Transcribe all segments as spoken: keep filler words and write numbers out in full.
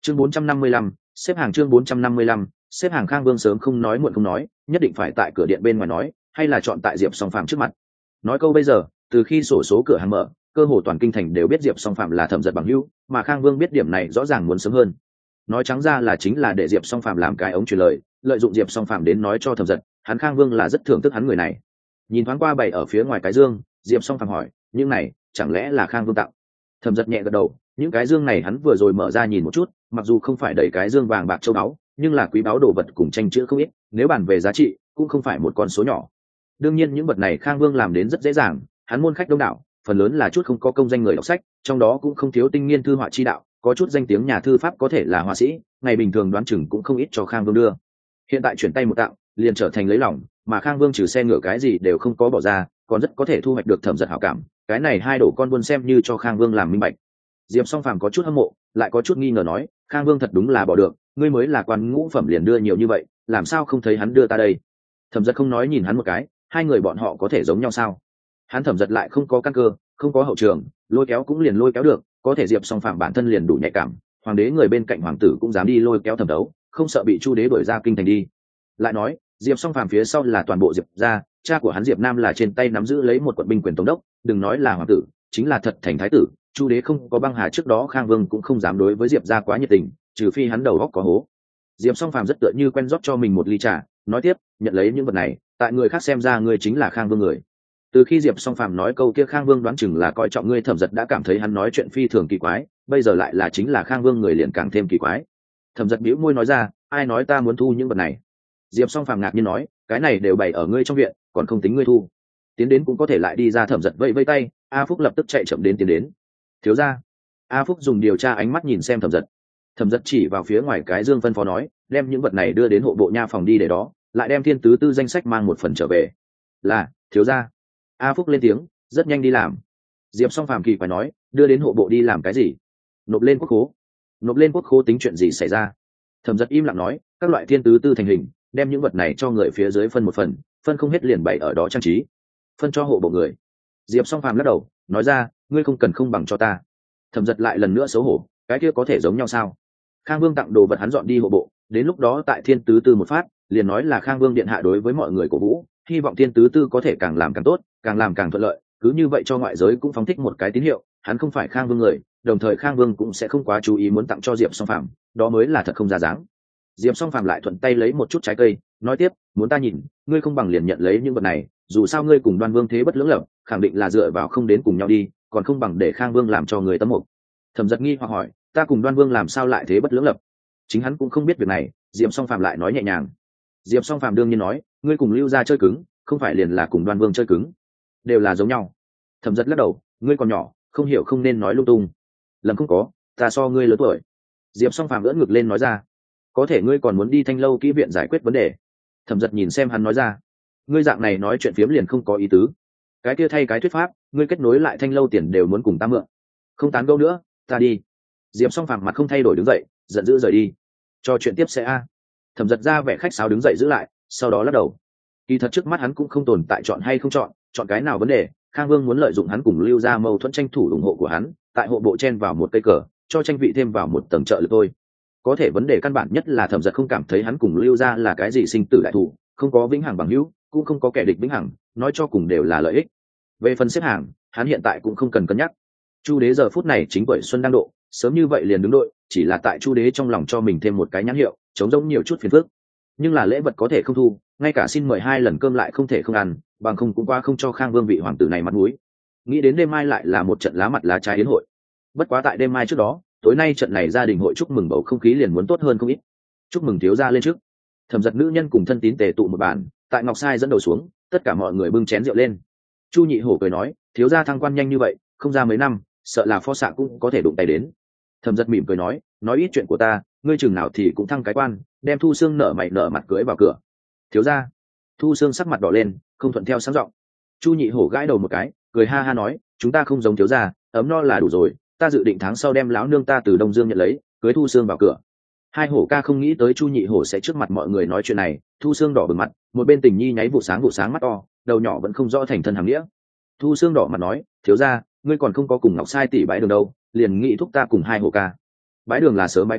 chương bốn trăm năm mươi lăm, xếp hàng chương bốn trăm năm mươi lăm, xếp hàng. Khang Vương sớm không nói muộn không nói, nhất định phải tại cửa điện bên ngoài nói, hay là chọn tại Diệp Song Phạm trước mặt. Nói câu bây giờ, từ khi sổ số cửa hàng mở, cơ hồ toàn kinh thành đều biết Diệp Song Phạm là Thẩm Dật bằng hữu, mà Khang Vương biết điểm này rõ ràng muốn sớm hơn. Nói trắng ra là chính là để Diệp Song Phạm làm cái ống truyền lời, lợi dụng Diệp Song Phạm đến nói cho Thẩm Dật, hắn Khang Vương là rất thưởng thức hắn người này. Nhìn thoáng qua bày ở phía ngoài cái dương, Diệp Song Phạm hỏi, những này chẳng lẽ là Khang Vương tặng? Thẩm Dật nhẹ gật đầu, những cái dương này hắn vừa rồi mở ra nhìn một chút, mặc dù không phải đầy cái dương vàng bạc châu báu, nhưng là quý báu đồ vật cùng tranh chữ không ít, nếu bàn về giá trị cũng không phải một con số nhỏ. Đương nhiên những vật này Khang Vương làm đến rất dễ dàng, hắn môn khách đông đảo, phần lớn là chút không có công danh người đọc sách, trong đó cũng không thiếu tinh nghiên thư họa chi đạo, có chút danh tiếng nhà thư pháp có thể là họa sĩ, ngày bình thường đoán chừng cũng không ít cho Khang Vương đưa. Hiện tại chuyển tay một tặng, liền trở thành lấy lòng, mà Khang Vương trừ xe ngựa cái gì đều không có bỏ ra, còn rất có thể thu hoạch được Thẩm Dật hảo cảm, cái này hai đổ con buôn xem như cho Khang Vương làm minh bạch. Diệp Song Phàm có chút hâm mộ, lại có chút nghi ngờ nói, Khang Vương thật đúng là bỏ được, ngươi mới là quan ngũ phẩm liền đưa nhiều như vậy, làm sao không thấy hắn đưa ta đây? Thẩm Dật không nói nhìn hắn một cái, hai người bọn họ có thể giống nhau sao? Hắn Thẩm Dật lại không có căn cơ, không có hậu trường, lôi kéo cũng liền lôi kéo được, có thể Diệp Song Phàm bản thân liền đủ nhạy cảm, hoàng đế người bên cạnh hoàng tử cũng dám đi lôi kéo thẩm đấu, không sợ bị Chu đế đuổi ra kinh thành đi. Lại nói, Diệp Song Phàm phía sau là toàn bộ Diệp gia, cha của hắn Diệp Nam là trên tay nắm giữ lấy một quận binh quyền tổng đốc, đừng nói là hoàng tử, chính là thật thành thái tử, Chu đế không có băng hà trước đó Khang Vương cũng không dám đối với Diệp gia quá nhiệt tình, trừ phi hắn đầu óc có hố. Diệp Song Phàm rất tựa như quen rót cho mình một ly trà, nói tiếp, nhận lấy những vật này, tại người khác xem ra ngươi chính là Khang Vương người. Từ khi Diệp Song Phàm nói câu kia Khang Vương đoán chừng là coi trọng ngươi, Thẩm Dật đã cảm thấy hắn nói chuyện phi thường kỳ quái, bây giờ lại là chính là Khang Vương người liền càng thêm kỳ quái. Thẩm Dật bĩu môi nói ra, ai nói ta muốn thu những vật này? Diệp Song Phàm ngạc nhiên nói, cái này đều bày ở ngươi trong viện, còn không tính ngươi thu. Tiến đến cũng có thể lại đi ra. Thẩm Dật vẫy vẫy tay, A Phúc lập tức chạy chậm đến tiến đến. Thiếu gia. A Phúc dùng điều tra ánh mắt nhìn xem Thẩm Dật. Thẩm Dật chỉ vào phía ngoài cái dương phân phó nói, đem những vật này đưa đến hộ bộ nha phòng đi để đó, lại đem thiên tứ tư danh sách mang một phần trở về. Là, thiếu gia. A Phúc lên tiếng, rất nhanh đi làm. Diệp Song Phàm kỳ phải nói, đưa đến hộ bộ đi làm cái gì? Nộp lên quốc khố. Nộp lên quốc khố tính chuyện gì xảy ra? Thẩm Dật im lặng nói, các loại thiên tứ tư thành hình, đem những vật này cho người phía dưới phân một phần, phân không hết liền bày ở đó trang trí. Phân cho hộ bộ người. Diệp Song Phàm lắc đầu, nói ra, ngươi không cần không bằng cho ta. Thẩm Dật lại lần nữa xấu hổ, cái kia có thể giống nhau sao? Khang Vương tặng đồ vật hắn dọn đi hộ bộ, đến lúc đó tại thiên tứ tư một phát, liền nói là Khang Vương điện hạ đối với mọi người cổ vũ, hy vọng thiên tứ tư có thể càng làm càng tốt, càng làm càng thuận lợi, cứ như vậy cho ngoại giới cũng phóng thích một cái tín hiệu, hắn không phải Khang Vương người, đồng thời Khang Vương cũng sẽ không quá chú ý muốn tặng cho Diệp Song Phàm, đó mới là thật không ra dáng. Diệp Song Phàm lại thuận tay lấy một chút trái cây, nói tiếp, muốn ta nhìn, ngươi không bằng liền nhận lấy những vật này, dù sao ngươi cùng Đoan Vương thế bất lưỡng lập, khẳng định là dựa vào không đến cùng nhau đi, còn không bằng để Khang Vương làm cho người tâm mục. Thẩm Dật nghi hoặc hỏi, ta cùng Đoan Vương làm sao lại thế bất lưỡng lập? Chính hắn cũng không biết việc này. Diệp Song Phàm lại nói nhẹ nhàng. Diệp Song Phàm đương nhiên nói, ngươi cùng Lưu gia chơi cứng, không phải liền là cùng Đoan Vương chơi cứng, đều là giống nhau. Thẩm Dật lắc đầu, ngươi còn nhỏ, không hiểu không nên nói lung tung. Lầm không có, ta so ngươi lớn tuổi. Diệp Song Phàm ưỡn ngực lên nói ra, có thể ngươi còn muốn đi Thanh Lâu kỹ viện giải quyết vấn đề. Thẩm Dật nhìn xem hắn nói ra, ngươi dạng này nói chuyện phiếm liền không có ý tứ. Cái kia thay cái thuyết pháp, ngươi kết nối lại Thanh Lâu tiền đều muốn cùng ta mượn. Không tán gẫu nữa, ta đi. Diệp Song Phàm mặt không thay đổi đứng dậy, giận dữ rời đi. Cho chuyện tiếp sẽ a. Thẩm Dật ra vẻ khách sáo đứng dậy giữ lại, sau đó lắc đầu. Kỳ thật trước mắt hắn cũng không tồn tại chọn hay không chọn, chọn cái nào vấn đề. Khang Vương muốn lợi dụng hắn cùng Lưu gia mâu thuẫn tranh thủ ủng hộ của hắn, tại hộ bộ chen vào một cây cờ, cho tranh vị thêm vào một tầng trợ lực thôi. Có thể vấn đề căn bản nhất là Thẩm Dật không cảm thấy hắn cùng Lưu gia là cái gì sinh tử đại thủ, không có vĩnh hằng bằng hữu, cũng không có kẻ địch vĩnh hằng, nói cho cùng đều là lợi ích. Về phần xếp hàng, hắn hiện tại cũng không cần cân nhắc. Chu đế giờ phút này chính tuổi xuân đang độ, sớm như vậy liền đứng đội, chỉ là tại Chu đế trong lòng cho mình thêm một cái nhãn hiệu, chống giống nhiều chút phiền phức. Nhưng là lễ vật có thể không thu, ngay cả xin mời hai lần cơm lại không thể không ăn, bằng không cũng qua không cho Khang Vương vị hoàng tử này mặt mũi. Nghĩ đến đêm mai lại là một trận lá mặt lá trái yến hội. Bất quá tại đêm mai trước đó, tối nay trận này gia đình hội chúc mừng bầu không khí liền muốn tốt hơn không ít. Chúc mừng thiếu gia lên trước. Thẩm Dật nữ nhân cùng thân tín tề tụ một bàn, tại ngọc sai dẫn đầu xuống, tất cả mọi người bưng chén rượu lên. Chu Nhị Hổ cười nói, thiếu gia thăng quan nhanh như vậy, không ra mấy năm, sợ là phó xạ cũng có thể đụng tay đến. Thẩm Dật mỉm cười nói, nói ít chuyện của ta, ngươi chừng nào thì cũng thăng cái quan, đem Thu Xương nở mày nở mặt cưới vào cửa. Thiếu gia. Thu Xương sắc mặt đỏ lên, không thuận theo sáng giọng. Chu Nhị Hổ gãi đầu một cái, cười ha ha nói, chúng ta không giống thiếu gia, ấm no là đủ rồi, ta dự định tháng sau đem lão nương ta từ Đông Dương nhận lấy, cưới Thu Xương vào cửa. Hai hổ ca không nghĩ tới Chu Nhị Hổ sẽ trước mặt mọi người nói chuyện này. Thu Xương đỏ bừng mặt, một bên Tình Nhi nháy vụ sáng vụ sáng mắt to, đầu nhỏ vẫn không rõ thành thân hàm nghĩa. Thu Xương đỏ mặt nói, thiếu gia, ngươi còn không có cùng Ngọc Sai tỷ bái đường đâu, liền nghĩ thúc ta cùng hai hổ ca. Bái đường là sớm bái qua,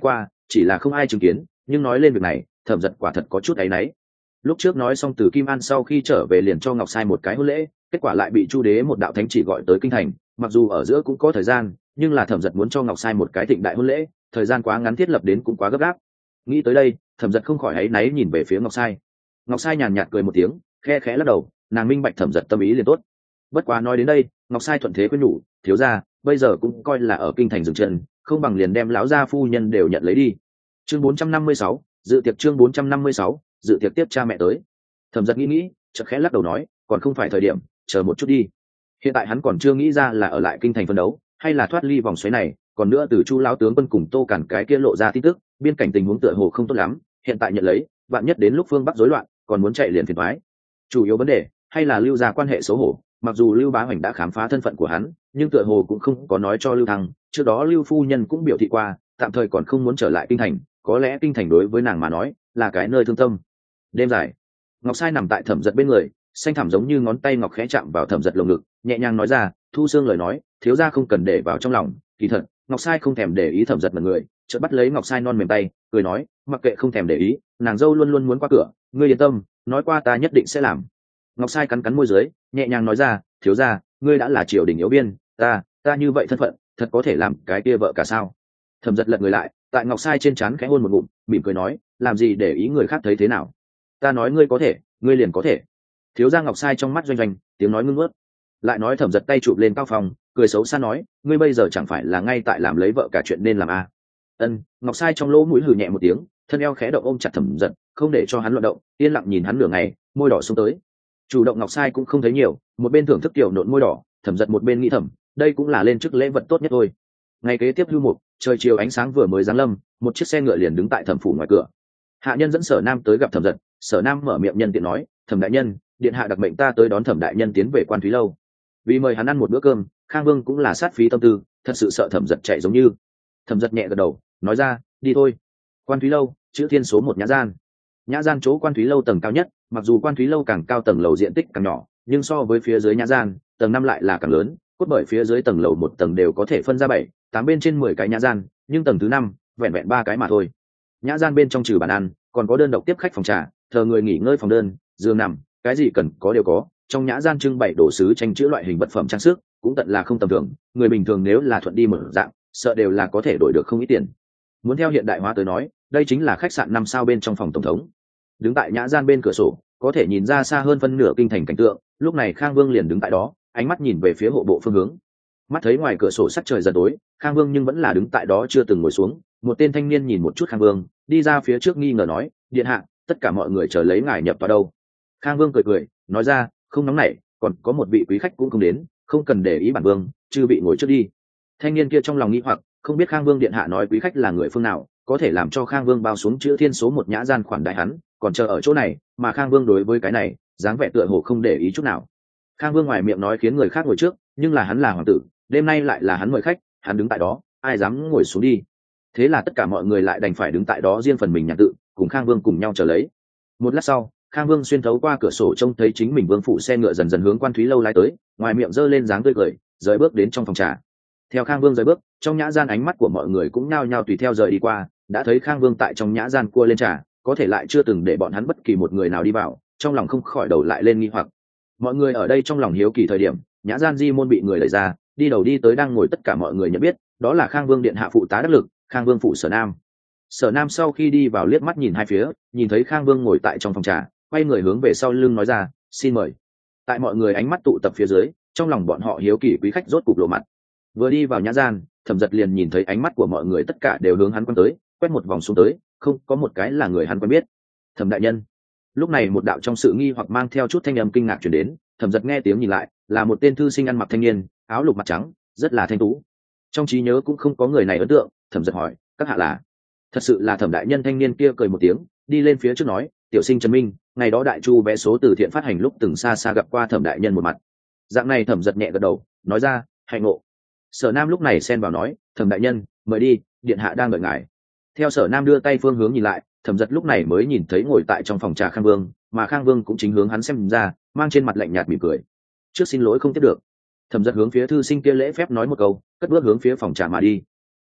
chỉ là không ai chứng kiến, nhưng nói lên việc này thẩm giật quả thật có chút áy náy. Lúc trước nói xong từ Kim An sau khi trở về liền cho Ngọc Sai một cái hôn lễ, kết quả lại bị Chu Đế một đạo thánh chỉ gọi tới kinh thành, mặc dù ở giữa cũng có thời gian, nhưng là thẩm giật muốn cho Ngọc Sai một cái thịnh đại hôn lễ, thời gian quá ngắn thiết lập đến cũng quá gấp gáp. Nghĩ tới đây thẩm giật không khỏi áy náy nhìn về phía Ngọc Sai. Ngọc Sai nhàn nhạt cười một tiếng, khe khẽ lắc đầu, nàng minh bạch thẩm giật tâm ý liền tốt. Bất quá nói đến đây Ngọc Sai thuận thế khuyên nhủ, thiếu gia bây giờ cũng coi là ở kinh thành dừng chân, không bằng liền đem lão gia phu nhân đều nhận lấy đi. Chương bốn trăm năm mươi sáu, dự tiệc chương bốn trăm năm mươi sáu, dự tiệc tiếp cha mẹ tới. Thẩm giật nghĩ nghĩ chợt khẽ lắc đầu nói, còn không phải thời điểm, chờ một chút đi. Hiện tại hắn còn chưa nghĩ ra là ở lại kinh thành phân đấu hay là thoát ly vòng xoáy này, còn nữa từ Chu lão tướng quân cùng Tô Cản cái kia lộ ra tin tức, biên cảnh tình huống tựa hồ không tốt lắm, hiện tại nhận lấy, vạn nhất đến lúc phương Bắc rối loạn, còn muốn chạy liền phiền toái. Chủ yếu vấn đề hay là Lưu gia quan hệ xấu hổ, mặc dù Lưu Bá Hoành đã khám phá thân phận của hắn, nhưng tựa hồ cũng không có nói cho Lưu Thăng, trước đó Lưu phu nhân cũng biểu thị qua, tạm thời còn không muốn trở lại kinh thành, có lẽ kinh thành đối với nàng mà nói là cái nơi thương tâm. Đêm dài, Ngọc Sai nằm tại thẩm giật bên người, xanh thẳm giống như ngón tay ngọc khẽ chạm vào thẩm giật lồng ngực, nhẹ nhàng nói ra, thu xương lời nói thiếu gia không cần để vào trong lòng. Kỳ thật Ngọc Sai không thèm để ý thẩm giật mật người, chợt bắt lấy Ngọc Sai non mềm tay cười nói, mặc kệ không thèm để ý, nàng dâu luôn luôn muốn qua cửa, ngươi yên tâm, nói qua ta nhất định sẽ làm. Ngọc Sai cắn cắn môi dưới, nhẹ nhàng nói ra, thiếu gia ngươi đã là triều đình yếu biên, ta ta như vậy thân phận thật có thể làm cái kia vợ cả sao? Thẩm giật lật người lại, tại Ngọc Sai trên trán khẽ hôn một ngụm, mỉm cười nói, làm gì để ý người khác thấy thế nào, ta nói ngươi có thể ngươi liền có thể. Thiếu gia Ngọc Sai trong mắt doanh doanh, tiếng nói ngưng ướt. Lại nói thẩm giật tay chụp lên cao phòng, cười xấu xa nói, ngươi bây giờ chẳng phải là ngay tại làm lấy vợ cả chuyện nên làm à? Ân. Ngọc Sai trong lỗ mũi hừ nhẹ một tiếng, thân eo khẽ động ôm chặt thẩm giật, không để cho hắn loạn động, yên lặng nhìn hắn nửa ngày, môi đỏ xuống tới. Chủ động Ngọc Sai cũng không thấy nhiều, một bên thưởng thức tiểu nộn môi đỏ, thẩm giật một bên nghĩ thầm, đây cũng là lên chức lễ vật tốt nhất thôi. Ngày kế tiếp lưu mục, trời chiều ánh sáng vừa mới giáng lâm, một chiếc xe ngựa liền đứng tại thẩm phủ ngoài cửa. Hạ nhân dẫn Sở Nam tới gặp thẩm giật, Sở Nam mở miệng nhân tiện nói, thẩm đại nhân, điện hạ đặc mệnh ta tới đón thẩm đại nhân tiến về Quan Thúy lâu, vì mời hắn ăn một bữa cơm. Khang Vương cũng là sát phí tâm tư, thật sự sợ thẩm giật chạy giống như. Thẩm giật nhẹ gật đầu, nói ra, đi thôi. Quan Thúy lâu, chữ thiên số một nhã gian. Nhã gian chỗ Quan Thúy lâu tầng cao nhất, mặc dù Quan Thúy lâu càng cao tầng lầu diện tích càng nhỏ, nhưng so với phía dưới nhã gian, tầng năm lại là càng lớn, cốt bởi phía dưới tầng lầu một tầng đều có thể phân ra bảy tám bên trên mười cái nhã gian, nhưng tầng thứ năm vẹn vẹn ba cái mà thôi. Nhã gian bên trong trừ bàn ăn, còn có đơn độc tiếp khách phòng trà, thờ người nghỉ ngơi phòng đơn, giường nằm, cái gì cần có đều có. Trong nhã gian trưng bày đồ sứ tranh chữ loại hình vật phẩm trang sức, cũng tận là không tầm thường, người bình thường nếu là thuận đi mở dạng, sợ đều là có thể đổi được không ít tiền. Muốn theo hiện đại hóa tới nói, đây chính là khách sạn năm sao bên trong phòng tổng thống. Đứng tại nhã gian bên cửa sổ, có thể nhìn ra xa hơn phân nửa kinh thành cảnh tượng. Lúc này Khang Vương liền đứng tại đó, ánh mắt nhìn về phía hộ bộ phương hướng. Mắt thấy ngoài cửa sổ sắc trời dần tối, Khang Vương nhưng vẫn là đứng tại đó chưa từng ngồi xuống. Một tên thanh niên nhìn một chút Khang Vương, đi ra phía trước nghi ngờ nói, điện hạ, tất cả mọi người chờ lấy ngài nhập vào đâu. Khang Vương cười cười, nói ra, không nóng nảy, còn có một vị quý khách cũng không đến, không cần để ý bản vương, chư vị ngồi trước đi. Thanh niên kia trong lòng nghi hoặc, không biết Khang Vương điện hạ nói quý khách là người phương nào, có thể làm cho Khang Vương bao xuống chữ thiên số một nhã gian khoản đại hắn, còn chờ ở chỗ này, mà Khang Vương đối với cái này dáng vẻ tựa hồ không để ý chút nào. Khang Vương ngoài miệng nói khiến người khác ngồi trước, nhưng là hắn là hoàng tử, đêm nay lại là hắn mời khách, hắn đứng tại đó, ai dám ngồi xuống đi. Thế là tất cả mọi người lại đành phải đứng tại đó riêng phần mình nhàn tự, cùng Khang Vương cùng nhau chờ lấy. Một lát sau, Khang Vương xuyên thấu qua cửa sổ trông thấy chính mình vương phủ xe ngựa dần dần hướng Quan Thúy lâu lái tới, ngoài miệng giơ lên dáng tươi cười, rời bước đến trong phòng trà. Theo Khang Vương rời bước, trong nhã gian ánh mắt của mọi người cũng nhao nhao tùy theo rời đi qua, đã thấy Khang Vương tại trong nhã gian cua lên trà, có thể lại chưa từng để bọn hắn bất kỳ một người nào đi vào, trong lòng không khỏi đầu lại lên nghi hoặc. Mọi người ở đây trong lòng hiếu kỳ thời điểm, nhã gian di môn bị người đẩy ra, đi đầu đi tới đang ngồi tất cả mọi người nhận biết, đó là Khang Vương điện hạ phụ tá đắc lực, Khang Vương phụ Sở Nam. Sở Nam sau khi đi vào liếc mắt nhìn hai phía, nhìn thấy Khang Vương ngồi tại trong phòng trà, quay người hướng về sau lưng nói ra, xin mời. Tại mọi người ánh mắt tụ tập phía dưới, trong lòng bọn họ hiếu kỳ quý khách rốt cục lộ mặt. Vừa đi vào nhã gian, Thẩm Giật liền nhìn thấy ánh mắt của mọi người tất cả đều hướng hắn quan tới, quét một vòng xuống tới, không có một cái là người hắn quen biết. Thẩm đại nhân. Lúc này một đạo trong sự nghi hoặc mang theo chút thanh âm kinh ngạc truyền đến, Thẩm Giật nghe tiếng nhìn lại, là một tên thư sinh ăn mặc thanh niên, áo lục mặt trắng, rất là thanh tú. Trong trí nhớ cũng không có người này ấn tượng, Thẩm Giật hỏi, các hạ là? Thật sự là Thẩm đại nhân. Thanh niên kia cười một tiếng, đi lên phía trước nói, tiểu sinh Trần Minh, ngày đó đại chu vé số từ thiện phát hành lúc từng xa xa gặp qua Thẩm đại nhân một mặt. Dạng này Thẩm Giật nhẹ gật đầu, nói ra, hạnh ngộ. Sở Nam lúc này xen vào nói, Thẩm đại nhân, mời đi, điện hạ đang đợi ngài. Theo Sở Nam đưa tay phương hướng nhìn lại, Thẩm Giật lúc này mới nhìn thấy ngồi tại trong phòng trà Khang Vương, mà Khang Vương cũng chính hướng hắn xem ra, mang trên mặt lạnh nhạt mỉm cười. Trước xin lỗi không tiếp được. Thẩm Giật hướng phía thư sinh kia lễ phép nói một câu, cất bước hướng phía phòng trà mà đi.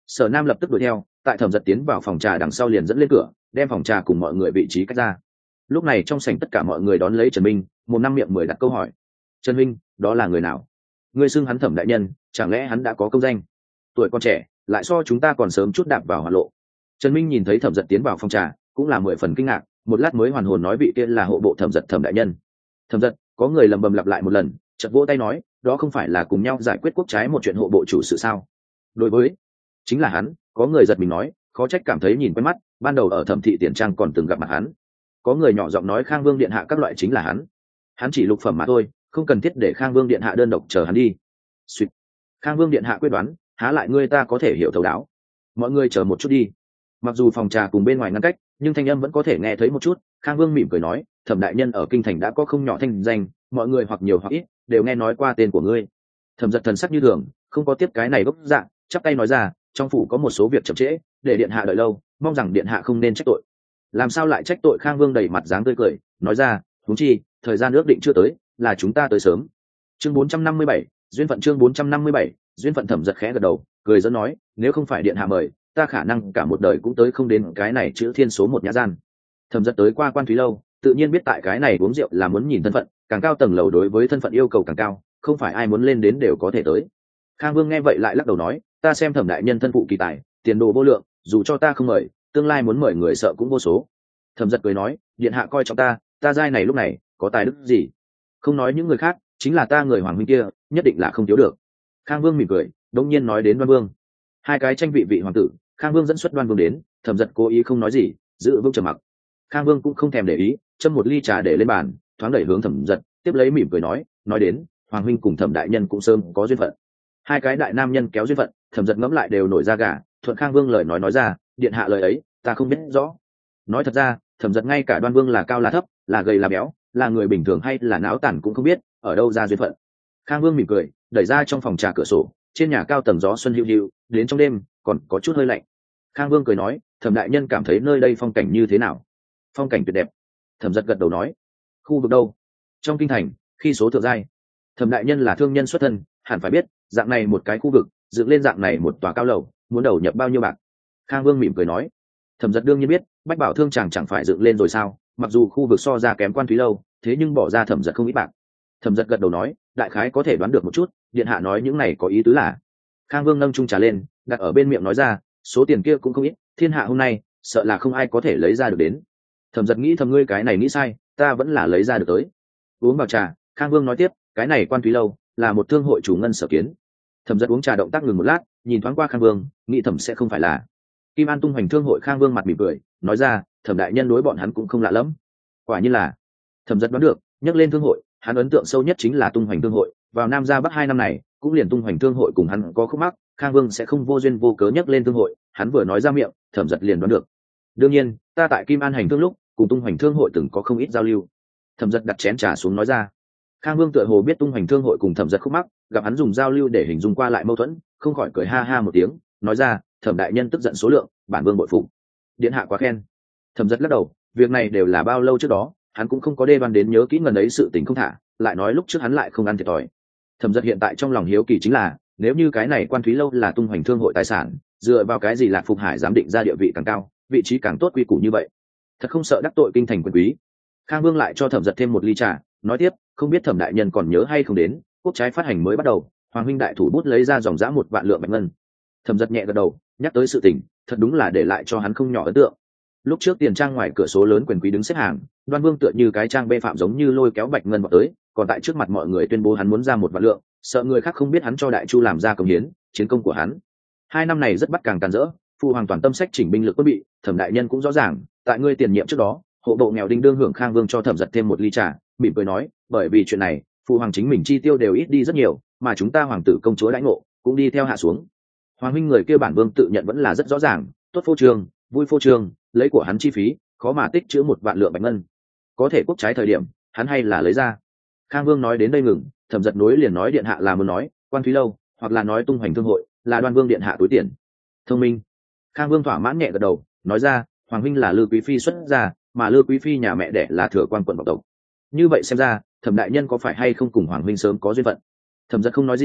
Sở Nam lập tức đuổi theo, tại thẩm giật tiến vào phòng trà đằng sau liền dẫn lên cửa, đem phòng trà cùng mọi người vị trí cách ra. Lúc này trong sảnh tất cả mọi người đón lấy Trần Minh, một năm miệng mười đặt câu hỏi. Trần Minh, đó là người nào? Ngươi xưng hắn Thẩm đại nhân, chẳng lẽ hắn đã có công danh? Tuổi còn trẻ, lại so chúng ta còn sớm chút đạp vào hoạt lộ. Trần Minh nhìn thấy thẩm giật tiến vào phòng trà, cũng là mười phần kinh ngạc, một lát mới hoàn hồn nói vị kia là hộ bộ thẩm giật Thẩm đại nhân. Thẩm giật, có người lầm bầm lặp lại một lần, chợt vỗ tay nói, đó không phải là cùng nhau giải quyết quốc trái một chuyện hộ bộ chủ sự sao? Đối với, chính là hắn. Có người giật mình nói, khó trách cảm thấy nhìn quen mắt, ban đầu ở Thẩm thị tiền trang còn từng gặp mặt hắn. Có người nhỏ giọng nói Khang Vương điện hạ các loại chính là hắn. Hắn chỉ lục phẩm mà thôi, không cần thiết để Khang Vương điện hạ đơn độc chờ hắn đi. Sweet. Khang Vương điện hạ quyết đoán, há lại ngươi ta có thể hiểu thấu đáo. Mọi người chờ một chút đi. Mặc dù phòng trà cùng bên ngoài ngăn cách, nhưng thanh âm vẫn có thể nghe thấy một chút. Khang Vương mỉm cười nói, Thẩm đại nhân ở kinh thành đã có không nhỏ thanh danh, mọi người hoặc nhiều hoặc ít đều nghe nói qua tên của ngươi. Thẩm giật thần sắc như thường, không có tiếp cái này gốc dạng, chắp tay nói ra, trong phủ có một số việc chậm trễ, để điện hạ đợi lâu, mong rằng điện hạ không nên trách tội. Làm sao lại trách tội? Khang Vương đầy mặt dáng tươi cười, nói ra, huống chi thời gian ước định chưa tới, là chúng ta tới sớm. Chương bốn trăm năm mươi bảy, duyên phận. Chương bốn trăm năm mươi bảy, duyên phận. Thẩm giật khẽ gật đầu, cười dẫn nói, nếu không phải điện hạ mời, ta khả năng cả một đời cũng tới không đến cái này chữ thiên số một nhã gian. Thẩm giật tới qua Quan Thúy lâu, tự nhiên biết tại cái này uống rượu là muốn nhìn thân phận, càng cao tầng lầu đối với thân phận yêu cầu càng cao, không phải ai muốn lên đến đều có thể tới. Khang Vương nghe vậy lại lắc đầu nói, ta xem Thẩm đại nhân thân phụ kỳ tài, tiền đồ vô lượng, dù cho ta không mời, tương lai muốn mời người sợ cũng vô số. Thẩm giật cười nói, điện hạ coi trọng ta, ta giai này lúc này có tài đức gì? Không nói những người khác, chính là ta người hoàng huynh kia, nhất định là không thiếu được. Khang Vương mỉm cười, đống nhiên nói đến Đoan Vương. Hai cái tranh vị vị hoàng tử, Khang Vương dẫn xuất Đoan Vương đến, Thẩm giật cố ý không nói gì, giữ vững trầm mặc. Khang Vương cũng không thèm để ý, châm một ly trà để lên bàn, thoáng đẩy hướng Thẩm giật, tiếp lấy mỉm cười nói, nói đến, hoàng huynh cùng Thẩm đại nhân cũng sớm có duyên phận. Hai cái đại nam nhân kéo duyên phận, Thẩm giật ngẫm lại đều nổi da gà, thuận Khang Vương lời nói nói ra, điện hạ lời ấy, ta không biết rõ. Nói thật ra, Thẩm giật ngay cả Đoan Vương là cao là thấp, là gầy là béo, là người bình thường hay là náo tản cũng không biết, ở đâu ra duyên phận. Khang Vương mỉm cười, đẩy ra trong phòng trà cửa sổ, trên nhà cao tầng gió xuân hữu hữu, đến trong đêm còn có chút hơi lạnh. Khang Vương cười nói, Thẩm đại nhân cảm thấy nơi đây phong cảnh như thế nào? Phong cảnh tuyệt đẹp. Thẩm giật gật đầu nói, khu vực đâu? Trong kinh thành, khi số thượng giai. Thẩm đại nhân là thương nhân xuất thân, hẳn phải biết, dạng này một cái khu vực, dựng lên dạng này một tòa cao lầu, muốn đầu nhập bao nhiêu bạc? Khang Vương mỉm cười nói, Thẩm giật đương nhiên biết, bách bảo thương chàng chẳng phải dựng lên rồi sao? Mặc dù khu vực so ra kém Quan Thúy lâu, thế nhưng bỏ ra Thẩm giật không ít bạc. Thẩm giật gật đầu nói, đại khái có thể đoán được một chút, điện hạ nói những này có ý tứ là. Khang Vương nâng chung trà lên, đặt ở bên miệng nói ra, số tiền kia cũng không ít, thiên hạ hôm nay sợ là không ai có thể lấy ra được đến. Thẩm giật nghĩ thầm, ngươi cái này nghĩ sai, ta vẫn là lấy ra được tới. Uống vào trà, Khang Vương nói tiếp, cái này Quan Thúy lâu là một thương hội chủ ngân sở kiến. Thẩm giật uống trà động tác ngừng một lát, nhìn thoáng qua Khang Vương, nghĩ thẩm sẽ không phải là Kim An tung hoành thương hội. Khang Vương mặt mỉm cười, nói ra, Thẩm đại nhân đối bọn hắn cũng không lạ lắm. Quả nhiên là. Thẩm giật đoán được, nhắc lên thương hội, hắn ấn tượng sâu nhất chính là tung hoành thương hội. Vào Nam ra Bắc hai năm này, cũng liền tung hoành thương hội cùng hắn có khúc mắc, Khang Vương sẽ không vô duyên vô cớ nhắc lên thương hội, hắn vừa nói ra miệng, Thẩm giật liền đoán được. Đương nhiên, ta tại Kim An hành thương lúc, cùng tung hoành thương hội từng có không ít giao lưu. Thẩm giật đặt chén trà xuống nói ra. Khang Vương tựa hồ biết tung hoành thương hội cùng Thẩm giật khúc mắc, gặp hắn dùng giao lưu để hình dung qua lại mâu thuẫn, không khỏi cười ha ha một tiếng, nói ra, Thẩm đại nhân tức giận số lượng, bản vương bội phục. Điện hạ quá khen. Thẩm giật lắc đầu, việc này đều là bao lâu trước đó, hắn cũng không có đê đoan đến nhớ kỹ ngần ấy sự tình không thả, lại nói lúc trước hắn lại không ăn thiệt thòi. Thẩm giật hiện tại trong lòng hiếu kỳ chính là, nếu như cái này Quan Thúy lâu là tung hoành thương hội tài sản, dựa vào cái gì Lạc Phục Hải dám định ra địa vị càng cao, vị trí càng tốt quy củ như vậy? Thật không sợ đắc tội kinh thành quyền quý. Khang Vương lại cho Thẩm giật thêm một ly trà, nói tiếp, không biết Thẩm đại nhân còn nhớ hay không đến, quốc trái phát hành mới bắt đầu, hoàng huynh đại thủ bút lấy ra dòng dã một vạn lượng bạch ngân. Thẩm giật nhẹ gật đầu, nhắc tới sự tình, thật đúng là để lại cho hắn không nhỏ ấn tượng. Lúc trước tiền trang ngoài cửa số lớn quyền quý đứng xếp hàng, Đoan Vương tựa như cái trang bê phạm giống như lôi kéo bạch ngân vào tới, còn tại trước mặt mọi người tuyên bố hắn muốn ra một vạn lượng, sợ người khác không biết hắn cho Đại Chu làm ra công hiến, chiến công của hắn. Hai năm này rất bắt càng tàn rỡ, phụ hoàng toàn tâm sách chỉnh binh lực quân bị, Thẩm đại nhân cũng rõ ràng, tại ngươi tiền nhiệm trước đó, hộ bộ nghèo đinh đương hưởng. Khang Vương cho Thẩm giật thêm một ly trà, mỉm cười nói, bởi vì chuyện này, phụ hoàng chính mình chi tiêu đều ít đi rất nhiều, mà chúng ta hoàng tử công chúa đãi ngộ cũng đi theo hạ xuống. Hoàng huynh người kia bản vương tự nhận vẫn là rất rõ ràng, tốt phô trương, vui phô trương, lấy của hắn chi phí, khó mà tích chữ một vạn lượng bạch ngân. Có thể quốc trái thời điểm, hắn hay là lấy ra. Khang Vương nói đến đây ngừng, Thẩm giật nối liền nói, điện hạ là muốn nói Quan Thúy lâu, hoặc là nói tung hoành thương hội, là Đoan Vương điện hạ túi tiền. Thông minh. Khang Vương thỏa mãn nhẹ gật đầu, nói ra, hoàng huynh là Lư quý phi xuất gia, mà Lư quý phi nhà mẹ đẻ là Thừa Quan quận vọng tộc. Như vậy xem ra, Thẩm đại nhân có phải hay không cùng hoàng huynh sớm có duyên phận? Thẩm giật không nói gì,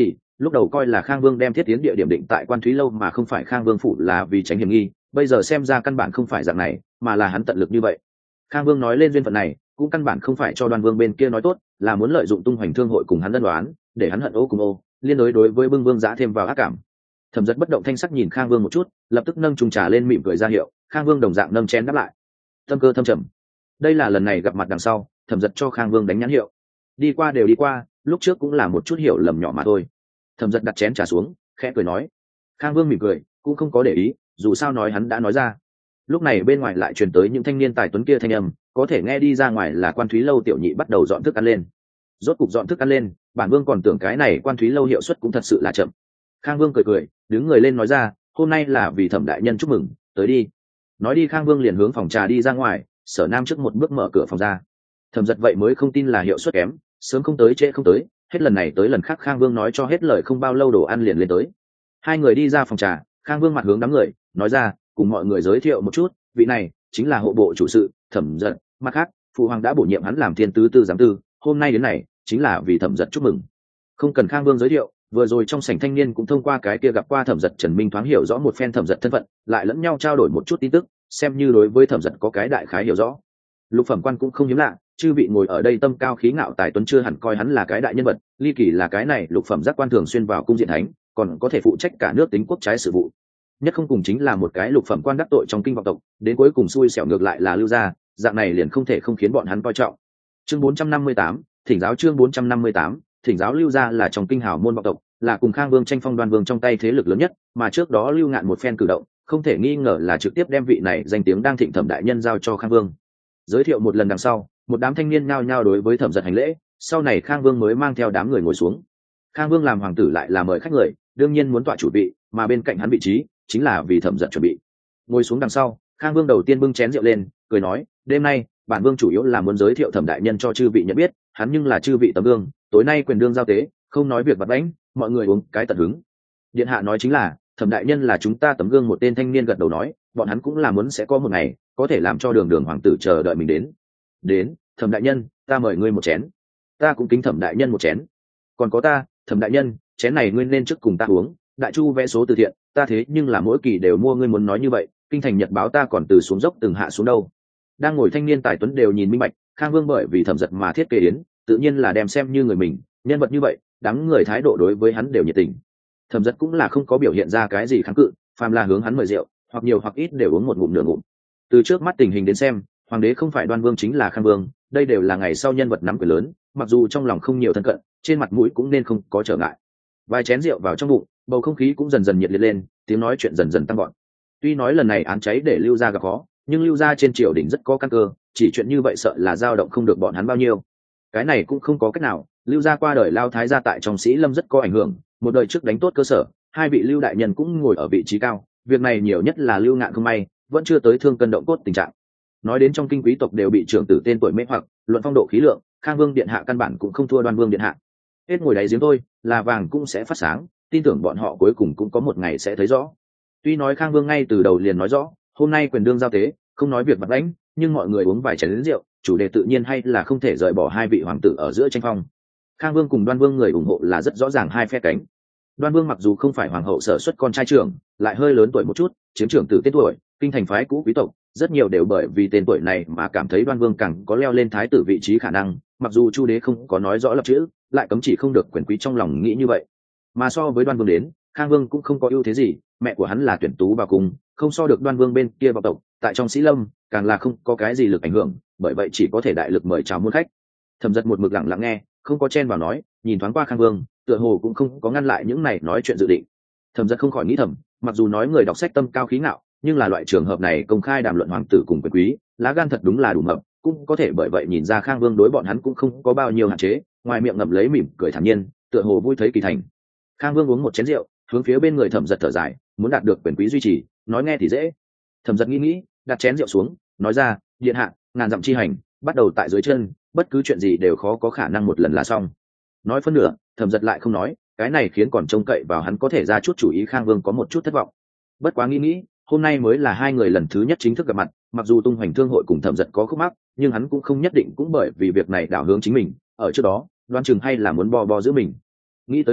lúc đầu coi là Khang Vương đem thiết tiến địa điểm định tại Quan Thúy lâu mà không phải Khang Vương phủ là vì tránh hiểm nghi, bây giờ xem ra căn bản không phải dạng này, mà là hắn tận lực như vậy. Khang Vương nói lên duyên phận này, cũng căn bản không phải cho Đoan Vương bên kia nói tốt, là muốn lợi dụng tung hoành thương hội cùng hắn ân đoán, để hắn hận ô cùng ô, liên đối đối với Bưng Vương Giá thêm vào ác cảm. Thẩm Dật bất động thanh sắc nhìn Khang Vương một chút, lập tức nâng trùng trà lên mỉm cười ra hiệu, Khang Vương đồng dạng nâng chén đáp lại. Tâm cơ thâm trầm. Đây là lần này gặp mặt đằng sau, Thẩm Dật cho Khang Vương đánh nhãn hiệu. Đi qua đều đi qua, lúc trước cũng là một chút hiểu lầm nhỏ mà thôi. Thẩm Dật đặt chén trà xuống, khẽ cười nói. Khang Vương mỉm cười, cũng không có để ý, dù sao nói hắn đã nói ra. Lúc này bên ngoài lại truyền tới những thanh niên tài tuấn kia thanh âm, có thể nghe đi ra ngoài là Quan Thúy lâu tiểu nhị bắt đầu dọn thức ăn lên. Rốt cục dọn thức ăn lên, bản Vương còn tưởng cái này Quan Thúy lâu hiệu suất cũng thật sự là chậm. Khang Vương cười cười, đứng người lên nói ra, hôm nay là vì Thẩm đại nhân chúc mừng, tới đi. Nói đi Khang Vương liền hướng phòng trà đi ra ngoài, Sở Nam trước một bước mở cửa phòng ra. Thẩm Dật vậy mới không tin là hiệu suất kém, sớm không tới trễ không tới, hết lần này tới lần khác Khang Vương nói cho hết lời không bao lâu đồ ăn liền lên tới. Hai người đi ra phòng trà, Khang Vương mặt hướng đám người, nói ra, cùng mọi người giới thiệu một chút, vị này chính là hộ bộ chủ sự Thẩm Dật, mặt khác phụ hoàng đã bổ nhiệm hắn làm thiên tứ tư giám tư, hôm nay đến này chính là vì Thẩm Dật chúc mừng. Không cần Khang Vương giới thiệu, vừa rồi trong sảnh thanh niên cũng thông qua cái kia gặp qua Thẩm Dật Trần Minh thoáng hiểu rõ một phen Thẩm Dật thân phận, lại lẫn nhau trao đổi một chút tin tức, xem như đối với Thẩm Dật có cái đại khái hiểu rõ. Lục phẩm quan cũng không hiếm lạ, chư vị ngồi ở đây tâm cao khí ngạo tài tuấn chưa hẳn coi hắn là cái đại nhân vật, ly kỳ là cái này lục phẩm giác quan thường xuyên vào cung diện thánh, còn có thể phụ trách cả nước tính quốc trái sự vụ. Nhất không cùng chính là một cái lục phẩm quan đắc tội trong kinh vọng tộc, đến cuối cùng xui xẻo ngược lại là Lưu gia, dạng này liền không thể không khiến bọn hắn coi trọng. Chương bốn trăm năm mươi tám, thỉnh giáo chương bốn trăm năm mươi tám, thỉnh giáo Lưu gia là trong kinh hào môn vọng tộc, là cùng Khang Vương tranh phong Đoan Vương trong tay thế lực lớn nhất, mà trước đó Lưu Ngạn một phen cử động, không thể nghi ngờ là trực tiếp đem vị này danh tiếng đang thịnh Thẩm đại nhân giao cho Khang Vương. Giới thiệu một lần đằng sau, một đám thanh niên nhao nhao đối với Thẩm Dật hành lễ, sau này Khang Vương mới mang theo đám người ngồi xuống. Khang Vương làm hoàng tử lại là mời khách người, đương nhiên muốn tọa chủ vị, mà bên cạnh hắn vị trí chính là vì Thẩm Dật chuẩn bị. Ngồi xuống đằng sau, Khang Vương đầu tiên bưng chén rượu lên, cười nói, đêm nay bản vương chủ yếu là muốn giới thiệu Thẩm đại nhân cho chư vị nhận biết, hắn nhưng là chư vị tấm gương, tối nay quyền đương giao tế, không nói việc vặt vãnh, mọi người uống cái tận hứng. Điện hạ nói chính là, Thẩm đại nhân là chúng ta tấm gương. Một tên thanh niên gật đầu nói, bọn hắn cũng là muốn sẽ có một ngày có thể làm cho đường đường hoàng tử chờ đợi mình đến. Đến, Thẩm đại nhân, ta mời ngươi một chén. Ta cũng kính Thẩm đại nhân một chén. Còn có ta, Thẩm đại nhân, chén này ngươi nên trước cùng ta uống, đại chu vẽ số từ thiện, ta thế nhưng là mỗi kỳ đều mua, ngươi muốn nói như vậy, kinh thành nhật báo ta còn từ xuống dốc từng hạ xuống đâu. Đang ngồi thanh niên tài tuấn đều nhìn minh bạch, Khang Vương bởi vì Thẩm Dật mà thiết kế đến, tự nhiên là đem xem như người mình, nhân vật như vậy, đám người thái độ đối với hắn đều nhiệt tình. Thẩm Dật cũng là không có biểu hiện ra cái gì kháng cự, phàm là hướng hắn mời rượu, hoặc nhiều hoặc ít đều uống một ngụm nửa ngụm. Từ trước mắt tình hình đến xem, hoàng đế không phải Đoan Vương chính là Khang Vương, đây đều là ngày sau nhân vật nắm quyền lớn, mặc dù trong lòng không nhiều thân cận, trên mặt mũi cũng nên không có trở ngại. Vài chén rượu vào trong bụng, bầu không khí cũng dần dần nhiệt liệt lên, tiếng nói chuyện dần dần tăng gọn. Tuy nói lần này án cháy để Lưu gia gặp khó, nhưng Lưu gia trên triều đình rất có căn cơ, chỉ chuyện như vậy sợ là dao động không được bọn hắn bao nhiêu. Cái này cũng không có cách nào, Lưu gia qua đời lao thái gia tại trong Sĩ Lâm rất có ảnh hưởng, một đời trước đánh tốt cơ sở, hai vị Lưu đại nhân cũng ngồi ở vị trí cao, việc này nhiều nhất là Lưu Ngạn không may, vẫn chưa tới thương cân động cốt tình trạng. Nói đến trong kinh quý tộc đều bị trưởng tử tên tuổi mê hoặc, luận phong độ khí lượng, Khang Vương điện hạ căn bản cũng không thua Đoan Vương điện hạ. Hết ngồi đáy giếng thôi, là vàng cũng sẽ phát sáng, tin tưởng bọn họ cuối cùng cũng có một ngày sẽ thấy rõ. Tuy nói Khang Vương ngay từ đầu liền nói rõ, hôm nay quyền đương giao tế, không nói việc vặt vãnh, nhưng mọi người uống vài chén lớn rượu, chủ đề tự nhiên hay là không thể rời bỏ hai vị hoàng tử ở giữa tranh phong. Khang Vương cùng Đoan Vương người ủng hộ là rất rõ ràng hai phe cánh. Đoan Vương mặc dù không phải hoàng hậu sở xuất con trai trưởng, lại hơi lớn tuổi một chút, chiếm trưởng tử tên tuổi, kinh thành phái cũ quý tộc, rất nhiều đều bởi vì tên tuổi này mà cảm thấy Đoan Vương càng có leo lên thái tử vị trí khả năng, mặc dù Chu đế không có nói rõ lập chữ, lại cấm chỉ không được quyền quý trong lòng nghĩ như vậy. Mà so với Đoan Vương đến, Khang Vương cũng không có ưu thế gì, mẹ của hắn là tuyển tú vào cùng, không so được Đoan Vương bên kia vào tộc, tại trong Sĩ Lâm, càng là không có cái gì lực ảnh hưởng, bởi vậy chỉ có thể đại lực mời chào muôn khách. Thẩm Dật một mực lặng lặng nghe, không có chen vào nói, nhìn thoáng qua Khang Vương, tựa hồ cũng không có ngăn lại những này nói chuyện dự định. Thẩm Dật không khỏi nghĩ thầm, mặc dù nói người đọc sách tâm cao khí ngạo, nhưng là loại trường hợp này công khai đàm luận hoàng tử cùng quyền quý, lá gan thật đúng là đủ mập, cũng có thể bởi vậy nhìn ra Khang Vương đối bọn hắn cũng không có bao nhiêu hạn chế, ngoài miệng ngậm lấy mỉm cười thản nhiên, tựa hồ vui thấy kỳ thành. Khang Vương uống một chén rượu, hướng phía bên người Thẩm Dật thở dài, muốn đạt được quyền quý duy trì, nói nghe thì dễ. Thẩm Dật nghĩ nghĩ, đặt chén rượu xuống, nói ra, điện hạ, ngàn dặm chi hành, bắt đầu tại dưới chân, bất cứ chuyện gì đều khó có khả năng một lần là xong. Nói phân nửa, Thẩm Dật lại không nói, cái này khiến còn trông cậy vào hắn có thể ra chút chủ ý Khang Vương có một chút thất vọng. Bất quá nghĩ nghĩ, hôm nay mới là hai người lần thứ nhất chính thức gặp mặt, mặc dù tung hoành thương hội cùng Thẩm Dật có khúc mắc, nhưng hắn cũng không nhất định cũng bởi vì việc này đảo hướng chính mình, ở trước đó đoán chừng hay là muốn bo bo giữ mình. Nghĩ tới đây,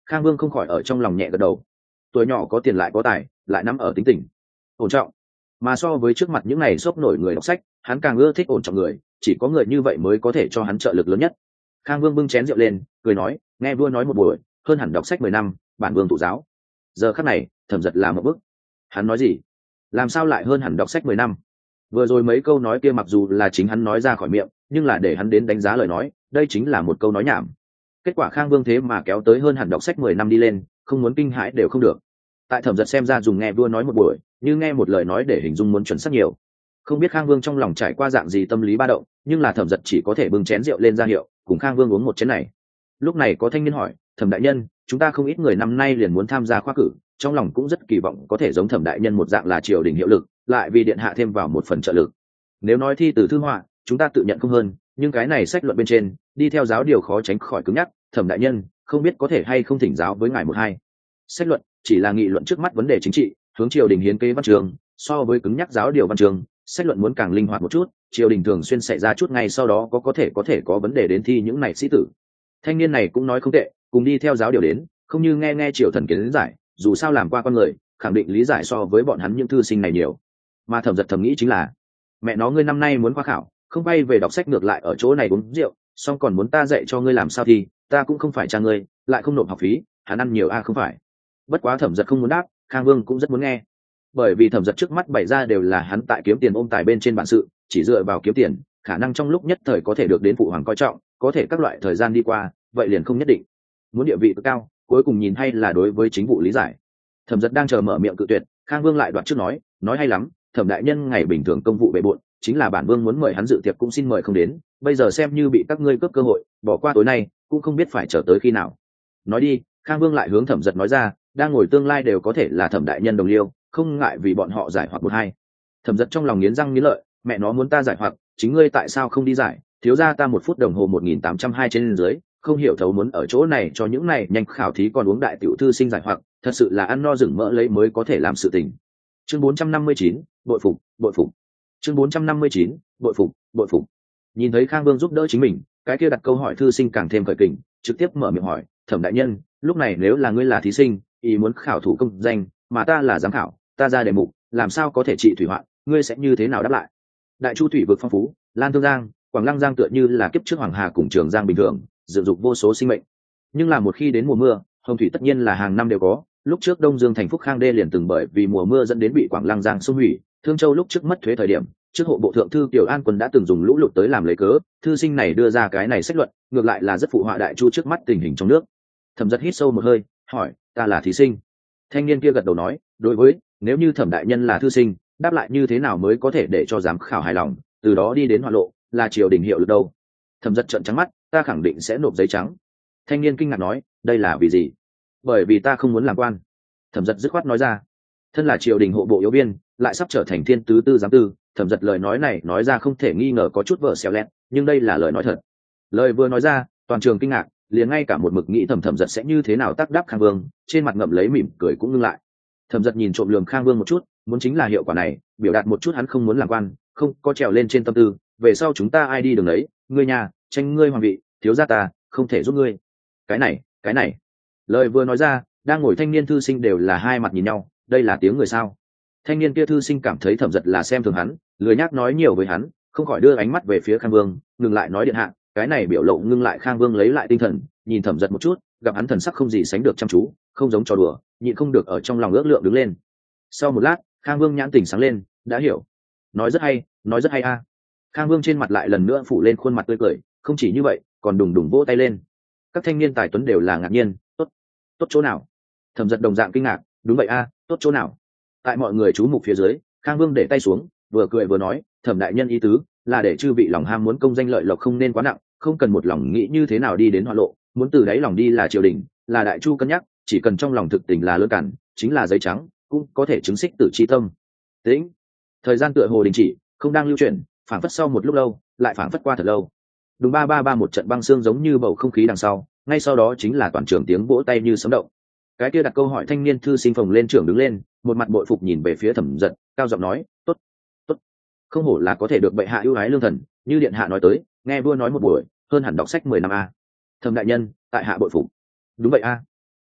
Khang Vương không khỏi ở trong lòng nhẹ gật đầu. Tuổi nhỏ có tiền lại có tài, lại nắm ở tính tình ổn trọng, mà so với trước mặt những này xốp nổi người đọc sách, hắn càng ưa thích ổn trọng người, chỉ có người như vậy mới có thể cho hắn trợ lực lớn nhất. Khang Vương bưng chén rượu lên, cười nói, nghe vua nói một buổi, hơn hẳn đọc sách mười năm, bản vương thụ giáo. Giờ khắc này, Thẩm Giật làm một bức. Hắn nói gì? Làm sao lại hơn hẳn đọc sách mười năm? Vừa rồi mấy câu nói kia mặc dù là chính hắn nói ra khỏi miệng, nhưng là để hắn đến đánh giá lời nói, đây chính là một câu nói nhảm. Kết quả Khang Vương thế mà kéo tới hơn hẳn đọc sách mười năm đi lên, không muốn kinh hãi đều không được. Tại Thẩm Giật xem ra dùng nghe vua nói một buổi, như nghe một lời nói để hình dung muốn chuẩn xác nhiều. Không biết Khang Vương trong lòng trải qua dạng gì tâm lý ba động, nhưng là Thẩm Giật chỉ có thể bưng chén rượu lên ra hiệu, cùng Khang Vương uống một chén này. Lúc này có thanh niên hỏi, Thẩm đại nhân, chúng ta không ít người năm nay liền muốn tham gia khoa cử, trong lòng cũng rất kỳ vọng có thể giống Thẩm đại nhân một dạng là triều đình hiệu lực, lại vì điện hạ thêm vào một phần trợ lực. Nếu nói thi từ thư họa, chúng ta tự nhận không hơn, nhưng cái này sách luận bên trên, đi theo giáo điều khó tránh khỏi cứng nhắc. Thẩm đại nhân, không biết có thể hay không thỉnh giáo với ngài một hai. Sách luận chỉ là nghị luận trước mắt vấn đề chính trị, hướng triều đình hiến kế văn trường, so với cứng nhắc giáo điều văn trường, sách luận muốn càng linh hoạt một chút, triều đình thường xuyên xảy ra chút ngay sau đó có có thể có thể có vấn đề đến thi những này sĩ tử. Thanh niên này cũng nói không tệ, cùng đi theo giáo điều đến, không như nghe nghe triều thần kiến giải, dù sao làm qua con người, khẳng định lý giải so với bọn hắn những thư sinh này nhiều. Mà Thẩm Giật thầm nghĩ chính là, mẹ nó ngươi năm nay muốn khoa khảo, không bay về đọc sách ngược lại ở chỗ này uống rượu, xong còn muốn ta dạy cho ngươi làm sao thì, ta cũng không phải cha ngươi, lại không nộp học phí, hắn ăn nhiều a à không phải. Bất quá Thẩm Giật không muốn đáp, Khang Vương cũng rất muốn nghe, bởi vì Thẩm Giật trước mắt bày ra đều là hắn tại kiếm tiền ôm tài bên trên bản sự, chỉ dựa vào kiếm tiền, khả năng trong lúc nhất thời có thể được đến phụ hoàng coi trọng, có thể các loại thời gian đi qua, vậy liền không nhất định. Muốn địa vị cực cao, cuối cùng nhìn hay là đối với chính vụ lý giải. Thẩm Giật đang chờ mở miệng cự tuyệt, Khang Vương lại đoạt trước nói, nói hay lắm, Thẩm đại nhân ngày bình thường công vụ bề bộn, chính là bản vương muốn mời hắn dự tiệc cũng xin mời không đến, bây giờ xem như bị các ngươi cướp cơ hội, bỏ qua tối nay, cũng không biết phải chờ tới khi nào. Nói đi, Khang Vương lại hướng Thẩm Giật nói ra, đang ngồi tương lai đều có thể là Thẩm đại nhân đồng liêu, không ngại vì bọn họ giải hoặc một hai. Thẩm Giật trong lòng nghiến răng nghiến lợi, mẹ nó muốn ta giải hoặc, chính ngươi tại sao không đi giải, thiếu ra ta một phút đồng hồ một nghìn tám trăm hai trên dưới, không hiểu thấu muốn ở chỗ này cho những này nhanh khảo thí còn uống đại tiểu thư sinh giải hoặc, thật sự là ăn no rừng mỡ lấy mới có thể làm sự tình. Chương bốn trăm năm mươi chín, bội phục, bội phục. Chương bốn trăm năm mươi chín, bội phục, bội phục. Nhìn thấy Khang Vương giúp đỡ chính mình, cái kia đặt câu hỏi thư sinh càng thêm khởi kình, trực tiếp mở miệng hỏi, Thẩm đại nhân, lúc này nếu là ngươi là thí sinh, ý muốn khảo thủ công danh, mà ta là giám khảo, ta ra đề mục, làm sao có thể trị thủy hoạn, ngươi sẽ như thế nào đáp lại? Đại chu thủy vực phong phú, Lan Thương Giang, Quảng Lăng Giang tựa như là kiếp trước Hoàng Hà cùng Trường Giang bình thường, dựng dục vô số sinh mệnh. Nhưng là một khi đến mùa mưa, hồng thủy tất nhiên là hàng năm đều có. Lúc trước Đông Dương thành Phúc Khang đê liền từng bởi vì mùa mưa dẫn đến bị Quảng Lăng Giang xung hủy. Thương Châu lúc trước mất thuế thời điểm, trước hộ bộ thượng thư Kiều An Quân đã từng dùng lũ lụt tới làm lấy cớ, thư sinh này đưa ra cái này sách luận, ngược lại là rất phụ họa đại chu trước mắt tình hình trong nước. Thẩm Giật hít sâu một hơi, hỏi, ta là thí sinh. Thanh niên kia gật đầu nói, đối với, nếu như Thẩm đại nhân là thư sinh, đáp lại như thế nào mới có thể để cho giám khảo hài lòng, từ đó đi đến hoạn lộ, là triều đình hiệu lực đâu? Thẩm Giật trợn trắng mắt, ta khẳng định sẽ nộp giấy trắng. Thanh niên kinh ngạc nói, đây là vì gì? Bởi vì ta không muốn làm quan. Thẩm Giật dứt khoát nói ra. Thân là triều đình hộ bộ yếu viên, lại sắp trở thành thiên tứ tư giám tư, Thẩm Giật lời nói này nói ra không thể nghi ngờ có chút vợ xéo lẹt, nhưng đây là lời nói thật. Lời vừa nói ra, toàn trường kinh ngạc, liền ngay cả một mực nghĩ thẩm Thẩm Giật sẽ như thế nào tác đáp Khang Vương, trên mặt ngậm lấy mỉm cười cũng ngưng lại. Thẩm Giật nhìn trộm lườm Khang Vương một chút, muốn chính là hiệu quả này, biểu đạt một chút hắn không muốn làm quan, không có trèo lên trên tâm tư, về sau chúng ta ai đi đường đấy, ngươi nhà, tranh ngươi hoàng vị, thiếu gia ta, không thể giúp ngươi. Cái này, cái này. Lời vừa nói ra, đang ngồi thanh niên thư sinh đều là hai mặt nhìn nhau, đây là tiếng người sao? Thanh niên kia thư sinh cảm thấy Thẩm Giật là xem thường hắn, lười nhác nói nhiều với hắn, không khỏi đưa ánh mắt về phía Khang Vương, ngừng lại nói điện hạ, cái này biểu lộ ngưng lại Khang Vương lấy lại tinh thần, nhìn Thẩm Giật một chút, gặp hắn thần sắc không gì sánh được chăm chú, không giống trò đùa, nhịn không được ở trong lòng ước lượng đứng lên. Sau một lát, Khang Vương nhãn tỉnh sáng lên, đã hiểu. Nói rất hay, nói rất hay a. Khang Vương trên mặt lại lần nữa phủ lên khuôn mặt tươi cười, không chỉ như vậy, còn đùng đùng vỗ tay lên. Các thanh niên tài tuấn đều là ngạc nhiên, tốt, tốt chỗ nào? Thẩm Giật đồng dạng kinh ngạc, đúng vậy a, tốt chỗ nào? Tại mọi người chú mục phía dưới, Khang Vương để tay xuống, vừa cười vừa nói, Thẩm đại nhân ý tứ là để chư vị lòng ham muốn công danh lợi lộc không nên quá nặng, không cần một lòng nghĩ như thế nào đi đến hoạn lộ, muốn từ đáy lòng đi là triều đình, là đại chu cân nhắc, chỉ cần trong lòng thực tình là lơ cản, chính là giấy trắng, cũng có thể chứng xích tử chi tâm. Tĩnh. Thời gian tựa hồ đình chỉ, không đang lưu chuyển, phảng phất sau một lúc lâu, lại phảng phất qua thật lâu. Đúng ba ba ba một trận băng xương giống như bầu không khí đằng sau, ngay sau đó chính là toàn trường tiếng vỗ tay như sấm động. Cái kia đặt câu hỏi thanh niên thư sinh phồng lên trưởng đứng lên, một mặt bội phục nhìn về phía Thẩm Giật, cao giọng nói, tốt, tốt, không hổ là có thể được bệ hạ ưu ái lương thần, như điện hạ nói tới, nghe vua nói một buổi, hơn hẳn đọc sách mười năm a. Thẩm đại nhân, tại hạ bội phục. Đúng vậy a.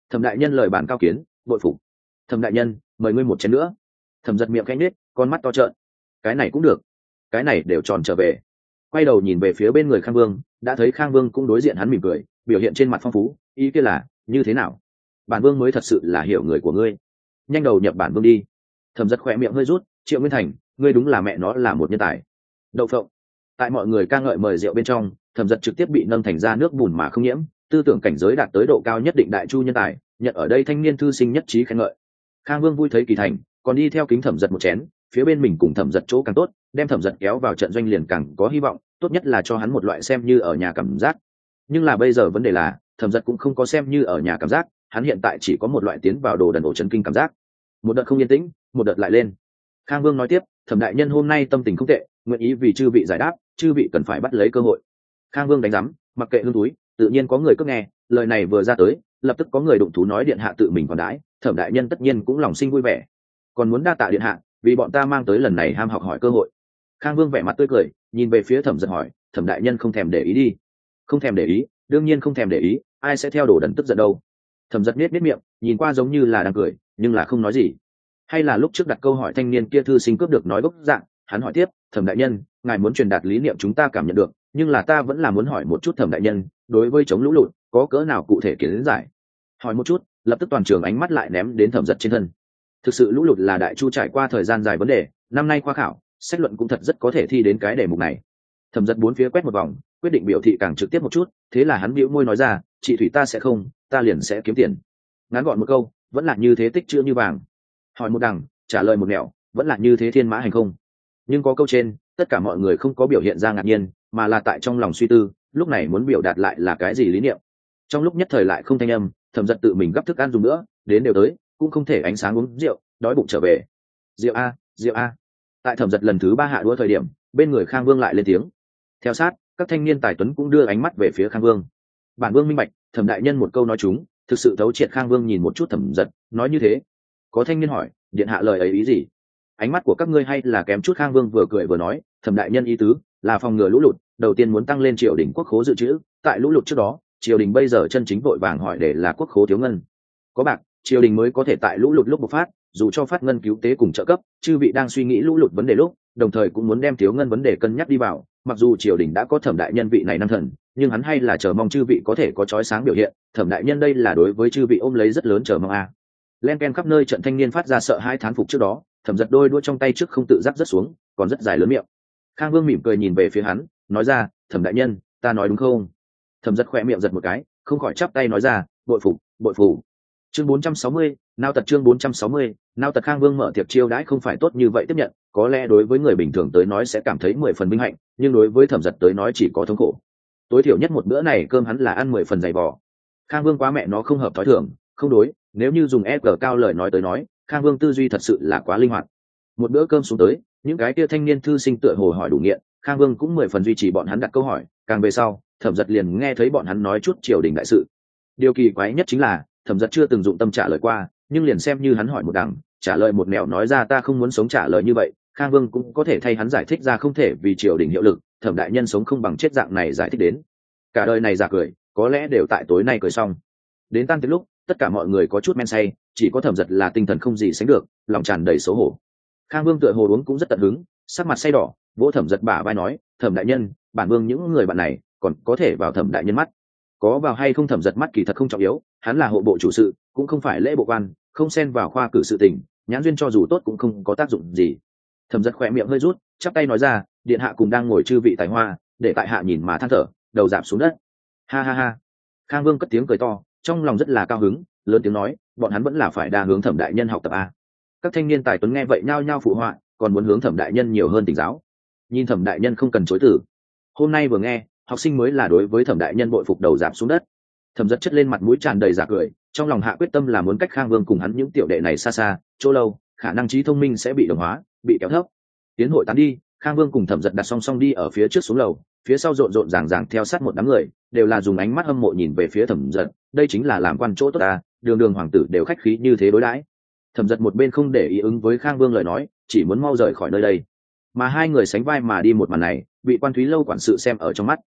Thẩm đại nhân lời bản cao kiến, bội phục. Thẩm đại nhân, mời ngươi một chén nữa. Thẩm giật miệng khẽ nhếch, con mắt to trợn. Cái này cũng được, cái này đều tròn trở về. Quay đầu nhìn về phía bên người Khang Vương, đã thấy Khang Vương cũng đối diện hắn mỉm cười, biểu hiện trên mặt phong phú, ý kia là như thế nào? Bản vương mới thật sự là hiểu người của ngươi, nhanh đầu nhập bản vương đi. Thẩm giật khỏe miệng hơi rút, Triệu Nguyên Thành, ngươi đúng là mẹ nó là một nhân tài. Đậu phộng. Tại mọi người ca ngợi mời rượu bên trong, Thẩm giật trực tiếp bị nâng thành ra nước bùn mà không nhiễm, tư tưởng cảnh giới đạt tới độ cao nhất định đại chu nhân tài, nhận ở đây thanh niên thư sinh nhất trí khen ngợi. Khang Vương vui thấy kỳ thành, còn đi theo kính Thẩm giật một chén, phía bên mình cùng Thẩm giật chỗ càng tốt, đem Thẩm giật kéo vào trận doanh liền càng có hy vọng, tốt nhất là cho hắn một loại xem như ở nhà cảm giác. Nhưng là bây giờ vấn đề là Thẩm giật cũng không có xem như ở nhà cảm giác, hắn hiện tại chỉ có một loại tiến vào đồ đần ổ chấn kinh cảm giác. Một đợt không yên tĩnh, một đợt lại lên. Khang Vương nói tiếp, Thẩm đại nhân hôm nay tâm tình không tệ, nguyện ý vì chư vị giải đáp, chư vị cần phải bắt lấy cơ hội. Khang Vương đánh rắm, mặc kệ hương túi, tự nhiên có người cứ nghe, lời này vừa ra tới, lập tức có người đụng thú nói điện hạ tự mình còn đãi, Thẩm đại nhân tất nhiên cũng lòng sinh vui vẻ, còn muốn đa tạ điện hạ vì bọn ta mang tới lần này ham học hỏi cơ hội. Khang Vương vẻ mặt tươi cười, nhìn về phía Thẩm giật hỏi, Thẩm đại nhân không thèm để ý đi? Không thèm để ý, đương nhiên không thèm để ý, ai sẽ theo đồ đần tức giận đâu. Thẩm giật nết nết miệng, nhìn qua giống như là đang cười, nhưng là không nói gì. Hay là lúc trước đặt câu hỏi thanh niên kia thư sinh cướp được nói gốc dạng, hắn hỏi tiếp, Thẩm đại nhân, ngài muốn truyền đạt lý niệm chúng ta cảm nhận được, nhưng là ta vẫn là muốn hỏi một chút Thẩm đại nhân, đối với chống lũ lụt có cỡ nào cụ thể kiến giải? Hỏi một chút, lập tức toàn trường ánh mắt lại ném đến Thẩm giật trên thân. Thực sự lũ lụt là đại chu trải qua thời gian dài vấn đề, năm nay khoa khảo sách luận cũng thật rất có thể thi đến cái đề mục này. Thẩm giật bốn phía quét một vòng, quyết định biểu thị càng trực tiếp một chút, thế là hắn bĩu môi nói ra, chị thủy ta sẽ không, ta liền sẽ kiếm tiền. Ngắn gọn một câu, vẫn là như thế tích chữ như vàng. Hỏi một đằng, trả lời một nẻo, vẫn là như thế thiên mã hành không. Nhưng có câu trên, tất cả mọi người không có biểu hiện ra ngạc nhiên, mà là tại trong lòng suy tư, lúc này muốn biểu đạt lại là cái gì lý niệm. Trong lúc nhất thời lại không thanh âm, Thẩm giật tự mình gấp thức ăn dùng nữa, đến đều tới, cũng không thể ánh sáng uống rượu, đói bụng trở về. Rượu a, rượu a. Tại Thẩm giật lần thứ ba hạ đũa thời điểm, bên người Khang Vương lại lên tiếng. Theo sát, các thanh niên tài tuấn cũng đưa ánh mắt về phía Khang Vương. Bản vương minh bạch, Thẩm đại nhân một câu nói chúng, thực sự thấu triệt. Khang Vương nhìn một chút Thẩm giật, nói như thế. Có thanh niên hỏi, điện hạ lời ấy ý gì? Ánh mắt của các ngươi hay là kém chút. Khang Vương vừa cười vừa nói, Thẩm đại nhân ý tứ là phòng ngừa lũ lụt, đầu tiên muốn tăng lên triều đình quốc khố dự trữ, tại lũ lụt trước đó, triều đình bây giờ chân chính vội vàng hỏi để là quốc khố thiếu ngân. Có bạc, triều đình mới có thể tại lũ lụt lúc bộc phát, dù cho phát ngân cứu tế cùng trợ cấp, chư vị đang suy nghĩ lũ lụt vấn đề lúc, đồng thời cũng muốn đem thiếu ngân vấn đề cân nhắc đi vào. Mặc dù triều đình đã có Thẩm đại nhân vị này năng thần, nhưng hắn hay là chờ mong chư vị có thể có chói sáng biểu hiện. Thẩm đại nhân đây là đối với chư vị ôm lấy rất lớn chờ mong a. À. Len ken khắp nơi trận thanh niên phát ra sợ hai thán phục trước đó, Thẩm giật đôi đũa trong tay trước không tự giác rất xuống, còn rất dài lớn miệng. Khang Vương mỉm cười nhìn về phía hắn, nói ra, Thẩm đại nhân, ta nói đúng không? Thẩm giật khỏe miệng giật một cái, không khỏi chắp tay nói ra, bội phục, bội phục. Chương bốn trăm sáu mươi, nao tật. Chương bốn trăm sáu mươi, nao tật. Khang Vương mở tiệc chiêu đãi không phải tốt như vậy tiếp nhận, có lẽ đối với người bình thường tới nói sẽ cảm thấy mười phần vinh hạnh, nhưng đối với Thẩm giật tới nói chỉ có thống khổ. Tối thiểu nhất một bữa này cơm hắn là ăn mười phần dày vò. Khang Vương quá mẹ nó không hợp thói thường, không đối, nếu như dùng e giê cao lời nói tới nói, Khang Vương tư duy thật sự là quá linh hoạt. Một bữa cơm xuống tới, những cái kia thanh niên thư sinh tựa hồ hỏi đủ nghiện, Khang Vương cũng mười phần duy trì bọn hắn đặt câu hỏi, càng về sau, Thẩm giật liền nghe thấy bọn hắn nói chút triều đình đại sự. Điều kỳ quái nhất chính là, Thẩm giật chưa từng dụng tâm trả lời qua, nhưng liền xem như hắn hỏi một đằng, trả lời một nẻo, nói ra ta không muốn sống trả lời như vậy, Khang Vương cũng có thể thay hắn giải thích ra không thể vì triều đình hiệu lực, Thẩm đại nhân sống không bằng chết dạng này giải thích đến. Cả đời này giả cười, có lẽ đều tại tối nay cười xong. Đến tan tiệc lúc, tất cả mọi người có chút men say, chỉ có Thẩm giật là tinh thần không gì sánh được, lòng tràn đầy xấu hổ. Khang Vương tựa hồ uống cũng rất tận hứng, sắc mặt say đỏ, vỗ Thẩm giật bả vai nói, Thẩm đại nhân, bản vương những người bạn này còn có thể vào Thẩm đại nhân mắt. Có vào hay không Thẩm giật mắt kỳ thật không trọng yếu, hắn là hộ bộ chủ sự, cũng không phải lễ bộ quan, không xen vào khoa cử sự tình, nhãn duyên cho dù tốt cũng không có tác dụng gì. Thẩm giật khỏe miệng hơi rút, chắp tay nói ra, điện hạ cùng đang ngồi chư vị tài hoa, để tại hạ nhìn mà than thở, đầu giảm xuống đất. Ha ha ha. Khang Vương cất tiếng cười to, trong lòng rất là cao hứng, lớn tiếng nói, bọn hắn vẫn là phải đa hướng Thẩm đại nhân học tập a. Các thanh niên tài tuấn nghe vậy nhao nhao phụ họa, còn muốn hướng Thẩm đại nhân nhiều hơn tỉnh giáo. Nhìn Thẩm đại nhân không cần chối từ. Hôm nay vừa nghe, học sinh mới là đối với Thẩm đại nhân bội phục, đầu giảm xuống đất. Thẩm giật chất lên mặt mũi tràn đầy giả cười, trong lòng hạ quyết tâm là muốn cách Khang Vương cùng hắn những tiểu đệ này xa xa, chỗ lâu, khả năng trí thông minh sẽ bị đồng hóa, bị kéo thấp. Tiến hội tán đi, Khang Vương cùng Thẩm giật đặt song song đi ở phía trước xuống lầu, phía sau rộn rộn ràng ràng theo sát một đám người, đều là dùng ánh mắt hâm mộ nhìn về phía Thẩm giật, đây chính là làm quan chỗ tốt ta, đường đường hoàng tử đều khách khí như thế đối đãi. Thẩm giật một bên không để ý ứng với Khang Vương lời nói, chỉ muốn mau rời khỏi nơi đây. Mà hai người sánh vai mà đi một màn này, bị Quan Thúy lâu quản sự xem ở trong mắt.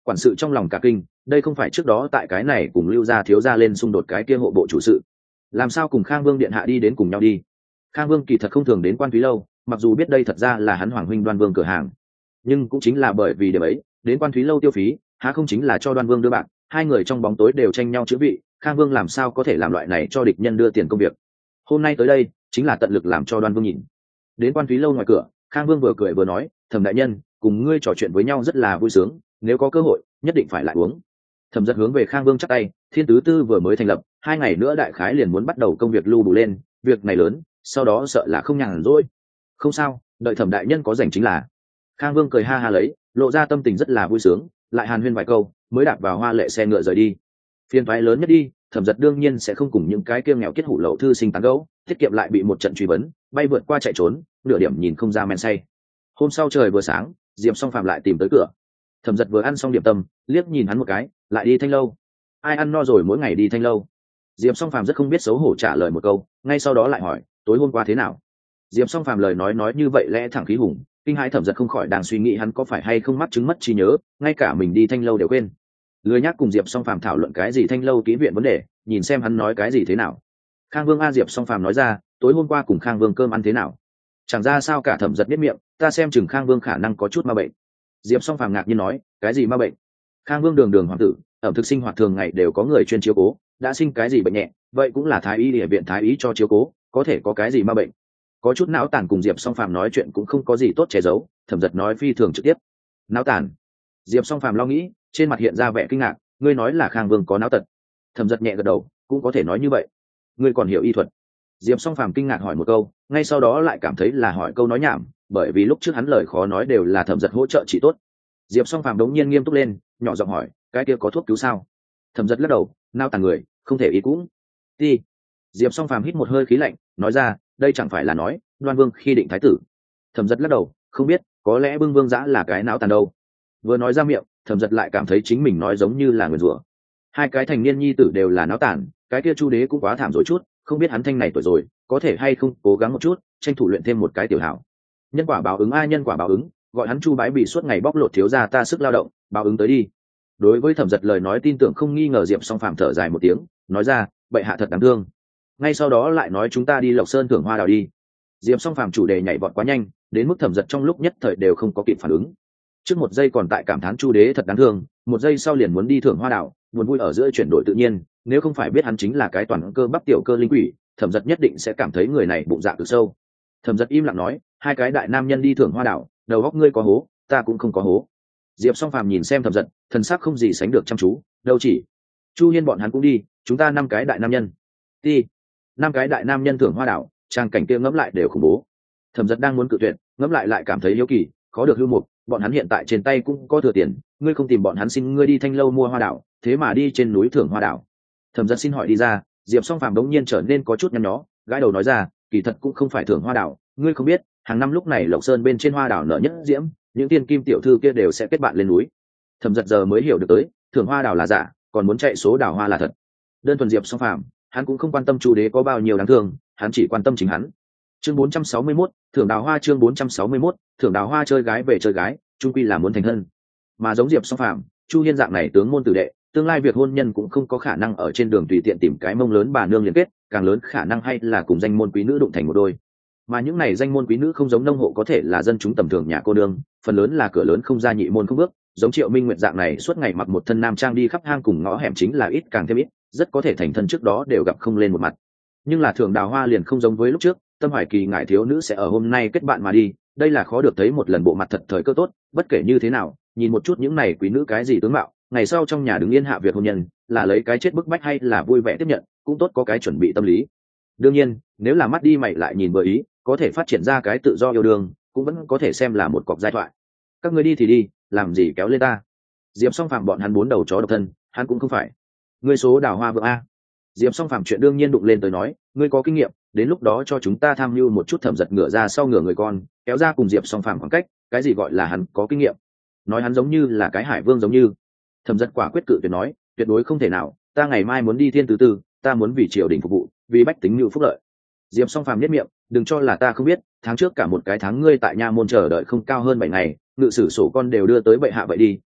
Quản sự trong lòng cả kinh, đây không phải trước đó tại cái này cùng Lưu gia thiếu gia lên xung đột cái kia hộ bộ chủ sự, làm sao cùng Khang Vương điện hạ đi đến cùng nhau đi? Khang Vương kỳ thật không thường đến Quan Thúy lâu, mặc dù biết đây thật ra là hắn Hoàng huynh Đoan Vương cửa hàng, nhưng cũng chính là bởi vì điểm ấy, đến Quan Thúy lâu tiêu phí, há không chính là cho Đoan Vương đưa bạc, hai người trong bóng tối đều tranh nhau chữ vị, Khang Vương làm sao có thể làm loại này cho địch nhân đưa tiền công việc. Hôm nay tới đây, chính là tận lực làm cho Đoan Vương nhìn. Đến Quan Thúy lâu ngoài cửa, Khang Vương vừa cười vừa nói, Thẩm đại nhân, cùng ngươi trò chuyện với nhau rất là vui sướng, nếu có cơ hội, nhất định phải lại uống. Thẩm Giật hướng về Khang Vương chắp tay, Thiên Tứ Tư vừa mới thành lập, hai ngày nữa đại khái liền muốn bắt đầu công việc lưu đủ lên, việc này lớn, sau đó sợ là không nhàn rỗi. Không sao, đợi Thẩm đại nhân có rảnh chính là. Khang Vương cười ha ha lấy, lộ ra tâm tình rất là vui sướng, lại hàn huyên vài câu, mới đạp vào hoa lệ xe ngựa rời đi. Phiên toái lớn nhất đi, Thẩm Giật đương nhiên sẽ không cùng những cái kia nghèo kết hủ lậu thư sinh tán gẫu, tiết kiệm lại bị một trận truy vấn, bay vượt qua chạy trốn, nửa điểm nhìn không ra men say. Hôm sau trời vừa sáng, Diệp Song Phạm lại tìm tới cửa. Thẩm Giật vừa ăn xong điểm tâm, liếc nhìn hắn một cái, lại đi Thanh lâu. Ai ăn no rồi mỗi ngày đi Thanh lâu? Diệp Song Phạm rất không biết xấu hổ trả lời một câu, ngay sau đó lại hỏi, tối hôm qua thế nào? Diệp Song Phạm lời nói nói như vậy lẽ thẳng khí hùng, kinh hãi Thẩm Giật không khỏi đang suy nghĩ hắn có phải hay không mắc chứng mất trí nhớ, ngay cả mình đi Thanh lâu đều quên. Lười nhác cùng Diệp Song Phạm thảo luận cái gì Thanh lâu kỹ viện vấn đề, nhìn xem hắn nói cái gì thế nào. Khang Vương a Diệp Song Phạm nói ra, tối hôm qua cùng Khang Vương cơm ăn thế nào? Chẳng ra sao cả. Thẩm Giật biết miệng, ta xem chừng Khang Vương khả năng có chút ma bệnh. Diệp Song Phạm ngạc nhiên nói, cái gì ma bệnh? Khang Vương đường đường hoàng tử, ẩm thực sinh hoạt thường ngày đều có người chuyên chiếu cố, đã sinh cái gì bệnh nhẹ, vậy cũng là thái y địa viện thái y cho chiếu cố, có thể có cái gì ma bệnh? Có chút não tàn cùng Diệp Song Phạm nói chuyện cũng không có gì tốt che giấu, Thẩm Giật nói phi thường trực tiếp. Não tàn? Diệp Song Phạm lo nghĩ, trên mặt hiện ra vẻ kinh ngạc, ngươi nói là Khang Vương có não tật? Thẩm Giật nhẹ gật đầu, cũng có thể nói như vậy. Ngươi còn hiểu y thuật? Diệp Song Phạm kinh ngạc hỏi một câu, ngay sau đó lại cảm thấy là hỏi câu nói nhảm, bởi vì lúc trước hắn lời khó nói đều là Thẩm Giật hỗ trợ trị tốt. Diệp Song Phạm đống nhiên nghiêm túc lên, nhỏ giọng hỏi, cái kia có thuốc cứu sao? Thẩm Giật lắc đầu, nao tàn người, không thể ý cũng. Đi. Diệp Song Phạm hít một hơi khí lạnh, nói ra, đây chẳng phải là nói, Đoan Vương khi định thái tử. Thẩm Giật lắc đầu, không biết, có lẽ Bưng Vương Dã là cái não tàn đâu. Vừa nói ra miệng, Thẩm Giật lại cảm thấy chính mình nói giống như là nguyền rủa. Hai cái thành niên nhi tử đều là não tàn, cái kia Chu Đế cũng quá thảm rồi chút, không biết hắn thanh này tuổi rồi, có thể hay không cố gắng một chút, tranh thủ luyện thêm một cái tiểu hảo. Nhân quả báo ứng a nhân quả báo ứng, gọi hắn Chu Bái bị suốt ngày bóc lột thiếu gia ta sức lao động, báo ứng tới đi. Đối với Thẩm Giật lời nói tin tưởng không nghi ngờ, Diệp Song Phạm thở dài một tiếng, nói ra, bệ hạ thật đáng thương. Ngay sau đó lại nói chúng ta đi Lộc Sơn thưởng hoa đào đi. Diệp Song Phạm chủ đề nhảy vọt quá nhanh, đến mức Thẩm Giật trong lúc nhất thời đều không có kịp phản ứng. Trước một giây còn tại cảm thán Chu Đế thật đáng thương, một giây sau liền muốn đi thưởng hoa đào, buồn vui ở giữa chuyển đổi tự nhiên, nếu không phải biết hắn chính là cái toàn cơ bắp tiểu cơ linh quỷ, Thẩm Giật nhất định sẽ cảm thấy người này bụng dạ cực sâu. Thẩm Giật im lặng nói, hai cái đại nam nhân đi thưởng hoa đào, đầu óc ngươi có hố, ta cũng không có hố. Diệp Song Phạm nhìn xem Thẩm Giật, thần sắc không gì sánh được chăm chú, đâu chỉ Chu Hiên bọn hắn cũng đi, chúng ta năm cái đại nam nhân đi. Năm cái đại nam nhân thưởng hoa đào, trang cảnh kia ngẫm lại đều khủng bố. Thẩm Giật đang muốn cự tuyệt, ngẫm lại lại cảm thấy hiếu kỳ, khó được hưu mục, bọn hắn hiện tại trên tay cũng có thừa tiền, ngươi không tìm bọn hắn xin ngươi đi Thanh lâu mua hoa đào, thế mà đi trên núi thưởng hoa đào. Thẩm Giật xin hỏi đi ra, Diệp Song Phạm đống nhiên trở nên có chút nhăn nhó, gãi đầu nói ra, kỳ thật cũng không phải thưởng hoa đào, ngươi không biết, hàng năm lúc này Lộc Sơn bên trên hoa đào nở nhất diễm, những tiên kim tiểu thư kia đều sẽ kết bạn lên núi. Thẩm Giật giờ mới hiểu được tới, thưởng hoa đào là giả, còn muốn chạy số đào hoa là thật. Đơn thuần Diệp Song Phạm, hắn cũng không quan tâm Chu Đế có bao nhiêu đáng thương, hắn chỉ quan tâm chính hắn. Chương bốn trăm sáu mươi mốt, thưởng đào hoa. Chương bốn trăm sáu mươi mốt, thưởng đào hoa. Chơi gái về chơi gái, chung quy là muốn thành thân. Mà giống Diệp Song Phạm, Chu Hiên dạng này tướng môn tử đệ, tương lai việc hôn nhân cũng không có khả năng ở trên đường tùy tiện tìm cái mông lớn bà nương liên kết, càng lớn khả năng hay là cùng danh môn quý nữ đụng thành một đôi. Mà những này danh môn quý nữ không giống nông hộ có thể là dân chúng tầm thường nhà cô đương, phần lớn là cửa lớn không ra nhị môn không bước, giống Triệu Minh Nguyệt dạng này suốt ngày mặc một thân nam trang đi khắp hang cùng ngõ hẻm chính là ít càng thêm ít, rất có thể thành thân trước đó đều gặp không lên một mặt. Nhưng là thưởng đào hoa liền không giống với lúc trước, Tâm Hoài Kỳ ngại thiếu nữ sẽ ở hôm nay kết bạn mà đi, đây là khó được thấy một lần bộ mặt thật thời cơ tốt, bất kể như thế nào, nhìn một chút những này quý nữ cái gì tướng mạo, ngày sau trong nhà đứng yên hạ việc hôn nhân, là lấy cái chết bức bách hay là vui vẻ tiếp nhận, cũng tốt có cái chuẩn bị tâm lý. Đương nhiên, nếu là mắt đi mày lại nhìn vừa ý, có thể phát triển ra cái tự do yêu đương, cũng vẫn có thể xem là một cọc giai thoại. Các ngươi đi thì đi, làm gì kéo lên ta? Diệp Song Phạm bọn hắn bốn đầu chó độc thân, hắn cũng không phải. Ngươi số đào hoa vượng a. Diệp Song Phạm chuyện đương nhiên đụng lên tới nói, ngươi có kinh nghiệm, đến lúc đó cho chúng ta tham mưu một chút. Thẩm Giật ngửa ra sau ngửa người con, kéo ra cùng Diệp Song Phạm khoảng cách, cái gì gọi là hắn có kinh nghiệm? Nói hắn giống như là cái hải vương giống như. Thẩm Giật quả quyết cự tuyệt nói, tuyệt đối không thể nào, ta ngày mai muốn đi Thiên Tứ Tư, ta muốn vì triều đình phục vụ, vì bách tính nhu phúc lợi. Diệp Song Phạm nhếch miệng, đừng cho là ta không biết, tháng trước cả một cái tháng ngươi tại nha môn chờ đợi không cao hơn bảy ngày, ngự sử sổ con đều đưa tới bệ hạ vậy đi,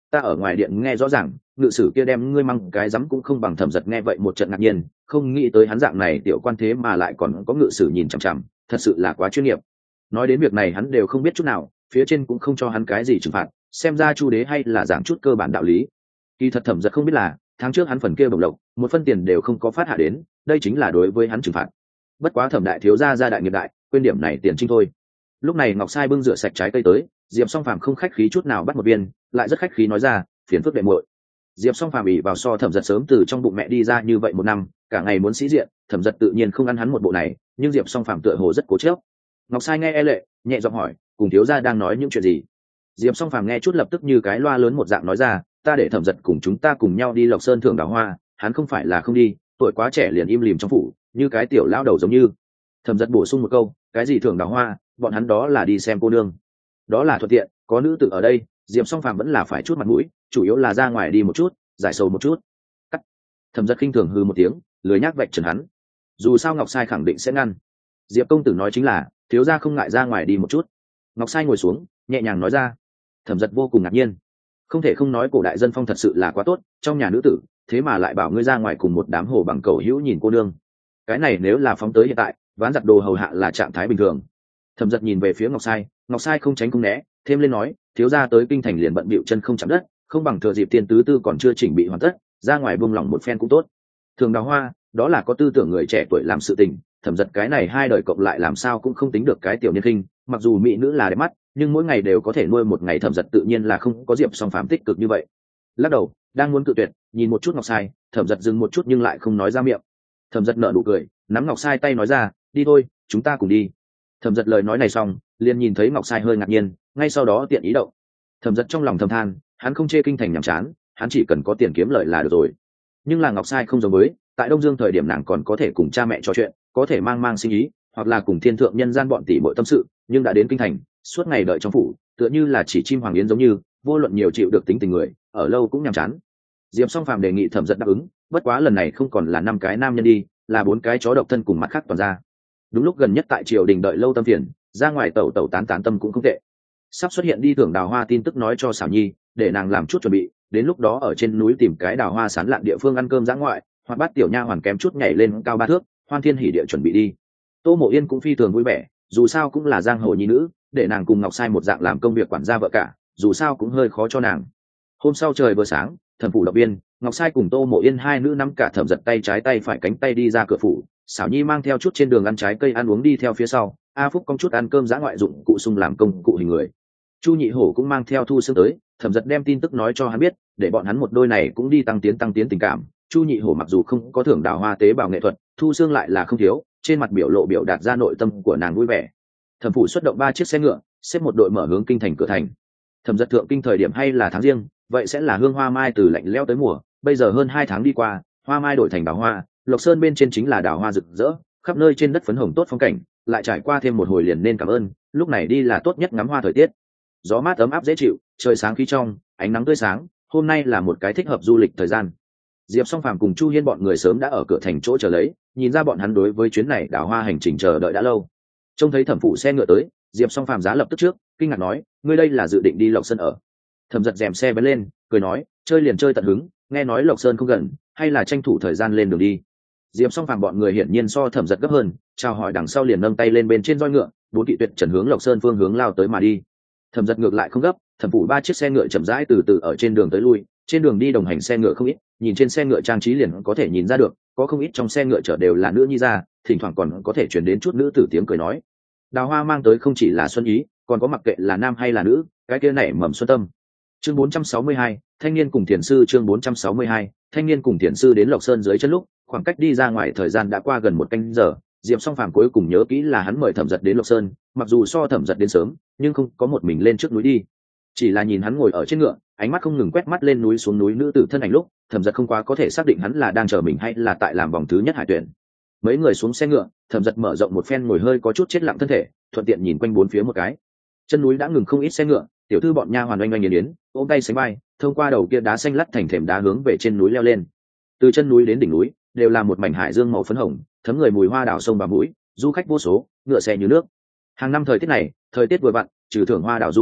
ta ở ngoài điện nghe rõ ràng ngự sử kia đem ngươi măng cái rắm cũng không bằng. Thẩm Giật nghe vậy một trận ngạc nhiên, không nghĩ tới hắn dạng này tiểu quan thế mà lại còn có ngự sử nhìn chằm chằm, thật sự là quá chuyên nghiệp. Nói đến việc này hắn đều không biết chút nào, phía trên cũng không cho hắn cái gì trừng phạt, xem ra Chu đế hay là giảng chút cơ bản đạo lý. Kỳ thật Thẩm Giật không biết là tháng trước hắn phần kia bổng lộc một phân tiền đều không có phát hạ đến, đây chính là đối với hắn trừng phạt. Bất quá Thẩm đại thiếu gia gia đại nghiệp đại, quên điểm này tiền trinh thôi. Lúc này Ngọc Sai bưng rửa sạch trái cây tới, Diệp Song Phàm không khách khí chút nào bắt một viên, lại rất khách khí nói ra, phiền phức đệ muội. Diệp Song Phàm ỉ vào so Thẩm Giật sớm từ trong bụng mẹ đi ra như vậy một năm, cả ngày muốn sĩ diện, Thẩm Giật tự nhiên không ăn hắn một bộ này, nhưng Diệp Song Phàm tựa hồ rất cố chấp. Ngọc Sai nghe e lệ, nhẹ giọng hỏi, cùng thiếu gia đang nói những chuyện gì? Diệp Song Phàm nghe chút lập tức như cái loa lớn một dạng nói ra, ta để Thẩm Giật cùng chúng ta cùng nhau đi Lộc Sơn thưởng đào hoa, hắn không phải là không đi, tuổi quá trẻ liền im lìm trong phủ, như cái tiểu lão đầu giống như. Thẩm Giật bổ sung một câu, cái gì thưởng đào hoa, bọn hắn đó là đi xem cô nương, đó là thuận tiện, có nữ tử ở đây. Diệp Song Phàm vẫn là phải chút mặt mũi, chủ yếu là ra ngoài đi một chút, giải sầu một chút. Cắt. Thẩm Giật khinh thường hừ một tiếng, lười nhác vạch trần hắn. Dù sao Ngọc Sai khẳng định sẽ ngăn. Diệp công tử nói chính là, thiếu gia không ngại ra ngoài đi một chút. Ngọc Sai ngồi xuống, nhẹ nhàng nói ra. Thẩm Giật vô cùng ngạc nhiên, không thể không nói cổ đại dân phong thật sự là quá tốt, trong nhà nữ tử thế mà lại bảo ngươi ra ngoài cùng một đám hồ bằng cầu hữu nhìn cô nương. Cái này nếu là phóng tới hiện tại, ván giặt đồ hầu hạ là trạng thái bình thường. Thẩm Giật nhìn về phía Ngọc Sai, Ngọc Sai không tránh không né, thêm lên nói, thiếu gia tới kinh thành liền bận bịu chân không chạm đất, không bằng thừa dịp tiên tứ tư còn chưa chỉnh bị hoàn tất, ra ngoài buông lỏng một phen cũng tốt. Thường đào hoa, đó là có tư tưởng người trẻ tuổi làm sự tình. Thẩm Giật cái này hai đời cộng lại làm sao cũng không tính được cái tiểu niên khinh, mặc dù mỹ nữ là đẹp mắt, nhưng mỗi ngày đều có thể nuôi một ngày. Thẩm Giật tự nhiên là không có Diệp Song Phàm tích cực như vậy. Lắc đầu, đang muốn cự tuyệt, nhìn một chút Ngọc Sai, Thẩm Giật dừng một chút nhưng lại không nói ra miệng. Thẩm Giật nở nụ cười, nắm Ngọc Sai tay nói ra, đi thôi, chúng ta cùng đi. Thẩm Giật lời nói này xong, liền nhìn thấy Ngọc Sai hơi ngạc nhiên, ngay sau đó tiện ý động. Thẩm Giật trong lòng thầm than, hắn không chê kinh thành nhàm chán, hắn chỉ cần có tiền kiếm lợi là được rồi. Nhưng là Ngọc Sai không giống với, tại Đông Dương thời điểm nàng còn có thể cùng cha mẹ trò chuyện, có thể mang mang sinh ý, hoặc là cùng thiên thượng nhân gian bọn tỷ muội tâm sự, nhưng đã đến kinh thành, suốt ngày đợi trong phủ, tựa như là chỉ chim hoàng yến giống như, vô luận nhiều chịu được tính tình người, ở lâu cũng nhàm chán. Diệp Song Phàm đề nghị Thẩm Giật đáp ứng, bất quá lần này không còn là năm cái nam nhân đi, là bốn cái chó độc thân cùng mặt khác toàn ra. Đúng lúc gần nhất tại triều đình đợi lâu tâm phiền, ra ngoài tẩu tẩu tán tán tâm cũng không tệ. Sắp xuất hiện đi thưởng đào hoa tin tức nói cho Sảo Nhi, để nàng làm chút chuẩn bị, đến lúc đó ở trên núi tìm cái đào hoa sán lạn địa phương ăn cơm dã ngoại, hoặc bắt tiểu nha hoàn kém chút nhảy lên cao ba thước, hoan thiên hỉ địa chuẩn bị đi. Tô Mộ Yên cũng phi thường vui vẻ, dù sao cũng là giang hồ nhi nữ, để nàng cùng Ngọc Sai một dạng làm công việc quản gia vợ cả, dù sao cũng hơi khó cho nàng. Hôm sau trời vừa sáng, Thẩm phủ động viên, Ngọc Sai cùng Tô Mộ Yên hai nữ nắm cả Thẩm Giật tay trái tay phải cánh tay đi ra cửa phủ, Sảo Nhi mang theo chút trên đường ăn trái cây ăn uống đi theo phía sau, A Phúc công chút ăn cơm dã ngoại dụng cụ sung làm công cụ hình người. Chu Nhị Hổ cũng mang theo Thu Sương tới, Thẩm Giật đem tin tức nói cho hắn biết, để bọn hắn một đôi này cũng đi tăng tiến tăng tiến tình cảm. Chu Nhị Hổ mặc dù không có thưởng đào hoa tế bào nghệ thuật, Thu Sương lại là không thiếu, trên mặt biểu lộ biểu đạt ra nội tâm của nàng vui vẻ. Thẩm phủ xuất động ba chiếc xe ngựa, xếp một đội mở hướng kinh thành cửa thành. Thẩm Giật thượng kinh thời điểm hay là tháng riêng, vậy sẽ là hương hoa mai từ lạnh lẽo tới mùa, bây giờ hơn hai tháng đi qua, hoa mai đổi thành đào hoa, Lộc Sơn bên trên chính là đào hoa rực rỡ, khắp nơi trên đất phấn hồng tốt phong cảnh, lại trải qua thêm một hồi liền nên cảm ơn, lúc này đi là tốt nhất ngắm hoa thời tiết. Gió mát ấm áp dễ chịu, trời sáng khí trong, ánh nắng tươi sáng, hôm nay là một cái thích hợp du lịch thời gian. Diệp Song Phàm cùng Chu Hiên bọn người sớm đã ở cửa thành chỗ chờ lấy, nhìn ra bọn hắn đối với chuyến này đào hoa hành trình chờ đợi đã lâu. Trông thấy Thẩm phủ xe ngựa tới, Diệp Song Phàm giá lập tức trước, kinh ngạc nói, ngươi đây là dự định đi Lộc Sơn ở? Thẩm Giật rèm xe bén lên, cười nói, chơi liền chơi tận hứng, nghe nói Lộc Sơn không gần, hay là tranh thủ thời gian lên đường đi. Diệp Song Phàm bọn người hiển nhiên so Thẩm Giật gấp hơn, chào hỏi đằng sau liền nâng tay lên bên trên roi ngựa, bốn kỵ tuyệt trần hướng Lộc Sơn phương hướng lao tới mà đi. Thẩm Giật ngược lại không gấp, Thẩm phủ ba chiếc xe ngựa chậm rãi từ từ ở trên đường tới lui, trên đường đi đồng hành xe ngựa không ít, nhìn trên xe ngựa trang trí liền có thể nhìn ra được, có không ít trong xe ngựa chở đều là nữ nhi ra, thỉnh thoảng còn có thể truyền đến chút nữ tử tiếng cười nói. Đào hoa mang tới không chỉ là xuân ý, còn có mặc kệ là nam hay là nữ, cái kia nảy mầm xuân tâm. Chương bốn trăm sáu mươi hai, thanh niên cùng thiền sư. Chương bốn trăm sáu mươi hai, thanh niên cùng thiền sư đến Lộc Sơn dưới chân lúc, khoảng cách đi ra ngoài thời gian đã qua gần một canh giờ. Diệp Song Phàm cuối cùng nhớ kỹ là hắn mời Thẩm Giật đến Lộc Sơn, mặc dù so Thẩm Giật đến sớm, nhưng không có một mình lên trước núi đi, chỉ là nhìn hắn ngồi ở trên ngựa, ánh mắt không ngừng quét mắt lên núi xuống núi nữ tử thân ảnh lúc, Thẩm Giật không quá có thể xác định hắn là đang chờ mình hay là tại làm vòng thứ nhất hải tuyển. Mấy người xuống xe ngựa, Thẩm Giật mở rộng một phen ngồi hơi có chút chết lặng thân thể, thuận tiện nhìn quanh bốn phía một cái. Chân núi đã ngừng không ít xe ngựa, tiểu thư bọn nha hoàn oanh oanh yến yến, ôm tay sánh vai, thông qua đầu kia đá xanh lắt thành thềm đá hướng về trên núi leo lên. Từ chân núi đến đỉnh núi đều là một mảnh hải dương màu phấn hồng, thấm người mùi hoa đào sông vào mũi, du khách vô số, ngựa xe như nước. Hàng năm thời tiết này, thời tiết vừa vặn, trừ thưởng hoa đào du khách,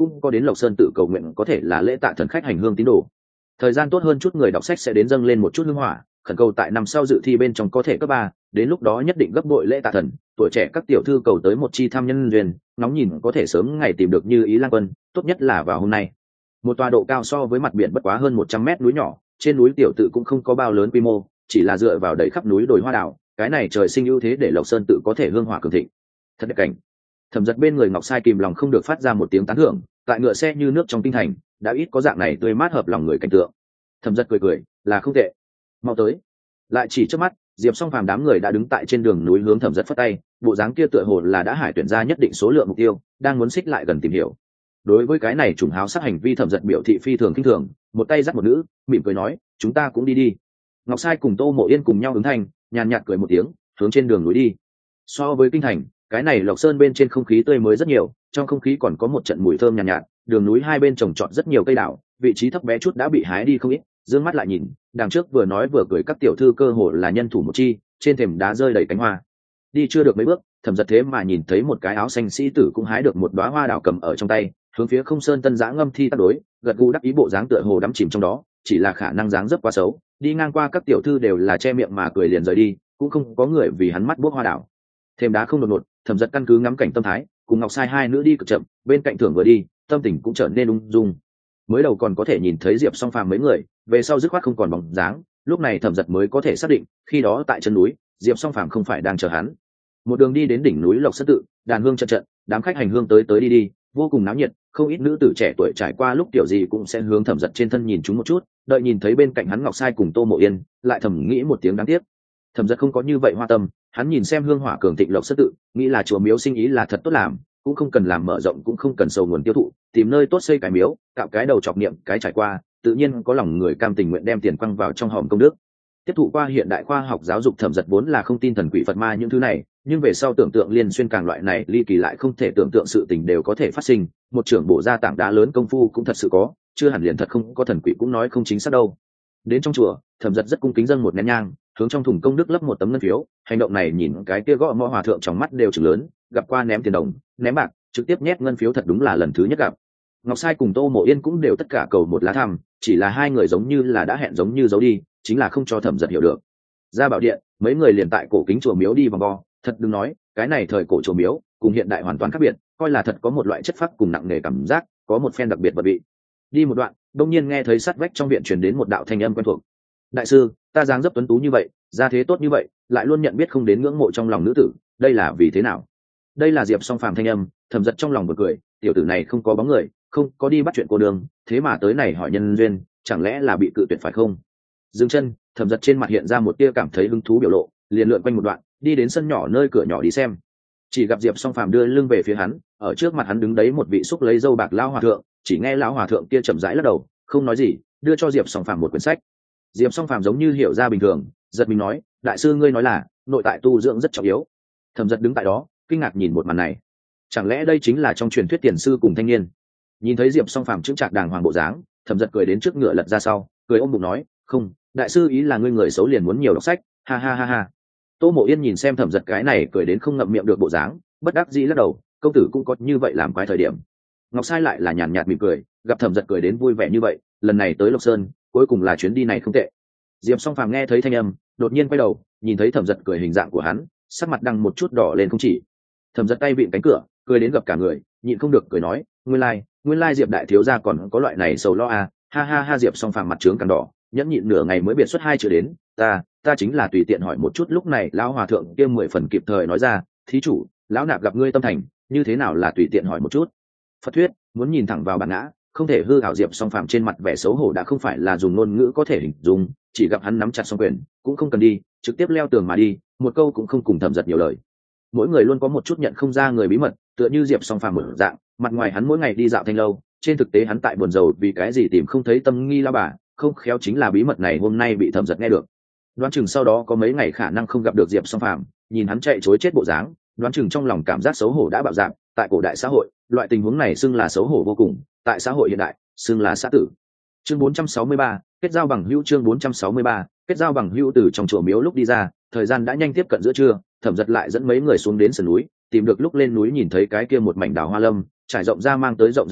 cũng có đến Lộc Sơn tự cầu nguyện có thể là lễ tạ thần khách hành hương tín đồ. Thời gian tốt hơn chút người đọc sách sẽ đến dâng lên một chút hương hỏa, khẩn cầu tại năm sau dự thi bên trong có thể cấp ba, đến lúc đó nhất định gấp bội lễ tạ thần. Tuổi trẻ các tiểu thư cầu tới một chi tham nhân duyên, ngóng nhìn có thể sớm ngày tìm được Như Ý Lang Quân, tốt nhất là vào hôm nay. Một tòa độ cao so với mặt biển bất quá hơn một trăm mét núi nhỏ, trên núi tiểu tự cũng không có bao lớn quy mô, chỉ là dựa vào đầy khắp núi đồi hoa đào, cái này trời sinh ưu thế để Lộc Sơn tự có thể hương hỏa cường thịnh. Thật đẹp cảnh. Thẩm Dật bên người Ngọc Sai kìm lòng không được phát ra một tiếng tán thưởng, tại ngựa xe như nước trong kinh thành, đã ít có dạng này tươi mát hợp lòng người cảnh tượng. Thẩm Dật cười cười, là không tệ. Mau tới. Lại chỉ trước mắt, Diệp Song Phàm đám người đã đứng tại trên đường núi hướng Thẩm Dật phất tay, bộ dáng kia tựa hồ là đã hải tuyển ra nhất định số lượng mục tiêu, đang muốn xích lại gần tìm hiểu. Đối với cái này trùng háo sát hành vi Thẩm Dật biểu thị phi thường kinh thường, một tay dắt một nữ, mỉm cười nói, chúng ta cũng đi đi. Ngọc Sai cùng Tô Mộ Yên cùng nhau ứng thanh, nhàn nhạt cười một tiếng, hướng trên đường núi đi. So với kinh thành, cái này Lộc Sơn bên trên không khí tươi mới rất nhiều, trong không khí còn có một trận mùi thơm nhàn nhạt, nhạt, đường núi hai bên trồng trọt rất nhiều cây đào, vị trí thấp bé chút đã bị hái đi không ít, dương mắt lại nhìn, đằng trước vừa nói vừa cười các tiểu thư cơ hồ là nhân thủ một chi, trên thềm đá rơi đầy cánh hoa. Đi chưa được mấy bước, Thẩm Dật thế mà nhìn thấy một cái áo xanh sĩ tử cũng hái được một đóa hoa đào cầm ở trong tay, hướng phía Không Sơn Tân Giã ngâm thi tác đối, gật gù đắc ý bộ dáng tựa hồ đắm chìm trong đó, chỉ là khả năng dáng dấp quá xấu, đi ngang qua các tiểu thư đều là che miệng mà cười liền rời đi, cũng không có người vì hắn mắt buốc hoa đào. Thềm đá không đột ngột, Thẩm Dật căn cứ ngắm cảnh tâm thái, cùng Ngọc Sai hai nữ đi cực chậm, bên cạnh thưởng vừa đi, tâm tình cũng trở nên ung dung. Mới đầu còn có thể nhìn thấy Diệp Song Phàm mấy người, về sau dứt khoát không còn bóng dáng, lúc này Thẩm Dật mới có thể xác định, khi đó tại chân núi, Diệp Song Phàm không phải đang chờ hắn. Một đường đi đến đỉnh núi Lộc Sơn tự, đàn hương trận trận, đám khách hành hương tới tới đi đi, vô cùng náo nhiệt, không ít nữ tử trẻ tuổi trải qua lúc tiểu gì cũng sẽ hướng Thẩm Dật trên thân nhìn chúng một chút, đợi nhìn thấy bên cạnh hắn Ngọc Sai cùng Tô Mộ Yên, lại thầm nghĩ một tiếng đáng tiếc. Thẩm Dật không có như vậy hoa tâm, hắn nhìn xem hương hỏa cường thịnh Lộc Sơn tự, nghĩ là chùa miếu sinh ý là thật tốt làm, cũng không cần làm mở rộng cũng không cần sầu nguồn tiêu thụ, tìm nơi tốt xây cái miếu, cạo cái đầu chọc niệm cái trải qua, tự nhiên có lòng người cam tình nguyện đem tiền quăng vào trong hòm công đức. Tiếp thụ qua hiện đại khoa học giáo dục Thẩm Dật vốn là không tin thần quỷ Phật ma những thứ này, nhưng về sau tưởng tượng liên xuyên càng loại này ly kỳ lại không thể tưởng tượng sự tình đều có thể phát sinh, một trưởng bổ ra tảng đá lớn công phu cũng thật sự có, chưa hẳn liền thật không có thần quỷ cũng nói không chính xác đâu. Đến trong chùa, Thẩm Dật rất cung kính dâng một nén nhang, hướng trong thùng công đức lấp một tấm ngân phiếu, hành động này nhìn cái kia gõ mõ hòa thượng trong mắt đều trừng lớn, gặp qua ném tiền đồng, ném bạc, trực tiếp nhét ngân phiếu thật đúng là lần thứ nhất gặp. Ngọc Sai cùng Tô Mộ Yên cũng đều tất cả cầu một lá thăm, chỉ là hai người giống như là đã hẹn giống như giấu đi, chính là không cho Thẩm Dật hiểu được. Ra bảo điện, mấy người liền tại cổ kính chùa miếu đi vòng vo, thật đừng nói, cái này thời cổ chùa miếu cùng hiện đại hoàn toàn khác biệt, coi là thật có một loại chất phác cùng nặng nề cảm giác, có một phen đặc biệt vật vị. Đi một đoạn, đông nhiên nghe thấy sát vách trong viện truyền đến một đạo thanh âm quen thuộc. Đại sư, ta dáng dấp tuấn tú như vậy, gia thế tốt như vậy, lại luôn nhận biết không đến ngưỡng mộ trong lòng nữ tử, đây là vì thế nào? Đây là Diệp Song Phàm thanh âm. Thẩm Dật trong lòng bật cười, tiểu tử này không có bóng người, không có đi bắt chuyện cô đường, thế mà tới này hỏi nhân duyên, chẳng lẽ là bị cự tuyệt phải không? Dừng chân, Thẩm Dật trên mặt hiện ra một tia cảm thấy hứng thú biểu lộ, liền lượn quanh một đoạn, đi đến sân nhỏ nơi cửa nhỏ đi xem. Chỉ gặp Diệp Song Phàm đưa lưng về phía hắn, ở trước mặt hắn đứng đấy một vị xúc lấy dâu bạc lão hòa thượng, chỉ nghe lão hòa thượng kia chậm rãi lắc đầu, không nói gì, đưa cho Diệp Song Phàm một quyển sách. Diệp Song Phàm giống như hiểu ra bình thường, giật mình nói, đại sư ngươi nói là nội tại tu dưỡng rất trọng yếu. Thẩm Dật đứng tại đó, kinh ngạc nhìn một màn này, chẳng lẽ đây chính là trong truyền thuyết tiền sư cùng thanh niên? Nhìn thấy Diệp Song Phàm chững chạc đàng hoàng bộ dáng, Thẩm Dật cười đến trước ngựa lật ra sau, cười ôm bụng nói, không, đại sư ý là ngươi người xấu liền muốn nhiều đọc sách, ha ha ha ha. Tô Mộ Yên nhìn xem Thẩm Dật cái này cười đến không ngậm miệng được bộ dáng, bất đắc dĩ lắc đầu, công tử cũng có như vậy làm quái thời điểm. Ngọc Sai lại là nhàn nhạt mỉm cười, gặp Thẩm Dật cười đến vui vẻ như vậy, lần này tới Lộc Sơn, cuối cùng là chuyến đi này không tệ. Diệp Song Phàm nghe thấy thanh âm, đột nhiên quay đầu, nhìn thấy Thẩm Dật cười hình dạng của hắn, sắc mặt đằng một chút đỏ lên không chỉ. Thẩm Dật tay vịn cánh cửa, cười đến gặp cả người, nhịn không được cười nói, nguyên lai, like, nguyên lai like Diệp đại thiếu gia còn có loại này sầu lo à, ha ha ha. Diệp Song Phàm mặt trướng càng đỏ, nhẫn nhịn nửa ngày mới biệt xuất hai chữ đến, ta, ta chính là tùy tiện hỏi một chút. Lúc này lão hòa thượng kia mười phần kịp thời nói ra, thí chủ, lão nạp gặp ngươi tâm thành, như thế nào là tùy tiện hỏi một chút? Phật thuyết, muốn nhìn thẳng vào bản ngã, không thể hư ảo. Diệp Song Phàm trên mặt vẻ xấu hổ đã không phải là dùng ngôn ngữ có thể hình dung, chỉ gặp hắn nắm chặt song quyền, cũng không cần đi, trực tiếp leo tường mà đi, một câu cũng không cùng Thẩm Dật nhiều lời. Mỗi người luôn có một chút nhận không ra người bí mật, tựa như Diệp Song Phàm một dạng, mặt ngoài hắn mỗi ngày đi dạo thanh lâu, trên thực tế hắn tại buồn rầu vì cái gì tìm không thấy Tâm Nghi la bà, không khéo chính là bí mật này hôm nay bị Thẩm Dật nghe được. Đoán chừng sau đó có mấy ngày khả năng không gặp được Diệp Song Phàm, nhìn hắn chạy chối chết bộ dáng, đoán chừng trong lòng cảm giác xấu hổ đã bạo dạn. Tại cổ đại xã hội, loại tình huống này xưng là xấu hổ vô cùng, tại xã hội hiện đại, xưng là xã tử. Chương bốn trăm sáu mươi ba, kết giao bằng hữu. Chương bốn trăm sáu mươi ba, kết giao bằng hữu. Từ trong chùa miếu lúc đi ra, thời gian đã nhanh tiếp cận giữa trưa, Thẩm Dật lại dẫn mấy người xuống đến sườn núi, tìm được lúc lên núi nhìn thấy cái kia một mảnh đào hoa lâm, trải rộng ra mang tới rộng rãi bố,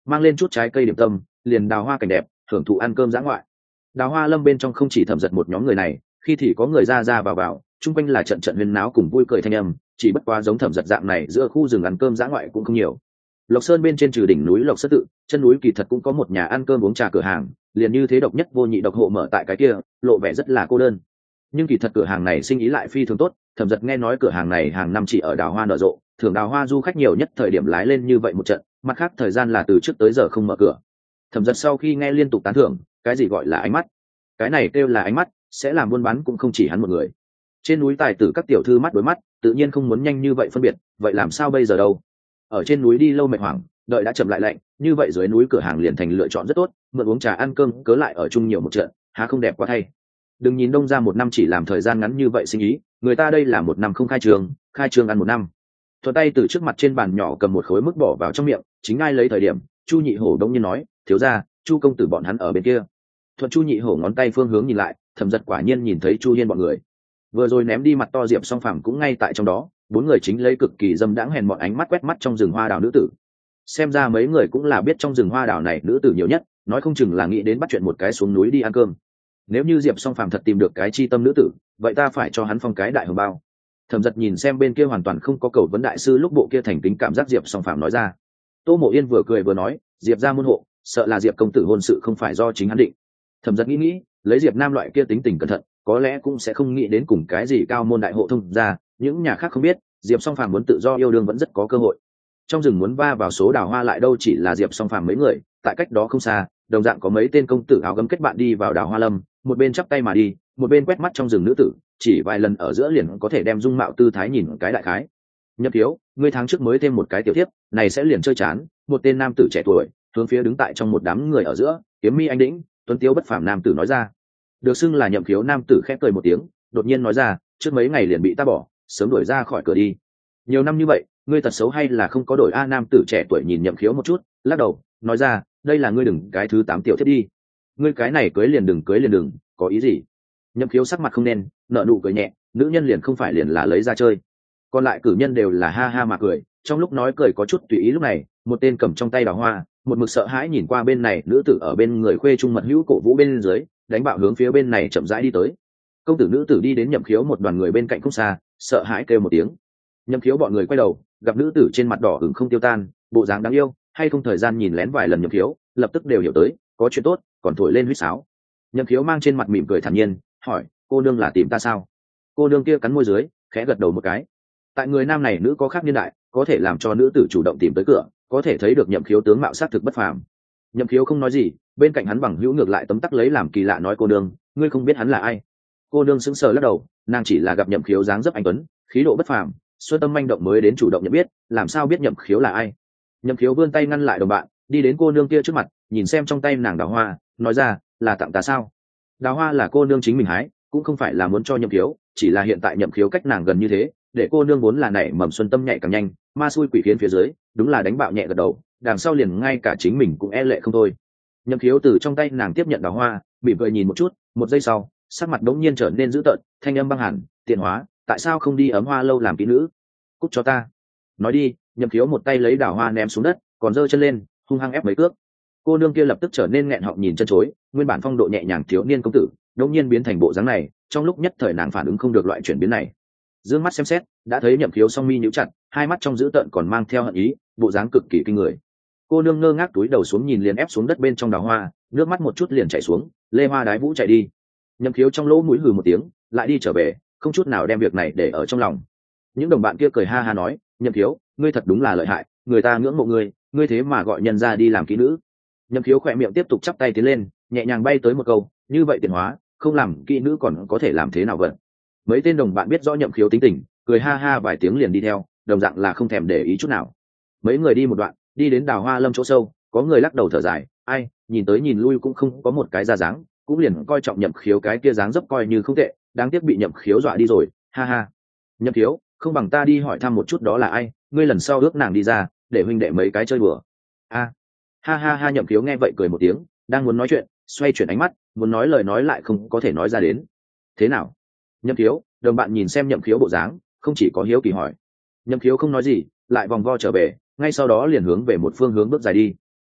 mang lên chút trái cây điểm tâm, liền đào hoa cảnh đẹp, hưởng thụ ăn cơm dã ngoại. Đào hoa lâm bên trong không chỉ Thẩm Giật một nhóm người này, khi thì có người ra ra vào vào, chung quanh là trận trận huyên náo cùng vui cười thanh âm, chỉ bất quá giống Thẩm Giật dạng này giữa khu rừng ăn cơm dã ngoại cũng không nhiều. Lộc Sơn bên trên trừ đỉnh núi Lộc Sơn tự, chân núi kỳ thật cũng có một nhà ăn cơm uống trà cửa hàng, liền như thế độc nhất vô nhị độc hộ mở tại cái kia, lộ vẻ rất là cô đơn. Nhưng kỳ thật cửa hàng này sinh ý lại phi thường tốt, Thẩm Giật nghe nói cửa hàng này hàng năm chỉ ở đào hoa nở rộ, thường đào hoa du khách nhiều nhất thời điểm lái lên như vậy một trận, mặt khác thời gian là từ trước tới giờ không mở cửa. Thẩm Giật sau khi nghe liên tục tán thưởng, cái gì gọi là ánh mắt? Cái này kêu là ánh mắt, sẽ làm buôn bán cũng không chỉ hắn một người. Trên núi tài tử các tiểu thư mắt đối mắt, tự nhiên không muốn nhanh như vậy phân biệt, vậy làm sao bây giờ đâu? Ở trên núi đi lâu mệt hoảng, đợi đã chậm lại lạnh, như vậy dưới núi cửa hàng liền thành lựa chọn rất tốt, mượn uống trà ăn cơm cớ lại ở chung nhiều một trận, há không đẹp quá thay. Đừng nhìn Đông ra một năm chỉ làm thời gian ngắn như vậy sinh ý, người ta đây là một năm không khai trường, khai trường ăn một năm. Thuận tay từ trước mặt trên bàn nhỏ cầm một khối mức bỏ vào trong miệng, chính ai lấy thời điểm, Chu Nhị Hổ đông nhiên nói, thiếu gia, Chu công tử bọn hắn ở bên kia. Thuận Chu Nhị Hổ ngón tay phương hướng nhìn lại, Thẩm Giật quả nhiên nhìn thấy Chu Hiên bọn người. Vừa rồi ném đi mặt to Diệp Song Phàm cũng ngay tại trong đó, bốn người chính lấy cực kỳ dâm đãng hèn mọn ánh mắt quét mắt trong rừng hoa đào nữ tử. Xem ra mấy người cũng là biết trong rừng hoa đào này nữ tử nhiều nhất, nói không chừng là nghĩ đến bắt chuyện một cái xuống núi đi ăn cơm. Nếu như Diệp Song Phàm thật tìm được cái chi tâm nữ tử, vậy ta phải cho hắn phong cái đại hồng bao. Thẩm Giật nhìn xem bên kia hoàn toàn không có cầu vấn đại sư lúc bộ kia thành kính cảm giác Diệp Song Phàm nói ra. Tô Mộ Yên vừa cười vừa nói, Diệp gia môn hộ, sợ là Diệp công tử hôn sự không phải do chính hắn định. Thẩm Giật nghĩ nghĩ, lấy Diệp Nam loại kia tính tình cẩn thận, có lẽ cũng sẽ không nghĩ đến cùng cái gì cao môn đại hộ thông ra, những nhà khác không biết, Diệp Song Phàm muốn tự do yêu đương vẫn rất có cơ hội. Trong rừng muốn va vào số đào hoa lại đâu chỉ là Diệp Song Phàm mấy người, tại cách đó không xa, đồng dạng có mấy tên công tử áo gấm kết bạn đi vào đào hoa lâm, một bên chắp tay mà đi, một bên quét mắt trong rừng nữ tử, chỉ vài lần ở giữa liền có thể đem dung mạo tư thái nhìn cái đại khái. Nhậm Thiếu, ngươi tháng trước mới thêm một cái tiểu thiếp, này sẽ liền chơi chán. Một tên nam tử trẻ tuổi hướng phía đứng tại trong một đám người ở giữa, kiếm mi anh đĩnh, tuấn tiếu bất phàm nam tử nói ra. Được xưng là Nhậm Khiếu nam tử khẽ cười một tiếng, đột nhiên nói ra, trước mấy ngày liền bị ta bỏ, sớm đuổi ra khỏi cửa đi. Nhiều năm như vậy, ngươi tật xấu hay là không có đổi a? Nam tử trẻ tuổi nhìn Nhậm Khiếu một chút, lắc đầu, nói ra, đây là ngươi đừng cái thứ tám tiểu thiếp đi. Ngươi cái này cưới liền đừng cưới liền đừng, có ý gì? Nhậm Khiếu sắc mặt không nên, nợ nụ cười nhẹ, nữ nhân liền không phải liền là lấy ra chơi. Còn lại cử nhân đều là ha ha mà cười, trong lúc nói cười có chút tùy ý. Lúc này, một tên cầm trong tay đào hoa, một mực sợ hãi nhìn qua bên này, nữ tử ở bên người khuê trung mật hữu cổ vũ bên dưới, đánh bạo hướng phía bên này chậm rãi đi tới. Công tử nữ tử đi đến Nhậm Khiếu một đoàn người bên cạnh không xa, sợ hãi kêu một tiếng. Nhậm Khiếu bọn người quay đầu, gặp nữ tử trên mặt đỏ ửng không tiêu tan, bộ dáng đáng yêu, hay không thời gian nhìn lén vài lần Nhậm Khiếu, lập tức đều hiểu tới, có chuyện tốt, còn thổi lên huýt sáo. Nhậm Khiếu mang trên mặt mỉm cười thản nhiên, hỏi, cô nương là tìm ta sao? Cô nương kia cắn môi dưới, khẽ gật đầu một cái. Tại người nam này nữ có khác niên đại, có thể làm cho nữ tử chủ động tìm tới cửa, có thể thấy được Nhậm Khiếu tướng mạo sát thực bất phàm. Nhậm Khiếu không nói gì, bên cạnh hắn bằng hữu ngược lại tấm tắc lấy làm kỳ lạ nói, cô nương, ngươi không biết hắn là ai? Cô nương sững sờ lắc đầu, nàng chỉ là gặp Nhậm Khiếu dáng dấp anh tuấn, khí độ bất phàm, xuân tâm manh động mới đến chủ động nhận biết, làm sao biết Nhậm Khiếu là ai? Nhậm Khiếu vươn tay ngăn lại đồng bạn, đi đến cô nương kia trước mặt, nhìn xem trong tay nàng đào hoa, nói ra, là tặng ta sao? Đào hoa là cô nương chính mình hái, cũng không phải là muốn cho Nhậm Khiếu, chỉ là hiện tại Nhậm Khiếu cách nàng gần như thế, để cô nương vốn là nảy mầm xuân tâm nhạy càng nhanh, ma xui quỷ khiến phía dưới, đúng là đánh bạo nhẹ gật đầu, đằng sau liền ngay cả chính mình cũng e lệ không thôi. Nhậm Khiếu từ trong tay nàng tiếp nhận đào hoa, mỉm cười nhìn một chút, một giây sau, sắc mặt đống nhiên trở nên dữ tợn, thanh âm băng hẳn, tiện hóa, tại sao không đi ấm hoa lâu làm kỹ nữ? Cút cho ta. Nói đi, Nhậm Khiếu một tay lấy đào hoa ném xuống đất, còn giơ chân lên, hung hăng ép mấy cước. Cô nương kia lập tức trở nên nghẹn họng nhìn chân chối, nguyên bản phong độ nhẹ nhàng thiếu niên công tử, đột nhiên biến thành bộ dáng này, trong lúc nhất thời nàng phản ứng không được loại chuyển biến này. Dương mắt xem xét, đã thấy Nhậm Khiếu song mi nhíu chặt, hai mắt trong dữ tợn còn mang theo hận ý, bộ dáng cực kỳ kinh người. Cô nương ngơ ngác túi đầu xuống nhìn liền ép xuống đất bên trong đào hoa, nước mắt một chút liền chảy xuống, lê hoa đái vũ chạy đi. Nhậm Khiếu trong lỗ mũi hừ một tiếng, lại đi trở về, không chút nào đem việc này để ở trong lòng. Những đồng bạn kia cười ha ha nói, Nhậm Khiếu, ngươi thật đúng là lợi hại, người ta ngưỡng mộ ngươi, ngươi thế mà gọi nhân ra đi làm kỹ nữ. Nhậm Khiếu khỏe miệng tiếp tục chắp tay tiến lên, nhẹ nhàng bay tới một câu, như vậy tiện hóa, không làm kỹ nữ còn có thể làm thế nào vậy? Mấy tên đồng bạn biết rõ Nhậm Khiếu tính tình, cười ha ha vài tiếng liền đi theo, đồng dạng là không thèm để ý chút nào. Mấy người đi một đoạn, đi đến đào hoa lâm chỗ sâu, có người lắc đầu thở dài, ai, nhìn tới nhìn lui cũng không có một cái ra dáng, cũng liền coi trọng Nhậm Khiếu cái kia dáng dấp coi như không tệ, đáng tiếc bị Nhậm Khiếu dọa đi rồi, ha ha. Nhậm Khiếu, không bằng ta đi hỏi thăm một chút đó là ai, ngươi lần sau ước nàng đi ra, để huynh đệ mấy cái chơi bừa. A, ha ha ha. Nhậm Khiếu nghe vậy cười một tiếng, đang muốn nói chuyện, xoay chuyển ánh mắt, muốn nói lời nói lại không có thể nói ra đến. Thế nào? Nhậm Khiếu, đồng bạn nhìn xem Nhậm Khiếu bộ dáng, không chỉ có hiếu kỳ hỏi. Nhậm Khiếu không nói gì, lại vòng vo trở về, ngay sau đó liền hướng về một phương hướng bước dài đi.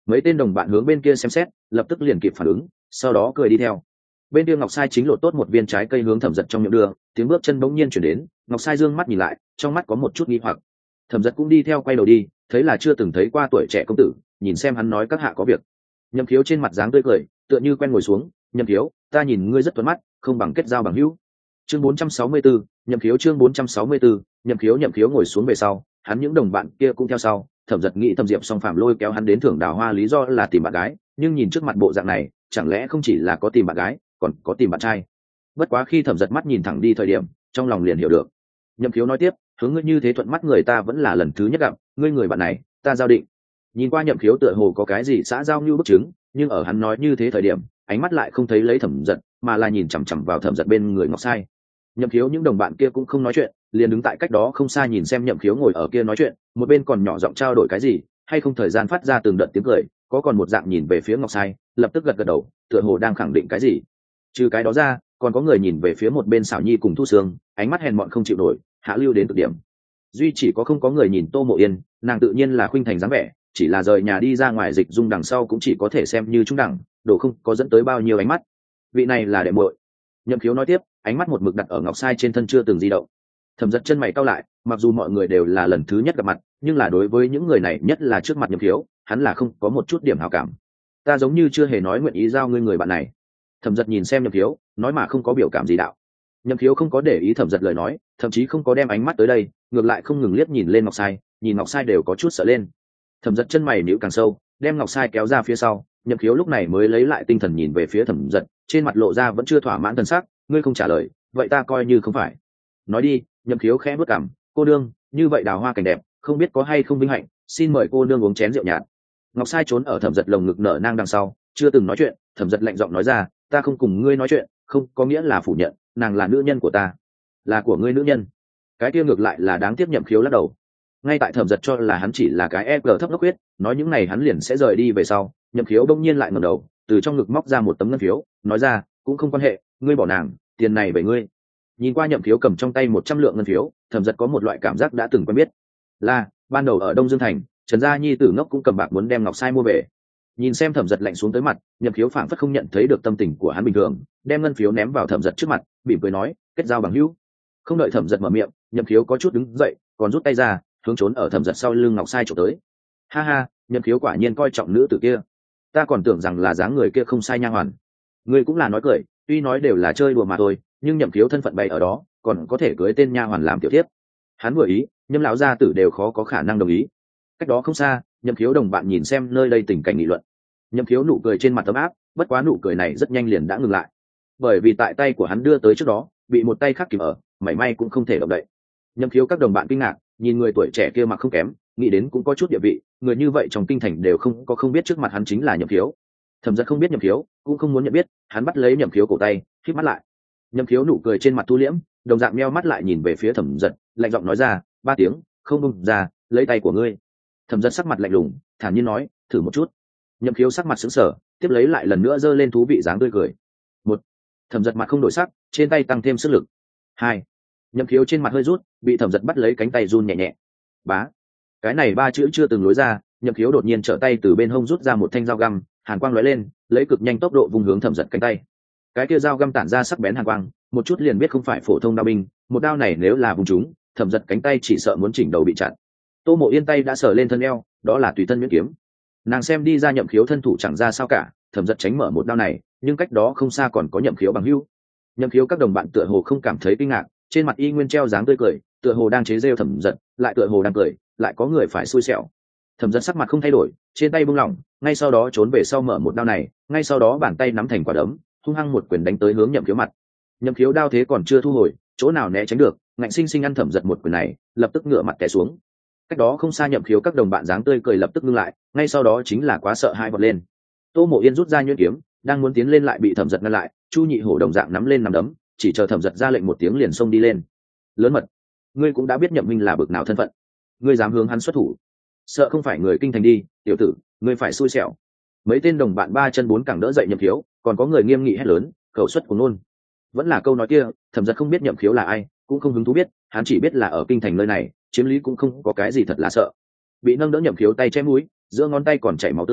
mấy tên đồng bạn hướng bên kia xem xét, lập tức liền kịp phản ứng, sau đó cười đi theo. Bên kia Ngọc Sai chính lột tốt một viên trái cây hướng Thẩm Dật trong miệng đưa, tiếng bước chân bỗng nhiên chuyển đến, Ngọc Sai dương mắt nhìn lại, trong mắt có một chút nghi hoặc. Thẩm Dật cũng đi theo quay đầu đi, thấy là chưa từng thấy qua tuổi trẻ công tử, nhìn xem hắn nói các hạ có việc. Nhậm Khiếu trên mặt dáng tươi cười, tựa như quen ngồi xuống. Nhậm Khiếu, ta nhìn ngươi rất tuấn mắt, không bằng kết giao bằng hữu. Chương bốn trăm sáu mươi tư, Nhậm Khiếu chương bốn trăm sáu mươi tư, Nhậm Khiếu Nhậm Khiếu ngồi xuống về sau, hắn những đồng bạn kia cũng theo sau. Thẩm Dật nghĩ Thẩm Diệp Song Phạm lôi kéo hắn đến thưởng đào hoa lý do là tìm bạn gái, nhưng nhìn trước mặt bộ dạng này, chẳng lẽ không chỉ là có tìm bạn gái, còn có tìm bạn trai. Bất quá khi Thẩm Dật mắt nhìn thẳng đi thời điểm, trong lòng liền hiểu được. Nhậm Khiếu nói tiếp, hướng ngươi như thế thuận mắt người ta vẫn là lần thứ nhất gặp, ngươi người bạn này ta giao định. Nhìn qua Nhậm Khiếu tựa hồ có cái gì xã giao như bức chứng, nhưng ở hắn nói như thế thời điểm, ánh mắt lại không thấy lấy Thẩm Dật, mà là nhìn chằm chằm vào Thẩm Dật bên người Ngọc Sai. Nhậm Khiếu những đồng bạn kia cũng không nói chuyện, liền đứng tại cách đó không xa nhìn xem Nhậm Khiếu ngồi ở kia nói chuyện, một bên còn nhỏ giọng trao đổi cái gì, hay không thời gian phát ra từng đợt tiếng cười, có còn một dạng nhìn về phía Ngọc Sai, lập tức gật gật đầu, tựa hồ đang khẳng định cái gì. Trừ cái đó ra, còn có người nhìn về phía một bên Sảo Nhi cùng Thu Sương, ánh mắt hèn mọn không chịu nổi, hạ lưu đến cực điểm. Duy chỉ có không có người nhìn Tô Mộ Yên, nàng tự nhiên là khuynh thành dáng vẻ, chỉ là rời nhà đi ra ngoài dịch dung đằng sau cũng chỉ có thể xem như trung đẳng, đồ không có dẫn tới bao nhiêu ánh mắt. Vị này là đệ muội. Nhậm Khiếu nói tiếp, ánh mắt một mực đặt ở Ngọc Sai trên thân chưa từng di động. Thẩm Dật chân mày cau lại, mặc dù mọi người đều là lần thứ nhất gặp mặt, nhưng là đối với những người này, nhất là trước mặt Nhậm Khiếu, hắn là không có một chút điểm hảo cảm. Ta giống như chưa hề nói nguyện ý giao ngươi người bạn này. Thẩm Dật nhìn xem Nhậm Khiếu, nói mà không có biểu cảm gì đạo. Nhậm Khiếu không có để ý Thẩm Dật lời nói, thậm chí không có đem ánh mắt tới đây, ngược lại không ngừng liếc nhìn lên Ngọc Sai, nhìn Ngọc Sai đều có chút sợ lên. Thẩm Dật chân mày nhíu càng sâu, đem Ngọc Sai kéo ra phía sau. Nhậm Khiếu lúc này mới lấy lại tinh thần nhìn về phía Thẩm Dật, trên mặt lộ ra vẫn chưa thỏa mãn thần sắc, ngươi không trả lời, vậy ta coi như không phải. Nói đi. Nhậm Khiếu khẽ bước cằm, cô nương, như vậy đào hoa cảnh đẹp, không biết có hay không vinh hạnh, xin mời cô nương uống chén rượu nhạt. Ngọc Sai trốn ở Thẩm Dật lồng ngực nở nang đằng sau, chưa từng nói chuyện. Thẩm Dật lạnh giọng nói ra, ta không cùng ngươi nói chuyện, không có nghĩa là phủ nhận, nàng là nữ nhân của ta, là của ngươi nữ nhân. Cái kia ngược lại là đáng tiếc. Nhậm Khiếu lắc đầu. Ngay tại Thẩm Dật cho là hắn chỉ là cái e g thấp ngốc huyết, nói những này hắn liền sẽ rời đi về sau, Nhậm Khiếu bỗng nhiên lại ngẩng đầu, từ trong ngực móc ra một tấm ngân phiếu, nói ra, cũng không quan hệ, ngươi bỏ nàng, tiền này về ngươi. Nhìn qua Nhậm Khiếu cầm trong tay một trăm lượng ngân phiếu, Thẩm Dật có một loại cảm giác đã từng quen biết, là ban đầu ở Đông Dương thành, Trần gia nhi tử ngốc cũng cầm bạc muốn đem Ngọc Sai mua về. Nhìn xem Thẩm Dật lạnh xuống tới mặt, Nhậm Khiếu phảng phất không nhận thấy được tâm tình của hắn bình thường, đem ngân phiếu ném vào Thẩm Dật trước mặt, mỉm cười nói, kết giao bằng hữu. Không đợi Thẩm Dật mở miệng, Nhậm Khiếu có chút đứng dậy, còn rút tay ra, hướng trốn ở Thẩm Dật sau lưng Ngọc Sai chụp tới. Ha ha, Nhậm Khiếu quả nhiên coi trọng nữ tử kia, ta còn tưởng rằng là dáng người kia không sai nha hoàn. Ngươi cũng là nói cười, tuy nói đều là chơi đùa mà thôi, nhưng Nhậm Khiếu thân phận bày ở đó, còn có thể cưới tên nha hoàn làm tiểu thiếp. Hắn vừa ý, Nhậm lão gia tử đều khó có khả năng đồng ý. Cách đó không xa, Nhậm Khiếu đồng bạn nhìn xem nơi đây tình cảnh nghị luận. Nhậm Khiếu nụ cười trên mặt ấm áp, bất quá nụ cười này rất nhanh liền đã ngừng lại, bởi vì tại tay của hắn đưa tới trước đó, bị một tay khác kìm ở, mảy may cũng không thể động đậy. Nhậm Khiếu các đồng bạn kinh ngạc, nhìn người tuổi trẻ kia mặc không kém, nghĩ đến cũng có chút địa vị, người như vậy trong kinh thành đều không có không biết trước mặt hắn chính là Nhậm Khiếu. Thẩm Dật không biết Nhậm Khiếu, cũng không muốn nhận biết, hắn bắt lấy Nhậm Khiếu cổ tay, khép mắt lại. Nhậm Khiếu nụ cười trên mặt thu liễm, đồng dạng meo mắt lại nhìn về phía Thẩm Dật, lạnh giọng nói ra, ba tiếng, không bung ra, lấy tay của ngươi. Thẩm Dật sắc mặt lạnh lùng, thản nhiên nói, thử một chút. Nhậm Khiếu sắc mặt sững sờ, tiếp lấy lại lần nữa giơ lên thú vị dáng tươi cười. Một. Thẩm Dật mặt không đổi sắc, trên tay tăng thêm sức lực. Hai. Nhậm Khiếu trên mặt hơi rút, bị Thẩm Dật bắt lấy cánh tay run nhẹ nhẹ. Bá. Cái này ba chữ chưa từng lối ra, Nhậm Khiếu đột nhiên trở tay từ bên hông rút ra một thanh dao găm, hàn quang lóe lên, lấy cực nhanh tốc độ vung hướng Thẩm Dật cánh tay. Cái kia dao găm tản ra sắc bén hàn quang, một chút liền biết không phải phổ thông đao binh, một đao này nếu là vùng chúng, Thẩm Dật cánh tay chỉ sợ muốn chỉnh đầu bị chặt. Tô Mộ Yên tay đã sờ lên thân eo, đó là tùy thân nhuyễn kiếm. Nàng xem đi ra Nhậm Khiếu thân thủ chẳng ra sao cả, Thẩm Dật tránh mở một đao này, nhưng cách đó không xa còn có Nhậm Khiếu bằng hữu. Nhậm Khiếu các đồng bạn tựa hồ không cảm thấy kinh ngạc, trên mặt y nguyên treo dáng tươi cười, tựa hồ đang chế giễu Thẩm Dật, lại tựa hồ đang cười, lại có người phải xui xẻo. Thẩm Dật sắc mặt không thay đổi, trên tay buông lỏng, ngay sau đó trốn về sau mở một đao này, ngay sau đó bàn tay nắm thành quả đấm, hung hăng một quyền đánh tới hướng Nhậm Khiếu mặt. Nhậm Khiếu đao thế còn chưa thu hồi, chỗ nào né tránh được, ngạnh sinh sinh ăn Thẩm Dật một quyền này, lập tức ngửa mặt té xuống. Cách đó không xa Nhậm Khiếu các đồng bạn dáng tươi cười lập tức ngưng lại, ngay sau đó chính là quá sợ hãi vọt lên. Tô Mộ Yên rút ra nhuyễn kiếm, đang muốn tiến lên lại bị Thẩm Dật ngăn lại, Chu Nhị Hổ đồng dạng nắm lên nắm đấm, chỉ chờ Thẩm Dật ra lệnh một tiếng liền xông đi lên. Lớn mật, ngươi cũng đã biết Nhậm Minh là bực nào thân phận, ngươi dám hướng hắn xuất thủ, sợ không phải người kinh thành đi, tiểu tử, ngươi phải xui xẻo. Mấy tên đồng bạn ba chân bốn cẳng đỡ dậy Nhậm Khiếu, còn có người nghiêm nghị hét lớn, khẩu xuất của nôn. Vẫn là câu nói kia, Thẩm Dật không biết Nhậm Khiếu là ai, cũng không hứng thú biết, hắn chỉ biết là ở kinh thành nơi này, chiếm lý cũng không có cái gì thật là sợ. Bị nâng đỡ Nhậm Khiếu tay che mũi, giữa ngón tay còn chảy máu tươi,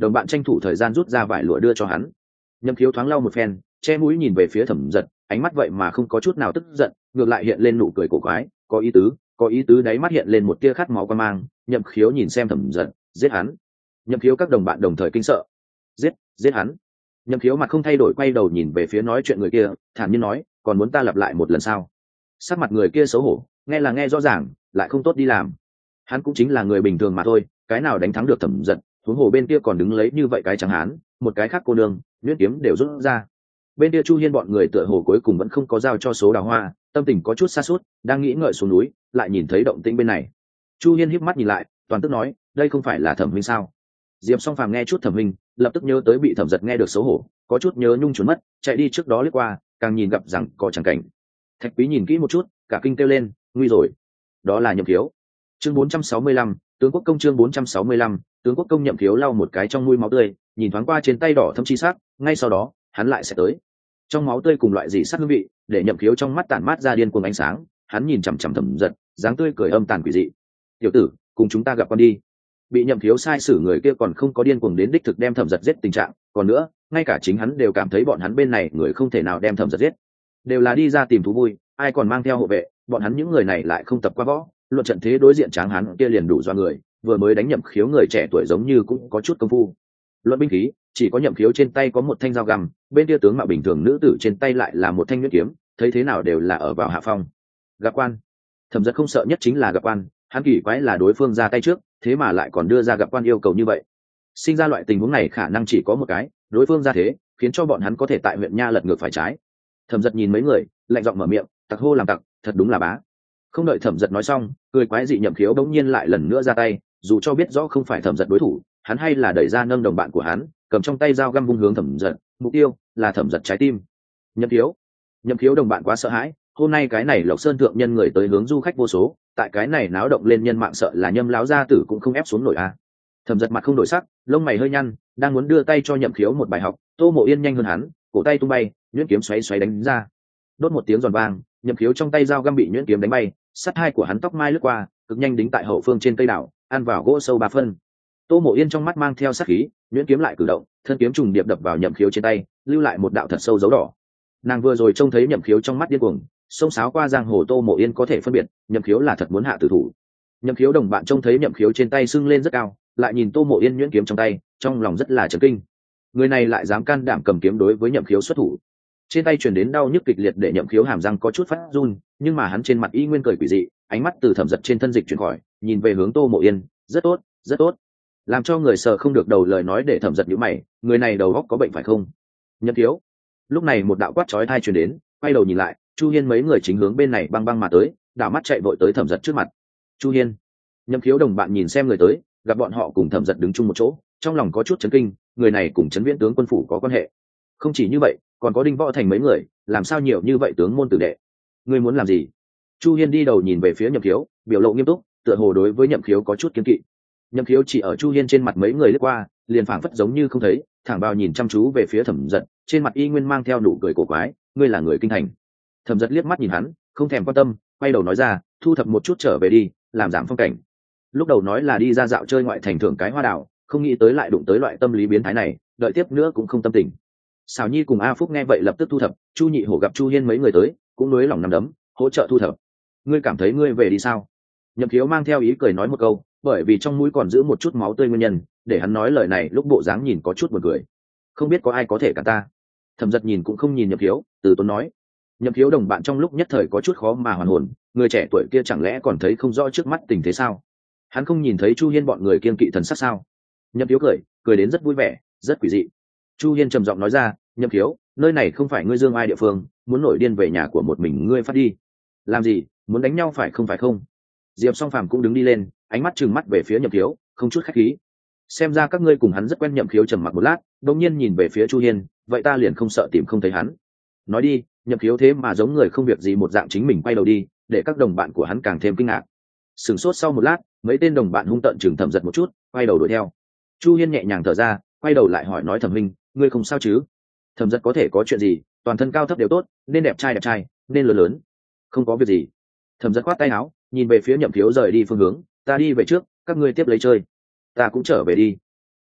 đồng bạn tranh thủ thời gian rút ra vải lụa đưa cho hắn. Nhậm Khiếu thoáng lau một phen, che mũi nhìn về phía Thẩm Dật, ánh mắt vậy mà không có chút nào tức giận, ngược lại hiện lên nụ cười cổ quái, có ý tứ, có ý tứ, đáy mắt hiện lên một tia khát máu quan mang. Nhậm Khiếu nhìn xem Thẩm Dật, giết hắn. Nhậm Khiếu các đồng bạn đồng thời kinh sợ. Giết, giết hắn. Nhậm Khiếu mặt không thay đổi quay đầu nhìn về phía nói chuyện người kia, thản nhiên nói, còn muốn ta lặp lại một lần sao? Sắc mặt người kia xấu hổ, nghe là nghe rõ ràng, lại không tốt đi làm. Hắn cũng chính là người bình thường mà thôi, cái nào đánh thắng được Thẩm Dật, huống hồ bên kia còn đứng lấy như vậy cái chẳng hán, một cái khác cô nương, nhuyễn kiếm đều rút ra. Bên kia Chu Hiên bọn người tựa hồ cuối cùng vẫn không có giao cho số đào hoa, tâm tình có chút sa sút, đang nghĩ ngợi xuống núi, lại nhìn thấy động tĩnh bên này. Chu Hiên híp mắt nhìn lại, toàn tức nói, đây không phải là Thẩm huynh sao? Diệp Song Phàm nghe chút Thẩm huynh, lập tức nhớ tới bị Thẩm Dật nghe được xấu hổ, có chút nhớ nhung trốn mất, chạy đi trước đó lướt qua, càng nhìn gặp rằng có chẳng cảnh. Thạch Quý nhìn kỹ một chút, cả kinh kêu lên, nguy rồi. Đó là Nhậm Khiếu. Chương bốn trăm sáu mươi lăm, tướng quốc công. Chương bốn trăm sáu mươi lăm, tướng quốc công. Nhậm Khiếu lau một cái trong mũi máu tươi, nhìn thoáng qua trên tay đỏ thâm chi sắc, ngay sau đó, hắn lại sẽ tới. Trong máu tươi cùng loại dị sắc hương vị, để Nhậm Khiếu trong mắt tản mát ra điên cuồng ánh sáng, hắn nhìn chằm chằm Thẩm Dật, dáng tươi cười âm tàn quỷ dị. "Tiểu tử, cùng chúng ta gặp con đi." Bị Nhậm Khiếu sai sử người kia còn không có điên cuồng đến đích thực đem Thẩm Dật giết tình trạng, còn nữa, ngay cả chính hắn đều cảm thấy bọn hắn bên này người không thể nào đem Thẩm Dật giết. Đều là đi ra tìm thú vui, ai còn mang theo hộ vệ, bọn hắn những người này lại không tập qua võ, luận trận thế đối diện tráng hắn kia liền đủ do người, vừa mới đánh Nhậm Khiếu người trẻ tuổi giống như cũng có chút công phu. Luận binh khí, chỉ có Nhậm Khiếu trên tay có một thanh dao găm, bên kia tướng mạo bình thường nữ tử trên tay lại là một thanh nhuyễn kiếm, thấy thế nào đều là ở vào hạ phong. Gặp quan. Thẩm Dật không sợ nhất chính là gặp quan, hắn kỳ quái là đối phương ra tay trước, thế mà lại còn đưa ra gặp quan yêu cầu như vậy. Sinh ra loại tình huống này khả năng chỉ có một cái, đối phương ra thế, khiến cho bọn hắn có thể tại huyện nha lật ngược phải trái. Thẩm Dật nhìn mấy người, lạnh giọng mở miệng, tặc hô làm tặc, thật đúng là bá. Không đợi Thẩm Dật nói xong, cười quái dị Nhậm Khiếu bỗng nhiên lại lần nữa ra tay, dù cho biết rõ không phải Thẩm Dật đối thủ, hắn hay là đẩy ra nâng đồng bạn của hắn, cầm trong tay dao găm vung hướng Thẩm Dật, mục tiêu là Thẩm Dật trái tim. Nhậm Khiếu, Nhậm Khiếu đồng bạn quá sợ hãi, hôm nay cái này Lộc Sơn thượng nhân người tới hướng du khách vô số, tại cái này náo động lên nhân mạng sợ là Nhâm láo gia tử cũng không ép xuống nổi a. À. Thẩm Dật mặt không đổi sắc, lông mày hơi nhăn, đang muốn đưa tay cho Nhậm Khiếu một bài học, Tô Mộ Yên nhanh hơn hắn, cổ tay tung bay, nhuyễn kiếm xoáy xoáy đánh ra. Đốt một tiếng giòn vang, Nhậm Khiếu trong tay dao găm bị nhuyễn kiếm đánh bay, sắt hai của hắn tóc mai lướt qua, cực nhanh đính tại hậu phương trên cây đảo, ăn vào gỗ sâu ba phân. Tô Mộ Yên trong mắt mang theo sát khí, nhuyễn kiếm lại cử động, thân kiếm trùng điệp đập vào Nhậm Khiếu trên tay, lưu lại một đạo thật sâu dấu đỏ. Nàng vừa rồi trông thấy Nhậm Khiếu trong mắt điên cuồng, xông xáo qua giang hồ, Tô Mộ Yên có thể phân biệt, Nhậm Khiếu là thật muốn hạ tử thủ. Nhậm Khiếu đồng bạn trông thấy Nhậm Khiếu trên tay sưng lên rất cao, lại nhìn Tô Mộ Yên nhuyễn kiếm trong tay, trong lòng rất là chấn kinh. Người này lại dám can đảm cầm kiếm đối với Nhậm Khiếu xuất thủ. Trên tay truyền đến đau nhức kịch liệt để Nhậm Khiếu hàm răng có chút phát run, nhưng mà hắn trên mặt y nguyên cười quỷ dị, ánh mắt từ Thẩm Dật trên thân dịch chuyển khỏi, nhìn về hướng Tô Mộ Yên, rất tốt, rất tốt. Làm cho người sợ không được đầu lời nói để Thẩm Dật nhíu mày, người này đầu óc có bệnh phải không? Nhậm Khiếu. Lúc này một đạo quát chói tai truyền đến, quay đầu nhìn lại, Chu Hiên mấy người chính hướng bên này băng băng mà tới, đảo mắt chạy vội tới Thẩm Dật trước mặt. Chu Hiên. Nhậm Khiếu đồng bạn nhìn xem người tới, gặp bọn họ cùng Thẩm Dật đứng chung một chỗ, trong lòng có chút chấn kinh, người này cùng Trấn Viễn tướng quân phủ có quan hệ. Không chỉ như vậy, còn có Đinh Võ Thành mấy người, làm sao nhiều như vậy tướng môn tử đệ? Ngươi muốn làm gì? Chu Hiên đi đầu nhìn về phía Nhậm Khiếu, biểu lộ nghiêm túc, tựa hồ đối với Nhậm Khiếu có chút kiêng kỵ. Nhậm Khiếu chỉ ở Chu Hiên trên mặt mấy người lướt qua, liền phảng phất giống như không thấy, thẳng vào nhìn chăm chú về phía Thẩm Dật, trên mặt y nguyên mang theo nụ cười cổ quái, ngươi là người kinh thành. Thẩm Dật liếc mắt nhìn hắn, không thèm quan tâm, quay đầu nói ra, thu thập một chút trở về đi, làm giảm phong cảnh. Lúc đầu nói là đi ra dạo chơi ngoại thành thưởng cái hoa đào, không nghĩ tới lại đụng tới loại tâm lý biến thái này, đợi tiếp nữa cũng không tâm tình. Sào Nhi cùng A Phúc nghe vậy lập tức thu thập, Chu Nhị Hổ gặp Chu Hiên mấy người tới, cũng nuối lòng nắm đấm, hỗ trợ thu thập. Ngươi cảm thấy ngươi về đi sao? Nhậm Khiếu mang theo ý cười nói một câu, bởi vì trong mũi còn giữ một chút máu tươi nguyên nhân, để hắn nói lời này lúc bộ dáng nhìn có chút buồn cười. Không biết có ai có thể cản ta? Thẩm Dật nhìn cũng không nhìn Nhậm Khiếu, từ tốn nói. Nhậm Khiếu đồng bạn trong lúc nhất thời có chút khó mà hoàn hồn, người trẻ tuổi kia chẳng lẽ còn thấy không rõ trước mắt tình thế sao? Hắn không nhìn thấy Chu Hiên bọn người kiên kỵ thần sắc sao? Nhậm Khiếu cười, cười đến rất vui vẻ, rất quỷ dị. Chu Hiên trầm giọng nói ra, Nhậm Khiếu, nơi này không phải ngươi dương ai địa phương, muốn nổi điên về nhà của một mình ngươi phát đi. Làm gì, muốn đánh nhau phải không phải không? Diệp Song Phàm cũng đứng đi lên, ánh mắt trừng mắt về phía Nhậm Khiếu, không chút khách khí. Xem ra các ngươi cùng hắn rất quen. Nhậm Khiếu trầm mặc một lát, đột nhiên nhìn về phía Chu Hiên, vậy ta liền không sợ tìm không thấy hắn. Nói đi, Nhậm Khiếu thế mà giống người không việc gì một dạng chính mình quay đầu đi, để các đồng bạn của hắn càng thêm kinh ngạc. Sửng sốt sau một lát, mấy tên đồng bạn hung tợn chừng Thẩm Dật một chút, quay đầu đuổi theo. Chu Hiên nhẹ nhàng thở ra, quay đầu lại hỏi nói Thẩm huynh, ngươi không sao chứ? Thẩm Dật có thể có chuyện gì, toàn thân cao thấp đều tốt, nên đẹp trai đẹp trai, nên lớn lớn. Không có việc gì. Thẩm Dật khoát tay áo, nhìn về phía Nhậm Khiếu rời đi phương hướng, ta đi về trước, các ngươi tiếp lấy chơi. Ta cũng trở về đi.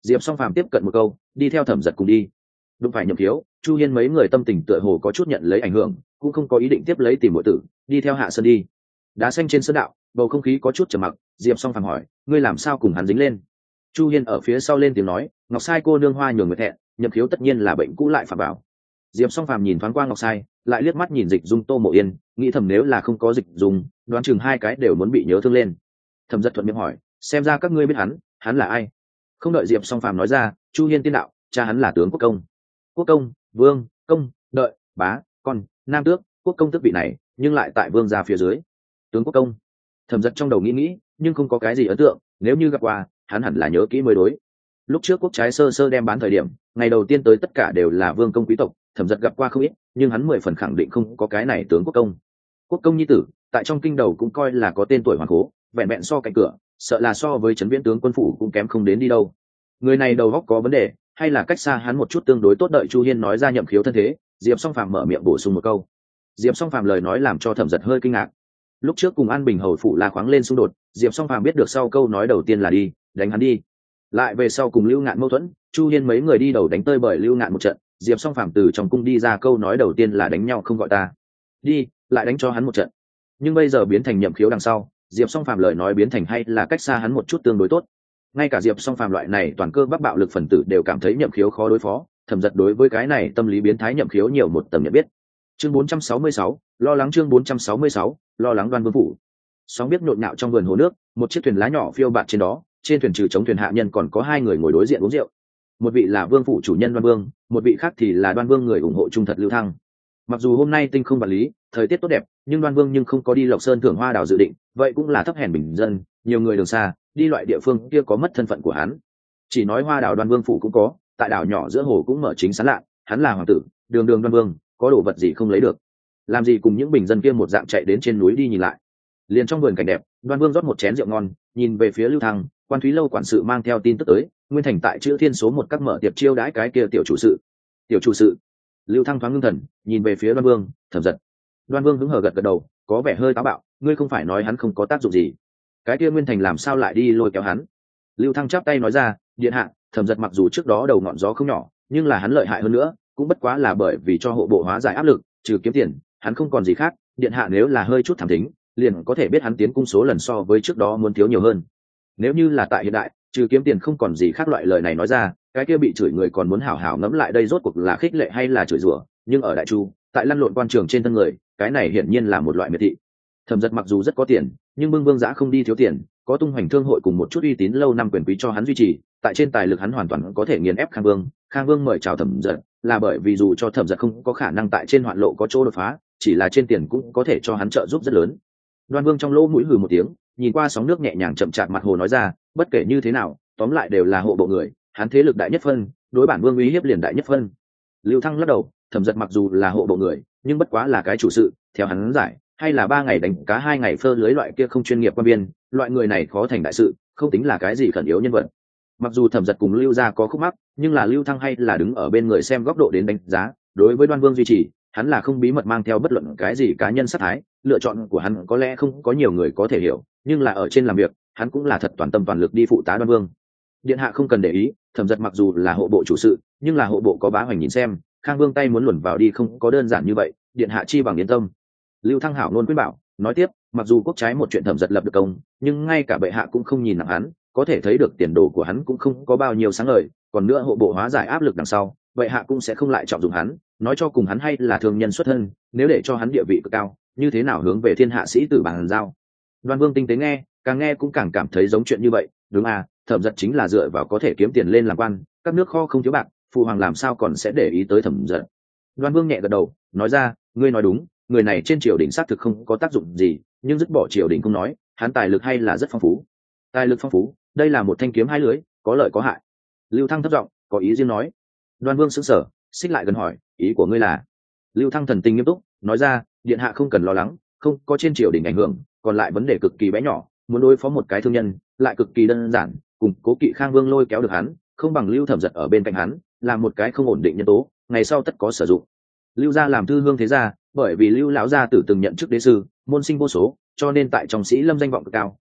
Diệp Song Phàm tiếp cận một câu, đi theo Thẩm Giật cùng đi. Đụng phải Nhậm Khiếu, Chu Hiên mấy người tâm tình tựa hồ có chút nhận lấy ảnh hưởng, cũng không có ý định tiếp lấy tìm muội tử, đi theo Hạ Sơn đi. Đá xanh trên sơn đạo, bầu không khí có chút trầm mặc. Diệp Song Phàm hỏi, ngươi làm sao cùng hắn dính lên? Chu Hiên ở phía sau lên tiếng nói, Ngọc Sai cô nương hoa nhường người thẹn, Nhậm Khiếu tất nhiên là bệnh cũ lại phạm vào. Diệp Song Phàm nhìn thoáng qua Ngọc Sai, lại liếc mắt nhìn Dịch Dung Tô Mộ Yên, nghĩ thầm nếu là không có Dịch Dung, đoán chừng hai cái đều muốn bị nhớ thương lên. Thẩm Giật thuận miệng hỏi, xem ra các ngươi biết hắn, hắn là ai? Không đợi Diệp Song Phàm nói ra, Chu Hiên tiên đạo, cha hắn là tướng quốc công. Quốc công, vương, công, đợi, bá, con, nam tước, quốc công tước vị này, nhưng lại tại vương gia phía dưới. Tướng quốc công. Thẩm Giật trong đầu nghĩ nghĩ, nhưng không có cái gì ấn tượng, nếu như gặp qua, hắn hẳn là nhớ kỹ mới đối. Lúc trước quốc trái sơ sơ đem bán thời điểm, ngày đầu tiên tới tất cả đều là vương công quý tộc, Thẩm Giật gặp qua không ít, nhưng hắn mười phần khẳng định không có cái này tướng quốc công. Quốc công nhi tử, tại trong kinh đầu cũng coi là có tên tuổi hoàng cố, vẹn vẹn so cạnh cửa, sợ là so với trấn viễn tướng quân phủ cũng kém không đến đi đâu. Người này đầu óc có vấn đề, hay là cách xa hắn một chút tương đối tốt. Đợi Chu Hiên nói ra Nhậm Khiếu thân thế, Diệp Song Phàm mở miệng bổ sung một câu. Diệp Song Phàm lời nói làm cho Thẩm Giật hơi kinh ngạc. Lúc trước cùng An Bình hầu phụ La khoáng lên xung đột, Diệp Song Phàm biết được sau câu nói đầu tiên là đi, đánh hắn đi. Lại về sau cùng Lưu Ngạn mâu thuẫn, Chu Hiên mấy người đi đầu đánh tơi bởi Lưu Ngạn một trận, Diệp Song Phàm từ trong cung đi ra câu nói đầu tiên là đánh nhau không gọi ta. Đi, lại đánh cho hắn một trận. Nhưng bây giờ biến thành Nhậm Khiếu đằng sau, Diệp Song Phàm lời nói biến thành hay là cách xa hắn một chút tương đối tốt. Ngay cả Diệp Song Phàm loại này toàn cơ bắp bạo lực phần tử đều cảm thấy Nhậm Khiếu khó đối phó, Thẩm Giật đối với cái này tâm lý biến thái Nhậm Khiếu nhiều một tầng nhận biết. Chương bốn trăm sáu mươi sáu, lo lắng chương bốn trăm sáu mươi sáu, lo lắng Đoan Vương phủ. Sóng biết nhộn nhạo trong vườn hồ nước, một chiếc thuyền lá nhỏ phiêu bạt trên đó, trên thuyền trừ chống thuyền hạ nhân còn có hai người ngồi đối diện uống rượu. Một vị là Vương phủ chủ nhân Đoan Vương, một vị khác thì là Đoan Vương người ủng hộ trung thật Lưu Thăng. Mặc dù hôm nay tinh không vật lý, thời tiết tốt đẹp, nhưng Đoan Vương nhưng không có đi Lộc Sơn thưởng hoa đào dự định, vậy cũng là thấp hèn bình dân, nhiều người đường xa, đi loại địa phương kia có mất thân phận của hắn. Chỉ nói hoa đào Đoan Vương phủ cũng có, tại đảo nhỏ giữa hồ cũng mở chính sán lạ, hắn là hoàng tử, đường đường Đoan Vương, có đồ vật gì không lấy được, làm gì cùng những bình dân kia một dạng chạy đến trên núi đi nhìn lại. Liền trong vườn cảnh đẹp, Đoan Vương rót một chén rượu ngon, nhìn về phía Lưu Thăng, Quan Thúy lâu quản sự mang theo tin tức tới, Nguyên Thành tại chữ thiên số một các mở tiệc chiêu đãi cái kia tiểu chủ sự. Tiểu chủ sự. Lưu Thăng thoáng ngưng thần, nhìn về phía Đoan Vương, Thẩm Giật. Đoan Vương hứng hờ gật gật đầu, có vẻ hơi táo bạo, ngươi không phải nói hắn không có tác dụng gì? Cái kia Nguyên Thành làm sao lại đi lôi kéo hắn? Lưu Thăng chắp tay nói ra, điện hạ, Thẩm Giật mặc dù trước đó đầu ngọn gió không nhỏ, nhưng là hắn lợi hại hơn nữa, cũng bất quá là bởi vì cho hộ bộ hóa giải áp lực, trừ kiếm tiền, hắn không còn gì khác, điện hạ nếu là hơi chút thảm tính, liền có thể biết hắn tiến cung số lần so với trước đó muốn thiếu nhiều hơn. Nếu như là tại hiện đại, trừ kiếm tiền không còn gì khác, loại lời này nói ra, cái kia bị chửi người còn muốn hảo hảo ngẫm lại đây rốt cuộc là khích lệ hay là chửi rủa, nhưng ở đại chu, tại lăn lộn quan trường trên thân người, cái này hiển nhiên là một loại miệt thị. Thẩm Giật mặc dù rất có tiền, nhưng bưng vương giã không đi thiếu tiền, có tung hoành thương hội cùng một chút uy tín lâu năm quyền quý cho hắn duy trì, tại trên tài lực hắn hoàn toàn có thể nghiền ép Khang Vương. Khang Vương mời chào Thẩm Giật, là bởi vì dù cho Thẩm Giật không có khả năng tại trên hoạn lộ có chỗ đột phá, chỉ là trên tiền cũng có thể cho hắn trợ giúp rất lớn. Đoan Vương trong lỗ mũi hừ một tiếng, nhìn qua sóng nước nhẹ nhàng chậm chạp mặt hồ nói ra, bất kể như thế nào, tóm lại đều là hộ bộ người, hắn thế lực đại nhất phân, đối bản vương uy hiếp liền đại nhất phân. Lưu Thăng lắc đầu, Thẩm Giật mặc dù là hộ bộ người, nhưng bất quá là cái chủ sự, theo hắn giải, hay là ba ngày đánh cá hai ngày phơ lưới loại kia không chuyên nghiệp quan biên, loại người này khó thành đại sự, không tính là cái gì khẩn yếu nhân vật. Mặc dù Thẩm Giật cùng Lưu gia có khúc mắc, nhưng là Lưu Thăng hay là đứng ở bên người xem góc độ đến đánh giá, đối với Đoan Vương duy trì, hắn là không bí mật mang theo bất luận cái gì cá nhân sát thái, lựa chọn của hắn có lẽ không có nhiều người có thể hiểu, nhưng là ở trên làm việc, hắn cũng là thật toàn tâm toàn lực đi phụ tá Đoan Vương. Điện hạ không cần để ý, Thẩm Giật mặc dù là hộ bộ chủ sự, nhưng là hộ bộ có bá hoành nhìn xem, Khang Vương tay muốn luồn vào đi không có đơn giản như vậy, điện hạ chi bằng yên tâm. Lưu Thăng hảo luôn khuyên bảo, nói tiếp, mặc dù quốc trái một chuyện Thẩm Giật lập được công, nhưng ngay cả bệ hạ cũng không nhìn nặng hắn, có thể thấy được tiền đồ của hắn cũng không có bao nhiêu sáng ngời, còn nữa hộ bộ hóa giải áp lực đằng sau, bệ hạ cũng sẽ không lại trọng dụng hắn, nói cho cùng hắn hay là thương nhân xuất thân, nếu để cho hắn địa vị cực cao, như thế nào hướng về thiên hạ sĩ tử bàn giao. Đoan Vương tinh tế nghe, càng nghe cũng càng cảm thấy giống chuyện như vậy, đúng à, Thẩm Giật chính là dựa vào có thể kiếm tiền lên làm quan, các nước kho không thiếu bạc, phụ hoàng làm sao còn sẽ để ý tới Thẩm Giật. Đoan Vương nhẹ gật đầu, nói ra, ngươi nói đúng, người này trên triều đình xác thực không có tác dụng gì, nhưng dứt bỏ triều đình không nói, hắn tài lực hay là rất phong phú. Tài lực phong phú, đây là một thanh kiếm hai lưới, có lợi có hại. Lưu Thăng thấp giọng, có ý riêng nói. Đoan Vương sững sờ, xích lại gần hỏi, ý của ngươi là? Lưu Thăng thần tình nghiêm túc, nói ra, điện hạ không cần lo lắng, không có trên triều đình ảnh hưởng, còn lại vấn đề cực kỳ bé nhỏ, muốn đối phó một cái thương nhân, lại cực kỳ đơn giản, cùng Cố Kỵ Khang Vương lôi kéo được hắn, không bằng Lưu Thẩm Giật ở bên cạnh hắn, làm một cái không ổn định nhân tố, ngày sau tất có sử dụng. Lưu gia làm thư hương thế gia, bởi vì Lưu lão gia tử từng nhận chức đế sư, môn sinh vô số, cho nên tại trong sĩ lâm danh vọng cực cao,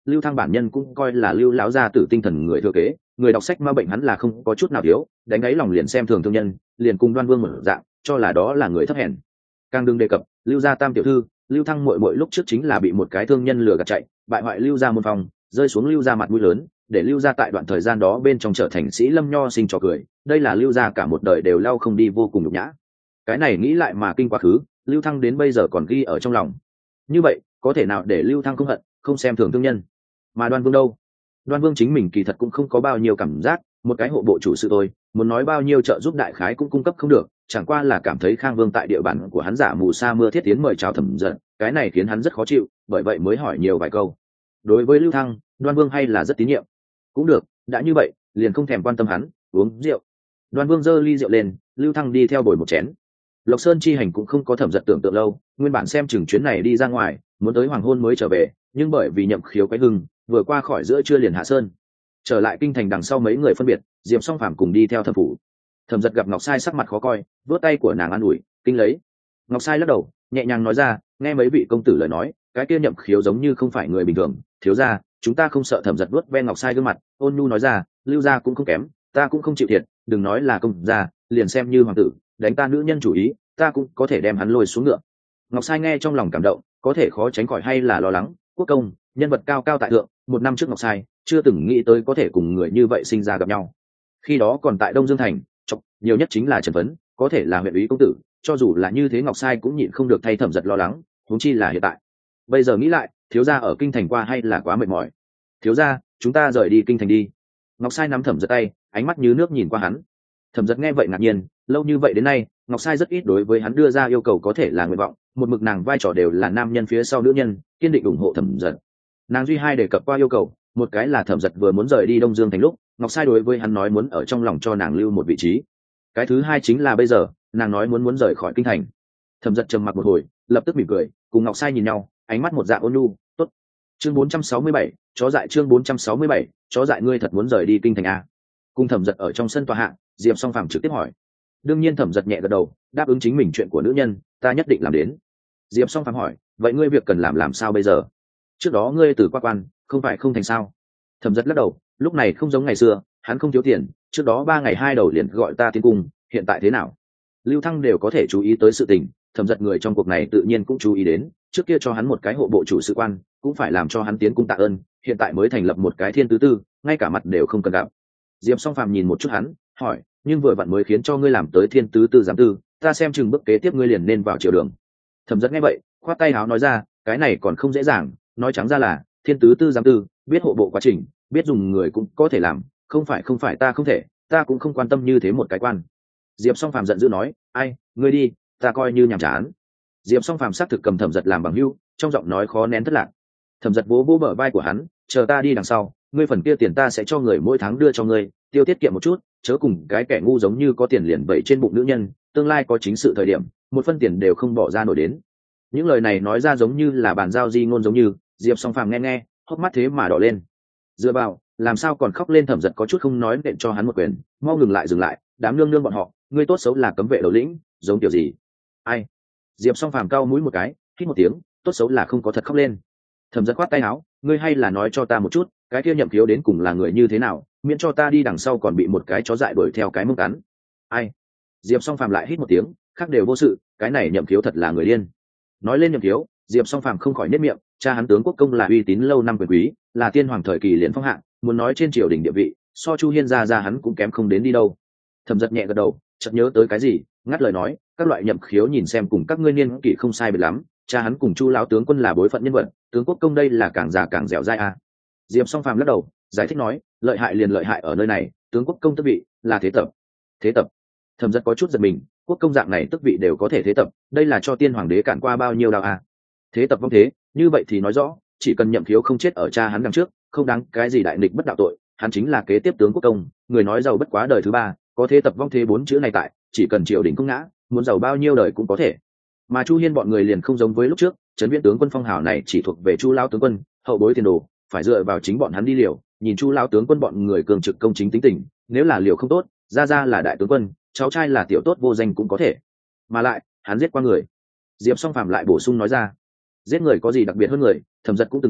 Lưu Thăng bản nhân cũng coi là Lưu lão gia tử tinh thần người thừa kế, người đọc sách ma bệnh hắn là không có chút nào thiếu, đánh đáy lòng liền xem thường thương nhân, liền cùng Đoan Vương mở dạng, cho là đó là người thấp hèn. Càng đừng đề cập, Lưu gia tam tiểu thư, Lưu Thăng muội muội lúc trước chính là bị một cái thương nhân lừa gạt chạy, bại hoại Lưu gia môn phòng, rơi xuống Lưu gia mặt mũi lớn, để Lưu gia tại đoạn thời gian đó bên trong trở thành sĩ lâm nho sinh trò cười, đây là Lưu gia cả một đời đều lau không đi vô cùng nhục nhã. Cái này nghĩ lại mà kinh quá khứ, Lưu Thăng đến bây giờ còn ghi ở trong lòng. Như vậy, có thể nào để Lưu Thăng không hận, không xem thường thương nhân? Mà Đoan Vương đâu? Đoan Vương chính mình kỳ thật cũng không có bao nhiêu cảm giác, một cái hộ bộ chủ sự thôi, muốn nói bao nhiêu trợ giúp đại khái cũng cung cấp không được, chẳng qua là cảm thấy Khang Vương tại địa bàn của hắn giả mù sa mưa thiết tiến mời chào thẩm giận, cái này khiến hắn rất khó chịu, bởi vậy mới hỏi nhiều vài câu. Đối với Lưu Thăng, Đoan Vương hay là rất tín nhiệm. Cũng được, đã như vậy, liền không thèm quan tâm hắn, uống rượu. Đoan Vương giơ ly rượu lên, Lưu Thăng đi theo bồi một chén. Lộc Sơn chi hành cũng không có thẩm giật tưởng tượng lâu, nguyên bản xem chừng chuyến này đi ra ngoài, muốn tới hoàng hôn mới trở về, nhưng bởi vì nhậm khiếu quấy hưng, vừa qua khỏi giữa trưa liền hạ sơn. Trở lại kinh thành đằng sau mấy người phân biệt, Diệp Song Phàm cùng đi theo thẩm phủ. Thẩm giật gặp Ngọc Sai sắc mặt khó coi, vớt tay của nàng an ủi, kinh lấy. Ngọc Sai lắc đầu, nhẹ nhàng nói ra, nghe mấy vị công tử lời nói, cái kia nhậm khiếu giống như không phải người bình thường, thiếu gia, chúng ta không sợ. Thẩm giật vớt ve Ngọc Sai gương mặt, ôn nhu nói ra, Lưu gia cũng không kém, ta cũng không chịu thiệt, đừng nói là công gia, liền xem như hoàng tử, đánh ta nữ nhân chủ ý, ta cũng có thể đem hắn lôi xuống ngựa. Ngọc Sai nghe trong lòng cảm động, có thể khó tránh khỏi hay là lo lắng, quốc công, nhân vật cao cao tại thượng, một năm trước Ngọc Sai chưa từng nghĩ tới có thể cùng người như vậy sinh ra gặp nhau. Khi đó còn tại Đông Dương thành, chọc nhiều nhất chính là Trần Vấn, có thể là huyện úy công tử, cho dù là như thế Ngọc Sai cũng nhịn không được thay Thẩm giật lo lắng, huống chi là hiện tại. Bây giờ nghĩ lại, thiếu gia ở kinh thành qua hay là quá mệt mỏi. Thiếu gia, chúng ta rời đi kinh thành đi. Ngọc Sai nắm Thẩm giật tay, ánh mắt như nước nhìn qua hắn. Thẩm giật nghe vậy ngạc nhiên, lâu như vậy đến nay, Ngọc Sai rất ít đối với hắn đưa ra yêu cầu có thể là nguyện vọng, một mực nàng vai trò đều là nam nhân phía sau nữ nhân, kiên định ủng hộ Thẩm giật. Nàng duy hai đề cập qua yêu cầu, một cái là Thẩm giật vừa muốn rời đi Đông Dương thành lúc, Ngọc Sai đối với hắn nói muốn ở trong lòng cho nàng lưu một vị trí. Cái thứ hai chính là bây giờ, nàng nói muốn muốn rời khỏi kinh thành. Thẩm giật trầm mặc một hồi, lập tức mỉm cười, cùng Ngọc Sai nhìn nhau, ánh mắt một dạng ôn nhu, tốt. Chương bốn trăm sáu mươi bảy, chó dại. Chương bốn trăm sáu mươi bảy, chó dại. Ngươi thật muốn rời đi kinh thành à? Cùng Thẩm giật ở trong sân tòa hạ, Diệp Song Phàm trực tiếp hỏi. Đương nhiên. Thẩm giật nhẹ gật đầu, đáp ứng chính mình chuyện của nữ nhân, ta nhất định làm đến. Diệp Song Phàm hỏi, vậy ngươi việc cần làm làm sao bây giờ? Trước đó ngươi từ qua quan, không phải không thành sao? Thẩm giật lắc đầu, lúc này không giống ngày xưa, hắn không thiếu tiền, trước đó ba ngày hai đầu liền gọi ta tiến cung, hiện tại thế nào? Lưu Thăng đều có thể chú ý tới sự tình, Thẩm giật người trong cuộc này tự nhiên cũng chú ý đến, trước kia cho hắn một cái hộ bộ chủ sự quan, cũng phải làm cho hắn tiến cung tạ ơn, hiện tại mới thành lập một cái thiên tứ tư, ngay cả mặt đều không cần gặp. Diệp Song Phàm nhìn một chút hắn, hỏi, nhưng vừa vặn mới khiến cho ngươi làm tới thiên tứ tư giám tư, ta xem chừng bước kế tiếp ngươi liền nên vào triều đường. Thẩm giật nghe vậy, khoát tay áo nói ra, cái này còn không dễ dàng, nói trắng ra là thiên tứ tư giám tư, biết hộ bộ quá trình, biết dùng người cũng có thể làm, không phải không phải ta không thể, ta cũng không quan tâm như thế một cái quan. Diệp Song Phàm giận dữ nói, ai, ngươi đi, ta coi như nhàm chán. Diệp Song Phàm xác thực cầm Thẩm giật làm bằng hữu, trong giọng nói khó nén thất lạc. Thẩm giật vỗ vỗ bờ vai của hắn, chờ ta đi đằng sau, ngươi phần kia tiền ta sẽ cho người mỗi tháng đưa cho ngươi, tiêu tiết kiệm một chút, chớ cùng cái kẻ ngu giống như có tiền liền bậy trên bụng nữ nhân, tương lai có chính sự thời điểm, một phân tiền đều không bỏ ra nổi đến. Những lời này nói ra giống như là bàn giao di ngôn giống như, Diệp Song Phàm nghe nghe, hốc mắt thế mà đỏ lên. Dựa vào, làm sao còn khóc lên. Thẩm giật có chút không nói nện cho hắn một quyền, mau ngừng lại dừng lại, đám nương nương bọn họ, ngươi tốt xấu là cấm vệ đầu lĩnh, giống kiểu gì? Ai? Diệp Song Phàm cau mũi một cái, hít một tiếng, tốt xấu là không có thật khóc lên. Thẩm giật khoát tay áo, ngươi hay là nói cho ta một chút, cái kia nhậm khiếu đến cùng là người như thế nào, miễn cho ta đi đằng sau còn bị một cái chó dại đuổi theo cái mông cắn. Ai? Diệp Song Phàm lại hít một tiếng, khác đều vô sự, cái này nhậm khiếu thật là người điên. Nói lên nhậm khiếu, Diệp Song Phàm không khỏi nết miệng, cha hắn tướng quốc công là uy tín lâu năm quyền quý, là tiên hoàng thời kỳ liền phong hạng, muốn nói trên triều đình địa vị, so Chu Hiên gia gia hắn cũng kém không đến đi đâu. Thẩm giật nhẹ gật đầu, chợt nhớ tới cái gì, ngắt lời nói, các loại nhậm khiếu nhìn xem cùng các ngươi niên kỷ không sai biệt lắm, cha hắn cùng Chu lão tướng quân là bối phận nhân vật, tướng quốc công đây là càng già càng dẻo dai à. Diệp Song Phàm lắc đầu, giải thích nói, lợi hại liền lợi hại ở nơi này, tướng quốc công tước vị là thế tập. Thế tập? Thẩm giật có chút giật mình, quốc công dạng này tước vị đều có thể thế tập, đây là cho tiên hoàng đế cản qua bao nhiêu đao à? Thế tập vong thế, như vậy thì nói rõ, chỉ cần nhậm khiếu không chết ở cha hắn đằng trước, không đáng cái gì đại nghịch bất đạo tội, hắn chính là kế tiếp tướng quốc công, người nói giàu bất quá đời thứ ba, có thế tập vong thế bốn chữ này tại, chỉ cần triều đình không ngã, muốn giàu bao nhiêu đời cũng có thể. Mà Chu Hiên bọn người liền không giống với lúc trước, trấn viễn tướng quân phong hào này chỉ thuộc về Chu lão tướng quân, hậu bối tiền đồ, phải dựa vào chính bọn hắn đi liều, nhìn Chu lão tướng quân bọn người cường trực công chính tính tình, nếu là liều không tốt, ra ra là đại tướng quân, cháu trai là tiểu tốt vô danh cũng có thể. Mà lại, hắn giết qua người. Diệp Song Phàm lại bổ sung nói ra, giết người có gì đặc biệt hơn người, Thẩm giật cũng từng giết,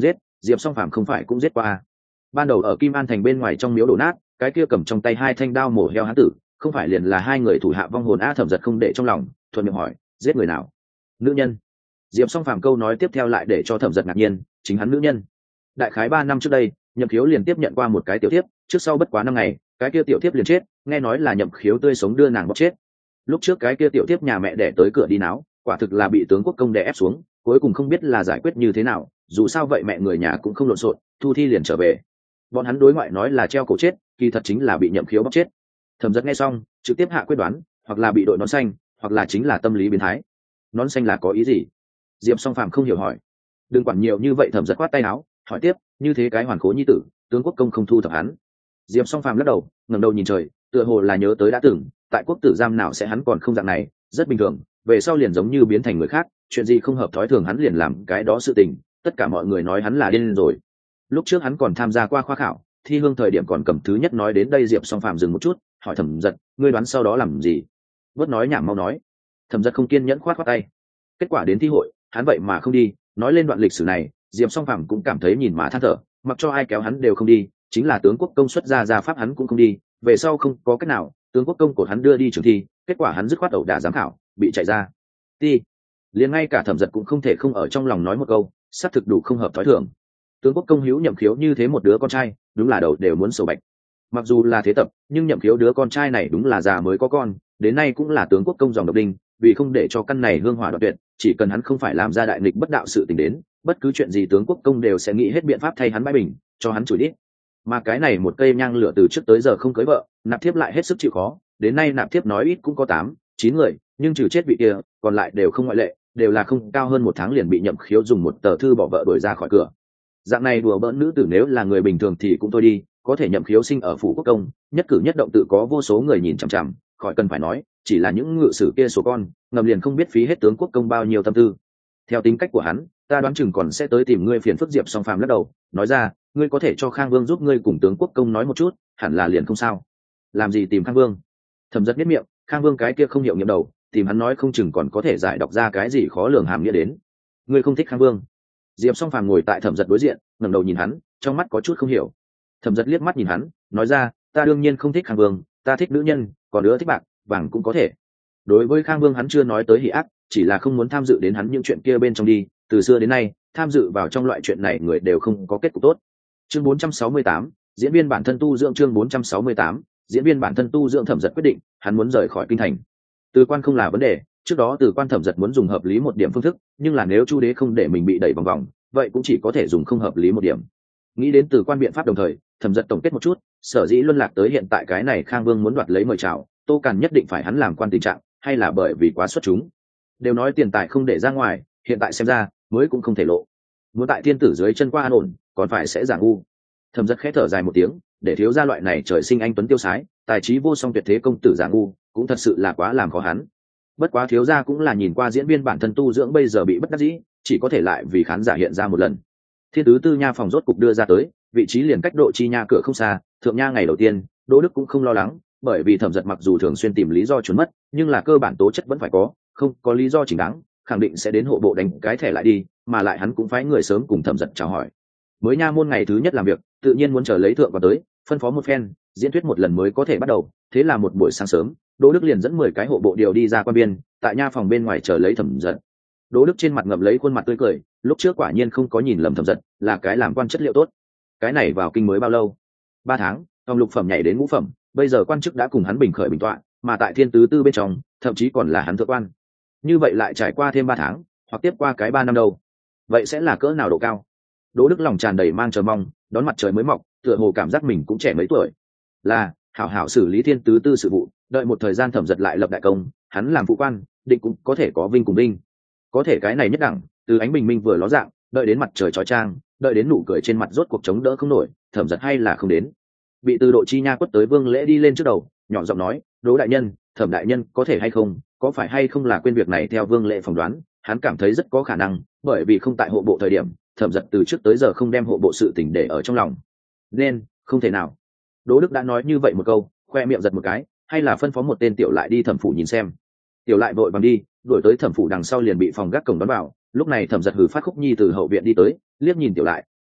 Diệp Song Phàm không phải cũng giết qua à? Ban đầu ở Kim An thành bên ngoài trong miếu đổ nát, cái kia cầm trong tay hai thanh đao mổ heo hán tử, không phải liền là hai người thủ hạ vong hồn a? Thẩm Giật không để trong lòng, thuận miệng hỏi, giết người nào? Nữ nhân. Diệp Song Phàm câu nói tiếp theo lại để cho Thẩm Giật ngạc nhiên, chính hắn nữ nhân. Đại khái ba năm trước đây, Nhậm Khiếu liền tiếp nhận qua một cái tiểu thiếp, trước sau bất quá năm ngày, cái kia tiểu thiếp liền chết, nghe nói là Nhậm Khiếu tươi sống đưa nàng bóc chết. Lúc trước cái kia tiểu thiếp nhà mẹ đẻ tới cửa đi náo, quả thực là bị tướng quốc công đè ép xuống, cuối cùng không biết là giải quyết như thế nào, dù sao vậy mẹ người nhà cũng không lộn xộn, thu thi liền trở về. Bọn hắn đối ngoại nói là treo cổ chết, kỳ thật chính là bị Nhậm Khiếu bóc chết. Thẩm Giật nghe xong, trực tiếp hạ quyết đoán, hoặc là bị đội nón xanh, hoặc là chính là tâm lý biến thái. Nón xanh là có ý gì? Diệp Song Phàm không hiểu hỏi. Đừng quản nhiều như vậy. Thẩm Giật khoát tay áo, hỏi tiếp, như thế cái hoàn khố nhi tử, tướng quốc công không thu thập hắn? Diệp Song Phàm lắc đầu, ngẩng đầu nhìn trời, tựa hồ là nhớ tới đã từng, tại quốc tử giam nào sẽ hắn còn không dạng này, rất bình thường, về sau liền giống như biến thành người khác, chuyện gì không hợp thói thường hắn liền làm cái đó sự tình, tất cả mọi người nói hắn là điên rồi. Lúc trước hắn còn tham gia qua khoa khảo, thi hương thời điểm còn cầm thứ nhất. Nói đến đây Diệp Song Phàm dừng một chút, hỏi Thẩm Giật, ngươi đoán sau đó làm gì? Bớt nói nhảm mau nói. Thẩm Giật không kiên nhẫn khoát khoát tay. Kết quả đến thi hội, hắn vậy mà không đi. Nói lên đoạn lịch sử này, Diệp Song Phàm cũng cảm thấy nhìn mà than thở, mặc cho ai kéo hắn đều không đi, chính là tướng quốc công xuất ra gia pháp hắn cũng không đi. Về sau không có cách nào, tướng quốc công cột hắn đưa đi trường thi, kết quả hắn dứt khoát ẩu đả giám khảo, bị chạy ra. Ti, liền ngay cả Thẩm Giật cũng không thể không ở trong lòng nói một câu, xác thực đủ không hợp thói thường. Tướng quốc công hữu Nhậm Khiếu như thế một đứa con trai, đúng là đầu đều muốn sầu bạch. Mặc dù là thế tập, nhưng Nhậm Khiếu đứa con trai này đúng là già mới có con, đến nay cũng là tướng quốc công dòng độc đinh, vì không để cho căn này hương hỏa đoạn tuyệt, chỉ cần hắn không phải làm ra đại nghịch bất đạo sự tình đến, bất cứ chuyện gì tướng quốc công đều sẽ nghĩ hết biện pháp thay hắn bãi bình, cho hắn chửi đít. Mà cái này một cây nhang lửa từ trước tới giờ không cưới vợ, nạp thiếp lại hết sức chịu khó, đến nay nạp thiếp nói ít cũng có tám, chín người, nhưng trừ chết vị kia, còn lại đều không ngoại lệ, đều là không cao hơn một tháng liền bị Nhậm Khiếu dùng một tờ thư bỏ vợ đuổi ra khỏi cửa. Dạng này đùa bỡn nữ tử nếu là người bình thường thì cũng thôi đi, có thể Nhậm Khiếu sinh ở phủ quốc công, nhất cử nhất động tự có vô số người nhìn chằm chằm, khỏi cần phải nói, chỉ là những ngự sử kia số con, ngầm liền không biết phí hết tướng quốc công bao nhiêu tâm tư. Theo tính cách của hắn, ta đoán chừng còn sẽ tới tìm ngươi phiền phức. Diệp Song Phàm lắc đầu, nói ra, ngươi có thể cho Khang Vương giúp ngươi cùng tướng quốc công nói một chút, hẳn là liền không sao. Làm gì tìm Khang Vương? Thẩm Giật biết miệng, Khang Vương cái kia không hiệu nghiệm đầu, tìm hắn nói không chừng còn có thể giải đọc ra cái gì khó lường hàm nghĩa đến. Ngươi không thích Khang Vương? Diệp Song Phàm ngồi tại Thẩm Giật đối diện, ngẩng đầu nhìn hắn, trong mắt có chút không hiểu. Thẩm Giật liếc mắt nhìn hắn, nói ra, ta đương nhiên không thích Khang Vương, ta thích nữ nhân, còn đứa thích bạc, vàng cũng có thể. Đối với Khang Vương hắn chưa nói tới hỉ ác, chỉ là không muốn tham dự đến hắn những chuyện kia bên trong đi, từ xưa đến nay, tham dự vào trong loại chuyện này người đều không có kết cục tốt. Chương bốn trăm sáu mươi tám, diễn viên bản thân tu dưỡng. Chương bốn trăm sáu mươi tám, diễn viên bản thân tu dưỡng. Thẩm Giật quyết định, hắn muốn rời khỏi kinh thành. Từ quan không là vấn đề, trước đó từ quan Thẩm Giật muốn dùng hợp lý một điểm phương thức, nhưng là nếu Chu đế không để mình bị đẩy vòng vòng, vậy cũng chỉ có thể dùng không hợp lý một điểm. Nghĩ đến từ quan biện pháp đồng thời, Thẩm Giật tổng kết một chút, sở dĩ luân lạc tới hiện tại cái này Khang Vương muốn đoạt lấy mời chào, Tô Càn nhất định phải hắn làm quan tình trạng, hay là bởi vì quá xuất chúng. Đều nói tiền tài không để ra ngoài, hiện tại xem ra mới cũng không thể lộ. Muốn tại thiên tử dưới chân qua an ổn, còn phải sẽ giả ngu. Thẩm Giật khẽ thở dài một tiếng, để thiếu gia loại này trời sinh anh tuấn tiêu sái, tài trí vô song tuyệt thế công tử giả ngu, cũng thật sự là quá làm khó hắn. Bất quá thiếu gia cũng là nhìn qua diễn viên bản thân tu dưỡng bây giờ bị bất đắc dĩ, chỉ có thể lại vì khán giả hiện ra một lần. Thiên tứ tư nha phòng rốt cục đưa ra tới, vị trí liền cách độ chi nha cửa không xa. Thượng nha ngày đầu tiên, Đỗ Đức cũng không lo lắng, bởi vì Thẩm Giật mặc dù thường xuyên tìm lý do trốn mất, nhưng là cơ bản tố chất vẫn phải có, không có lý do chính đáng, khẳng định sẽ đến hộ bộ đánh cái thẻ lại đi, mà lại hắn cũng phái người sớm cùng Thẩm Giật chào hỏi. Mới nha môn ngày thứ nhất làm việc, tự nhiên muốn chờ lấy thượng vào tới, phân phó một phen, diễn thuyết một lần mới có thể bắt đầu. Thế là một buổi sáng sớm, Đỗ Đức liền dẫn mười cái hộ bộ điều đi ra quan biên, tại nha phòng bên ngoài chờ lấy Thẩm Giật. Đỗ Đức trên mặt ngậm lấy khuôn mặt tươi cười, lúc trước quả nhiên không có nhìn lầm Thẩm Giật, là cái làm quan chất liệu tốt. Cái này vào kinh mới bao lâu? Ba tháng, ông lục phẩm nhảy đến ngũ phẩm, bây giờ quan chức đã cùng hắn bình khởi bình tọa, mà tại thiên tứ tư bên trong, thậm chí còn là hắn thượng quan. Như vậy lại trải qua thêm ba tháng, hoặc tiếp qua cái ba năm đâu, vậy sẽ là cỡ nào độ cao? Đỗ Đức lòng tràn đầy mang chờ mong, đón mặt trời mới mọc, tựa hồ cảm giác mình cũng trẻ mấy tuổi. Là hảo hảo xử lý thiên tứ tư sự vụ, đợi một thời gian Thẩm Giật lại lập đại công, hắn làm phụ quan, định cũng có thể có vinh cùng vinh. Có thể cái này nhất đẳng, từ ánh bình minh vừa ló dạng, đợi đến mặt trời chói chang, đợi đến nụ cười trên mặt rốt cuộc chống đỡ không nổi, Thẩm Giật hay là không đến. Bị từ độ chi nha quất tới Vương Lễ đi lên trước đầu, nhỏ giọng nói, Đỗ đại nhân, Thẩm đại nhân có thể hay không, có phải hay không là quên việc này? Theo Vương Lễ phỏng đoán, hắn cảm thấy rất có khả năng, bởi vì không tại hộ bộ thời điểm, Thẩm Giật từ trước tới giờ không đem hộ bộ sự tình để ở trong lòng, nên không thể nào. Đỗ Đức đã nói như vậy một câu, khoe miệng giật một cái, hay là phân phó một tên tiểu lại đi thẩm phủ nhìn xem. Tiểu lại vội vàng đi, đuổi tới thẩm phủ đằng sau liền bị phòng gác cổng đón vào. Lúc này Thẩm Giật hừ phát khúc nhi từ hậu viện đi tới, liếc nhìn tiểu lại,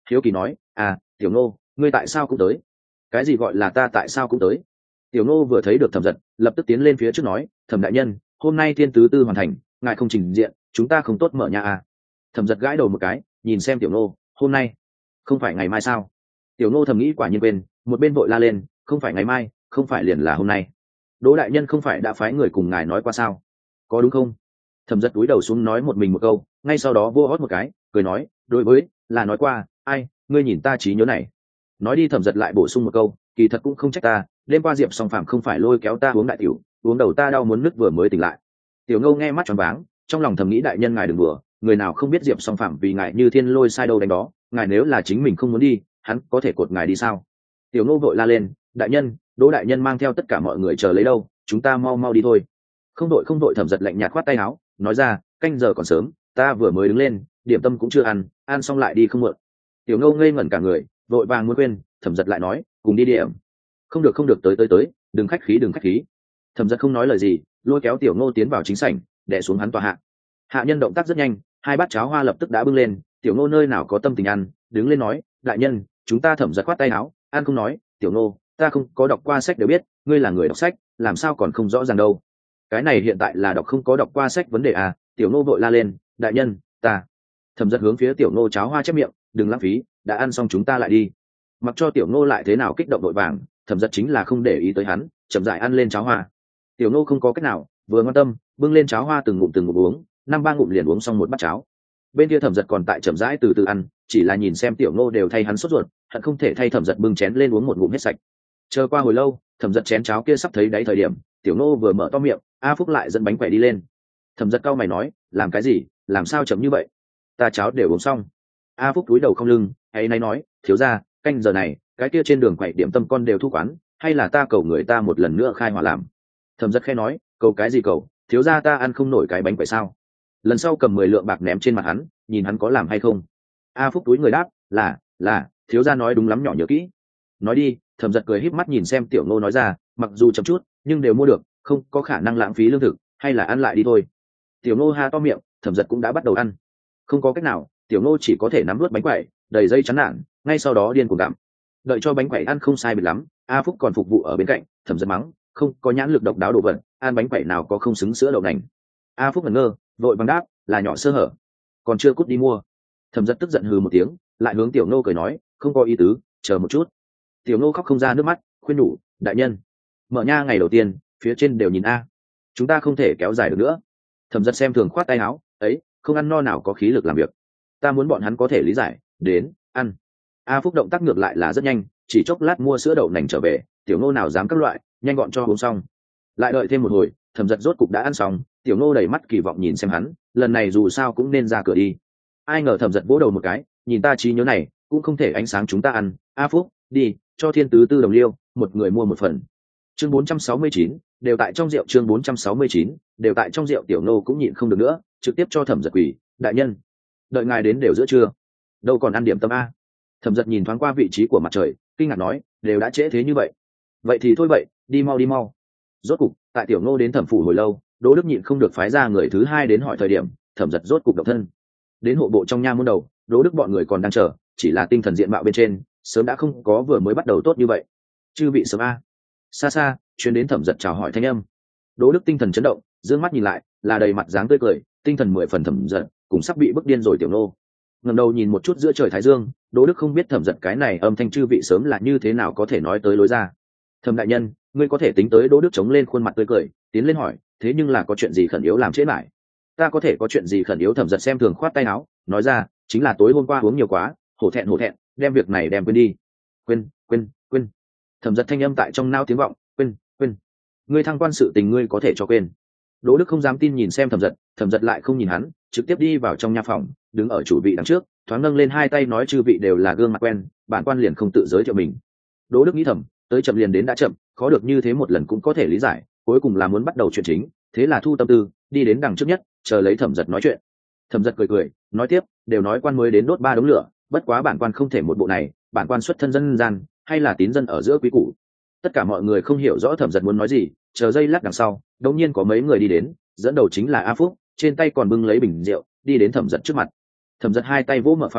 hiếu kỳ nói à tiểu ngô ngươi tại sao cũng tới? Cái gì gọi là ta tại sao cũng tới? Tiểu ngô vừa thấy được thẩm giật lập tức tiến lên phía trước nói thẩm đại nhân hôm nay thiên tứ tư hoàn thành ngài không trình diện chúng ta không tốt mở nhà à. Thẩm giật gãi đầu một cái nhìn xem tiểu ngô hôm nay không phải ngày mai sao? Tiểu ngô thầm nghĩ quả nhiên quên một bên vội la lên không phải ngày mai không phải liền là hôm nay. Đỗ đại nhân không phải đã phái người cùng ngài nói qua sao? Có đúng không? Thẩm giật cúi đầu xuống nói một mình một câu ngay sau đó vô hót một cái cười nói đối với là nói qua ai ngươi nhìn ta trí nhớ này. Nói đi thẩm giật lại bổ sung một câu kỳ thật cũng không trách ta đêm qua diệp song phạm không phải lôi kéo ta uống đại tiểu uống đầu ta đau muốn nứt vừa mới tỉnh lại. Tiểu ngô nghe mắt tròn váng trong lòng thầm nghĩ đại nhân ngài đừng đùa người nào không biết diệp song phạm vì ngài như thiên lôi sai đâu đánh đó ngài nếu là chính mình không muốn đi hắn có thể cột ngài đi sao? Tiểu ngô vội la lên đại nhân đỗ đại nhân mang theo tất cả mọi người chờ lấy đâu chúng ta mau mau đi thôi. Không đội không đội thẩm giật lạnh nhạt khoát tay áo nói ra canh giờ còn sớm ta vừa mới đứng lên điểm tâm cũng chưa ăn ăn xong lại đi không mượn. Tiểu ngô ngây ngẩn cả người vội vàng muốn quên thẩm giật lại nói cùng đi điểm. Không được không được tới tới tới đừng khách khí đừng khách khí. Thẩm giật không nói lời gì lôi kéo tiểu ngô tiến vào chính sảnh đè xuống hắn tòa hạ. Hạ nhân động tác rất nhanh hai bát cháo hoa lập tức đã bưng lên. Tiểu ngô nơi nào có tâm tình ăn đứng lên nói đại nhân chúng ta thẩm giật khoát tay áo ăn không nói tiểu ngô ta không có đọc qua sách đều biết ngươi là người đọc sách làm sao còn không rõ ràng đâu. Cái này hiện tại là đọc không có đọc qua sách vấn đề à? Tiểu ngô vội la lên đại nhân ta. Thẩm giật hướng phía tiểu ngô cháo hoa chép miệng đừng lãng phí đã ăn xong chúng ta lại đi. Mặc cho tiểu ngô lại thế nào kích động vội vàng thẩm giật chính là không để ý tới hắn chậm dại ăn lên cháo hoa. Tiểu ngô không có cách nào vừa quan tâm bưng lên cháo hoa từng ngụm từng ngụm uống năm ba ngụm liền uống xong một bát cháo. Bên kia thẩm giật còn tại chậm rãi từ từ ăn chỉ là nhìn xem tiểu ngô đều thay hắn sốt ruột hận không thể thay thẩm giật bưng chén lên uống một ngụm hết sạch. Chờ qua hồi lâu thẩm giật chén cháo kia sắp thấy đáy thời điểm tiểu ngô vừa mở to miệng a phúc lại dẫn bánh quẩy đi lên. Thẩm giật cau mày nói làm cái gì làm sao chậm như vậy ta cháo đều uống xong. A phúc cúi đầu không lưng hay nay nói thiếu ra canh giờ này cái kia trên đường quậy điểm tâm con đều thu quán hay là ta cầu người ta một lần nữa khai hỏa làm. Thẩm giật khe nói cầu cái gì cầu thiếu ra ta ăn không nổi cái bánh quậy sao? Lần sau cầm mười lượng bạc ném trên mặt hắn nhìn hắn có làm hay không. A phúc túi người đáp là là thiếu ra nói đúng lắm nhỏ nhớ kỹ. Nói đi thẩm giật cười híp mắt nhìn xem tiểu ngô nói ra mặc dù chậm chút nhưng đều mua được không có khả năng lãng phí lương thực hay là ăn lại đi thôi. Tiểu ngô ha to miệng thẩm giật cũng đã bắt đầu ăn. Không có cách nào tiểu ngô chỉ có thể nắm nuốt bánh quẩy đầy dây chắn nản ngay sau đó điên cuồng gặm. Đợi cho bánh quẩy ăn không sai biệt lắm a phúc còn phục vụ ở bên cạnh thẩm giật mắng không có nhãn lực độc đáo đồ vật ăn bánh quẩy nào có không xứng sữa đậu nành. A phúc ngẩn ngơ vội bằng đáp là nhỏ sơ hở còn chưa cút đi mua. Thẩm giật tức giận hừ một tiếng lại hướng tiểu ngô cười nói không có ý tứ chờ một chút. Tiểu ngô khóc không ra nước mắt khuyên nhủ đại nhân mở nha ngày đầu tiên phía trên đều nhìn a chúng ta không thể kéo dài được nữa. Thẩm giật xem thường khoát tay áo ấy không ăn no nào có khí lực làm việc ta muốn bọn hắn có thể lý giải đến ăn. A phúc động tác ngược lại là rất nhanh chỉ chốc lát mua sữa đậu nành trở về tiểu ngô nào dám các loại nhanh gọn cho uống xong. Lại đợi thêm một hồi thẩm giật rốt cục đã ăn xong tiểu ngô đầy mắt kỳ vọng nhìn xem hắn lần này dù sao cũng nên ra cửa đi. Ai ngờ thẩm giật vỗ đầu một cái nhìn ta trí nhớ này cũng không thể ánh sáng chúng ta ăn a phúc đi cho thiên tứ tư đồng liêu một người mua một phần. Chương bốn trăm sáu mươi chín đều tại trong rượu chương bốn trăm sáu mươi chín đều tại trong rượu tiểu ngô cũng nhịn không được nữa trực tiếp cho thẩm giật quỳ đại nhân đợi ngài đến đều giữa trưa đâu còn ăn điểm tâm a. Thẩm giật nhìn thoáng qua vị trí của mặt trời kinh ngạc nói đều đã trễ thế như vậy vậy thì thôi vậy đi mau đi mau. Rốt cục tại tiểu ngô đến thẩm phủ hồi lâu đỗ đức nhịn không được phái ra người thứ hai đến hỏi thời điểm thẩm giật rốt cục độc thân đến hộ bộ trong nha môn đầu. Đỗ đức bọn người còn đang chờ chỉ là tinh thần diện mạo bên trên sớm đã không có vừa mới bắt đầu tốt như vậy. Chư vị sớm a. Xa xa chuyến đến thẩm giật chào hỏi thanh âm. Đỗ đức tinh thần chấn động d ư ơ n g mắt nhìn lại là đầy mặt dáng tươi cười tinh thần mười phần thẩm giật cũng sắp bị bức điên rồi tiểu nô. Ngẩng đầu nhìn một chút giữa trời thái dương Đỗ đức không biết thẩm giật cái này âm thanh chư vị sớm là như thế nào có thể nói tới lối ra. Thẩm đại nhân ngươi có thể tính tới. Đỗ đức chống lên khuôn mặt tươi cười tiến lên hỏi thế nhưng là có chuyện gì khẩn yếu làm trễ lại? Ta có thể có chuyện gì khẩn yếu? Thẩm giật xem thường khoát tay áo nói ra chính là tối hôm qua uống nhiều quá hổ thẹn hổ thẹn đem việc này đem quên đi. Quên quên quên. Thẩm giật thanh âm tại trong nao tiếng vọng quên quên ngươi thăng quan sự tình ngươi có thể cho quên. Đỗ đức không dám tin nhìn xem thẩm giật thẩm giật lại không nhìn hắn trực tiếp đi vào trong nha phòng đứng ở chủ vị đằng trước thoáng nâng lên hai tay nói chư vị đều là gương mặt quen bản quan liền không tự giới thiệu mình. Đỗ đức nghĩ thầm tới chậm liền đến đã chậm khó được như thế một lần cũng có thể lý giải cuối cùng là muốn bắt đầu chuyện chính thế là thu tâm tư đi đến đằng trước nhất chờ lấy thẩm giật nói chuyện. Thẩm giật cười cười nói tiếp đều nói quan mới đến đốt ba đống lửa bất quá bản quan không thể một bộ này bản quan xuất thân dân gian hay là tín dân ở giữa quý củ. Tất cả mọi người không hiểu rõ thẩm giật muốn nói gì chờ giây lát đằng sau đột nhiên có mấy người đi đến dẫn đầu chính là A Phúc trên tay còn bưng lấy bình rượu đi đến thẩm giật trước mặt. Thẩm giật hai tay vỗ mở phòng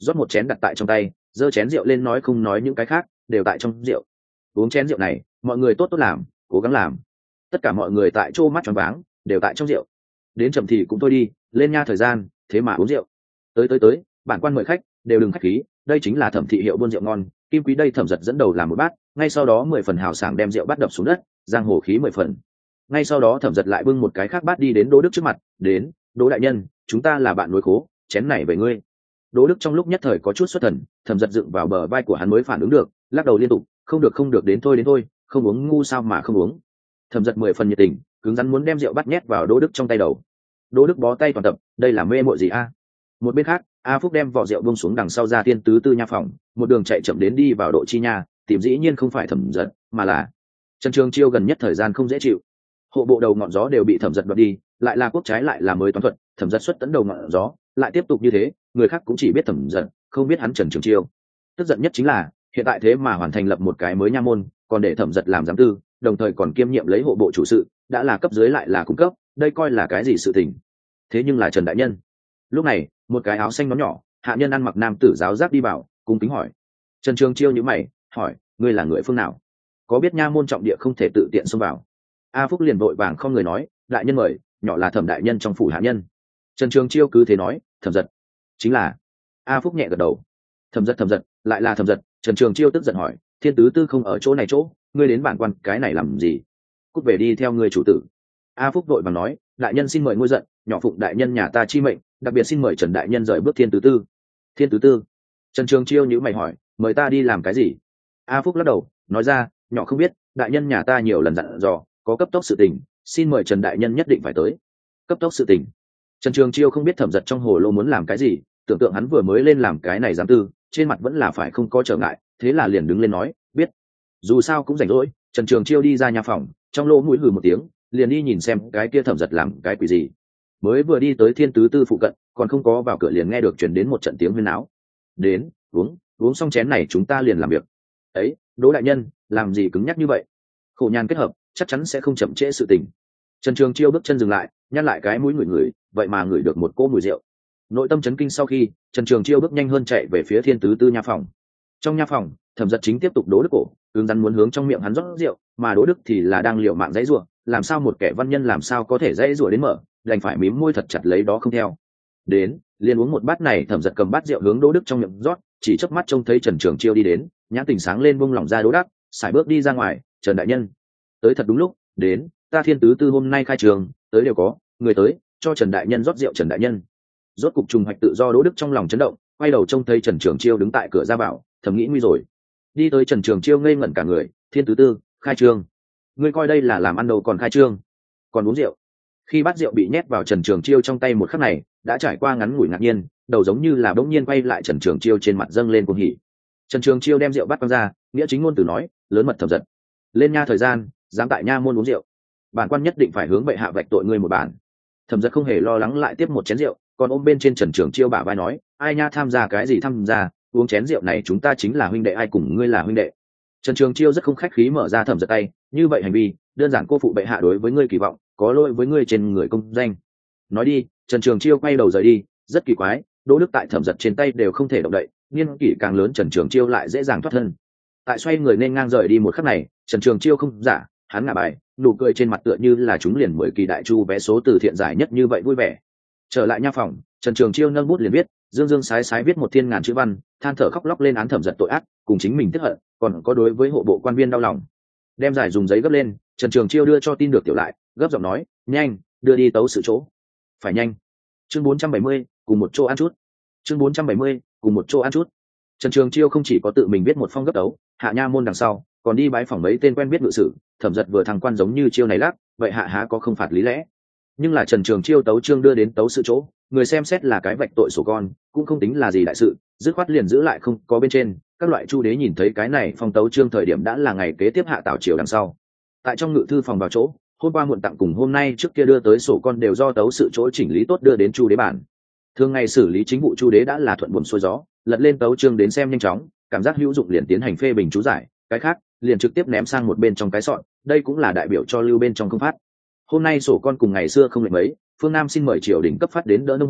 rót một chén đặt tại trong tay, giơ chén rượu lên nói không nói những cái khác, đều tại trong rượu. Uống chén rượu này, mọi người tốt tốt làm, cố gắng làm. Tất cả mọi người tại chỗ mắt tròn váng, đều tại trong rượu. Đến chậm thì cũng thôi đi, lên nha thời gian, thế mà uống rượu. Tới tới tới, bản quan mời khách, đều đừng khách khí, đây chính là Thẩm thị hiệu buôn rượu ngon, Kim Quý đây Thẩm Giật dẫn đầu làm một bát, ngay sau đó mười phần hào sảng đem rượu bắt đập xuống đất, giang hồ khí mười phần. Ngay sau đó Thẩm Giật lại bưng một cái khác bát đi đến Đỗ Đức trước mặt, đến, Đỗ đại nhân, chúng ta là bạn nối khố, chén này về ngươi. Đỗ Đức trong lúc nhất thời có chút xuất thần, Thẩm Giật dựng vào bờ vai của hắn mới phản ứng được, lắc đầu liên tục, không được không được, đến thôi đến thôi, không uống ngu sao mà không uống. Thẩm Giật mười phần nhiệt tình, cứng rắn muốn đem rượu bắt nhét vào Đỗ Đức trong tay đầu. Đỗ Đức bó tay toàn tập, đây là mê muội gì a? Một bên khác, A Phúc đem vỏ rượu buông xuống đằng sau ra Thiên Tứ Tư nha phòng, một đường chạy chậm đến đi vào Độ Chi nha, tìm dĩ nhiên không phải Thẩm Giật, mà là Trần Trường Chiêu. Gần nhất thời gian không dễ chịu, hộ bộ đầu ngọn gió đều bị Thẩm Giật đoạt đi, lại là quốc trái lại là mới toán thuật, Thẩm Giật xuất tấn đầu ngọn gió, lại tiếp tục như thế, người khác cũng chỉ biết Thẩm Giật, không biết hắn Trần Trường Chiêu. Tức giận nhất chính là hiện tại thế mà hoàn thành lập một cái mới nha môn, còn để Thẩm Giật làm giám tư, đồng thời còn kiêm nhiệm lấy hộ bộ chủ sự, đã là cấp dưới lại là cung cấp, đây coi là cái gì sự tình? Thế nhưng là Trần đại nhân. Lúc này, một cái áo xanh nón nhỏ, hạ nhân ăn mặc nam tử giáo giác đi vào, cung kính hỏi. Trần Trường Chiêu nhíu mày, hỏi, ngươi là người phương nào? Có biết nha môn trọng địa không thể tự tiện xông vào? A Phúc liền vội vàng không người nói, đại nhân mời, nhỏ là Thẩm đại nhân trong phủ hạ nhân. Trần Trường Chiêu cứ thế nói, Thẩm Giật chính là. A Phúc nhẹ gật đầu. Thẩm Giật Thẩm Giật lại là Thẩm Giật. Trần Trường Chiêu tức giận hỏi, Thiên Tứ Tư không ở chỗ này chỗ, ngươi đến bản quan cái này làm gì? Cút về đi theo ngươi chủ tử. A Phúc vội vàng nói, đại nhân xin mời ngôi giận, nhỏ phụng đại nhân nhà ta chi mệnh, đặc biệt xin mời Trần đại nhân rời bước Thiên Tứ Tư. Thiên Tứ Tư? Trần Trường Chiêu nhíu mày hỏi, mời ta đi làm cái gì? A Phúc lắc đầu, nói ra, nhỏ không biết, đại nhân nhà ta nhiều lần dặn dò, có cấp tốc sự tình, xin mời Trần đại nhân nhất định phải tới. Cấp tốc sự tình? Trần Trường Chiêu không biết Thẩm Giật trong hồ lô muốn làm cái gì, tưởng tượng hắn vừa mới lên làm cái này giám tư, trên mặt vẫn là phải không có trở ngại, thế là liền đứng lên nói, biết. Dù sao cũng rảnh rỗi, Trần Trường Chiêu đi ra nhà phòng, trong lỗ mũi hừ một tiếng, liền đi nhìn xem cái kia Thẩm Giật làm cái quỷ gì. Mới vừa đi tới Thiên Tứ Tư phụ cận, còn không có vào cửa liền nghe được truyền đến một trận tiếng huyên náo. Đến, uống, uống xong chén này chúng ta liền làm việc. Ấy, Đỗ đại nhân, làm gì cứng nhắc như vậy? Khổ nhàn kết hợp, chắc chắn sẽ không chậm trễ sự tình. Trần Trường Chiêu bước chân dừng lại, nhăn lại cái mũi ngửi ngửi, vậy mà ngửi được một cỗ mùi rượu. Nội tâm chấn kinh sau khi, Trần Trường Chiêu bước nhanh hơn chạy về phía Thiên Tứ Tư nha phòng. Trong nha phòng, Thẩm Giật chính tiếp tục đố Đức cổ, hướng rắn muốn hướng trong miệng hắn rót rượu, mà Đỗ Đức thì là đang liều mạng dãy rủa, làm sao một kẻ văn nhân làm sao có thể dãy rủa đến mở, đành phải mím môi thật chặt lấy đó không theo. Đến, liền uống một bát này. Thẩm Giật cầm bát rượu hướng Đỗ Đức trong miệng rót, chỉ chớp mắt trông thấy Trần Trường Chiêu đi đến, nhãn tình sáng lên buông lỏng ra Đỗ Đắc, sải bước đi ra ngoài, Trần đại nhân, tới thật đúng lúc, đến, ta Thiên Tứ Tư hôm nay khai trường, tới đều có, người tới, cho Trần đại nhân rót rượu. Trần đại nhân. Rốt cục trùng hoạch tự do. Đỗ Đức trong lòng chấn động, quay đầu trông thấy Trần Trường Chiêu đứng tại cửa ra vào, thầm nghĩ nguy rồi. Đi tới Trần Trường Chiêu ngây ngẩn cả người, Thiên Tứ Tư, khai trương? Ngươi coi đây là làm ăn đâu còn khai trương? Còn uống rượu? Khi bát rượu bị nhét vào Trần Trường Chiêu trong tay một khắc này, đã trải qua ngắn ngủi ngạc nhiên, đầu giống như là bỗng nhiên quay lại, Trần Trường Chiêu trên mặt dâng lên cuồng hỉ. Trần Trường Chiêu đem rượu bắt quăng ra, nghĩa chính ngôn từ nói, lớn mật Thẩm Giật, lên nha thời gian, dám tại nha môn uống rượu, bản quan nhất định phải hướng bệ hạ vạch tội ngươi một bản. Thẩm Giật không hề lo lắng, lại tiếp một chén rượu, còn ôm bên trên Trần Trường Chiêu bả vai nói, ai nha tham gia cái gì tham gia, uống chén rượu này chúng ta chính là huynh đệ, ai cùng ngươi là huynh đệ. Trần Trường Chiêu rất không khách khí mở ra Thẩm Giật tay, như vậy hành vi đơn giản cô phụ bệ hạ đối với ngươi kỳ vọng, có lỗi với ngươi trên người công danh. Nói đi. Trần Trường Chiêu quay đầu rời đi. Rất kỳ quái, Đỗ Đức tại Thẩm Giật trên tay đều không thể động đậy, niên kỷ càng lớn Trần Trường Chiêu lại dễ dàng thoát thân. Tại xoay người nên ngang rời đi một khắc này, Trần Trường Chiêu không giả, hắn ngả bài, nụ cười trên mặt tựa như là chúng liền mười kỳ đại chu vé số từ thiện giải nhất như vậy vui vẻ. Trở lại nha phòng, Trần Trường Chiêu nâng bút liền viết, dương dương sái sái viết một thiên ngàn chữ văn, than thở khóc lóc lên án Thẩm Giật tội ác, cùng chính mình tức hận, còn có đối với hộ bộ quan viên đau lòng. Đem giải dùng giấy gấp lên, Trần Trường Chiêu đưa cho tin được tiểu lại, gấp giọng nói, nhanh, đưa đi tấu sự chỗ. Phải nhanh. Chương bốn trăm bảy mươi, cùng một chỗ ăn chút. Chương bốn trăm bảy mươi, cùng một chỗ ăn chút. Trần Trường Chiêu không chỉ có tự mình viết một phong gấp tấu, hạ nha môn đằng sau, còn đi bái phỏng mấy tên quen biết ngự sử. Thẩm Giật vừa thăng quan giống như Chiêu này lác, vậy hạ há có không phạt lý lẽ. Nhưng là Trần Trường Chiêu tấu chương đưa đến tấu sự chỗ, người xem xét là cái vạch tội sổ con, cũng không tính là gì đại sự, dứt khoát liền giữ lại không có bên trên. Các loại chu đế nhìn thấy cái này phong tấu chương thời điểm đã là ngày kế tiếp hạ tảo triều đằng sau. Tại trong ngự thư phòng vào chỗ, hôm qua muộn tặng cùng hôm nay trước kia đưa tới sổ con đều do tấu sự chỗ chỉnh lý tốt đưa đến chu đế bản. Thường ngày xử lý chính vụ chu đế đã là thuận buồm xuôi gió, lật lên tấu chương đến xem nhanh chóng, cảm giác hữu dụng liền tiến hành phê bình chú giải, cái khác liền trực tiếp ném sang một bên trong cái sọn, đây cũng là đại biểu cho lưu bên trong không phát. Hôm nay sổ con cùng ngày xưa không lệch mấy, phương Nam xin mời triều đình cấp phát đến đỡ nông hộ,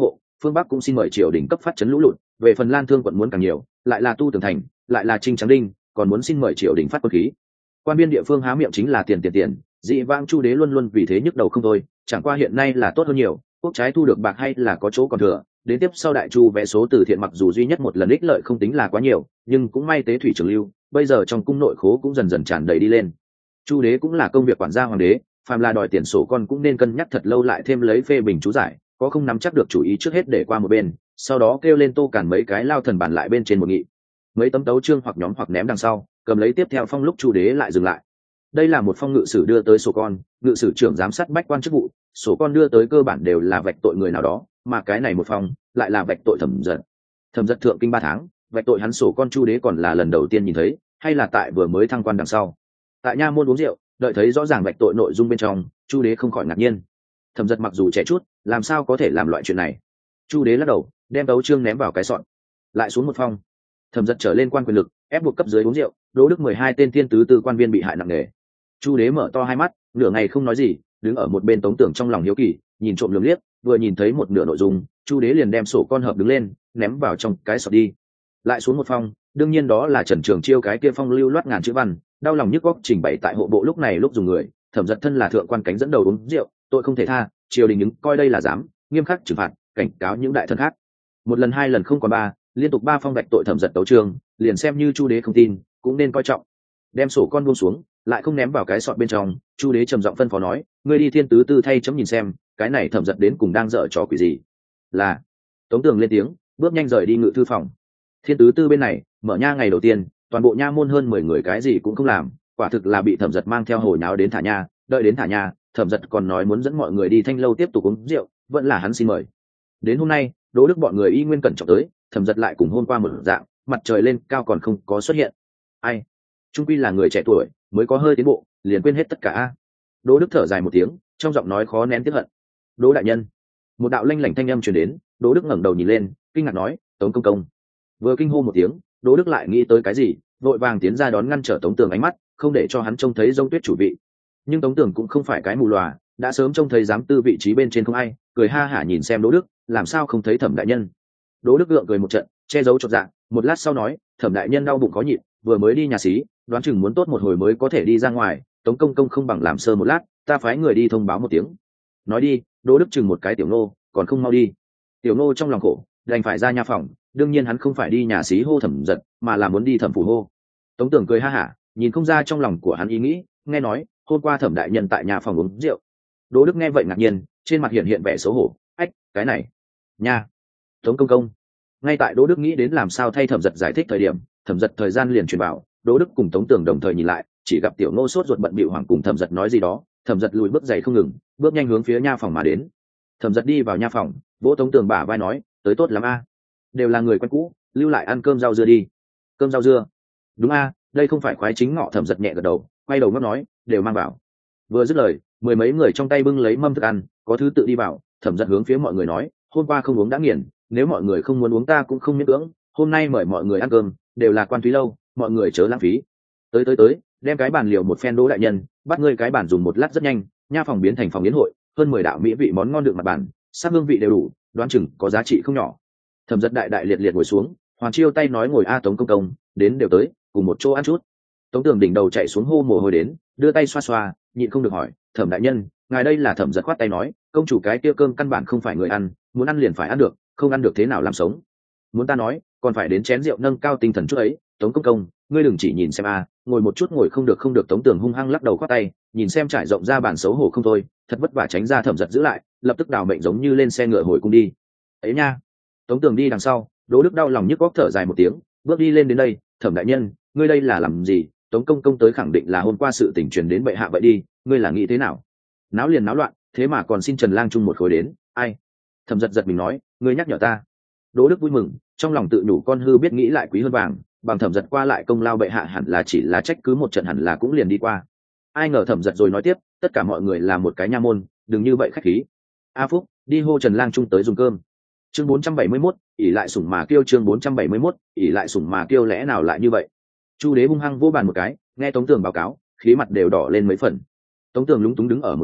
phương bắc cũng xin mời triều đình cấp phát chấn lũ lụt, về phần Lan Thương quận muốn càng nhiều, lại là tu tường thành, lại là trinh trắng đinh, còn muốn xin mời triều đình phát quân khí. Quan biên địa phương há miệng chính là tiền tiền tiền, dị vãng Chu đế luôn luôn vì thế nhức đầu không thôi, chẳng qua hiện nay là tốt hơn nhiều, quốc trái thu được bạc hay là có chỗ còn thừa. Đến tiếp sau đại chu vẽ số từ thiện mặc dù duy nhất một lần ích lợi không tính là quá nhiều, nhưng cũng may tế thủy trường lưu, bây giờ trong cung nội khố cũng dần dần tràn đầy đi lên. Chu đế cũng là công việc quản gia hoàng đế, phàm là đòi tiền sổ con cũng nên cân nhắc thật lâu lại thêm lấy phê bình chú giải, có không nắm chắc được chủ ý trước hết để qua một bên, sau đó kêu lên Tô Cản mấy cái lao thần bản lại bên trên một nghị. Mấy tấm tấu chương hoặc nhóm hoặc ném đằng sau, cầm lấy tiếp theo phong lúc Chu đế lại dừng lại. Đây là một phong ngự sử đưa tới sổ con, ngự sử trưởng giám sát bách quan chức vụ, sổ con đưa tới cơ bản đều là vạch tội người nào đó, mà cái này một phong lại là vạch tội Thẩm Dật. Thẩm Dật thượng kinh ba tháng, vạch tội hắn sổ con Chu đế còn là lần đầu tiên nhìn thấy, hay là tại vừa mới thăng quan đằng sau. Tại nha môn uống rượu, đợi thấy rõ ràng vạch tội nội dung bên trong, Chu đế không khỏi ngạc nhiên. Thẩm Dật mặc dù trẻ chút, làm sao có thể làm loại chuyện này? Chu đế lắc đầu, đem tấu chương ném vào cái sọn, lại xuống một phong. Thẩm Dật trở lên quan quyền lực, ép buộc cấp dưới uống rượu, Đỗ Đức mười hai tên thiên tứ tư quan viên bị hại nặng nề. Chu đế mở to hai mắt, nửa ngày không nói gì, đứng ở một bên Tống Tưởng trong lòng hiếu kỳ, nhìn trộm lườm liếc, vừa nhìn thấy một nửa nội dung, Chu đế liền đem sổ con hợp đứng lên, ném vào trong cái sọt đi. Lại xuống một phong, đương nhiên đó là Trần Trường Chiêu cái kia phong lưu loát ngàn chữ văn, đau lòng nhức góc trình bày tại hộ bộ lúc này lúc dùng người. Thẩm Dật thân là thượng quan cánh dẫn đầu uống rượu, tội không thể tha, triều đình những coi đây là dám, nghiêm khắc trừng phạt, cảnh cáo những đại thần khác. Một lần hai lần không còn ba, liên tục ba phong vạch tội Thẩm Dật tấu chương, liền xem như Chu đế không tin, cũng nên coi trọng. Đem sổ con buông xuống, lại không ném vào cái sọt bên trong, Chu đế trầm giọng phân phó nói, ngươi đi thiên tứ tư thay chấm nhìn xem, cái này Thẩm Dật đến cùng đang dở trò quỷ gì. Là. Tống Tường lên tiếng, bước nhanh rời đi ngự thư phòng. Thiên tứ tư bên này, mở nha ngày đầu tiên, toàn bộ nha môn hơn mười người cái gì cũng không làm, quả thực là bị Thẩm Dật mang theo hồi nháo đến thả nha. Đợi đến thả nha, Thẩm Dật còn nói muốn dẫn mọi người đi thanh lâu tiếp tục uống rượu, vẫn là hắn xin mời. Đến hôm nay, Đỗ Đức bọn người y nguyên cẩn trọng tới, Thẩm Dật lại cùng hôm qua một dạng, mặt trời lên cao còn không có xuất hiện. Ai? Trung quy là người trẻ tuổi, mới có hơi tiến bộ, liền quên hết tất cả. Đỗ Đức thở dài một tiếng, trong giọng nói khó nén tiếc hận. Đỗ đại nhân. Một đạo lanh lảnh thanh âm truyền đến, Đỗ Đức ngẩng đầu nhìn lên, kinh ngạc nói, Tống công công. Vừa kinh hô một tiếng, Đỗ Đức lại nghĩ tới cái gì, vội vàng tiến ra đón ngăn trở Tống Tường ánh mắt, không để cho hắn trông thấy Dông Tuyết chủ vị. Nhưng Tống Tường cũng không phải cái mù lòa, đã sớm trông thấy giám tư vị trí bên trên không ai, cười ha hả nhìn xem Đỗ Đức, làm sao không thấy Thẩm đại nhân. Đỗ Đức gượng cười một trận, che giấu chột dạ, một lát sau nói, Thẩm đại nhân đau bụng khó nhịn, vừa mới đi nhà xí, đoán chừng muốn tốt một hồi mới có thể đi ra ngoài, Tống công công không bằng làm sơ một lát, ta phái người đi thông báo một tiếng. Nói đi, Đỗ Đức chừng một cái tiểu nô, còn không mau đi. Tiểu nô trong lòng khổ, đành phải ra nha phòng, đương nhiên hắn không phải đi nhà xí hô Thẩm Dật, mà là muốn đi Thẩm phủ hô. Tống Tưởng cười ha hả, nhìn không ra trong lòng của hắn ý nghĩ, nghe nói, hôm qua Thẩm đại nhân tại nhà phòng uống rượu. Đỗ Đức nghe vậy ngạc nhiên, trên mặt hiện hiện vẻ xấu hổ, ách, cái này, nha, Tống công công. Ngay tại Đỗ Đức nghĩ đến làm sao thay Thẩm Dật giải thích thời điểm, Thẩm Dật thời gian liền truyền bảo, Đỗ Đức cùng Tống Tưởng đồng thời nhìn lại, chỉ gặp tiểu nô sốt ruột bận bịu hoảng cùng Thẩm Dật nói gì đó, Thẩm Dật lùi bước giày không ngừng, bước nhanh hướng phía nha phòng mà đến. Thẩm Dật đi vào nha phòng, vỗ Tống Tưởng bả vai nói, tới tốt lắm a, đều là người quen cũ, lưu lại ăn cơm rau dưa đi. Cơm rau dưa? Đúng a, đây không phải khoái chính ngọ. Thẩm Dật nhẹ gật đầu, quay đầu ngấp nói, đều mang vào. Vừa dứt lời, mười mấy người trong tay bưng lấy mâm thức ăn, có thứ tự đi vào. Thẩm Dật hướng phía mọi người nói, hôm qua không uống đã nghiền, nếu mọi người không muốn uống ta cũng không miễn cưỡng, hôm nay mời mọi người ăn cơm, đều là quan thúy lâu, mọi người chớ lãng phí. Tới tới tới, đem cái bàn liều một phen. Đỗ đại nhân, bắt ngươi cái bàn dùng một lát rất nhanh, nha phòng biến thành phòng yến hội, hơn mười đạo mỹ vị món ngon được mặt bàn, sắc hương vị đều đủ, đoán chừng có giá trị không nhỏ. Thẩm Dật đại đại liệt liệt ngồi xuống, Hoàn Chiêu tay nói ngồi a Tống công công, đến đều tới, cùng một chỗ ăn chút. Tống Tường đỉnh đầu chạy xuống hô mồ hôi đến, đưa tay xoa xoa, nhịn không được hỏi, Thẩm đại nhân, ngài đây là? Thẩm Dật khoát tay nói, công chủ cái kia cơm căn bản không phải người ăn, muốn ăn liền phải ăn được, không ăn được thế nào làm sống. Muốn ta nói, còn phải đến chén rượu nâng cao tinh thần chút ấy. Tống công công, ngươi đừng chỉ nhìn xem a, ngồi một chút ngồi không được không được. Tống Tường hung hăng lắc đầu khoát tay, nhìn xem trải rộng ra bàn xấu hổ không thôi, thật vất vả tránh ra Thẩm Dật giữ lại, lập tức đào mệnh giống như lên xe ngựa hồi cung đi. Ấy nha. Tống Tường đi đằng sau, Đỗ Đức đau lòng nhức góc thở dài một tiếng, bước đi lên đến đây, Thẩm đại nhân, ngươi đây là làm gì? Tống công công tới khẳng định là hôm qua sự tình truyền đến bệ hạ vậy đi, ngươi là nghĩ thế nào? Náo liền náo loạn, thế mà còn xin Trần Lang chung một khối đến, ai? Thẩm Dật giật mình nói, ngươi nhắc nhở ta. Đỗ Đức vui mừng, trong lòng tự nhủ con hư biết nghĩ lại quý hơn vàng, bằng Thẩm Dật qua lại công lao bệ hạ hẳn là chỉ là trách cứ một trận hẳn là cũng liền đi qua. Ai ngờ Thẩm Dật rồi nói tiếp, tất cả mọi người là một cái nha môn, đừng như vậy khách khí. A Phúc, đi hô Trần Lang chung tới dùng cơm. Chương bốn trăm bảy mươi mốt, ỷ lại sủng mà kêu. Chương bốn trăm bảy mươi mốt, ỷ lại sủng mà kêu. Lẽ nào lại như vậy? Chu đế hung hăng vô bàn một cái, nghe Tống Tường báo cáo, khí mặt đều đỏ lên mấy phần. Tống Tường lúng túng đứng ở một bên,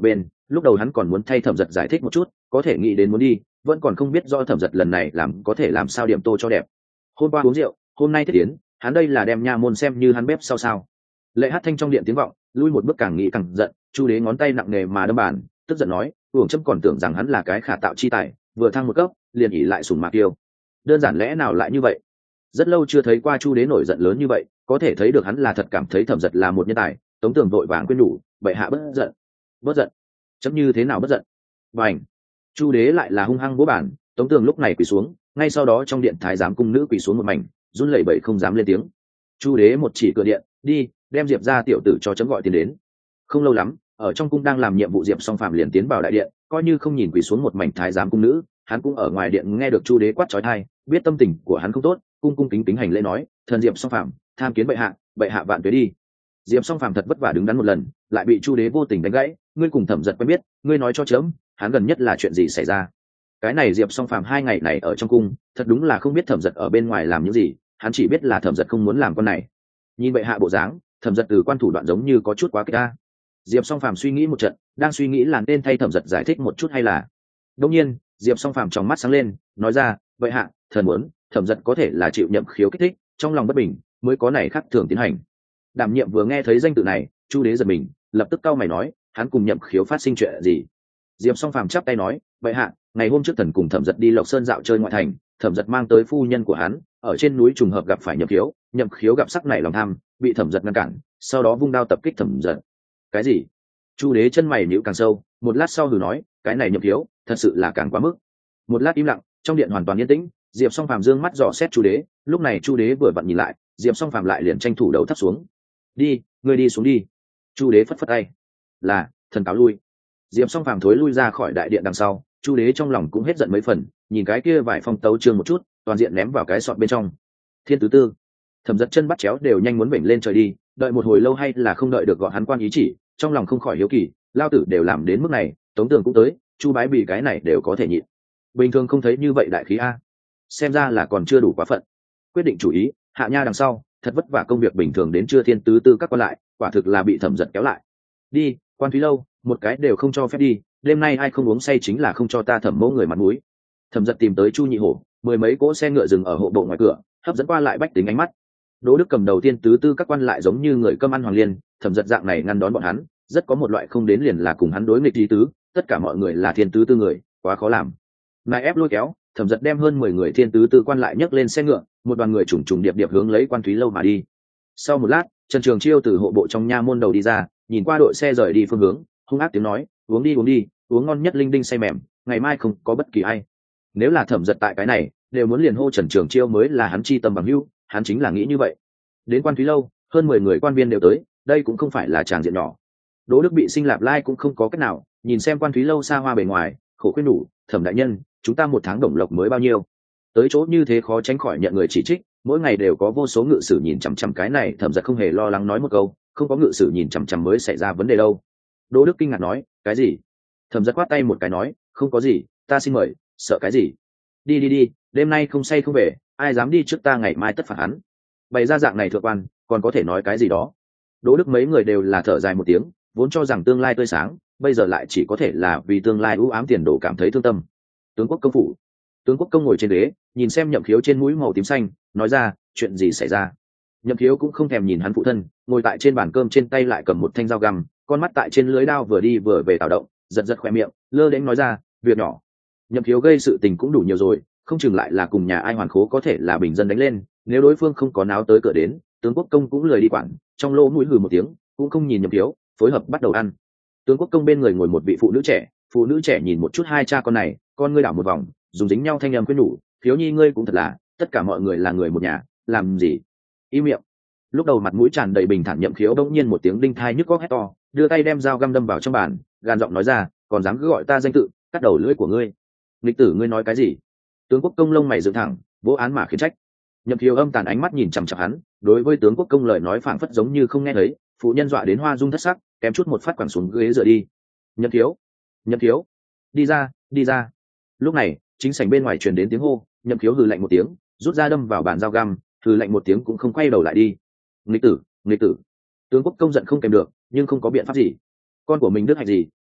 lúc đầu hắn còn muốn thay thẩm giật giải thích một chút, có thể nghĩ đến muốn đi, vẫn còn không biết do thẩm giật lần này làm có thể làm sao điểm tô cho đẹp. Hôm qua uống rượu, hôm nay thiết tiến, hắn đây là đem nha môn xem như hắn bếp sau sao. Lệ Hát Thanh trong điện tiếng vọng, lui một bước càng nghĩ càng giận. Chu Đế ngón tay nặng nề mà đâm bàn, tức giận nói, uổng chấm còn tưởng rằng hắn là cái khả tạo chi tài, vừa thăng một cấp liền ỉ lại sùng mạc tiêu. Đơn giản lẽ nào lại như vậy? Rất lâu chưa thấy qua Chu Đế nổi giận lớn như vậy, có thể thấy được hắn là thật cảm thấy thẩm giật là một nhân tài. Tống Tường vội vàng khuyên nhủ, bệ hạ bất giận, bất giận. Chấm như thế nào bất giận? Bành! Chu Đế lại là hung hăng bố bản. Tống Tường lúc này quỳ xuống, ngay sau đó trong điện thái giám cung nữ quỳ xuống một mảnh, run lẩy bẩy không dám lên tiếng. Chu Đế một chỉ cửa điện, đi, đem Diệp ra tiểu tử cho chấm gọi tiền đến. Không lâu lắm, ở trong cung đang làm nhiệm vụ Diệp Song Phàm liền tiến vào đại điện, coi như không nhìn quỳ xuống một mảnh thái giám cung nữ, hắn cũng ở ngoài điện nghe được Chu Đế quát chói tai, biết tâm tình của hắn không tốt, cung cung kính kính hành lễ nói, thần Diệp Song Phàm tham kiến bệ hạ, bệ hạ vạn tuế đi. Diệp Song Phàm thật vất vả đứng đắn một lần, lại bị Chu Đế vô tình đánh gãy, ngươi cùng thẩm giật quen biết, ngươi nói cho chấm, hắn gần nhất là chuyện gì xảy ra? Cái này Diệp Song Phàm hai ngày này ở trong cung, thật đúng là không biết thẩm giật ở bên ngoài làm những gì, hắn chỉ biết là thẩm giật không muốn làm con này. Nhìn bệ hạ bộ dáng, thẩm giật từ quan thủ đoạn giống như có chút quá kích ta. Diệp Song Phàm suy nghĩ một trận, đang suy nghĩ là nên thay thẩm giật giải thích một chút hay là. Đương nhiên, Diệp Song Phàm trong mắt sáng lên, nói ra, bệ hạ, thần muốn thẩm giật có thể là chịu nhậm khiếu kích thích, trong lòng bất bình mới có này khác thường tiến hành. Đảm nhiệm vừa nghe thấy danh tự này, Chu Đế giật mình, lập tức cau mày nói, hắn cùng nhậm khiếu phát sinh chuyện gì? Diệp Song Phàm chắp tay nói, bệ hạ, ngày hôm trước thần cùng thẩm giật đi Lộc Sơn dạo chơi ngoại thành, thẩm giật mang tới phu nhân của hắn, ở trên núi trùng hợp gặp phải nhậm khiếu, nhậm khiếu gặp sắc nảy lòng tham, bị thẩm giật ngăn cản, sau đó vung đao tập kích thẩm giật. Cái gì? Chu Đế chân mày nhíu càng sâu, một lát sau hừ nói, cái này nhậm khiếu thật sự là càng quá mức. Một lát im lặng, trong điện hoàn toàn yên tĩnh. Diệp Song Phàm dương mắt dò xét Chu Đế, lúc này Chu Đế vừa vặn nhìn lại, Diệp Song Phàm lại liền tranh thủ đầu thấp xuống. Đi, ngươi đi xuống đi. Chu Đế phất phất tay. Là, thần cáo lui. Diệp Song Phàm thối lui ra khỏi đại điện đằng sau, Chu Đế trong lòng cũng hết giận mấy phần, nhìn cái kia vài phong tấu chương một chút, toàn diện ném vào cái sọt bên trong. Thiên tứ tư, thẩm giật chân bắt chéo đều nhanh muốn vểnh lên trời đi, đợi một hồi lâu hay là không đợi được gọi hắn quan ý chỉ, trong lòng không khỏi hiếu kỳ, lao tử đều làm đến mức này, Tống Tường cũng tới, Chu Bái bị cái này đều có thể nhịn, bình thường không thấy như vậy đại khí a, xem ra là còn chưa đủ quá phận. Quyết định chủ ý, hạ nha đằng sau, thật vất vả công việc bình thường đến chưa thiên tứ tư các quan lại, quả thực là bị thẩm giật kéo lại. Đi, quan Thúy Lâu, một cái đều không cho phép đi, đêm nay ai không uống say chính là không cho ta thẩm mẫu người mặt mũi. Thẩm giật tìm tới Chu Nhị Hổ, mười mấy cỗ xe ngựa dừng ở hộ bộ ngoài cửa, hấp dẫn qua lại bách tính ánh mắt. Đỗ Đức cầm đầu tiên tứ tư các quan lại giống như người cơm ăn hoàng liên, thẩm giật dạng này ngăn đón bọn hắn, rất có một loại không đến liền là cùng hắn đối nghịch ý tứ, tất cả mọi người là thiên tứ tư người, quá khó làm. Nài ép lôi kéo, thẩm giật đem hơn mười người thiên tứ tư quan lại nhấc lên xe ngựa, một đoàn người trùng trùng điệp điệp hướng lấy quan Thúy Lâu mà đi. Sau một lát, Trần Trường Chiêu từ hộ bộ trong nha môn đầu đi ra, nhìn qua đội xe rời đi phương hướng, hung ác tiếng nói, uống đi uống đi, uống ngon nhất linh đinh say mềm, ngày mai không có bất kỳ ai. Nếu là thẩm giật tại cái này, đều muốn liền hô Trần Trường Chiêu mới là hắn chi tâm bằng hữu, hắn chính là nghĩ như vậy. Đến quan Thúy Lâu, hơn mười người quan viên đều tới, đây cũng không phải là tràng diện nhỏ. Đỗ Đức bị sinh lạp lai cũng không có cách nào, nhìn xem quan Thúy Lâu xa hoa bề ngoài, khổ khuyên đủ, thẩm đại nhân, chúng ta một tháng đồng lộc mới bao nhiêu? Tới chỗ như thế khó tránh khỏi nhận người chỉ trích, mỗi ngày đều có vô số ngự sử nhìn chằm chằm cái này, thẩm giật không hề lo lắng nói một câu, không có ngự sử nhìn chằm chằm mới xảy ra vấn đề đâu. Đỗ Đức kinh ngạc nói, cái gì? Thẩm giật quát tay một cái nói, không có gì, ta xin mời, sợ cái gì? Đi đi đi, đêm nay không say không về, ai dám đi trước ta ngày mai tất phạt hắn. Bày ra dạng này thượng quan, còn có thể nói cái gì đó? Đỗ Đức mấy người đều là thở dài một tiếng, vốn cho rằng tương lai tươi sáng, bây giờ lại chỉ có thể là vì tương lai u ám tiền đồ cảm thấy thương tâm. Tướng quốc công phủ, tướng quốc công ngồi trên ghế, nhìn xem nhậm khiếu trên mũi màu tím xanh, nói ra, chuyện gì xảy ra? Nhậm khiếu cũng không thèm nhìn hắn phụ thân, ngồi tại trên bàn cơm, trên tay lại cầm một thanh dao găm, con mắt tại trên lưới đao vừa đi vừa về tạo động, giật giật khoe miệng, lơ đễnh nói ra, việc nhỏ. Nhậm khiếu gây sự tình cũng đủ nhiều rồi, không chừng lại là cùng nhà ai hoàn khố có thể là bình dân đánh lên, nếu đối phương không có náo tới cửa đến, tướng quốc công cũng lười đi quản, trong lỗ mũi hừ một tiếng, cũng không nhìn nhậm khiếu, phối hợp bắt đầu ăn. Tướng quốc công bên người ngồi một vị phụ nữ trẻ, phụ nữ trẻ nhìn một chút hai cha con này, con ngươi đảo một vòng, dùng dính nhau thanh âm khuyên nhủ, khiếu nhi ngươi cũng thật là, tất cả mọi người là người một nhà, làm gì? Im miệng. Lúc đầu mặt mũi tràn đầy bình thản nhậm khiếu đống nhiên một tiếng đinh thai nhức góc hét to, đưa tay đem dao găm đâm vào trong bàn, gàn giọng nói ra, còn dám cứ gọi ta danh tự, cắt đầu lưỡi của ngươi. Nghịch tử ngươi nói cái gì? Tướng quốc công lông mày dựng thẳng, vỗ án mà khiển trách. Nhậm khiếu âm tàn ánh mắt nhìn chằm chằm hắn, đối với tướng quốc công lời nói phảng phất giống như không nghe thấy, phụ nhân dọa đến hoa dung thất sắc, kém chút một phát quẳng xuống ghế dựa đi. Nhậm khiếu, nhậm khiếu, đi ra, đi ra. Lúc này, chính sảnh bên ngoài truyền đến tiếng hô, nhậm khiếu hừ lạnh một tiếng, rút ra đâm vào bàn dao găm, hừ lạnh một tiếng cũng không quay đầu lại đi. Nghịch tử, nghịch tử. Tướng quốc công giận không kèm được, nhưng không có biện pháp gì. Con của mình đức hạnh gì,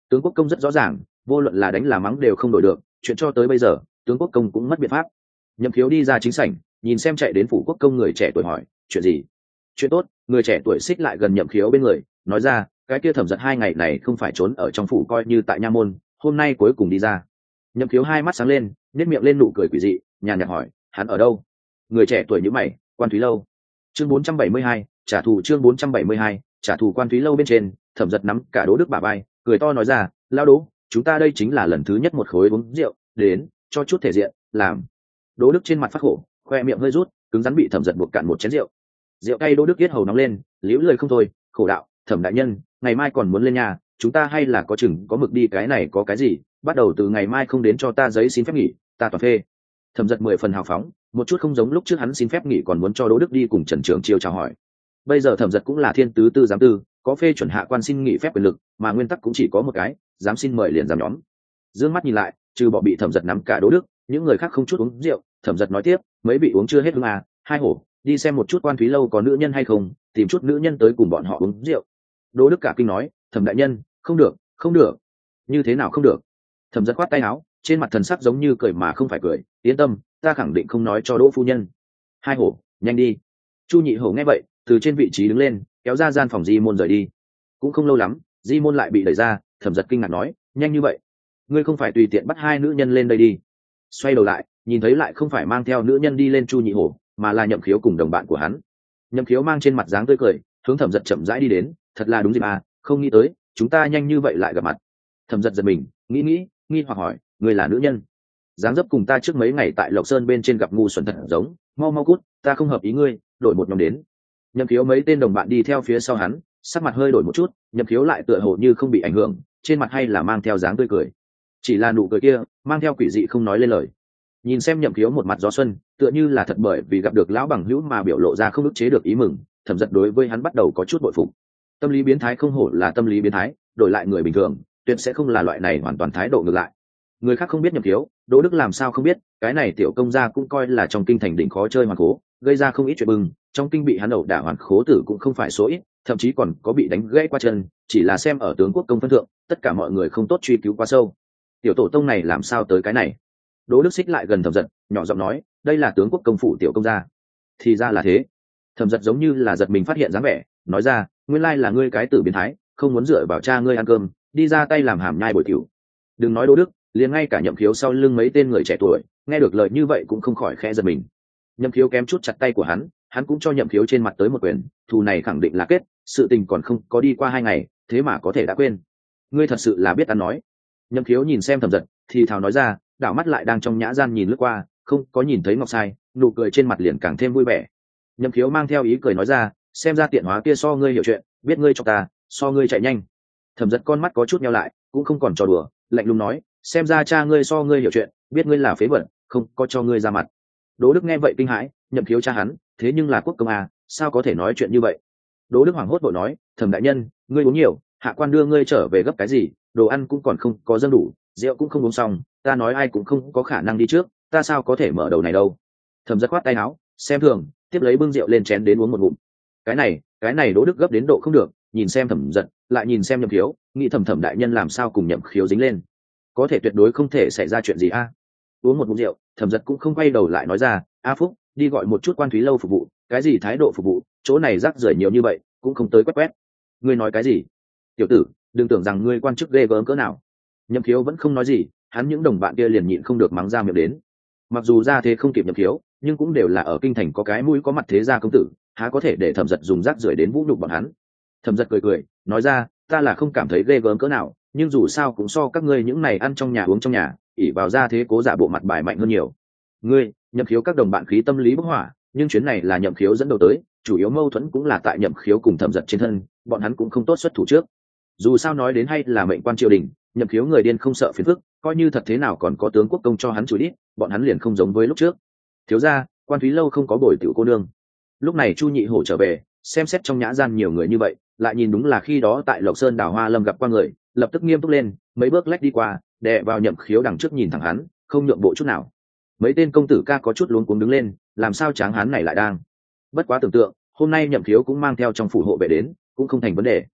tướng quốc công rất rõ ràng, vô luận là đánh là mắng đều không đổi được, chuyện cho tới bây giờ tướng quốc công cũng mất biện pháp. Nhậm Khiếu đi ra chính sảnh, nhìn xem chạy đến phủ quốc công người trẻ tuổi hỏi chuyện gì. Chuyện tốt. Người trẻ tuổi xích lại gần Nhậm Khiếu bên người, nói ra, cái kia Thẩm Giật hai ngày này không phải trốn ở trong phủ coi như tại nha môn, hôm nay cuối cùng đi ra. Nhậm Khiếu hai mắt sáng lên, nét miệng lên nụ cười quỷ dị, nhàn nhạt hỏi, hắn ở đâu? Người trẻ tuổi nhíu mày, Quan Thúy lâu. Chương bốn trăm bảy mươi hai, trả thù. Chương bốn trăm bảy mươi hai, trả thù. Quan Thúy lâu bên trên, Thẩm Giật nắm cả Đỗ Đức bả vai, cười to nói ra, lao Đỗ, chúng ta đây chính là lần thứ nhất một khối uống rượu, đến cho chút thể diện, làm. Đỗ Đức trên mặt phát khổ, khoe miệng hơi rút, cứng rắn bị Thẩm Giật buộc cạn một chén rượu. Rượu cay Đỗ Đức yết hầu nóng lên, liễu lời không thôi, khổ đạo, Thẩm đại nhân, ngày mai còn muốn lên nhà, chúng ta hay là có chừng có mực đi, cái này có cái gì, bắt đầu từ ngày mai không đến cho ta giấy xin phép nghỉ, ta toàn phê. Thẩm Giật mười phần hào phóng, một chút không giống lúc trước hắn xin phép nghỉ còn muốn cho Đỗ Đức đi cùng Trần Trường Chiêu chào hỏi. Bây giờ Thẩm Giật cũng là thiên tứ tư giám tư, có phê chuẩn hạ quan xin nghỉ phép quyền lực, mà nguyên tắc cũng chỉ có một cái, dám xin mời liền dám nhóm. Dương mắt nhìn lại, trừ bỏ bị Thẩm Giật nắm cả Đỗ Đức, những người khác không chút uống rượu. Thẩm Giật nói tiếp, mấy vị uống chưa hết hương à, hai hổ, đi xem một chút Quan Thúy lâu có nữ nhân hay không, tìm chút nữ nhân tới cùng bọn họ uống rượu. Đỗ Đức cả kinh nói, Thẩm đại nhân, không được, không được. Như thế nào không được? Thẩm Giật khoát tay áo, trên mặt thần sắc giống như cười mà không phải cười, yên tâm, ta khẳng định không nói cho Đỗ phu nhân. Hai hổ, nhanh đi. Chu Nhị Hổ nghe vậy, từ trên vị trí đứng lên, kéo ra gian phòng Di Môn rời đi. Cũng không lâu lắm, Di Môn lại bị đẩy ra. Thẩm Giật kinh ngạc nói, nhanh như vậy, ngươi không phải tùy tiện bắt hai nữ nhân lên đây đi? Xoay đầu lại, nhìn thấy lại không phải mang theo nữ nhân đi lên Chu Nhị Hổ, mà là Nhậm Khiếu cùng đồng bạn của hắn. Nhậm Khiếu mang trên mặt dáng tươi cười, hướng Thẩm Giật chậm rãi đi đến, thật là đúng dịp à, không nghĩ tới chúng ta nhanh như vậy lại gặp mặt. Thẩm Giật giật mình, nghĩ nghĩ, nghi hoặc hỏi, ngươi là nữ nhân? Dáng dấp cùng ta trước mấy ngày tại Lộc Sơn bên trên gặp ngu xuẩn thật giống, mau mau cút, ta không hợp ý ngươi, đổi một nhóm đến. Nhậm Khiếu mấy tên đồng bạn đi theo phía sau hắn, sắc mặt hơi đổi một chút, Nhậm Khiếu lại tựa hồ như không bị ảnh hưởng, trên mặt hay là mang theo dáng tươi cười, chỉ là nụ cười kia mang theo quỷ dị không nói lên lời. Nhìn xem Nhậm Khiếu một mặt gió xuân, tựa như là thật bởi vì gặp được lão bằng hữu mà biểu lộ ra không ức chế được ý mừng. Thẩm Giật đối với hắn bắt đầu có chút bội phục. Tâm lý biến thái không hổ là tâm lý biến thái, đổi lại người bình thường tuyệt sẽ không là loại này hoàn toàn thái độ ngược lại. Người khác không biết Nhậm Khiếu, Đỗ Đức làm sao không biết, cái này tiểu công gia cũng coi là trong kinh thành đỉnh khó chơi hoàn khố, gây ra không ít chuyện bừng, trong kinh bị hắn ẩu đả hoàn khố tử cũng không phải số ít, thậm chí còn có bị đánh gãy qua chân, chỉ là xem ở tướng quốc công phân thượng, tất cả mọi người không tốt truy cứu quá sâu. Tiểu tổ tông này làm sao tới cái này? Đỗ Đức xích lại gần Thẩm Giật, nhỏ giọng nói, đây là tướng quốc công phủ tiểu công gia. Thì ra là thế. Thẩm Giật giống như là giật mình phát hiện dáng vẻ, nói ra, nguyên lai là ngươi cái tử biến thái, không muốn dựa vào cha ngươi ăn cơm, đi ra tay làm hàm nhai bồi tiểu. Đừng nói Đỗ Đức, liền ngay cả Nhậm Khiếu sau lưng mấy tên người trẻ tuổi nghe được lời như vậy cũng không khỏi khẽ giật mình. Nhậm Khiếu kém chút chặt tay của hắn, hắn cũng cho Nhậm Khiếu trên mặt tới một quyền, thù này khẳng định là kết, sự tình còn không có đi qua hai ngày, thế mà có thể đã quên. Ngươi thật sự là biết ăn nói. Nhậm Khiếu nhìn xem Thẩm Giật, thì thào nói ra, đảo mắt lại đang trong nhã gian nhìn lướt qua, không có nhìn thấy Ngọc Sai, nụ cười trên mặt liền càng thêm vui vẻ. Nhậm Khiếu mang theo ý cười nói ra, xem ra tiện hóa kia so ngươi hiểu chuyện, biết ngươi cho ta, so ngươi chạy nhanh. Thẩm Giật con mắt có chút nheo lại, cũng không còn trò đùa, lạnh lùng nói, xem ra cha ngươi so ngươi hiểu chuyện, biết ngươi là phế vật, không có cho ngươi ra mặt. Đỗ Đức nghe vậy kinh hãi, Nhậm Khiếu cha hắn, thế nhưng là quốc công à, sao có thể nói chuyện như vậy? Đỗ Đức hoảng hốt vội nói, Thẩm đại nhân, ngươi uống nhiều, hạ quan đưa ngươi trở về gấp cái gì, đồ ăn cũng còn không có dâng đủ, rượu cũng không uống xong, ta nói ai cũng không có khả năng đi trước, ta sao có thể mở đầu này đâu. Thẩm Giật khoát tay áo, xem thường, tiếp lấy bưng rượu lên chén đến uống một ngụm. Cái này, cái này Đỗ Đức gấp đến độ không được, nhìn xem Thẩm Giật, lại nhìn xem Nhậm Khiếu, nghĩ thầm Thẩm đại nhân làm sao cùng Nhậm Khiếu dính lên, có thể tuyệt đối không thể xảy ra chuyện gì a. Uống một ngụm rượu, Thẩm Giật cũng không quay đầu lại nói ra, a Phúc, đi gọi một chút Quan Thúy lâu phục vụ, cái gì thái độ phục vụ, chỗ này rác rưởi nhiều như vậy, cũng không tới quét quét. Ngươi nói cái gì? Tiểu tử, đừng tưởng rằng ngươi quan chức ghê gớm cỡ nào. Nhậm Khiếu vẫn không nói gì, hắn những đồng bạn kia liền nhịn không được mắng ra miệng đến. Mặc dù ra thế không kịp Nhậm Khiếu, nhưng cũng đều là ở kinh thành có cái mũi có mặt thế gia công tử, há có thể để Thẩm Giật dùng rác rưởi đến vũ nhục bọn hắn. Thẩm Giật cười cười, nói ra, ta là không cảm thấy ghê gớm cỡ nào, nhưng dù sao cũng so các ngươi những này ăn trong nhà uống trong nhà, ỷ vào ra thế cố giả bộ mặt bài mạnh hơn nhiều. Ngươi, Nhậm Khiếu các đồng bạn khí tâm lý bốc hỏa, nhưng chuyến này là Nhậm Khiếu dẫn đầu tới, chủ yếu mâu thuẫn cũng là tại Nhậm Khiếu cùng Thẩm Giật trên thân, bọn hắn cũng không tốt xuất thủ trước. Dù sao nói đến hay là mệnh quan triều đình, Nhậm Khiếu người điên không sợ phiền phức, coi như thật thế nào còn có tướng quốc công cho hắn chửi đít, bọn hắn liền không giống với lúc trước. Thiếu gia, Quan Thúy lâu không có bồi tiểu cô nương. Lúc này Chu Nhị Hổ trở về, xem xét trong nhã gian nhiều người như vậy, lại nhìn đúng là khi đó tại Lộc Sơn đảo Hoa Lâm gặp qua người, lập tức nghiêm túc lên, mấy bước lách đi qua, đè vào Nhậm Khiếu đằng trước nhìn thẳng hắn, không nhượng bộ chút nào. Mấy tên công tử ca có chút luống cuống đứng lên, làm sao tráng hán này lại đang. Bất quá tưởng tượng, hôm nay Nhậm Khiếu cũng mang theo trong phủ hộ vệ đến, cũng không thành vấn đề.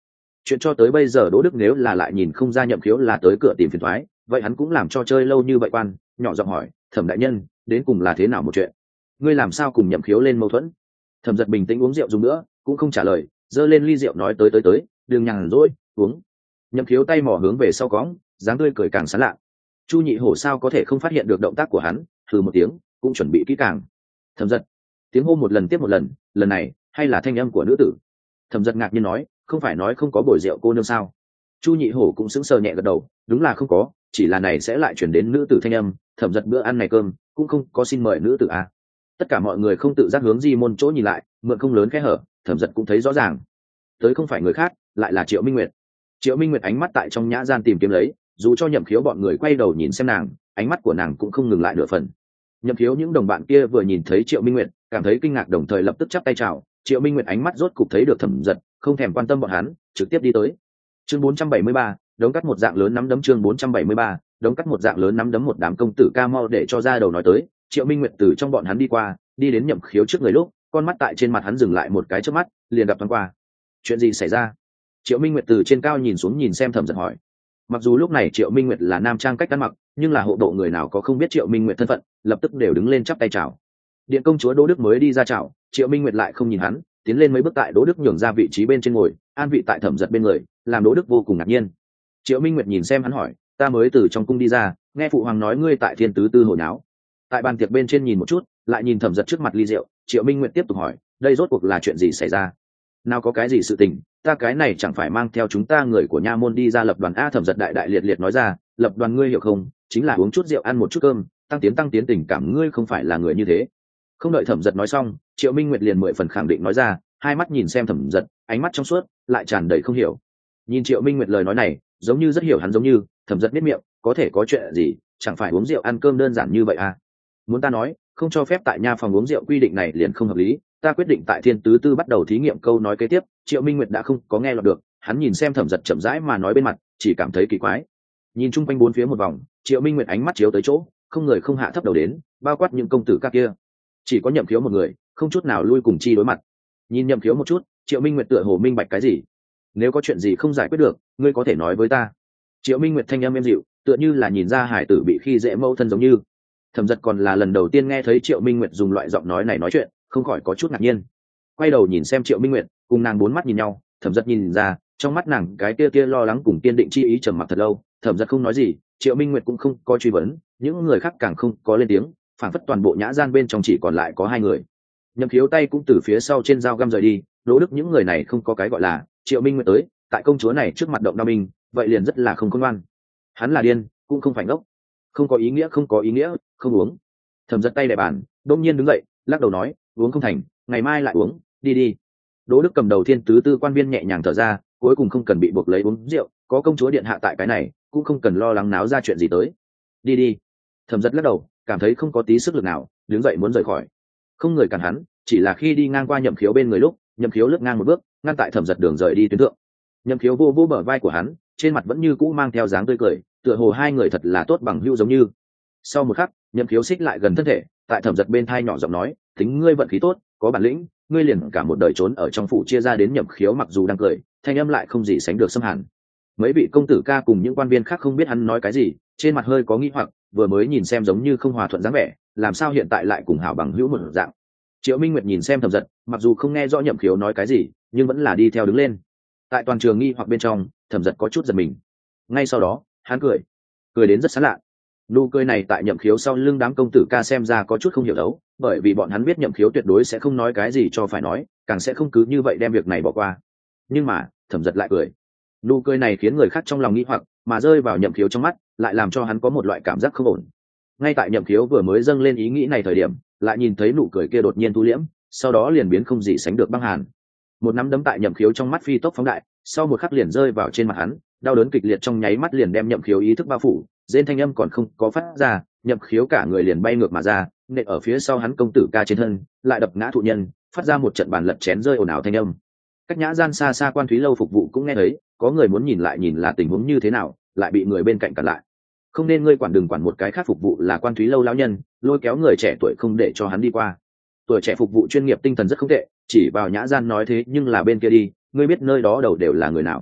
chuyện cho tới bây giờ Đỗ Đức nếu là lại nhìn không ra Nhậm Khiếu là tới cửa tìm phiền toái, vậy hắn cũng làm cho chơi lâu như vậy quan, nhỏ giọng hỏi, Thẩm đại nhân, đến cùng là thế nào một chuyện? Ngươi làm sao cùng Nhậm Khiếu lên mâu thuẫn? Thẩm Giật bình tĩnh uống rượu dùng nữa, cũng không trả lời, giơ lên ly rượu nói tới tới tới, đừng nhàn rỗi, uống. Nhậm Khiếu tay mỏ hướng về sau cõng, dáng tươi cười càng sán lạ. Chu Nhị Hổ sao có thể không phát hiện được động tác của hắn, hừ một tiếng, cũng chuẩn bị kỹ càng. Thẩm Giật, tiếng hô một lần tiếp một lần, lần này hay là thanh âm của nữ tử. Thẩm Giật ngạc nhiên nói, không phải nói không có bồi rượu cô nương sao? Chu Nhị Hổ cũng sững sờ nhẹ gật đầu, đúng là không có, chỉ là này sẽ lại chuyển đến nữ tử thanh âm. Thẩm Giật bữa ăn này cơm cũng không có xin mời nữ tử à? Tất cả mọi người không tự giác hướng di môn chỗ nhìn lại, mượn không lớn khe hở, Thẩm Giật cũng thấy rõ ràng, tới không phải người khác, lại là Triệu Minh Nguyệt. Triệu Minh Nguyệt ánh mắt tại trong nhã gian tìm kiếm lấy, dù cho Nhậm Khiếu bọn người quay đầu nhìn xem nàng, ánh mắt của nàng cũng không ngừng lại nửa phần. Nhậm Khiếu những đồng bạn kia vừa nhìn thấy Triệu Minh Nguyệt, cảm thấy kinh ngạc đồng thời lập tức chắp tay chào. Triệu Minh Nguyệt ánh mắt rốt cục thấy được Thẩm Giật, không thèm quan tâm bọn hắn, trực tiếp đi tới. Chương bốn trăm bảy mươi ba, đống cắt một dạng lớn nắm đấm chương bốn trăm bảy mươi ba, đống cắt một dạng lớn nắm đấm một đám công tử ca mau để cho ra đầu nói tới. Triệu Minh Nguyệt từ trong bọn hắn đi qua, đi đến Nhậm Khiếu trước người lúc, con mắt tại trên mặt hắn dừng lại một cái chớp mắt, liền gặp thoáng qua. Chuyện gì xảy ra? Triệu Minh Nguyệt từ trên cao nhìn xuống nhìn xem Thẩm Giật hỏi. Mặc dù lúc này Triệu Minh Nguyệt là nam trang cách ăn mặc, nhưng là hộ độ người nào có không biết Triệu Minh Nguyệt thân phận, lập tức đều đứng lên chắp tay chào. Điện công chúa Đỗ Đức mới đi ra chào, Triệu Minh Nguyệt lại không nhìn hắn, tiến lên mấy bước tại Đỗ Đức nhường ra vị trí bên trên ngồi, an vị tại Thẩm Giật bên người, làm Đỗ Đức vô cùng ngạc nhiên. Triệu Minh Nguyệt nhìn xem hắn hỏi, ta mới từ trong cung đi ra, nghe phụ hoàng nói ngươi tại Thiên Tứ Tư hồi náo. Tại bàn tiệc bên trên nhìn một chút, lại nhìn Thẩm Giật trước mặt ly rượu, Triệu Minh Nguyệt tiếp tục hỏi, đây rốt cuộc là chuyện gì xảy ra? Nào có cái gì sự tình, ta cái này chẳng phải mang theo chúng ta người của nha môn đi ra lập đoàn a. Thẩm Giật đại đại liệt liệt nói ra, lập đoàn ngươi hiểu không, chính là uống chút rượu ăn một chút cơm, tăng tiến tăng tiến tình cảm, ngươi không phải là người như thế. Không đợi Thẩm Giật nói xong, Triệu Minh Nguyệt liền mười phần khẳng định nói ra, hai mắt nhìn xem Thẩm Giật, ánh mắt trong suốt, lại tràn đầy không hiểu. Nhìn Triệu Minh Nguyệt lời nói này, giống như rất hiểu hắn giống như. Thẩm Giật biết miệng, có thể có chuyện gì, chẳng phải uống rượu ăn cơm đơn giản như vậy à? Muốn ta nói, không cho phép tại nha phòng uống rượu quy định này liền không hợp lý, ta quyết định tại Thiên Tứ Tư bắt đầu thí nghiệm câu nói kế tiếp. Triệu Minh Nguyệt đã không có nghe lọt được, hắn nhìn xem Thẩm Giật chậm rãi mà nói bên mặt, chỉ cảm thấy kỳ quái. Nhìn chung quanh bốn phía một vòng, Triệu Minh Nguyệt ánh mắt chiếu tới chỗ, không người không hạ thấp đầu đến, bao quát những công tử các kia, chỉ có Nhậm Khiếu một người, không chút nào lui cùng chi đối mặt. Nhìn Nhậm Khiếu một chút, Triệu Minh Nguyệt tựa hồ minh bạch cái gì. Nếu có chuyện gì không giải quyết được, ngươi có thể nói với ta. Triệu Minh Nguyệt thanh âm êm dịu, tựa như là nhìn ra hải tử bị khi dễ mâu thân giống như. Thẩm Giật còn là lần đầu tiên nghe thấy Triệu Minh Nguyệt dùng loại giọng nói này nói chuyện, không khỏi có chút ngạc nhiên. Quay đầu nhìn xem Triệu Minh Nguyệt, cùng nàng bốn mắt nhìn nhau, Thẩm Giật nhìn ra, trong mắt nàng cái kia kia lo lắng cùng kiên định chi ý trầm mặc thật lâu. Thẩm Giật không nói gì, Triệu Minh Nguyệt cũng không có truy vấn, những người khác càng không có lên tiếng, phản phất toàn bộ nhã gian bên trong chỉ còn lại có hai người. Nhậm Khiếu tay cũng từ phía sau trên dao găm rời đi, Đỗ Đức những người này không có cái gọi là Triệu Minh Nguyệt tới, tại công chúa này trước mặt động đao binh, vậy liền rất là không khôn ngoan. Hắn là điên, cũng không phải ngốc. Không có ý nghĩa không có ý nghĩa, không uống. Thẩm Giật tay đè bàn, đột nhiên đứng dậy, lắc đầu nói, uống không thành, ngày mai lại uống, đi đi. Đỗ Đức cầm đầu Thiên Tứ Tư quan viên nhẹ nhàng thở ra, cuối cùng không cần bị buộc lấy uống rượu, có công chúa điện hạ tại cái này, cũng không cần lo lắng náo ra chuyện gì tới. Đi đi. Thẩm Giật lắc đầu, cảm thấy không có tí sức lực nào, đứng dậy muốn rời khỏi. Không người cản hắn, chỉ là khi đi ngang qua Nhậm Khiếu bên người lúc, Nhậm Khiếu lướt ngang một bước, ngăn tại Thẩm Giật đường rời đi tuyến thượng. Nhậm Khiếu vô vô bờ vai của hắn, trên mặt vẫn như cũ mang theo dáng tươi cười, tựa hồ hai người thật là tốt bằng hữu giống như. Sau một khắc, Nhậm Khiếu xích lại gần thân thể, tại Thẩm Giật bên thai nhỏ giọng nói, tính ngươi vận khí tốt, có bản lĩnh, ngươi liền cả một đời trốn ở trong phủ chia ra đến. Nhậm Khiếu mặc dù đang cười, thanh âm lại không gì sánh được xâm hàn. Mấy vị công tử ca cùng những quan viên khác không biết hắn nói cái gì, trên mặt hơi có nghi hoặc, vừa mới nhìn xem giống như không hòa thuận dáng vẻ, làm sao hiện tại lại cùng hảo bằng hữu một dạng. Triệu Minh Nguyệt nhìn xem Thẩm Giật, mặc dù không nghe rõ Nhậm Khiếu nói cái gì, nhưng vẫn là đi theo đứng lên. Tại toàn trường nghi hoặc bên trong, Thẩm Giật có chút giật mình. Ngay sau đó, hắn cười, cười đến rất sán lạ. Nụ cười này tại Nhậm Khiếu sau lưng đám công tử ca xem ra có chút không hiểu đấu, bởi vì bọn hắn biết Nhậm Khiếu tuyệt đối sẽ không nói cái gì cho phải nói, càng sẽ không cứ như vậy đem việc này bỏ qua. Nhưng mà, Thẩm Giật lại cười. Nụ cười này khiến người khác trong lòng nghi hoặc, mà rơi vào Nhậm Khiếu trong mắt, lại làm cho hắn có một loại cảm giác không ổn. Ngay tại Nhậm Khiếu vừa mới dâng lên ý nghĩ này thời điểm, lại nhìn thấy nụ cười kia đột nhiên thu liễm, sau đó liền biến không gì sánh được băng hàn. Một nắm đấm tại Nhậm Khiếu trong mắt phi tốc phóng đại, sau một khắc liền rơi vào trên mặt hắn, đau đớn kịch liệt trong nháy mắt liền đem Nhậm Khiếu ý thức bao phủ, rên thanh âm còn không có phát ra, Nhậm Khiếu cả người liền bay ngược mà ra, nện ở phía sau hắn công tử ca trên thân, lại đập ngã thụ nhân, phát ra một trận bàn lật chén rơi ồn ào thanh âm. Cách nhã gian xa xa Quan Thúy lâu phục vụ cũng nghe thấy, có người muốn nhìn lại nhìn là tình huống như thế nào, lại bị người bên cạnh cản lại. Không nên ngươi quản, đừng quản, một cái khác phục vụ là Quan Thúy lâu lão nhân, lôi kéo người trẻ tuổi không để cho hắn đi qua. Tuổi trẻ phục vụ chuyên nghiệp tinh thần rất không tệ, chỉ vào nhã gian nói thế, nhưng là bên kia đi, ngươi biết nơi đó đầu đều là người nào.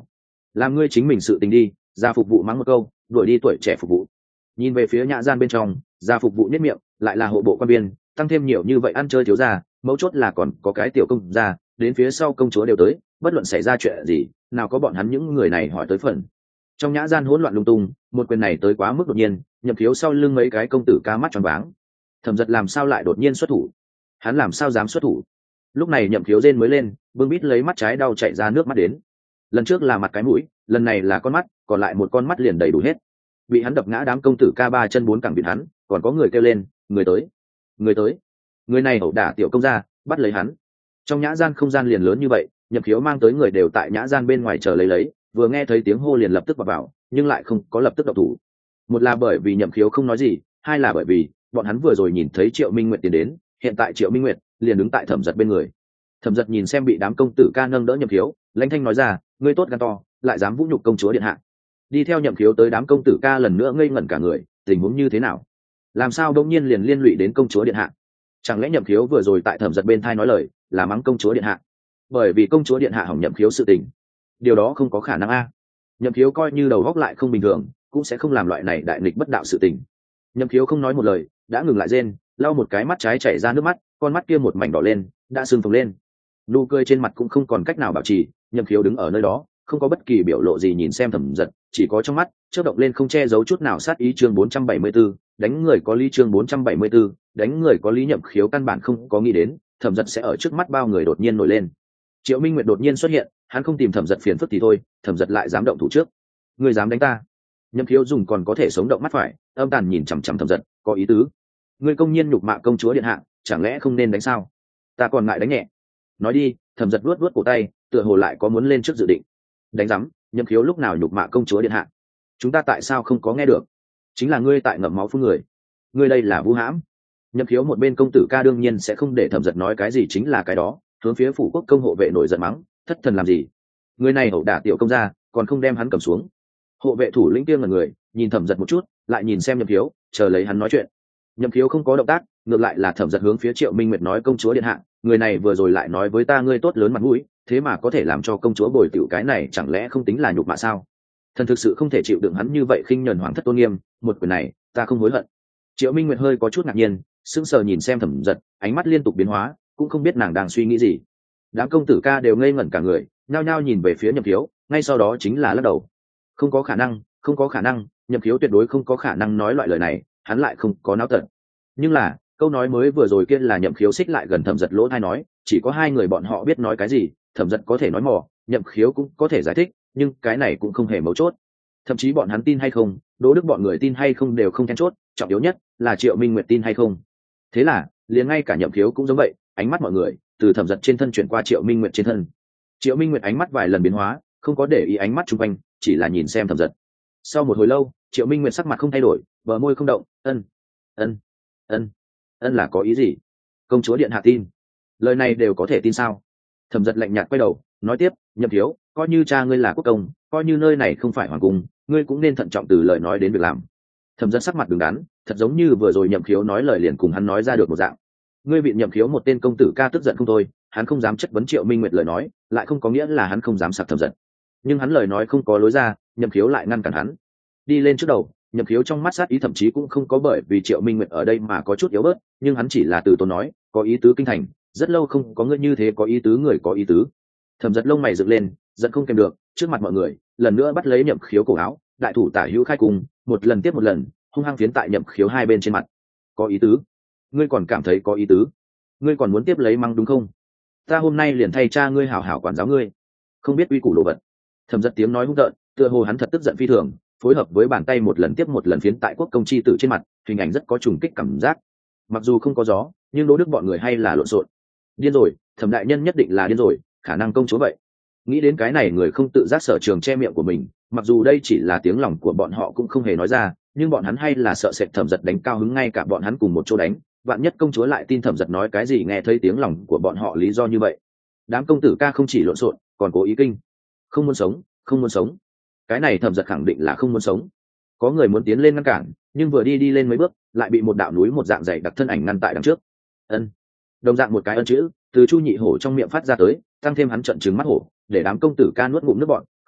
làm ngươi chính mình sự tình đi. Gia phục vụ mắng một câu, đuổi đi tuổi trẻ phục vụ. Nhìn về phía nhã gian bên trong, gia phục vụ nhất miệng, lại là hộ bộ quan viên, tăng thêm nhiều như vậy ăn chơi thiếu gia, mấu chốt là còn có cái tiểu công gia, đến phía sau công chúa đều tới, bất luận xảy ra chuyện gì, nào có bọn hắn những người này hỏi tới phần. Trong nhã gian hỗn loạn lung tung, một quyền này tới quá mức đột nhiên, Nhậm Khiếu sau lưng mấy cái công tử ca mắt tròn váng. Thẩm Dật làm sao lại đột nhiên xuất thủ? Hắn làm sao dám xuất thủ? Lúc này Nhậm Khiếu rên mới lên, bưng bít lấy mắt trái đau chảy ra nước mắt đến. Lần trước là mặt cái mũi, lần này là con mắt, còn lại một con mắt liền đầy đủ hết. Bị hắn đập ngã đám công tử ca ba chân bốn cẳng bị hắn, còn có người kêu lên, người tới, người tới, người này ẩu đả tiểu công gia, bắt lấy hắn. Trong nhã gian không gian liền lớn như vậy, Nhậm Khiếu mang tới người đều tại nhã gian bên ngoài chờ lấy lấy, vừa nghe thấy tiếng hô liền lập tức vào vào, nhưng lại không có lập tức động thủ. Một là bởi vì Nhậm Khiếu không nói gì, hai là bởi vì bọn hắn vừa rồi nhìn thấy Triệu Minh Nguyệt tiến đến, hiện tại Triệu Minh Nguyệt liền đứng tại Thẩm Dật bên người. Thẩm Dật nhìn xem bị đám công tử ca nâng đỡ Nhậm Khiếu, lãnh thanh nói ra, ngươi tốt gan to, lại dám vũ nhục công chúa điện hạ. Đi theo Nhậm Khiếu tới đám công tử ca lần nữa ngây ngẩn cả người, tình huống như thế nào? Làm sao đông nhiên liền liên lụy đến công chúa điện hạ? Chẳng lẽ Nhậm Khiếu vừa rồi tại Thẩm Dật bên thai nói lời, là mắng công chúa điện hạ? Bởi vì công chúa điện hạ hỏng Nhậm Khiếu sự tình. Điều đó không có khả năng a. Nhậm Khiếu coi như đầu góc lại không bình thường, cũng sẽ không làm loại này đại nghịch bất đạo sự tình. Nhậm Khiếu không nói một lời, đã ngừng lại rên, lau một cái mắt trái chảy ra nước mắt, con mắt kia một mảnh đỏ lên, đã sưng phồng lên. Nụ cười trên mặt cũng không còn cách nào bảo trì, Nhậm Khiếu đứng ở nơi đó, không có bất kỳ biểu lộ gì nhìn xem Thẩm Dật, chỉ có trong mắt chớp động lên không che giấu chút nào sát ý. Chương bốn trăm bảy mươi 4, đánh người có lý. Chương bốn trăm bảy mươi 4, đánh người có lý. Nhậm Khiếu căn bản không có nghĩ đến Thẩm Dật sẽ ở trước mắt bao người đột nhiên nổi lên. Triệu Minh Nguyệt đột nhiên xuất hiện, hắn không tìm Thẩm Dật phiền phức thì thôi, Thẩm Dật lại dám động thủ trước. Ngươi dám đánh ta? Nhậm Khiếu dùng còn có thể sống động mắt phải, âm tàn nhìn chằm chằm Thẩm Dật, có ý tứ. Ngươi công nhiên nhục mạ công chúa điện hạ, chẳng lẽ không nên đánh sao? Ta còn ngại đánh nhẹ. Nói đi. Thẩm Dật luốt luốt cổ tay, tựa hồ lại có muốn lên trước dự định. Đánh rắm, Nhậm Khiếu lúc nào nhục mạ công chúa điện hạ? Chúng ta tại sao không có nghe được? Chính là ngươi tại ngậm máu phun người. Ngươi đây là vu hãm. Nhậm Khiếu một bên công tử ca đương nhiên sẽ không để Thẩm Dật nói cái gì chính là cái đó, hướng phía phủ quốc công hộ vệ nổi giận mắng, thất thần làm gì? Người này ẩu đả tiểu công gia, còn không đem hắn cầm xuống. Hộ vệ thủ lĩnh kia ngẩn người, nhìn Thẩm Dật một chút, lại nhìn xem Nhậm Khiếu, chờ lấy hắn nói chuyện. Nhậm Khiếu không có động tác, ngược lại là Thẩm Dật hướng phía Triệu Minh Nguyệt nói, công chúa điện hạ, người này vừa rồi lại nói với ta ngươi tốt lớn mặt mũi, thế mà có thể làm cho công chúa bồi tiểu, cái này chẳng lẽ không tính là nhục mạ sao? Thần thực sự không thể chịu đựng hắn như vậy khinh nhẫn hoàng thất tôn nghiêm, một quyền này ta không hối hận. Triệu Minh Nguyệt hơi có chút ngạc nhiên, sững sờ nhìn xem Thẩm Dật, ánh mắt liên tục biến hóa, cũng không biết nàng đang suy nghĩ gì. Đám công tử ca đều ngây ngẩn cả người, nhao nhao nhìn về phía Nhậm Khiếu, ngay sau đó chính là lắc đầu. Không có khả năng, không có khả năng, Nhậm Khiếu tuyệt đối không có khả năng nói loại lời này, hắn lại không có náo tận. Nhưng là câu nói mới vừa rồi kia là Nhậm Khiếu xích lại gần Thẩm Dật lỗ tai nói, chỉ có hai người bọn họ biết nói cái gì, Thẩm Dật có thể nói mò, Nhậm Khiếu cũng có thể giải thích, nhưng cái này cũng không hề mấu chốt. Thậm chí bọn hắn tin hay không, Đỗ Đức bọn người tin hay không đều không then chốt, trọng yếu nhất là Triệu Minh Nguyệt tin hay không. Thế là liền ngay cả Nhậm Khiếu cũng giống vậy, ánh mắt mọi người từ Thẩm Dật trên thân chuyển qua Triệu Minh Nguyệt trên thân. Triệu Minh Nguyệt ánh mắt vài lần biến hóa, không có để ý ánh mắt chung quanh, chỉ là nhìn xem Thẩm Dật. Sau một hồi lâu, Triệu Minh Nguyệt sắc mặt không thay đổi, bờ môi không động, ân ân ân ân là có ý gì? Công chúa điện hạ tin? Lời này đều có thể tin sao? Thẩm Dật lạnh nhạt quay đầu nói tiếp, Nhậm Khiếu, coi như cha ngươi là quốc công, coi như nơi này không phải hoàng cung, ngươi cũng nên thận trọng từ lời nói đến việc làm. Thẩm Dật sắc mặt đứng đắn, thật giống như vừa rồi Nhậm Khiếu nói lời liền cùng hắn nói ra được một dạng. Ngươi bị Nhậm Khiếu một tên công tử ca tức giận không thôi, hắn không dám chất vấn Triệu Minh Nguyệt lời nói, lại không có nghĩa là hắn không dám sặc Thẩm Dật. Nhưng hắn lời nói không có lối ra, Nhậm Khiếu lại ngăn cản hắn. Đi lên trước đầu, Nhậm Khiếu trong mắt sát ý thậm chí cũng không có bởi vì Triệu Minh Nguyệt ở đây mà có chút yếu bớt, nhưng hắn chỉ là từ tốn nói, có ý tứ kinh thành, rất lâu không có ngươi như thế có ý tứ người có ý tứ. Thẩm Dật lông mày dựng lên, giận không kèm được, trước mặt mọi người, lần nữa bắt lấy Nhậm Khiếu cổ áo, đại thủ tả hữu khai cùng, một lần tiếp một lần, hung hăng phiến tại Nhậm Khiếu hai bên trên mặt. Có ý tứ? Ngươi còn cảm thấy có ý tứ? Ngươi còn muốn tiếp lấy mắng đúng không? Ta hôm nay liền thay cha ngươi hảo hảo quản giáo ngươi. Không biết uy củ đồ vật. Thẩm Dật tiếng nói hung tợn, tựa hồ hắn thật tức giận phi thường, phối hợp với bàn tay một lần tiếp một lần phiến tại quốc công chi tử trên mặt, hình ảnh rất có trùng kích cảm giác. Mặc dù không có gió, nhưng Đỗ Đức bọn người hay là lộn xộn. Điên rồi, Thẩm đại nhân nhất định là điên rồi, khả năng công chúa vậy. Nghĩ đến cái này, người không tự giác sở trường che miệng của mình, mặc dù đây chỉ là tiếng lòng của bọn họ cũng không hề nói ra, nhưng bọn hắn hay là sợ sệt Thẩm Dật đánh cao hứng, ngay cả bọn hắn cùng một chỗ đánh, vạn nhất công chúa lại tin Thẩm Dật nói cái gì nghe thấy tiếng lòng của bọn họ lý do như vậy. Đám công tử ca không chỉ lộn xộn, còn cố ý kinh. Không muốn sống, không muốn sống. Cái này Thẩm Dật khẳng định là không muốn sống. Có người muốn tiến lên ngăn cản, nhưng vừa đi đi lên mấy bước, lại bị một đạo núi một dạng dày đặc thân ảnh ngăn tại đằng trước. Ân. Đồng dạng một cái ân chữ từ Chu Nhị Hổ trong miệng phát ra tới, tăng thêm hắn trận trừng mắt hổ, để đám công tử ca nuốt ngụm nước bọt,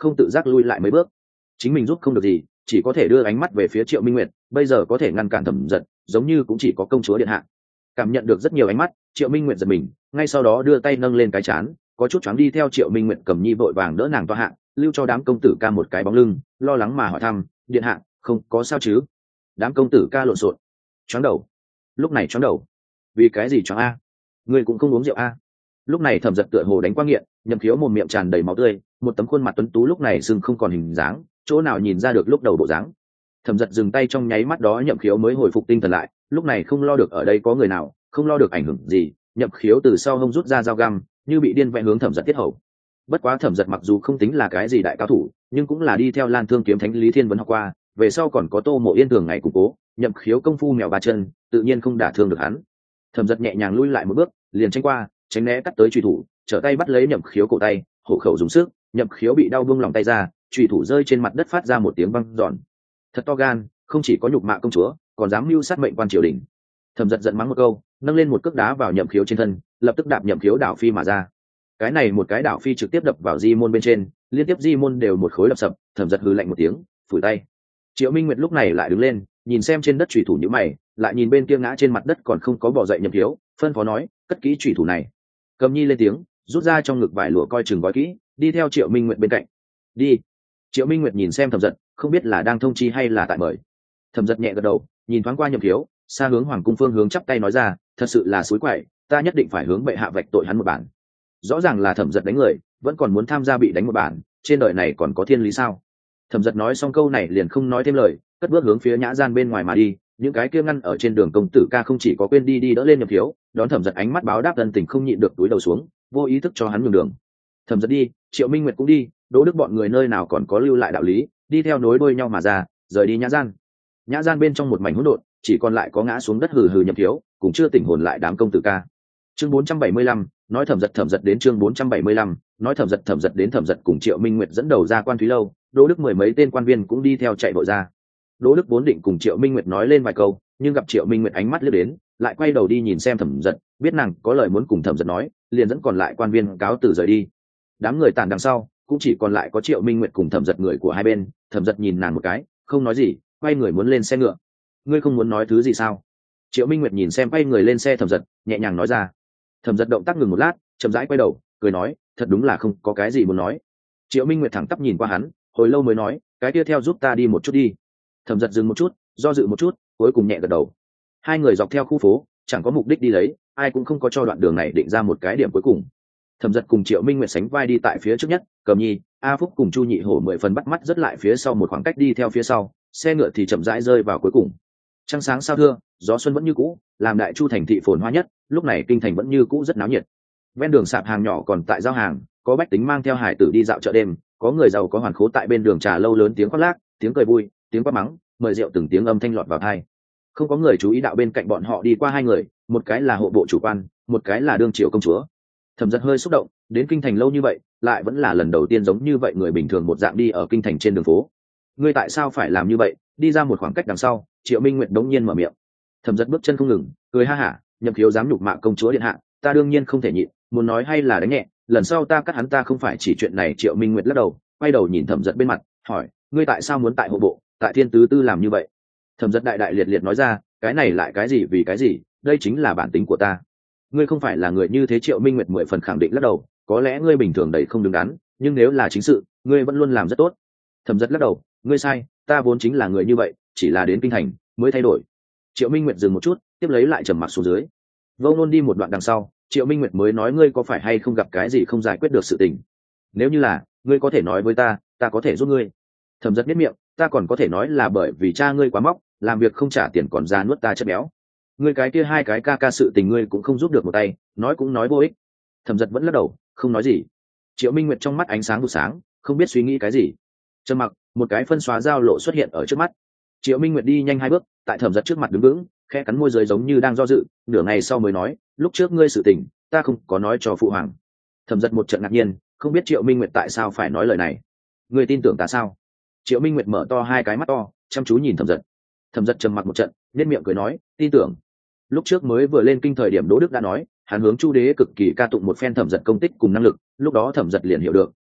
không tự giác lui lại mấy bước. Chính mình giúp không được gì, chỉ có thể đưa ánh mắt về phía Triệu Minh Nguyệt, bây giờ có thể ngăn cản Thẩm Dật giống như cũng chỉ có công chúa điện hạ. Cảm nhận được rất nhiều ánh mắt, Triệu Minh Nguyệt giật mình, ngay sau đó đưa tay nâng lên cái chán, có chút choáng đi theo Triệu Minh Nguyệt cầm nhi vội vàng đỡ nàng toa hạ, lưu cho đám công tử ca một cái bóng lưng, lo lắng mà hỏi thăm, điện hạ không có sao chứ? Đám công tử ca lộn xộn, choáng đầu. Lúc này choáng đầu, vì cái gì choáng a? Ngươi cũng không uống rượu a? Lúc này Thẩm Dật tựa hồ đánh qua nghiện, Nhậm Khiếu mồm miệng tràn đầy máu tươi, một tấm khuôn mặt tuấn tú lúc này sưng không còn hình dáng, chỗ nào nhìn ra được lúc đầu bộ dáng. Thẩm Dật dừng tay trong nháy mắt đó Nhậm Khiếu mới hồi phục tinh thần lại, lúc này không lo được ở đây có người nào, không lo được ảnh hưởng gì, Nhậm Khiếu từ sau hông rút ra dao găm, như bị điên vẽ hướng Thẩm Dật tiết hầu. Bất quá Thẩm Dật mặc dù không tính là cái gì đại cao thủ, nhưng cũng là đi theo Lan Thương kiếm thánh Lý Thiên Vấn học qua, về sau còn có Tô Mộ Yên thường ngày củng cố, Nhậm Khiếu công phu mèo ba chân, tự nhiên không đả thương được hắn. Thẩm Dật nhẹ nhàng lui lại một bước, liền tránh qua, tránh né cắt tới truy thủ, trở tay bắt lấy Nhậm Khiếu cổ tay, hổ khẩu dùng sức, Nhậm Khiếu bị đau buông lòng tay ra, truy thủ rơi trên mặt đất phát ra một tiếng vang giòn. Thật to gan, không chỉ có nhục mạ công chúa, còn dám mưu sát mệnh quan triều đình. Thẩm Dật giận mắng một câu, nâng lên một cước đá vào Nhậm Khiếu trên thân, lập tức đạp Nhậm Khiếu đảo phi mà ra. Cái này một cái đảo phi trực tiếp đập vào di môn bên trên, liên tiếp di môn đều một khối đập sập. Thẩm Dật hừ lạnh một tiếng, phủi tay. Triệu Minh Nguyệt lúc này lại đứng lên, nhìn xem trên đất chủy thủ như mày, lại nhìn bên kia ngã trên mặt đất còn không có bỏ dậy Nhậm Khiếu, phân phó nói, cất kỹ chủy thủ này. Cầm nhi lên tiếng, rút ra trong ngực vải lụa coi chừng gói kỹ, đi theo Triệu Minh Nguyệt bên cạnh. Đi. Triệu Minh Nguyệt nhìn xem Thẩm Dật, không biết là đang thông chi hay là tại mời. Thẩm Dật nhẹ gật đầu, nhìn thoáng qua Nhậm Khiếu, xa hướng hoàng cung phương hướng chắp tay nói ra, thật sự là suối quậy, ta nhất định phải hướng bệ hạ vạch tội hắn một bản. Rõ ràng là Thẩm Dật đánh người, vẫn còn muốn tham gia bị đánh một bản, trên đời này còn có thiên lý sao? Thẩm Dật nói xong câu này liền không nói thêm lời, cất bước hướng phía nhã gian bên ngoài mà đi. Những cái kia ngăn ở trên đường công tử ca không chỉ có quên đi đi đỡ lên Nhậm Khiếu, đón Thẩm Dật ánh mắt báo đáp ân tình không nhịn được túi đầu xuống, vô ý thức cho hắn nhường đường. Thẩm Dật đi, Triệu Minh Nguyệt cũng đi, Đỗ Đức bọn người nơi nào còn có lưu lại đạo lý, đi theo nối đuôi nhau mà ra, rời đi nhã gian. Nhã gian bên trong một mảnh hỗn độn, chỉ còn lại có ngã xuống đất hừ hừ Nhậm Khiếu, cũng chưa tỉnh hồn lại đám công tử ca. Chương bốn trăm bảy mươi lăm, nói Thẩm Dật Thẩm Dật đến chương bốn trăm bảy mươi lăm, nói Thẩm Dật Thẩm Dật đến Thẩm Dật cùng Triệu Minh Nguyệt dẫn đầu ra quan Thúy lâu, Đỗ Đức mười mấy tên quan viên cũng đi theo chạy vội ra. Đỗ Đức vốn định cùng Triệu Minh Nguyệt nói lên vài câu, nhưng gặp Triệu Minh Nguyệt ánh mắt liếc đến, lại quay đầu đi nhìn xem Thẩm Dật, biết nàng có lời muốn cùng Thẩm Dật nói, liền dẫn còn lại quan viên cáo từ rời đi. Đám người tản đằng sau, cũng chỉ còn lại có Triệu Minh Nguyệt cùng Thẩm Dật người của hai bên. Thẩm Dật nhìn nàng một cái, không nói gì, quay người muốn lên xe ngựa. Ngươi không muốn nói thứ gì sao? Triệu Minh Nguyệt nhìn xem quay người lên xe Thẩm Dật, nhẹ nhàng nói ra. Thẩm Dật động tác ngừng một lát, chậm rãi quay đầu, cười nói, thật đúng là không có cái gì muốn nói. Triệu Minh Nguyệt thẳng tắp nhìn qua hắn, hồi lâu mới nói, cái kia theo giúp ta đi một chút đi. Thẩm Dật dừng một chút, do dự một chút, cuối cùng nhẹ gật đầu. Hai người dọc theo khu phố, chẳng có mục đích đi lấy, ai cũng không có cho đoạn đường này định ra một cái điểm cuối cùng. Thẩm Dật cùng Triệu Minh Nguyệt sánh vai đi tại phía trước nhất, Cẩm Nhi, A Phúc cùng Chu Nhị Hổ mười phần bắt mắt rất lại phía sau một khoảng cách đi theo phía sau, xe ngựa thì chậm rãi rơi vào cuối cùng. Trăng sáng sao thưa, gió xuân vẫn như cũ, làm đại chu thành thị phồn hoa nhất, lúc này kinh thành vẫn như cũ rất náo nhiệt. Ven đường sạp hàng nhỏ còn tại giao hàng, có bách tính mang theo hải tử đi dạo chợ đêm, có người giàu có hoàn khố tại bên đường trà lâu lớn tiếng quát lác, tiếng cười vui, tiếng quát mắng, mời rượu từng tiếng âm thanh lọt vào tai. Không có người chú ý đạo bên cạnh bọn họ đi qua hai người, một cái là hộ bộ chủ quan, một cái là đương triều công chúa. Thẩm Dật hơi xúc động, đến kinh thành lâu như vậy, lại vẫn là lần đầu tiên giống như vậy người bình thường một dạng đi ở kinh thành trên đường phố. Ngươi tại sao phải làm như vậy? Đi ra một khoảng cách đằng sau, Triệu Minh Nguyệt đống nhiên mở miệng. Thẩm Dật bước chân không ngừng, cười ha hả, Nhậm Khiếu dám nhục mạ công chúa điện hạ, ta đương nhiên không thể nhịn, muốn nói hay là đánh nhẹ, lần sau ta cắt hắn ta không phải chỉ chuyện này. Triệu Minh Nguyệt lắc đầu, quay đầu nhìn Thẩm Dật bên mặt, hỏi, ngươi tại sao muốn tại hộ bộ, tại thiên tứ tư làm như vậy? Thẩm Dật đại đại liệt liệt nói ra, cái này lại cái gì vì cái gì, đây chính là bản tính của ta. Ngươi không phải là người như thế. Triệu Minh Nguyệt mười phần khẳng định lắc đầu, có lẽ ngươi bình thường đầy không đứng đắn, nhưng nếu là chính sự, ngươi vẫn luôn làm rất tốt. Thẩm Dật lắc đầu, ngươi sai, ta vốn chính là người như vậy, chỉ là đến kinh thành mới thay đổi. Triệu Minh Nguyệt dừng một chút, tiếp lấy lại trầm mặc xuống dưới. Vô Ngôn đi một đoạn đằng sau, Triệu Minh Nguyệt mới nói, ngươi có phải hay không gặp cái gì không giải quyết được sự tình? Nếu như là, ngươi có thể nói với ta, ta có thể giúp ngươi. Thẩm Dật biết miệng, ta còn có thể nói là bởi vì cha ngươi quá móc, làm việc không trả tiền còn ra nuốt ta chất béo. Ngươi cái kia hai cái ca ca sự tình ngươi cũng không giúp được một tay, nói cũng nói vô ích. Thẩm Dật vẫn lắc đầu, không nói gì. Triệu Minh Nguyệt trong mắt ánh sáng vụ sáng, không biết suy nghĩ cái gì. Trầm mặc, một cái phân xóa giao lộ xuất hiện ở trước mắt. Triệu Minh Nguyệt đi nhanh hai bước, tại Thẩm Dật trước mặt đứng vững, khẽ cắn môi dưới giống như đang do dự, nửa ngày sau mới nói, lúc trước ngươi sự tình, ta không có nói cho phụ hoàng. Thẩm Dật một trận ngạc nhiên, không biết Triệu Minh Nguyệt tại sao phải nói lời này. Ngươi tin tưởng ta sao? Triệu Minh Nguyệt mở to hai cái mắt to, chăm chú nhìn Thẩm Dật. Thẩm Dật trầm mặc một trận, nhếch miệng cười nói, tin tưởng. Lúc trước mới vừa lên kinh thời điểm Đỗ Đức đã nói, hắn hướng Chu Đế cực kỳ ca tụng một phen Thẩm Dật công tích cùng năng lực, lúc đó Thẩm Dật liền hiểu được,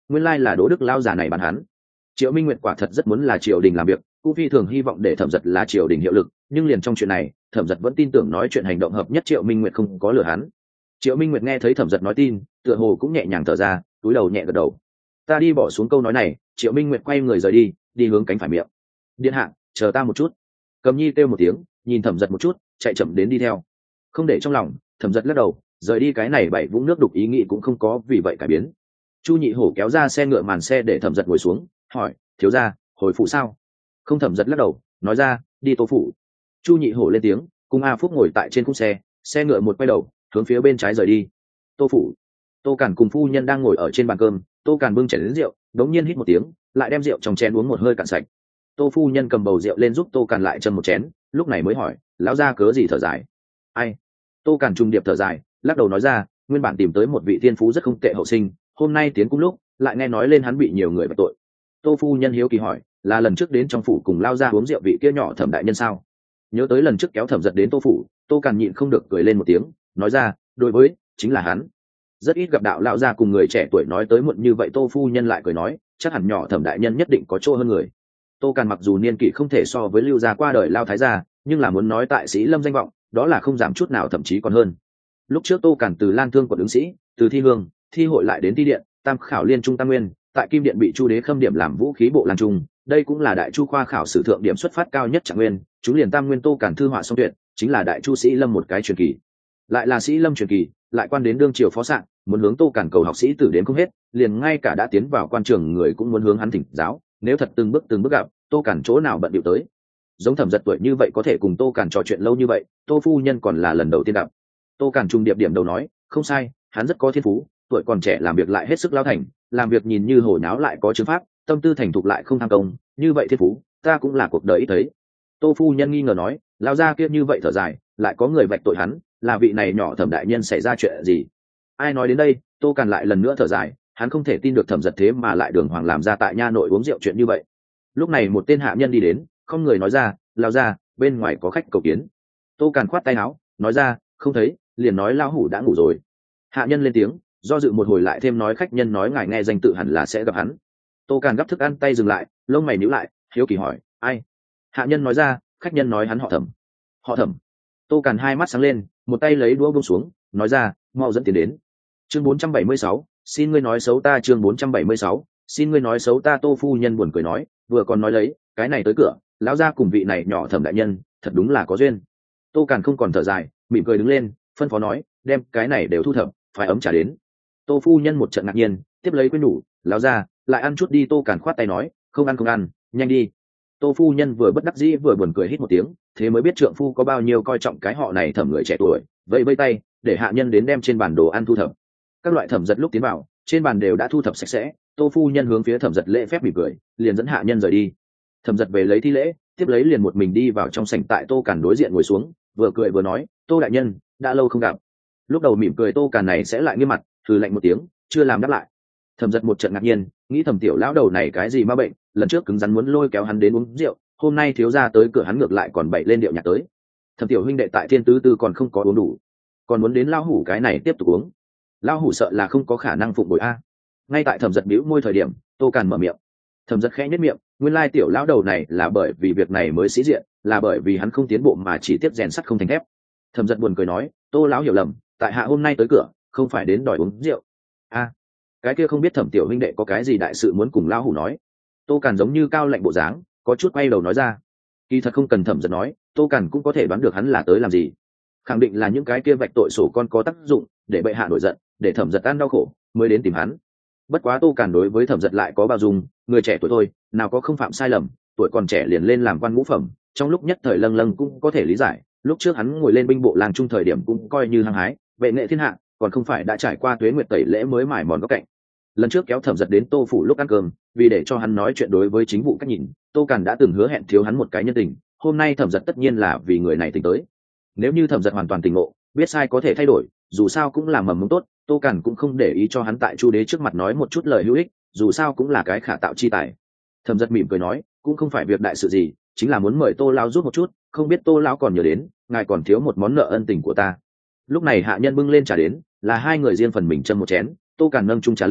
nguyên lai là Đỗ Đức lao giả này bán hắn. Triệu Minh Nguyệt quả thật rất muốn là triều đình làm việc, cũng phi thường hy vọng để Thẩm Dật là triều đình hiệu lực, nhưng liền trong chuyện này, Thẩm Dật vẫn tin tưởng nói chuyện hành động hợp nhất, Triệu Minh Nguyệt không có lừa hắn. Triệu Minh Nguyệt nghe thấy Thẩm Dật nói tin, tựa hồ cũng nhẹ nhàng thở ra, túi đầu nhẹ gật đầu. Ta đi bỏ xuống câu nói này, Triệu Minh Nguyệt quay người rời đi, đi hướng cánh phải miệng. Điện hạ, chờ ta một chút. Cầm Nhi kêu một tiếng, nhìn Thẩm Dật một chút, chạy chậm đến đi theo. Không để trong lòng, Thẩm Dật lắc đầu, rời đi, cái này bảy vũng nước đục ý nghĩ cũng không có vì vậy cải biến. Chu Nhị Hổ kéo ra xe ngựa màn xe để Thẩm Dật ngồi xuống, hỏi, thiếu gia, hồi phụ sao? Không. Thẩm Dật lắc đầu, nói ra, đi Tô phủ. Chu Nhị Hổ lên tiếng, cùng A Phúc ngồi tại trên khung xe, xe ngựa một quay đầu, hướng phía bên trái rời đi. Tô phủ. Tô Cản cùng phu nhân đang ngồi ở trên bàn cơm, Tô Cản bưng chén đến rượu, đống nhiên hít một tiếng, lại đem rượu trong chén uống một hơi cạn sạch. Tô phu nhân cầm bầu rượu lên giúp Tô Cản lại châm một chén, lúc này mới hỏi, lão gia cớ gì thở dài? Ai? Tô Cản trung điệp thở dài, lắc đầu nói ra, nguyên bản tìm tới một vị thiên phú rất không tệ hậu sinh, hôm nay tiến cung lúc lại nghe nói lên hắn bị nhiều người vạch tội. Tô phu nhân hiếu kỳ hỏi, là lần trước đến trong phủ cùng lao ra uống rượu vị kia nhỏ Thẩm đại nhân sao? Nhớ tới lần trước kéo Thẩm Dật đến Tô phủ, Tô Cản nhịn không được cười lên một tiếng, nói ra, đối với, chính là hắn. Rất ít gặp đạo lão gia cùng người trẻ tuổi nói tới muộn như vậy. Tô phu nhân lại cười nói, chắc hẳn nhỏ Thẩm đại nhân nhất định có chỗ hơn người. Tô Cản mặc dù niên kỷ không thể so với Lưu gia qua đời lao thái gia, nhưng là muốn nói tại sĩ lâm danh vọng, đó là không giảm chút nào, thậm chí còn hơn. Lúc trước Tô Cản từ Lan Thương quận ứng sĩ, từ thi hương, thi hội lại đến thi điện, tam khảo liên trung tam nguyên, tại Kim Điện bị Chu đế khâm điểm làm vũ khí bộ Lan Trung, đây cũng là đại chu khoa khảo sử thượng điểm xuất phát cao nhất trạng nguyên, chúng liền tam nguyên Tô Cản thư họa song tuyệt, chính là đại chu sĩ lâm một cái truyền kỳ. Lại là sĩ lâm truyền kỳ, lại quan đến đương triều phó sạng, muốn hướng Tô Cản cầu học sĩ tử đến không hết, liền ngay cả đã tiến vào quan trường người cũng muốn hướng hắn thỉnh giáo, nếu thật từng bước từng bước gặp, Tô Cản chỗ nào bận điệu tới. Giống Thẩm Dật tuổi như vậy có thể cùng Tô Cản trò chuyện lâu như vậy, Tô phu nhân còn là lần đầu tiên gặp. Tô Cản trung điệp điểm đầu nói, không sai, hắn rất có thiên phú, tuổi còn trẻ làm việc lại hết sức lao thành, làm việc nhìn như hồ nháo lại có chứng pháp, tâm tư thành thục lại không tham công, như vậy thiên phú, ta cũng là cuộc đời ít thấy. Tô phu nhân nghi ngờ nói, lao ra kia như vậy thở dài, lại có người vạch tội hắn, là vị này nhỏ Thẩm đại nhân xảy ra chuyện gì? Ai nói đến đây, Tô Cản lại lần nữa thở dài, hắn không thể tin được Thẩm Dật thế mà lại đường hoàng làm ra tại nha nội uống rượu chuyện như vậy. Lúc này một tên hạ nhân đi đến, không người nói ra, lao ra, bên ngoài có khách cầu kiến. Tô Cản khoát tay áo, nói ra, không thấy, liền nói lao hủ đã ngủ rồi. Hạ nhân lên tiếng, do dự một hồi lại thêm nói, khách nhân nói ngài nghe danh tự hẳn là sẽ gặp hắn. Tô Cản gấp thức ăn tay dừng lại, lông mày nhíu lại, hiếu kỳ hỏi, ai? Hạ nhân nói ra, khách nhân nói hắn họ Thẩm. Họ Thẩm? Tô Cản hai mắt sáng lên, một tay lấy đũa buông xuống, nói ra, mau dẫn tiền đến. Chương bốn trăm bảy mươi sáu, xin ngươi nói xấu ta. Chương bốn trăm bảy mươi sáu, xin ngươi nói xấu ta. Tô phu nhân buồn cười nói, vừa còn nói lấy, cái này tới cửa, lão gia cùng vị này nhỏ Thẩm đại nhân, thật đúng là có duyên. Tô Cản không còn thở dài, mỉm cười đứng lên, phân phó nói, đem cái này đều thu thập, phải ấm trả đến. Tô phu nhân một trận ngạc nhiên, tiếp lấy quên nhủ, lão gia, lại ăn chút đi. Tô Cản khoát tay nói, không ăn không ăn, nhanh đi. Tô phu nhân vừa bất đắc dĩ vừa buồn cười hít một tiếng, thế mới biết trượng phu có bao nhiêu coi trọng cái họ này Thẩm người trẻ tuổi, vẫy vẫy tay, để hạ nhân đến đem trên bàn đồ ăn thu thập. Các loại Thẩm Dật lúc tiến vào, trên bàn đều đã thu thập sạch sẽ. Tô phu nhân hướng phía Thẩm Dật lễ phép mỉm cười, liền dẫn hạ nhân rời đi. Thẩm Dật về lấy thi lễ, tiếp lấy liền một mình đi vào trong sảnh, tại Tô Cản đối diện ngồi xuống, vừa cười vừa nói, Tô đại nhân, đã lâu không gặp. Lúc đầu mỉm cười Tô Cản này sẽ lại nghiêm mặt, thử lạnh một tiếng, chưa làm đáp lại. Thẩm Dật một trận ngạc nhiên, nghĩ thầm tiểu lão đầu này cái gì ma bệnh, lần trước cứng rắn muốn lôi kéo hắn đến uống rượu, hôm nay thiếu gia tới cửa hắn ngược lại còn bậy lên điệu nhạc tới. Thẩm tiểu huynh đệ tại Thiên Tứ Tư còn không có uống đủ, còn muốn đến lão hủ cái này tiếp tục uống. Lão hủ sợ là không có khả năng phụng bồi a. Ngay tại Thẩm Dật bĩu môi thời điểm, Tô Cản mở miệng. Thẩm Dật khẽ nhếch miệng, nguyên lai tiểu lão đầu này là bởi vì việc này mới sĩ diện, là bởi vì hắn không tiến bộ mà chỉ tiếp rèn sắt không thành thép. Thẩm Dật buồn cười nói, Tô lão hiểu lầm, tại hạ hôm nay tới cửa, không phải đến đòi uống rượu. A, cái kia không biết Thẩm tiểu huynh đệ có cái gì đại sự muốn cùng lão hủ nói. Tô Cản giống như cao lạnh bộ dáng, có chút quay đầu nói ra. Kỳ thật không cần Thẩm Dật nói, Tô Cản cũng có thể đoán được hắn là tới làm gì. Khẳng định là những cái kia vạch tội sổ con có tác dụng, để bệ hạ nổi giận, để Thẩm Dật ăn đau khổ, mới đến tìm hắn. Bất quá Tô Cản đối với Thẩm Dật lại có bao dung, người trẻ tuổi thôi, nào có không phạm sai lầm, tuổi còn trẻ liền lên làm quan ngũ phẩm, trong lúc nhất thời lâng lâng cũng có thể lý giải. Lúc trước hắn ngồi lên binh bộ làng trung thời điểm cũng coi như hăng hái, vệ nghệ thiên hạ, còn không phải đã trải qua tuế nguyệt tẩy lễ mới mài mòn góc cạnh. Lần trước kéo Thẩm Dật đến Tô phủ lúc ăn cơm, vì để cho hắn nói chuyện đối với chính vụ cách nhìn, Tô Cản đã từng hứa hẹn thiếu hắn một cái nhân tình, hôm nay Thẩm Dật tất nhiên là vì người này tính tới. Nếu như Thẩm Dật hoàn toàn tỉnh ngộ, biết sai có thể thay đổi, dù sao cũng là mầm mống tốt, Tô Cản cũng không để ý cho hắn tại Chu đế trước mặt nói một chút lời hữu ích, dù sao cũng là cái khả tạo chi tài. Thẩm Dật mỉm cười nói, cũng không phải việc đại sự gì, chính là muốn mời Tô lão giúp một chút, không biết Tô lão còn nhớ đến, ngài còn thiếu một món nợ ân tình của ta. Lúc này hạ nhân bưng lên trà đến, là hai người riêng phần mình châm một chén, Tô Cản nâng chung trà lên,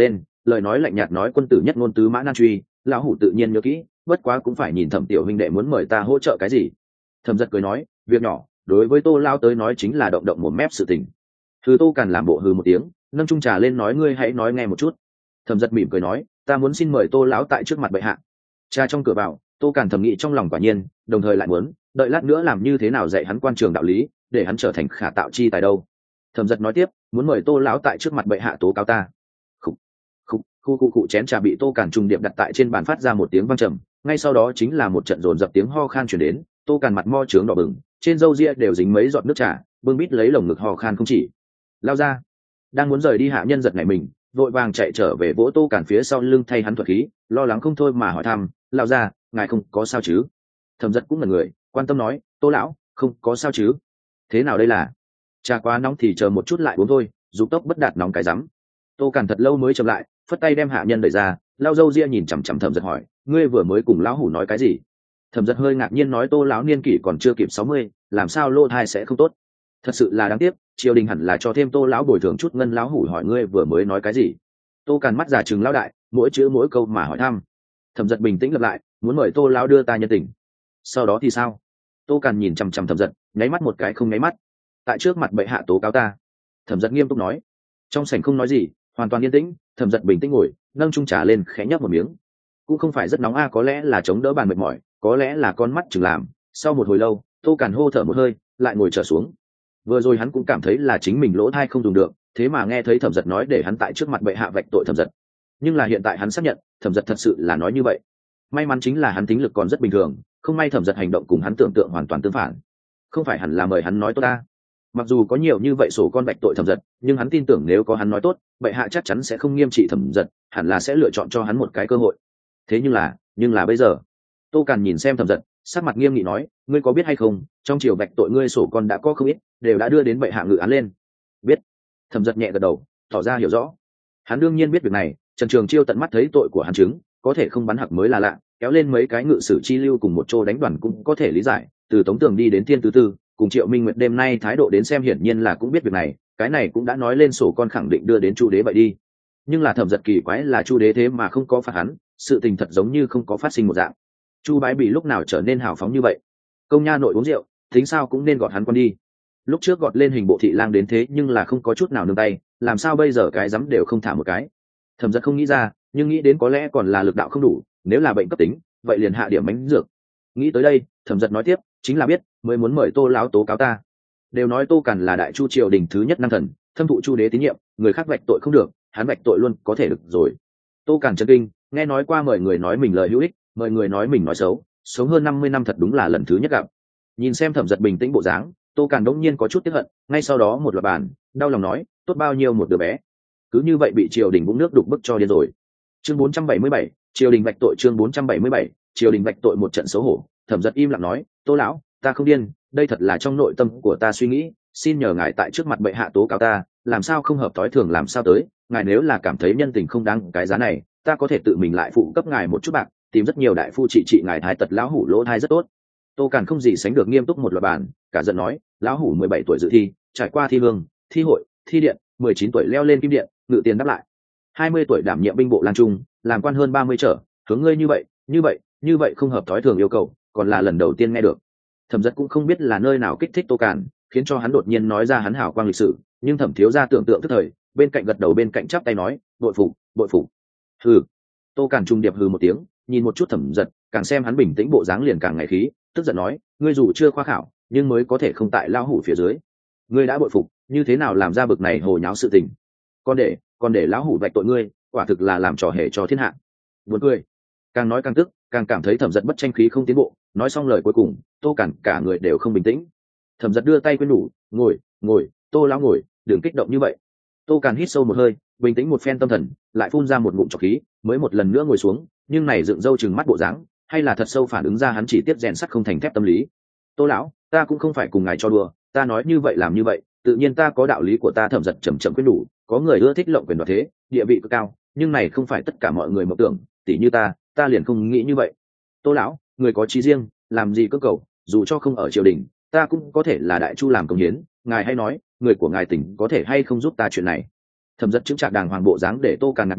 lời nói lạnh nhạt nói quân tử nhất ngôn tứ mã nan truy, lão hủ tự nhiên nhớ kỹ, bất quá cũng phải nhìn Thẩm tiểu huynh đệ muốn mời ta hỗ trợ cái gì. Thẩm giật cười nói, việc nhỏ, đối với Tô lão tới nói chính là động động một mép sự tình. Hừ. Tô Càn làm bộ hừ một tiếng, nâng chung trà lên nói, ngươi hãy nói nghe một chút. Thẩm giật mỉm cười nói, ta muốn xin mời Tô lão tại trước mặt bệ hạ. Trà trong cửa vào, Tô Càn thầm nghĩ trong lòng quả nhiên, đồng thời lại muốn đợi lát nữa làm như thế nào dạy hắn quan trường đạo lý, để hắn trở thành khả tạo chi tài đâu. Thẩm giật nói tiếp, muốn mời Tô lão tại trước mặt bệ hạ tố cáo ta. Khúc khúc khu khu cụ chén trà bị Tô Càn trùng điệp đặt tại trên bàn phát ra một tiếng vang trầm, ngay sau đó chính là một trận dồn dập tiếng ho khan truyền đến. Tô Càn mặt mo trướng đỏ bừng, trên râu ria đều dính mấy giọt nước trà, bưng bít lấy lồng ngực ho khan không chỉ. Lao ra. Đang muốn rời đi hạ nhân giật nảy mình, vội vàng chạy trở về vỗ Tô Càn phía sau lưng thay hắn thuật khí, lo lắng không thôi mà hỏi thăm, lao ra, ngài không có sao chứ? Thẩm giật cũng là người quan tâm nói, Tô lão, không có sao chứ? Thế nào đây là? Trà quá nóng thì chờ một chút lại uống thôi, dục tốc bất đạt nóng cái rắm. Tô Càn thật lâu mới chậm lại, phất tay đem hạ nhân đẩy ra, lao râu ria nhìn chằm chằm Thẩm giật hỏi, ngươi vừa mới cùng lão hủ nói cái gì? Thẩm giật hơi ngạc nhiên nói, Tô lão niên kỷ còn chưa kịp sáu mươi, làm sao lô thai sẽ không tốt? Thật sự là đáng tiếc, triều đình hẳn là cho thêm Tô lão bồi thường chút ngân. Lão hủ hỏi ngươi vừa mới nói cái gì? Tô Càn mắt giả trừng lão đại, mỗi chữ mỗi câu mà hỏi thăm. Thẩm giật bình tĩnh lặp lại, muốn mời Tô lão đưa ta nhân tình. Sau đó thì sao? Tô Càn nhìn chằm chằm Thẩm giật, nháy mắt một cái không nháy mắt. Tại trước mặt bệ hạ tố cáo ta. Thẩm giật nghiêm túc nói. Trong sảnh không nói gì, hoàn toàn yên tĩnh. Thẩm giật bình tĩnh ngồi, nâng chung trà lên khẽ nhấp một miếng. Cũng không phải rất nóng a, có lẽ là chống đỡ bàn mệt mỏi, có lẽ là con mắt chừng làm. Sau một hồi lâu, Tô Càn hô thở một hơi, lại ngồi trở xuống. Vừa rồi hắn cũng cảm thấy là chính mình lỗ thai không dùng được, thế mà nghe thấy Thẩm giật nói để hắn tại trước mặt bệ hạ vạch tội Thẩm giật. Nhưng là hiện tại hắn xác nhận, Thẩm giật thật sự là nói như vậy. May mắn chính là hắn tính lực còn rất bình thường, không may Thẩm giật hành động cùng hắn tưởng tượng hoàn toàn tương phản. Không phải hẳn là mời hắn nói tốt ta? Mặc dù có nhiều như vậy sổ con vạch tội Thẩm giật, nhưng hắn tin tưởng nếu có hắn nói tốt, bệ hạ chắc chắn sẽ không nghiêm trị Thẩm giật, hẳn là sẽ lựa chọn cho hắn một cái cơ hội. Thế nhưng là, nhưng là bây giờ, Tô Càn nhìn xem Thẩm giật, sắc mặt nghiêm nghị nói, ngươi có biết hay không, trong triều vạch tội ngươi sổ con đã có không ít, đều đã đưa đến bệ hạ ngự án lên. Biết. Thẩm giật nhẹ gật đầu, tỏ ra hiểu rõ. Hắn đương nhiên biết việc này, Trần Trường Chiêu tận mắt thấy tội của hắn chứng, có thể không bắn hặc mới là lạ, kéo lên mấy cái ngự sử chi lưu cùng một chỗ đánh đoàn cũng có thể lý giải. Từ Tống Tường đi đến Thiên Tứ Tư, cùng Triệu Minh Nguyệt đêm nay thái độ đến xem hiển nhiên là cũng biết việc này, cái này cũng đã nói lên sổ con khẳng định đưa đến Chu đế vậy đi. Nhưng là Thẩm giật kỳ quái là Chu đế thế mà không có phạt hắn, sự tình thật giống như không có phát sinh một dạng. Chu Bái Bị lúc nào trở nên hào phóng như vậy? Công nha nội uống rượu, tính sao cũng nên gọt hắn con đi. Lúc trước gọt lên hình bộ thị lang đến thế nhưng là không có chút nào nương tay, làm sao bây giờ cái dám đều không thả một cái. Thẩm giật không nghĩ ra, nhưng nghĩ đến có lẽ còn là lực đạo không đủ, nếu là bệnh cấp tính, vậy liền hạ điểm bánh dược. Nghĩ tới đây, Thẩm giật nói tiếp, chính là biết, mới muốn mời Tô lão tố cáo ta. Đều nói Tô Càn là đại chu triều đình thứ nhất năng thần, thâm thụ Chu đế tín nhiệm, người khác vạch tội không được, hắn vạch tội luôn có thể được rồi. Tô Càn chấn kinh, nghe nói qua mời người nói mình lời hữu ích, mời người nói mình nói xấu, sống hơn năm mươi năm thật đúng là lần thứ nhất gặp. Nhìn xem Thẩm giật bình tĩnh bộ dáng, Tô Càn đống nhiên có chút tiếc hận, ngay sau đó một loạt bàn, đau lòng nói, tốt bao nhiêu một đứa bé, cứ như vậy bị triều đình vũng nước đục bức cho điên rồi. Chương bốn trăm bảy mươi bảy, triều đình vạch tội. Chương bốn trăm bảy mươi bảy, triều đình vạch tội. Một trận xấu hổ, Thẩm giật im lặng nói, Tô lão, ta không điên, đây thật là trong nội tâm của ta suy nghĩ, xin nhờ ngài tại trước mặt bệ hạ tố cáo ta, làm sao không hợp thói thường làm sao tới, ngài nếu là cảm thấy nhân tình không đáng cái giá này, ta có thể tự mình lại phụ cấp ngài một chút bạc, tìm rất nhiều đại phu trị trị ngài thái tật lão hủ lỗ thai rất tốt. Tô Càn không gì sánh được nghiêm túc một loạt bàn, cả giận nói, lão hủ mười bảy tuổi dự thi, trải qua thi hương, thi hội, thi điện, mười chín tuổi leo lên kim điện, ngự tiền đáp lại, hai mươi tuổi đảm nhiệm binh bộ lang trung, làm quan hơn ba mươi trở, hướng ngươi như vậy, như vậy, như vậy không hợp thói thường yêu cầu, còn là lần đầu tiên nghe được. Thẩm giật cũng không biết là nơi nào kích thích Tô Càn, khiến cho hắn đột nhiên nói ra hắn hảo quang lịch sử, nhưng Thẩm thiếu gia tưởng tượng tức thời, bên cạnh gật đầu bên cạnh chắp tay nói, bội phục, bội phục. Hừ. Tô Càn trung điệp hừ một tiếng, nhìn một chút Thẩm giật, càng xem hắn bình tĩnh bộ dáng liền càng ngày khí, tức giận nói, ngươi dù chưa khoa khảo, nhưng mới có thể không tại lao hủ phía dưới. Ngươi đã bội phục, như thế nào làm ra bực này hồ nháo sự tình? Còn để, còn để lão hủ vạch tội ngươi, quả thực là làm trò hề cho thiên hạ. Buồn cười. Càng nói càng tức, càng cảm thấy Thẩm giật bất tranh khí không tiến bộ. Nói xong lời cuối cùng, Tô Càn cả người đều không bình tĩnh. Thẩm giật đưa tay quên đủ, ngồi, ngồi, Tô lão ngồi, đừng kích động như vậy. Tô Càn hít sâu một hơi, bình tĩnh một phen tâm thần, lại phun ra một ngụm trọc khí, mới một lần nữa ngồi xuống. Nhưng này dựng râu chừng mắt bộ dáng, hay là thật sâu phản ứng ra hắn chỉ tiếp rèn sắt không thành thép tâm lý. Tô lão, ta cũng không phải cùng ngài cho đùa, ta nói như vậy làm như vậy, tự nhiên ta có đạo lý của ta. Thẩm giật chậm chậm quên đủ, có người ưa thích lộng quyền đoạt thế, địa vị cực cao, nhưng này không phải tất cả mọi người mộng tưởng, tỷ như ta, ta liền không nghĩ như vậy. Tô lão, người có chí riêng, làm gì cơ cầu, dù cho không ở triều đình, ta cũng có thể là đại chu làm công hiến, ngài hay nói, người của ngài tỉnh có thể hay không giúp ta chuyện này. Thẩm giật chứng trạc đàng hoàng bộ dáng để Tô Càn ngạc nhiên,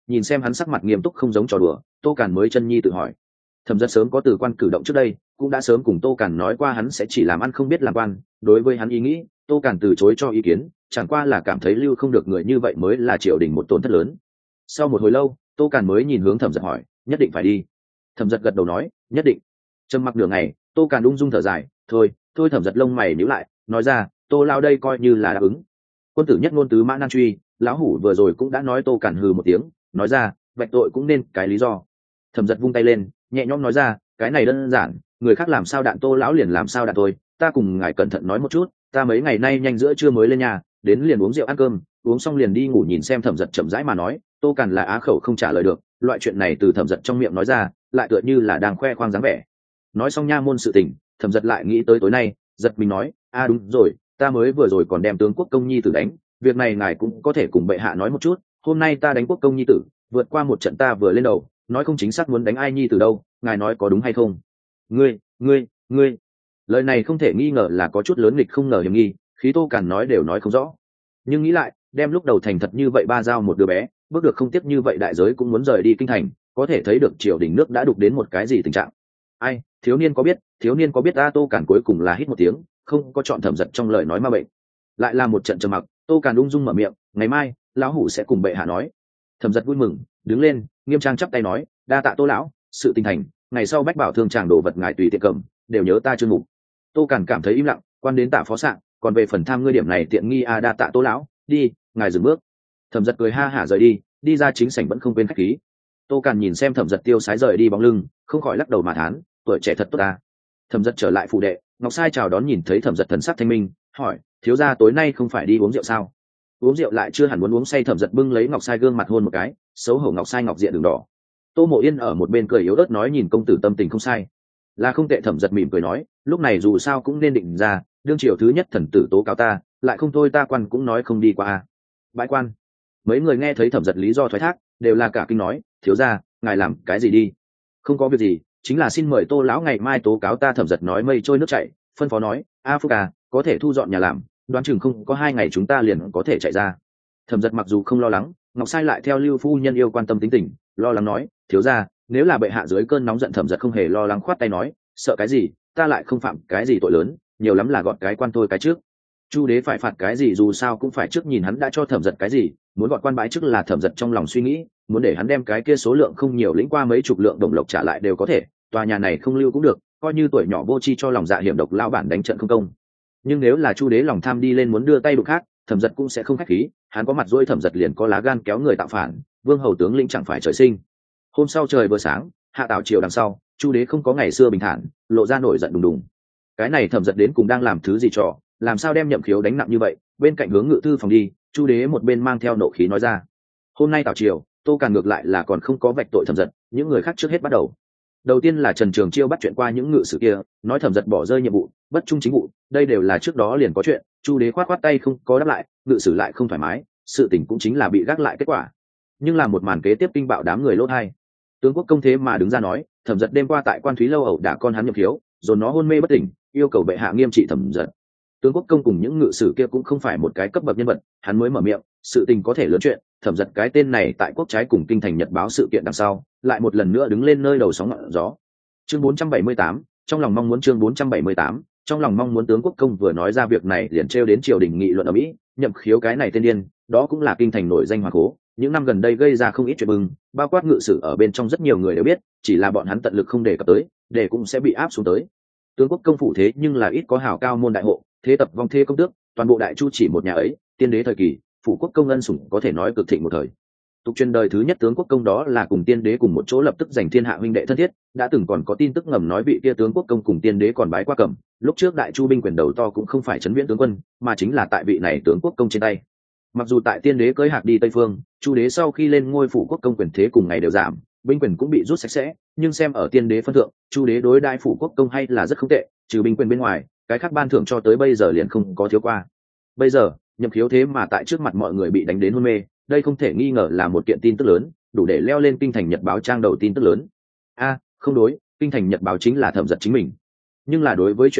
nhìn xem hắn sắc mặt nghiêm túc không giống trò đùa, Tô Càn mới chân nhi tự hỏi. Thẩm Dật sớm có từ quan cử động trước đây, cũng đã sớm cùng Tô Càn nói qua hắn sẽ chỉ làm ăn không biết làm quan, đối với hắn ý nghĩ, Tô Càn từ chối cho ý kiến, chẳng qua là cảm thấy lưu không được người như vậy mới là triều đình một tổn thất lớn. Sau một hồi lâu, Tô Càn mới nhìn hướng Thẩm Dật hỏi, nhất định phải đi? Thẩm Dật gật đầu nói, nhất định. Trầm mặc nửa ngày, Tô Càn ung dung thở dài, thôi, thôi. Thẩm Dật lông mày nhíu lại, nói ra, Tô lao đây coi như là đáp ứng. Quân tử nhất ngôn tứ mã nan truy, lão hủ vừa rồi cũng đã nói. Tô Càn hừ một tiếng, nói ra, vạch tội cũng nên cái lý do. Thẩm Dật vung tay lên, nhẹ nhõm nói ra, cái này đơn giản, người khác làm sao đạn Tô lão liền làm sao đạn tôi. Ta cùng ngài cẩn thận nói một chút, ta mấy ngày nay nhanh giữa trưa mới lên nhà, đến liền uống rượu ăn cơm, uống xong liền đi ngủ. Nhìn xem Thẩm Dật chậm rãi mà nói, Tô Càn là á khẩu không trả lời được, loại chuyện này từ Thẩm Dật trong miệng nói ra, lại tựa như là đang khoe khoang dáng vẻ. Nói xong nha môn sự tình, Thẩm Dật lại nghĩ tới tối nay, giật mình nói, a đúng rồi, ta mới vừa rồi còn đem tướng quốc công nhi tử đánh, việc này ngài cũng có thể cùng bệ hạ nói một chút. Hôm nay ta đánh quốc công nhi tử, vượt qua một trận ta vừa lên đầu, nói không chính xác muốn đánh ai nhi tử đâu, ngài nói có đúng hay không? Ngươi, ngươi, ngươi, lời này không thể nghi ngờ là có chút lớn nghịch không ngờ hiểm nghi, khí Tô Càn nói đều nói không rõ. Nhưng nghĩ lại, đem lúc đầu thành thật như vậy ba giao một đứa bé, bước được không tiếp như vậy đại giới cũng muốn rời đi kinh thành, có thể thấy được triều đình nước đã đục đến một cái gì tình trạng. Ai, thiếu niên có biết, thiếu niên có biết ta. Tô Càn cuối cùng là hít một tiếng, không có chọn Thẩm Dật trong lời nói ma bệnh. Lại là một trận trầm mặc, Tô Càn ung dung mở miệng, ngày mai lão hủ sẽ cùng bệ hạ nói. Thẩm Dật vui mừng, đứng lên, nghiêm trang chắp tay nói, đa tạ Tô lão, sự tình thành, ngày sau bách bảo thương tràng đồ vật ngài tùy tiện cầm, đều nhớ ta chương mục. Tô Càn cảm thấy im lặng, quan đến tạ phó sạng, còn về phần tham ngươi điểm này tiện nghi a đa tạ Tô lão, đi, ngài dừng bước. Thẩm Dật cười ha hả rời đi, đi ra chính sảnh vẫn không quên khách khí. Tô Càn nhìn xem Thẩm Dật tiêu sái rời đi bóng lưng, không khỏi lắc đầu mà thán, tuổi trẻ thật tốt ta. Thẩm Dật trở lại phủ đệ, Ngọc Sai chào đón, nhìn thấy Thẩm Dật thần sắc thanh minh, hỏi, thiếu gia tối nay không phải đi uống rượu sao? Uống rượu lại chưa hẳn muốn uống say. Thẩm Dật bưng lấy Ngọc Sai gương mặt hôn một cái, xấu hổ Ngọc Sai ngọc diện đường đỏ. Tô Mộ Yên ở một bên cười yếu ớt nói, nhìn công tử tâm tình không sai, là không tệ. Thẩm Dật mỉm cười nói, lúc này dù sao cũng nên định ra, đương triều thứ nhất thần tử tố cáo ta, lại không thôi ta quan cũng nói không đi qua a. Bãi quan. Mấy người nghe thấy Thẩm Dật lý do thoái thác, đều là cả kinh nói, thiếu gia, ngài làm cái gì đi? Không có việc gì, chính là xin mời Tô lão ngày mai tố cáo ta. Thẩm Dật nói mây trôi nước chảy, phân phó nói, a Phúc à, có thể thu dọn nhà làm, đoán chừng không có hai ngày chúng ta liền có thể chạy ra. Thẩm Dật mặc dù không lo lắng, Ngọc Sai lại theo Lưu phu nhân yêu quan tâm tính tình, lo lắng nói, thiếu gia, nếu là bệ hạ dưới cơn nóng giận. Thẩm Dật không hề lo lắng, khoát tay nói, sợ cái gì, ta lại không phạm cái gì tội lớn, nhiều lắm là gọn cái quan thôi cái trước. Chu đế phải phạt cái gì dù sao cũng phải trước nhìn hắn đã cho Thẩm Dật cái gì, muốn gọn quan bãi trước là Thẩm Dật trong lòng suy nghĩ, muốn để hắn đem cái kia số lượng không nhiều lĩnh qua mấy chục lượng đồng lộc trả lại đều có thể, tòa nhà này không lưu cũng được, coi như tuổi nhỏ vô tri cho lòng dạ hiểm độc lao bản đánh trận không công. Nhưng nếu là Chu đế lòng tham đi lên muốn đưa tay đụng khác, Thẩm Dật cũng sẽ không khách khí, hắn có mặt dỗi Thẩm Dật liền có lá gan kéo người tạo phản, vương hầu tướng lĩnh chẳng phải trời sinh. Hôm sau trời vừa sáng, hạ tảo triều đằng sau, Chu đế không có ngày xưa bình thản, lộ ra nổi giận đùng đùng. Cái này Thẩm Dật đến cùng đang làm thứ gì trò, làm sao đem Nhậm Khiếu đánh nặng như vậy? Bên cạnh hướng ngự thư phòng đi, Chu đế một bên mang theo nộ khí nói ra, hôm nay tảo triều, Tô Càn ngược lại là còn không có vạch tội Thẩm Dật, những người khác trước hết bắt đầu. Đầu tiên là Trần Trường Chiêu bắt chuyện qua những ngự sử kia, nói Thẩm Dật bỏ rơi nhiệm vụ, bất trung chính vụ, đây đều là trước đó liền có chuyện. Chu đế khoát khoát tay không có đáp lại, ngự sử lại không thoải mái, sự tình cũng chính là bị gác lại kết quả. Nhưng là một màn kế tiếp kinh bạo đám người lốt hai. Tướng quốc công thế mà đứng ra nói, Thẩm Dật đêm qua tại Quan Thúy lâu ẩu đả con hắn Nhậm Khiếu, rồi nó hôn mê bất tỉnh, yêu cầu bệ hạ nghiêm trị Thẩm Dật. Tướng quốc công cùng những ngự sử kia cũng không phải một cái cấp bậc nhân vật, hắn mới mở miệng, sự tình có thể lớn chuyện. Thẩm Dật cái tên này tại quốc trái cùng kinh thành nhật báo sự kiện đằng sau, lại một lần nữa đứng lên nơi đầu sóng ngọn gió. Chương bốn trăm bảy mươi tám, trong lòng mong muốn. Chương bốn trăm bảy mươi tám, trong lòng mong muốn. Tướng quốc công vừa nói ra việc này liền trêu đến triều đình nghị luận ở Mỹ. Nhậm Khiếu cái này tên điên, đó cũng là kinh thành nổi danh hoàng cố, những năm gần đây gây ra không ít chuyện bừng, bao quát ngự sử ở bên trong rất nhiều người đều biết, chỉ là bọn hắn tận lực không đề cập tới, để cũng sẽ bị áp xuống tới. Tướng quốc công phủ thế nhưng là ít có hào cao môn đại hộ, thế tập vong thê công tước, toàn bộ đại chu chỉ một nhà ấy, tiên đế thời kỳ, phủ quốc công ân sủng có thể nói cực thịnh một thời. Tục truyền đời thứ nhất tướng quốc công đó là cùng tiên đế cùng một chỗ lập tức giành thiên hạ huynh đệ thân thiết, đã từng còn có tin tức ngầm nói vị kia tướng quốc công cùng tiên đế còn bái qua cẩm, lúc trước đại chu binh quyền đầu to cũng không phải trấn viễn tướng quân, mà chính là tại vị này tướng quốc công trên tay. Mặc dù tại tiên đế cưỡi hạc đi tây phương, chu đế sau khi lên ngôi phủ quốc công quyền thế cùng ngày đều giảm, binh quyền cũng bị rút sạch sẽ, nhưng xem ở tiên đế phân thượng, chu đế đối đãi phủ quốc công hay là rất không tệ, trừ binh quyền bên ngoài, cái khác ban thưởng cho tới bây giờ liền không có thiếu qua. Bây giờ Nhậm Khiếu thế mà tại trước mặt mọi người bị đánh đến hôn mê, đây không thể nghi ngờ là một kiện tin tức lớn, đủ để leo lên kinh thành nhật báo trang đầu tin tức lớn. A, không đối, kinh thành nhật báo chính là Thẩm Dật chính mình. Nhưng là đối với chuyện này,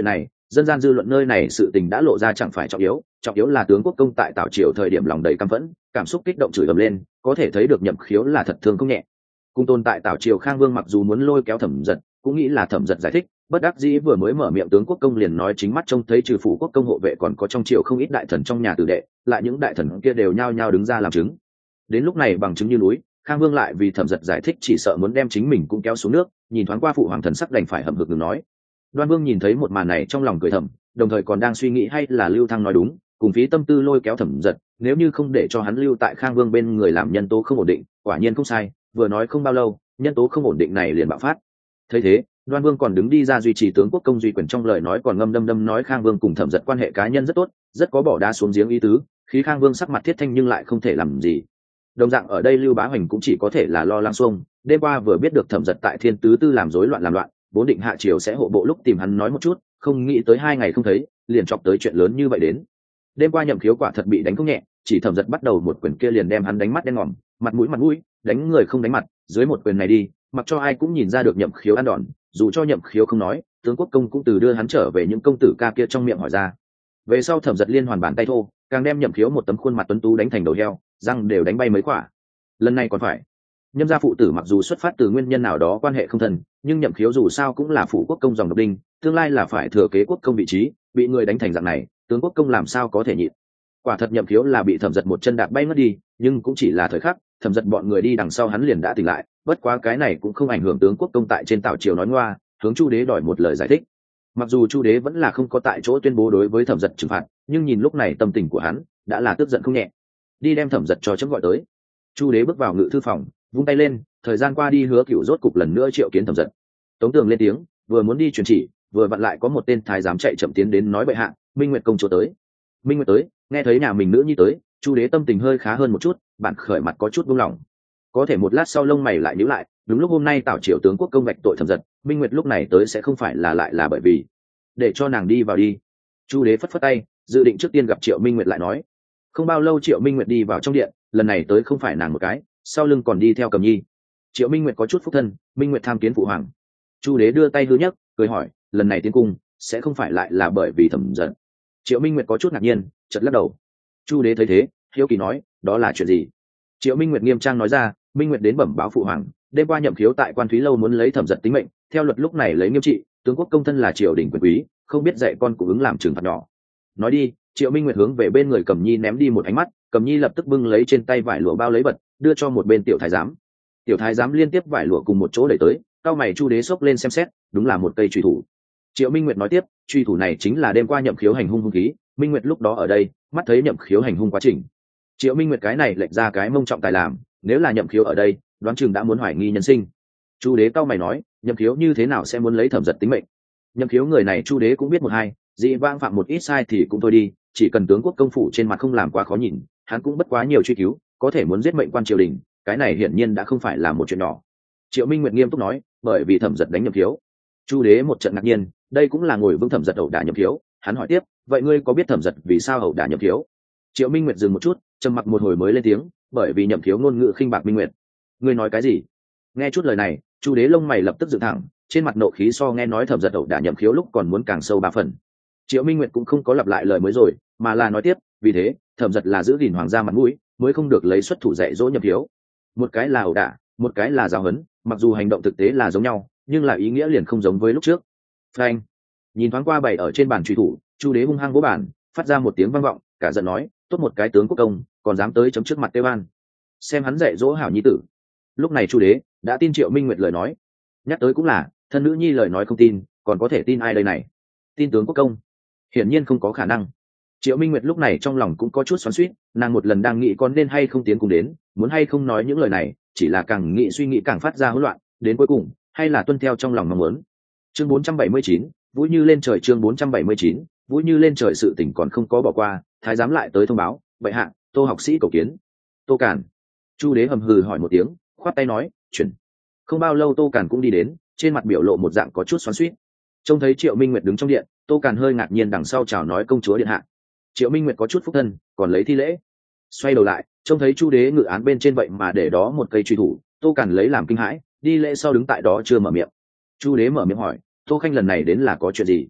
dân gian dư luận nơi này sự tình đã lộ ra chẳng phải trọng yếu, trọng yếu là tướng quốc công tại Tào triều thời điểm lòng đầy căm phẫn, cảm xúc kích động chửi ầm lên, có thể thấy được Nhậm Khiếu là thật thương không nhẹ. Cung tôn tại Tào triều Khang Vương mặc dù muốn lôi kéo Thẩm Dật, cũng nghĩ là Thẩm Dật giải thích, bất đắc dĩ vừa mới mở miệng tướng quốc công liền nói chính mắt trông thấy trừ phủ quốc công hộ vệ còn có trong triều không ít đại thần trong nhà tử đệ, lại những đại thần kia đều nhao nhao đứng ra làm chứng. Đến lúc này bằng chứng như núi, Khang Vương lại vì Thẩm Dật giải thích chỉ sợ muốn đem chính mình cũng kéo xuống nước, nhìn thoáng qua phụ hoàng thần sắc đành phải hậm hực ngừng nói. Đoan Vương nhìn thấy một màn này trong lòng cười thầm, đồng thời còn đang suy nghĩ hay là Lưu Thăng nói đúng, cùng phí tâm tư lôi kéo Thẩm Dật, nếu như không để cho hắn lưu tại Khang Vương bên người làm nhân tố không ổn định, quả nhiên không sai, vừa nói không bao lâu, nhân tố không ổn định này liền bạo phát. Thấy thế, Đoan Vương còn đứng đi ra duy trì tướng quốc công duy quyền, trong lời nói còn ngâm đâm đâm nói Khang Vương cùng Thẩm Dật quan hệ cá nhân rất tốt, rất có bỏ đá xuống giếng ý tứ, khí Khang Vương sắc mặt thiết thanh nhưng lại không thể làm gì. Đồng dạng ở đây Lưu Bá Hoành cũng chỉ có thể là lo lắng xuông, đêm qua vừa biết được Thẩm Dật tại Thiên Tứ Tư làm rối loạn làm loạn, vốn định hạ triều sẽ hộ bộ lúc tìm hắn nói một chút, không nghĩ tới hai ngày không thấy, liền chọc tới chuyện lớn như vậy đến. Đêm qua Nhậm Khiếu quả thật bị đánh không nhẹ, chỉ Thẩm Dật bắt đầu một quyền kia liền đem hắn đánh mắt đen ngòm, mặt mũi mặt mũi, đánh người không đánh mặt, dưới một quyền này đi, mặc cho ai cũng nhìn ra được Nhậm Khiếu ăn đòn, dù cho Nhậm Khiếu không nói, tướng quốc công cũng từ đưa hắn trở về những công tử ca kia trong miệng hỏi ra. Về sau Thẩm Dật liên hoàn bàn tay thô, càng đem Nhậm Khiếu một tấm khuôn mặt tuấn tú đánh thành đầu heo, răng đều đánh bay mấy quả. Lần này còn phải, Nhâm gia phụ tử mặc dù xuất phát từ nguyên nhân nào đó quan hệ không thân, nhưng Nhậm Khiếu dù sao cũng là phủ quốc công dòng độc đinh, tương lai là phải thừa kế quốc công vị trí, bị người đánh thành dạng này, tướng quốc công làm sao có thể nhịn. Quả thật Nhậm Khiếu là bị Thẩm Dật một chân đạp bay mất đi, nhưng cũng chỉ là thời khắc, Thẩm Dật bọn người đi đằng sau hắn liền đã tỉnh lại, bất quá cái này cũng không ảnh hưởng tướng quốc công tại trên Tào triều nói ngoa, hướng Chu đế đòi một lời giải thích. Mặc dù Chu đế vẫn là không có tại chỗ tuyên bố đối với Thẩm Dật trừng phạt, nhưng nhìn lúc này tâm tình của hắn đã là tức giận không nhẹ. Đi đem Thẩm Dật cho chấm gọi tới. Chu đế bước vào ngự thư phòng, vung tay lên, thời gian qua đi Hứa Cửu rốt cục lần nữa triệu kiến Thẩm Dật. Tống Tường lên tiếng, vừa muốn đi truyền chỉ, vừa vặn lại có một tên thái giám chạy chậm tiến đến nói bệ hạ, Minh Nguyệt công chúa tới. Minh Nguyệt tới, nghe thấy nhà mình nữ nhi tới, Chu đế tâm tình hơi khá hơn một chút, bản khởi mặt có chút buông lỏng. Có thể một lát sau lông mày lại nhíu lại, đúng lúc hôm nay Tào triều tướng quốc công vạch tội Thẩm Dật, Minh Nguyệt lúc này tới sẽ không phải là lại là bởi vì để cho nàng đi vào đi. Chu đế phất phất tay, dự định trước tiên gặp Triệu Minh Nguyệt lại nói. Không bao lâu Triệu Minh Nguyệt đi vào trong điện, lần này tới không phải nàng một cái, sau lưng còn đi theo Cầm Nhi. Triệu Minh Nguyệt có chút phúc thân, Minh Nguyệt tham kiến phụ hoàng. Chu đế đưa tay hư nhấc, cười hỏi, lần này tiến cung sẽ không phải lại là bởi vì Thẩm Dật. Triệu Minh Nguyệt có chút ngạc nhiên, chợt lắc đầu. Chu đế thấy thế, hiếu kỳ nói, đó là chuyện gì? Triệu Minh Nguyệt nghiêm trang nói ra, Minh Nguyệt đến bẩm báo phụ hoàng, đêm qua Nhậm Khiếu tại Quan Thúy lâu muốn lấy Thẩm Dật tính mệnh, theo luật lúc này lấy nghiêm trị, tướng quốc công thân là triều đình quyền quý, không biết dạy con cũng ứng làm trừng phạt nhỏ. Nói đi, Triệu Minh Nguyệt hướng về bên người Cầm Nhi ném đi một ánh mắt, Cầm Nhi lập tức bưng lấy trên tay vải lụa bao lấy bật, đưa cho một bên tiểu thái giám. Tiểu thái giám liên tiếp vải lụa cùng một chỗ đẩy tới, cao mày Chu đế xốc lên xem xét, đúng là một cây truy thủ. Triệu Minh Nguyệt nói tiếp, truy thủ này chính là đêm qua Nhậm Khiếu hành hung hung khí, Minh Nguyệt lúc đó ở đây, mắt thấy Nhậm Khiếu hành hung quá trình. Triệu Minh Nguyệt cái này lệch ra cái mông trọng tài làm, nếu là Nhậm Khiếu ở đây, đoán chừng đã muốn hoài nghi nhân sinh. Chu đế cao mày nói, Nhậm Khiếu như thế nào sẽ muốn lấy Thẩm Dật tính mệnh? Nhậm Khiếu người này Chu đế cũng biết một hai, dị vãng phạm một ít sai thì cũng thôi đi, chỉ cần tướng quốc công phủ trên mặt không làm quá khó nhìn, hắn cũng bất quá nhiều truy cứu, có thể muốn giết mệnh quan triều đình, cái này hiển nhiên đã không phải là một chuyện nhỏ. Triệu Minh Nguyệt nghiêm túc nói, bởi vì Thẩm Dật đánh Nhậm Khiếu. Chu đế một trận ngạc nhiên, đây cũng là ngồi vững Thẩm Dật ẩu đả Nhậm Khiếu, hắn hỏi tiếp, vậy ngươi có biết Thẩm Dật vì sao ẩu đả Nhậm Khiếu? Triệu Minh Nguyệt dừng một chút, trầm mặc một hồi mới lên tiếng, bởi vì Nhậm Khiếu ngôn ngữ khinh bạc Minh Nguyệt. Ngươi nói cái gì? Nghe chút lời này, Chu đế lông mày lập tức dựng thẳng, trên mặt nộ khí so nghe nói Thẩm Dật ẩu đả Nhậm Khiếu lúc còn muốn càng sâu ba phần. Triệu Minh Nguyệt cũng không có lặp lại lời mới rồi, mà là nói tiếp, vì thế Thẩm Dật là giữ gìn hoàng gia mặt mũi, mới không được lấy xuất thủ dạy dỗ Nhậm Khiếu. Một cái là ẩu đả, một cái là giáo huấn, mặc dù hành động thực tế là giống nhau, nhưng là ý nghĩa liền không giống với lúc trước. Phanh! Nhìn thoáng qua bày ở trên bàn truy thủ, Chu đế hung hăng vỗ bàn, phát ra một tiếng vang vọng, cả giận nói, tốt một cái tướng quốc công, còn dám tới chấm trước mặt Tây Ban, xem hắn dạy dỗ hảo nhi tử. Lúc này Chu đế đã tin Triệu Minh Nguyệt lời nói, nhắc tới cũng là, thân nữ nhi lời nói không tin, còn có thể tin ai đây này? Tin tướng quốc công? Hiển nhiên không có khả năng. Triệu Minh Nguyệt lúc này trong lòng cũng có chút xoắn xuýt, nàng một lần đang nghĩ con nên hay không tiến cùng đến, muốn hay không nói những lời này, chỉ là càng nghĩ suy nghĩ càng phát ra hỗn loạn, đến cuối cùng, hay là tuân theo trong lòng mong muốn. Chương bốn trăm bảy mươi chín, Vũ Như lên trời. Chương bốn trăm bảy mươi chín, Vũ Như lên trời. Sự tình còn không có bỏ qua, thái giám lại tới thông báo, bệ hạ, Tô học sĩ cầu kiến. Tô Cản. Chu đế hầm hừ hỏi một tiếng, khoát tay nói, chuyển. Không bao lâu Tô Cản cũng đi đến, trên mặt biểu lộ một dạng có chút xoắn xuýt. Trông thấy Triệu Minh Nguyệt đứng trong điện, Tô Cản hơi ngạc nhiên đằng sau chào nói công chúa điện hạ. Triệu Minh Nguyệt có chút phúc thân, còn lấy thi lễ. Xoay đầu lại, trông thấy Chu đế ngự án bên trên vậy mà để đó một cây truy thủ, Tô Cản lấy làm kinh hãi, đi lễ sau đứng tại đó chưa mở miệng. Chu đế mở miệng hỏi, Tô khanh lần này đến là có chuyện gì?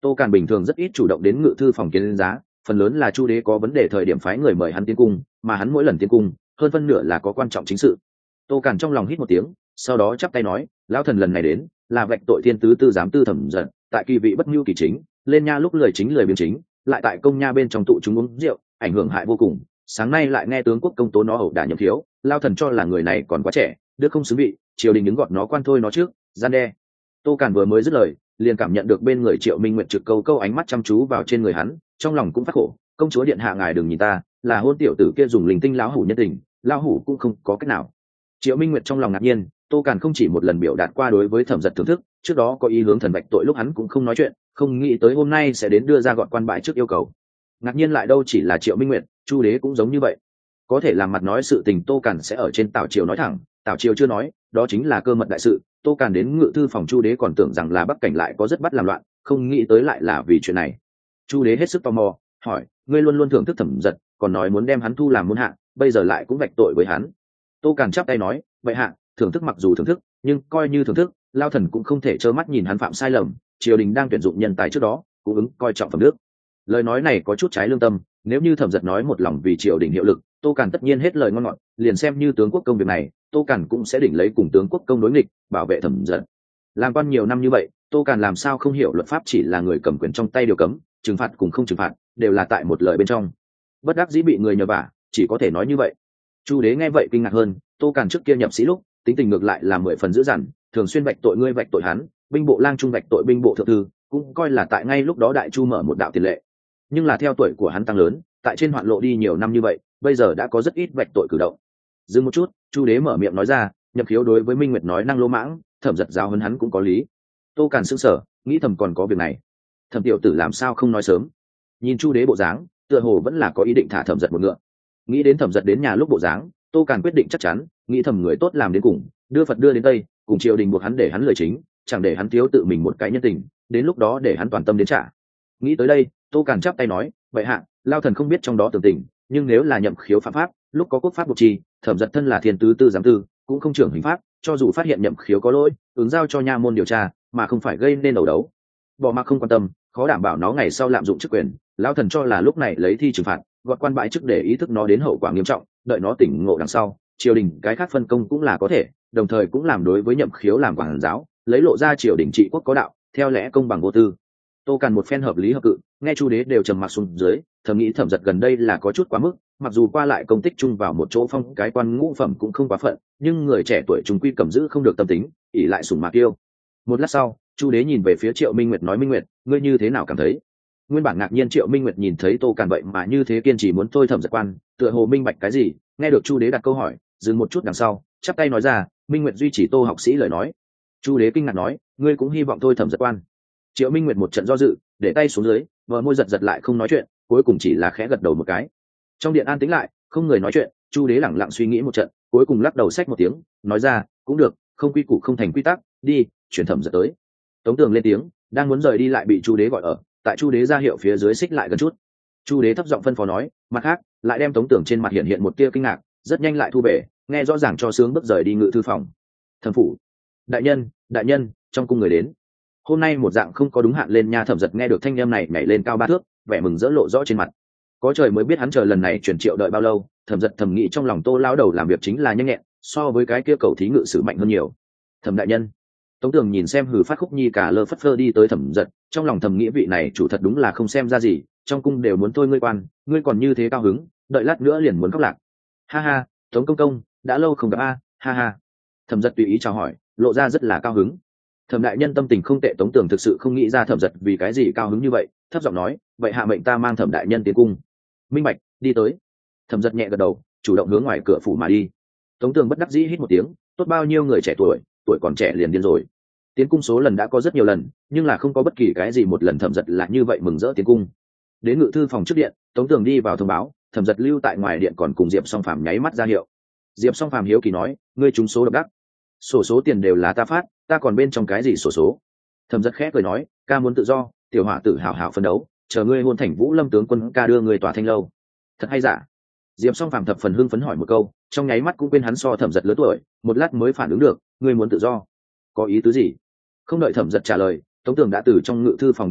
Tô Càn bình thường rất ít chủ động đến ngự thư phòng kiến giá, phần lớn là Chu đế có vấn đề thời điểm phái người mời hắn tiến cung, mà hắn mỗi lần tiến cung hơn phân nửa là có quan trọng chính sự. Tô Càn trong lòng hít một tiếng, sau đó chắp tay nói, lão thần lần này đến là vạch tội thiên tứ tư giám tư thẩm giận, tại kỳ vị bất nhu kỳ chính, lên nha lúc lười chính lười biếng chính, lại tại công nha bên trong tụ chúng uống rượu, ảnh hưởng hại vô cùng. Sáng nay lại nghe tướng quốc công tố nó ẩu đả nhậm thiếu, lao thần cho là người này còn quá trẻ, đức không xứng vị, triều đình đứng gọt nó quan thôi nó trước, gian đe. Tô Càn vừa mới dứt lời, liền cảm nhận được bên người Triệu Minh Nguyệt trực câu câu ánh mắt chăm chú vào trên người hắn, trong lòng cũng phát khổ, công chúa điện hạ ngài đừng nhìn ta, là hôn tiểu tử kia dùng linh tinh lão hủ nhân tình, lão hủ cũng không có cách nào. Triệu Minh Nguyệt trong lòng ngạc nhiên, Tô Càn không chỉ một lần biểu đạt qua đối với thẩm giật thưởng thức, trước đó có ý hướng thần bạch tội lúc hắn cũng không nói chuyện, không nghĩ tới hôm nay sẽ đến đưa ra gọn quan bại trước yêu cầu. Ngạc nhiên lại đâu chỉ là Triệu Minh Nguyệt, Chu đế cũng giống như vậy. Có thể làm mặt nói sự tình Tô Càn sẽ ở trên Tào triều nói thẳng, Tào triều chưa nói, đó chính là cơ mật đại sự. Tô Càn đến ngự thư phòng Chu đế còn tưởng rằng là Bắc cảnh lại có rất bắt làm loạn, không nghĩ tới lại là vì chuyện này. Chu đế hết sức tò mò, hỏi, ngươi luôn luôn thưởng thức thẩm giật, còn nói muốn đem hắn thu làm môn hạ, bây giờ lại cũng vạch tội với hắn. Tô Càn chắp tay nói, vậy hạ, thưởng thức mặc dù thưởng thức, nhưng coi như thưởng thức, lao thần cũng không thể trơ mắt nhìn hắn phạm sai lầm, triều đình đang tuyển dụng nhân tài trước đó, cũng ứng coi trọng phẩm đức. Lời nói này có chút trái lương tâm, nếu như thẩm giật nói một lòng vì triều đình hiệu lực, Tô Càn tất nhiên hết lời ngon ngọt, liền xem như tướng quốc công việc này, Tô Càn cũng sẽ đỉnh lấy cùng tướng quốc công đối nghịch, bảo vệ thẩm giật. Làm quan nhiều năm như vậy, Tô Càn làm sao không hiểu luật pháp chỉ là người cầm quyền trong tay điều cấm, trừng phạt cùng không trừng phạt đều là tại một lời bên trong. Bất đắc dĩ bị người nhờ vả, chỉ có thể nói như vậy. Chu đế nghe vậy kinh ngạc hơn, Tô Càn trước kia nhập sĩ lúc tính tình ngược lại là mười phần dữ dằn, thường xuyên vạch tội ngươi vạch tội hắn, binh bộ lang trung vạch tội binh bộ thượng thư, cũng coi là tại ngay lúc đó đại chu mở một đạo tiền lệ. Nhưng là theo tuổi của hắn tăng lớn, tại trên hoạn lộ đi nhiều năm như vậy, bây giờ đã có rất ít vạch tội cử động. Dừng một chút, Chu đế mở miệng nói ra, nhập khiếu đối với Minh Nguyệt nói năng lỗ mãng, thẩm giật giáo huấn hắn cũng có lý. Tô Càn sững sờ, nghĩ thầm còn có việc này, thẩm tiểu tử làm sao không nói sớm. Nhìn Chu đế bộ dáng, tựa hồ vẫn là có ý định thả thẩm giật một ngựa. Nghĩ đến thẩm giật đến nhà lúc bộ dáng, Tô Càn quyết định chắc chắn, nghĩ thầm người tốt làm đến cùng, đưa Phật đưa đến Tây, cùng triều đình buộc hắn để hắn lời chính, chẳng để hắn thiếu tự mình một cái nhân tình, đến lúc đó để hắn toàn tâm đến trả. Nghĩ tới đây, Tô Càn chắp tay nói, vậy hạ, lao thần không biết trong đó tường tình, nhưng nếu là nhậm khiếu phạm pháp, lúc có quốc pháp buộc trì, thẩm giật thân là thiên tứ tư giám tư, cũng không trưởng hình pháp, cho dù phát hiện nhậm khiếu có lỗi, ứng giao cho nha môn điều tra, mà không phải gây nên đầu đấu. Bỏ mặc không quan tâm, khó đảm bảo nó ngày sau lạm dụng chức quyền, lao thần cho là lúc này lấy thi trừng phạt, gọt quan bãi chức để ý thức nó đến hậu quả nghiêm trọng, đợi nó tỉnh ngộ đằng sau, triều đình cái khác phân công cũng là có thể, đồng thời cũng làm đối với nhậm khiếu làm quản giáo, lấy lộ ra triều đình trị quốc có đạo, theo lẽ công bằng vô tư. Tô Càn một phen hợp lý hợp cự, nghe Chu đế đều trầm mặc xuống dưới, thầm nghĩ thẩm giật gần đây là có chút quá mức, mặc dù qua lại công tích chung vào một chỗ phong cái quan ngũ phẩm cũng không quá phận, nhưng người trẻ tuổi trung quy cầm giữ không được tâm tính, ỷ lại sủng mạc yêu. Một lát sau, Chu đế nhìn về phía Triệu Minh Nguyệt nói, Minh Nguyệt, ngươi như thế nào cảm thấy? Nguyên bản ngạc nhiên Triệu Minh Nguyệt nhìn thấy Tô Càn vậy mà như thế kiên trì muốn thôi thẩm giật quan, tựa hồ minh bạch cái gì, nghe được Chu đế đặt câu hỏi, dừng một chút đằng sau, chắp tay nói ra, Minh Nguyệt duy trì Tô học sĩ lời nói. Chu đế kinh ngạc nói, ngươi cũng hy vọng thôi thẩm giật quan? Triệu Minh Nguyệt một trận do dự, để tay xuống dưới, vợ môi giật giật lại không nói chuyện, cuối cùng chỉ là khẽ gật đầu một cái. Trong điện an tĩnh lại, không người nói chuyện, Chu đế lẳng lặng suy nghĩ một trận, cuối cùng lắc đầu xách một tiếng, nói ra, cũng được, không quy củ không thành quy tắc, đi, chuyển thẩm giật tới. Tống Tường lên tiếng, đang muốn rời đi lại bị Chu đế gọi ở, tại Chu đế ra hiệu phía dưới xích lại gần chút. Chu đế thấp giọng phân phó nói, mặt khác, lại đem Tống Tường trên mặt hiện hiện một tia kinh ngạc, rất nhanh lại thu về, nghe rõ ràng cho sướng bước rời đi ngự thư phòng. Thẩm phủ, đại nhân, đại nhân, trong cung người đến. Hôm nay một dạng không có đúng hạn lên nha, thẩm giật nghe được thanh âm này nhảy lên cao ba thước, vẻ mừng rỡ lộ rõ trên mặt. Có trời mới biết hắn chờ lần này chuyển triệu đợi bao lâu, thẩm giật thầm nghĩ trong lòng Tô lão đầu làm việc chính là nhanh nhẹn, so với cái kia cầu thí ngự sử mạnh hơn nhiều. Thẩm đại nhân. Tống Tường nhìn xem hừ phát khúc nhi cả lơ phất phơ đi tới thẩm giật, trong lòng thầm nghĩ vị này chủ thật đúng là không xem ra gì, trong cung đều muốn thôi ngươi quan, ngươi còn như thế cao hứng, đợi lát nữa liền muốn khóc lạc. Ha ha, Tống công công, đã lâu không gặp a, ha ha. Thẩm giật tùy ý chào hỏi, lộ ra rất là cao hứng. Thẩm đại nhân tâm tình không tệ, Tống Tường thực sự không nghĩ ra thẩm giật vì cái gì cao hứng như vậy, thấp giọng nói, vậy hạ mệnh ta mang thẩm đại nhân tiến cung. Minh bạch, đi tới. Thẩm giật nhẹ gật đầu, chủ động hướng ngoài cửa phủ mà đi. Tống Tường bất đắc dĩ hít một tiếng, tốt bao nhiêu người trẻ tuổi, tuổi còn trẻ liền điên rồi. Tiến cung số lần đã có rất nhiều lần, nhưng là không có bất kỳ cái gì một lần thẩm giật là như vậy mừng rỡ tiến cung. Đến ngự thư phòng trước điện, Tống Tường đi vào thông báo, thẩm giật lưu tại ngoài điện còn cùng Diệp Song Phàm nháy mắt ra hiệu. Diệp Song Phàm hiếu kỳ nói, ngươi trúng số độc đắc, sổ số tiền đều là ta phát, ta còn bên trong cái gì sổ số? Thẩm giật khẽ cười nói, ca muốn tự do, tiểu hỏa tử hảo hảo phấn đấu, chờ ngươi hôn thành Vũ Lâm tướng quân, ca đưa người tỏa thanh lâu. Thật hay giả? Diệp Song Phàm thập phần hưng phấn hỏi một câu, trong nháy mắt cũng quên hắn so thẩm giật lớn tuổi, một lát mới phản ứng được, ngươi muốn tự do, có ý tứ gì? Không đợi thẩm giật trả lời, Tống Tường đã từ trong ngự thư phòng đi ra,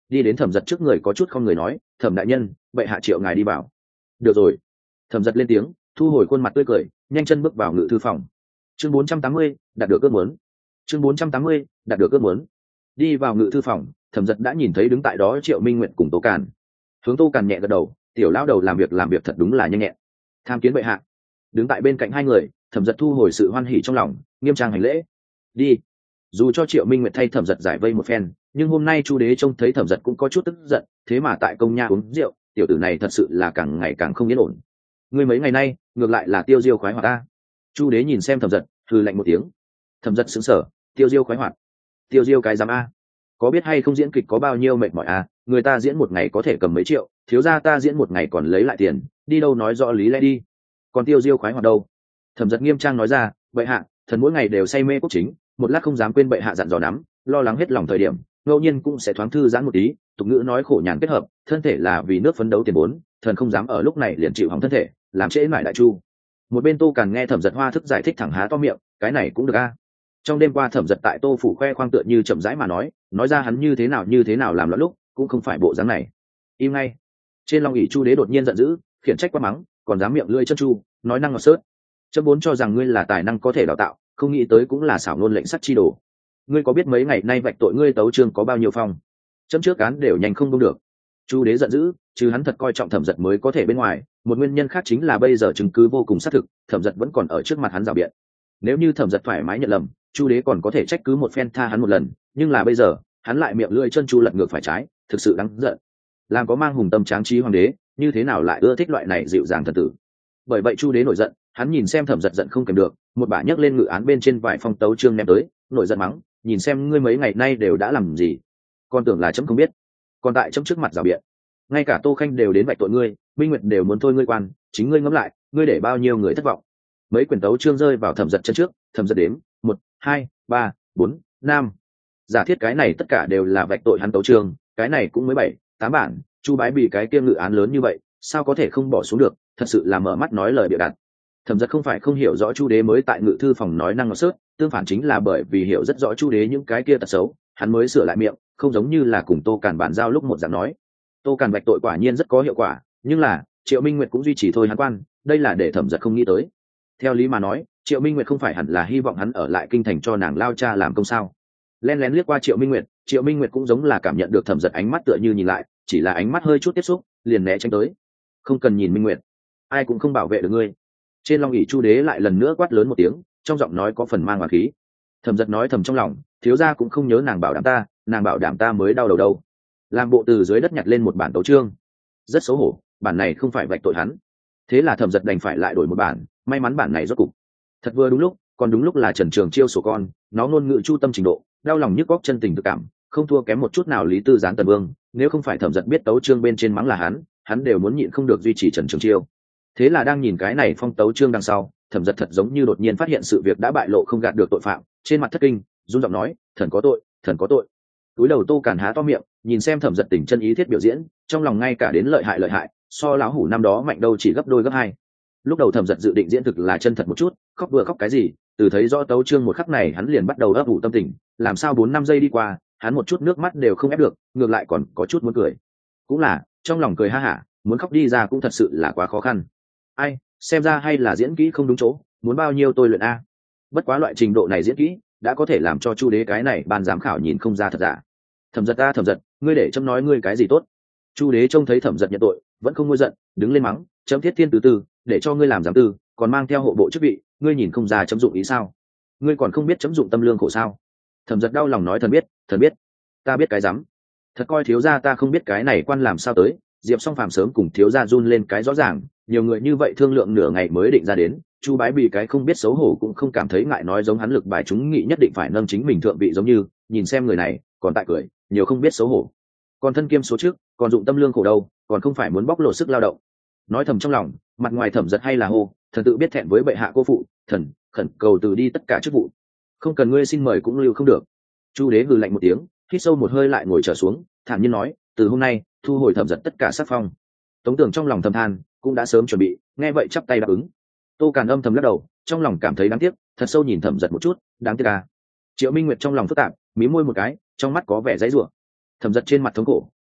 đi đến thẩm giật trước người có chút không người nói, thẩm đại nhân, bệ hạ triệu ngài đi vào. Được rồi. Thẩm giật lên tiếng, thu hồi khuôn mặt tươi cười, nhanh chân bước vào ngự thư phòng. Chương bốn trăm tám mươi, đạt được ước muốn. Chương bốn trăm tám mươi, đạt được ước muốn. Đi vào ngự thư phòng, thẩm giật đã nhìn thấy đứng tại đó Triệu Minh Nguyệt cùng Tô Càn. Hướng Tô Càn nhẹ gật đầu, tiểu lão đầu làm việc làm việc thật đúng là nhanh nhẹn. Tham kiến bệ hạ. Đứng tại bên cạnh hai người, thẩm giật thu hồi sự hoan hỉ trong lòng, nghiêm trang hành lễ. Đi. Dù cho Triệu Minh Nguyệt thay thẩm giật giải vây một phen, nhưng hôm nay Chu đế trông thấy thẩm giật cũng có chút tức giận, thế mà tại công nha uống rượu, tiểu tử này thật sự là càng ngày càng không yên ổn. Ngươi mấy ngày nay ngược lại là tiêu diêu khoái hoạt ta. Chu đế nhìn xem thẩm giật, hừ lạnh một tiếng. Thẩm giật sững sờ, tiêu diêu khoái hoạt, tiêu diêu cái giám a, có biết hay không diễn kịch có bao nhiêu mệt mỏi a, người ta diễn một ngày có thể cầm mấy triệu, thiếu gia ta diễn một ngày còn lấy lại tiền, đi đâu nói rõ lý lẽ đi. Còn tiêu diêu khoái hoạt đâu? Thẩm giật nghiêm trang nói ra, bệ hạ, thần mỗi ngày đều say mê quốc chính, một lát không dám quên bệ hạ dặn dò nắm, lo lắng hết lòng thời điểm ngẫu nhiên cũng sẽ thoáng thư giãn một tí. Tục ngữ nói khổ nhàn kết hợp, thân thể là vì nước phấn đấu tiền vốn, thần không dám ở lúc này liền chịu hỏng thân thể, làm trễ mãi đại chu. Một bên Tô Càn nghe thẩm giật hoa thức giải thích thẳng há to miệng, cái này cũng được a. Trong đêm qua thẩm giật tại Tô phủ khoe khoang tựa như chậm rãi mà nói, nói ra hắn như thế nào như thế nào làm lẫn lúc cũng không phải bộ dáng này. Im ngay. Trên long ỷ Chu đế đột nhiên giận dữ, khiển trách quá mắng, còn dám miệng lưỡi chân chu, nói năng ngọt sớt. Chấm bốn cho rằng ngươi là tài năng có thể đào tạo, không nghĩ tới cũng là xảo ngôn lệnh sắt chi đồ. Ngươi có biết mấy ngày nay vạch tội ngươi tấu chương có bao nhiêu phong? Chấm trước cán đều nhanh không buông được. Chu đế giận dữ, chứ hắn thật coi trọng thẩm giật mới có thể bên ngoài, một nguyên nhân khác chính là bây giờ chứng cứ vô cùng xác thực, thẩm giật vẫn còn ở trước mặt hắn rào biện. Nếu như thẩm giật thoải mái nhận lầm, Chu đế còn có thể trách cứ một phen tha hắn một lần, nhưng là bây giờ hắn lại miệng lưỡi chân chu lật ngược phải trái, thực sự đáng giận. Làm có mang hùng tâm tráng trí hoàng đế, như thế nào lại ưa thích loại này dịu dàng thần tử? Bởi vậy Chu đế nổi giận, hắn nhìn xem thẩm giật giận không kèm được, một bả nhấc lên ngự án bên trên vài phong tấu chương ném tới, nổi giận mắng, nhìn xem ngươi mấy ngày nay đều đã làm gì, con tưởng là chấm không biết, còn tại chấm trước mặt rào biện, ngay cả Tô Khanh đều đến vạch tội ngươi, Minh Nguyệt đều muốn thôi ngươi quan, chính ngươi ngẫm lại, ngươi để bao nhiêu người thất vọng. Mấy quyển tấu chương rơi vào thẩm giật chân trước, thẩm giật đếm, một, hai, ba, bốn, năm. Giả thiết cái này tất cả đều là vạch tội hắn tấu chương, cái này cũng mới bảy, tám bản, Chu bái bị cái kia ngự án lớn như vậy, sao có thể không bỏ xuống được, thật sự là mở mắt nói lời bịa đặt. Thẩm giật không phải không hiểu rõ Chu đế mới tại ngự thư phòng nói năng ngọt sớt, tương phản chính là bởi vì hiểu rất rõ Chu đế những cái kia tật xấu, hắn mới sửa lại miệng, không giống như là cùng Tô Càn bàn giao lúc một dạng nói. Tô Càn vạch tội quả nhiên rất có hiệu quả, nhưng là Triệu Minh Nguyệt cũng duy trì thôi hắn quan, đây là để thẩm giật không nghĩ tới. Theo lý mà nói, Triệu Minh Nguyệt không phải hẳn là hy vọng hắn ở lại kinh thành cho nàng lao cha làm công sao? Len lén liếc qua Triệu Minh Nguyệt, Triệu Minh Nguyệt cũng giống là cảm nhận được thẩm giật ánh mắt tựa như nhìn lại, chỉ là ánh mắt hơi chút tiếp xúc, liền né tránh tới. Không cần nhìn Minh Nguyệt, ai cũng không bảo vệ được ngươi. Trên long ỷ Chu đế lại lần nữa quát lớn một tiếng, trong giọng nói có phần mang hòa khí. Thẩm giật nói thầm trong lòng, thiếu gia cũng không nhớ nàng bảo đảm ta, nàng bảo đảm ta mới đau đầu đâu. Làm bộ từ dưới đất nhặt lên một bản tấu chương, rất xấu hổ, bản này không phải vạch tội hắn. Thế là thẩm giật đành phải lại đổi một bản, may mắn bản này rốt cục thật vừa đúng lúc, còn đúng lúc là Trần Trường Chiêu sổ con, nó ngôn ngữ chu tâm trình độ, đau lòng nhức góc chân tình tự cảm, không thua kém một chút nào Lý Tư Gián Tần Vương. Nếu không phải thẩm giật biết tấu chương bên trên mắng là hắn, hắn đều muốn nhịn không được duy trì Trần Trường Chiêu. Thế là đang nhìn cái này phong tấu chương đằng sau, thẩm giật thật giống như đột nhiên phát hiện sự việc đã bại lộ không gạt được tội phạm, trên mặt thất kinh, run giọng nói, thần có tội, thần có tội. Túi đầu Tô Càn há to miệng, nhìn xem thẩm giật tình chân ý thiết biểu diễn, trong lòng ngay cả đến lợi hại lợi hại, so lão hủ năm đó mạnh đâu chỉ gấp đôi gấp hai. Lúc đầu thẩm giật dự định diễn thực là chân thật một chút, khóc vừa khóc cái gì, từ thấy rõ tấu chương một khắc này hắn liền bắt đầu ấp ủ tâm tình, làm sao bốn năm giây đi qua, hắn một chút nước mắt đều không ép được, ngược lại còn có chút muốn cười. Cũng là, trong lòng cười ha hả, muốn khóc đi ra cũng thật sự là quá khó khăn. Ai, xem ra hay là diễn kỹ không đúng chỗ, muốn bao nhiêu tôi luyện a. Bất quá loại trình độ này diễn kỹ đã có thể làm cho Chu đế cái này ban giám khảo nhìn không ra thật giả. Thẩm giật ta thẩm giật, ngươi để chấm nói ngươi cái gì tốt? Chu đế trông thấy thẩm giật nhận tội, vẫn không ngôi giận, đứng lên mắng, chấm thiết thiên tứ tư, để cho ngươi làm giám tư, còn mang theo hộ bộ chức vị, ngươi nhìn không ra chấm dụng ý sao? Ngươi còn không biết chấm dụng tâm lương khổ sao? Thẩm giật đau lòng nói, thần biết, thần biết, ta biết cái rắm. Thật coi thiếu gia ta không biết cái này quan làm sao tới. Diệp Song Phàm sớm cùng thiếu gia run lên cái rõ ràng, nhiều người như vậy thương lượng nửa ngày mới định ra đến. Chu bái bị cái không biết xấu hổ cũng không cảm thấy ngại nói giống hắn lực bài chúng nghị nhất định phải nâng chính mình thượng vị, giống như nhìn xem người này còn tại cười, nhiều không biết xấu hổ, còn thân kiêm số trước, còn dụng tâm lương khổ đâu, còn không phải muốn bóc lột sức lao động. Nói thầm trong lòng, mặt ngoài thẩm giật hay là hô, thần tự biết thẹn với bệ hạ cô phụ, thần khẩn cầu từ đi tất cả chức vụ, không cần ngươi xin mời cũng lưu không được. Chu đế hừ lạnh một tiếng, hít sâu một hơi lại ngồi trở xuống, thản nhiên nói, từ hôm nay thu hồi thẩm giật tất cả sắc phong. Tống Tường trong lòng thầm than, cũng đã sớm chuẩn bị, nghe vậy chắp tay đáp ứng. Tô Càn âm thầm lắc đầu, trong lòng cảm thấy đáng tiếc, thật sâu nhìn thẩm giật một chút, đáng tiếc à. Triệu Minh Nguyệt trong lòng phức tạp, mí môi một cái, trong mắt có vẻ dãy rủa. Thẩm giật trên mặt thống khổ,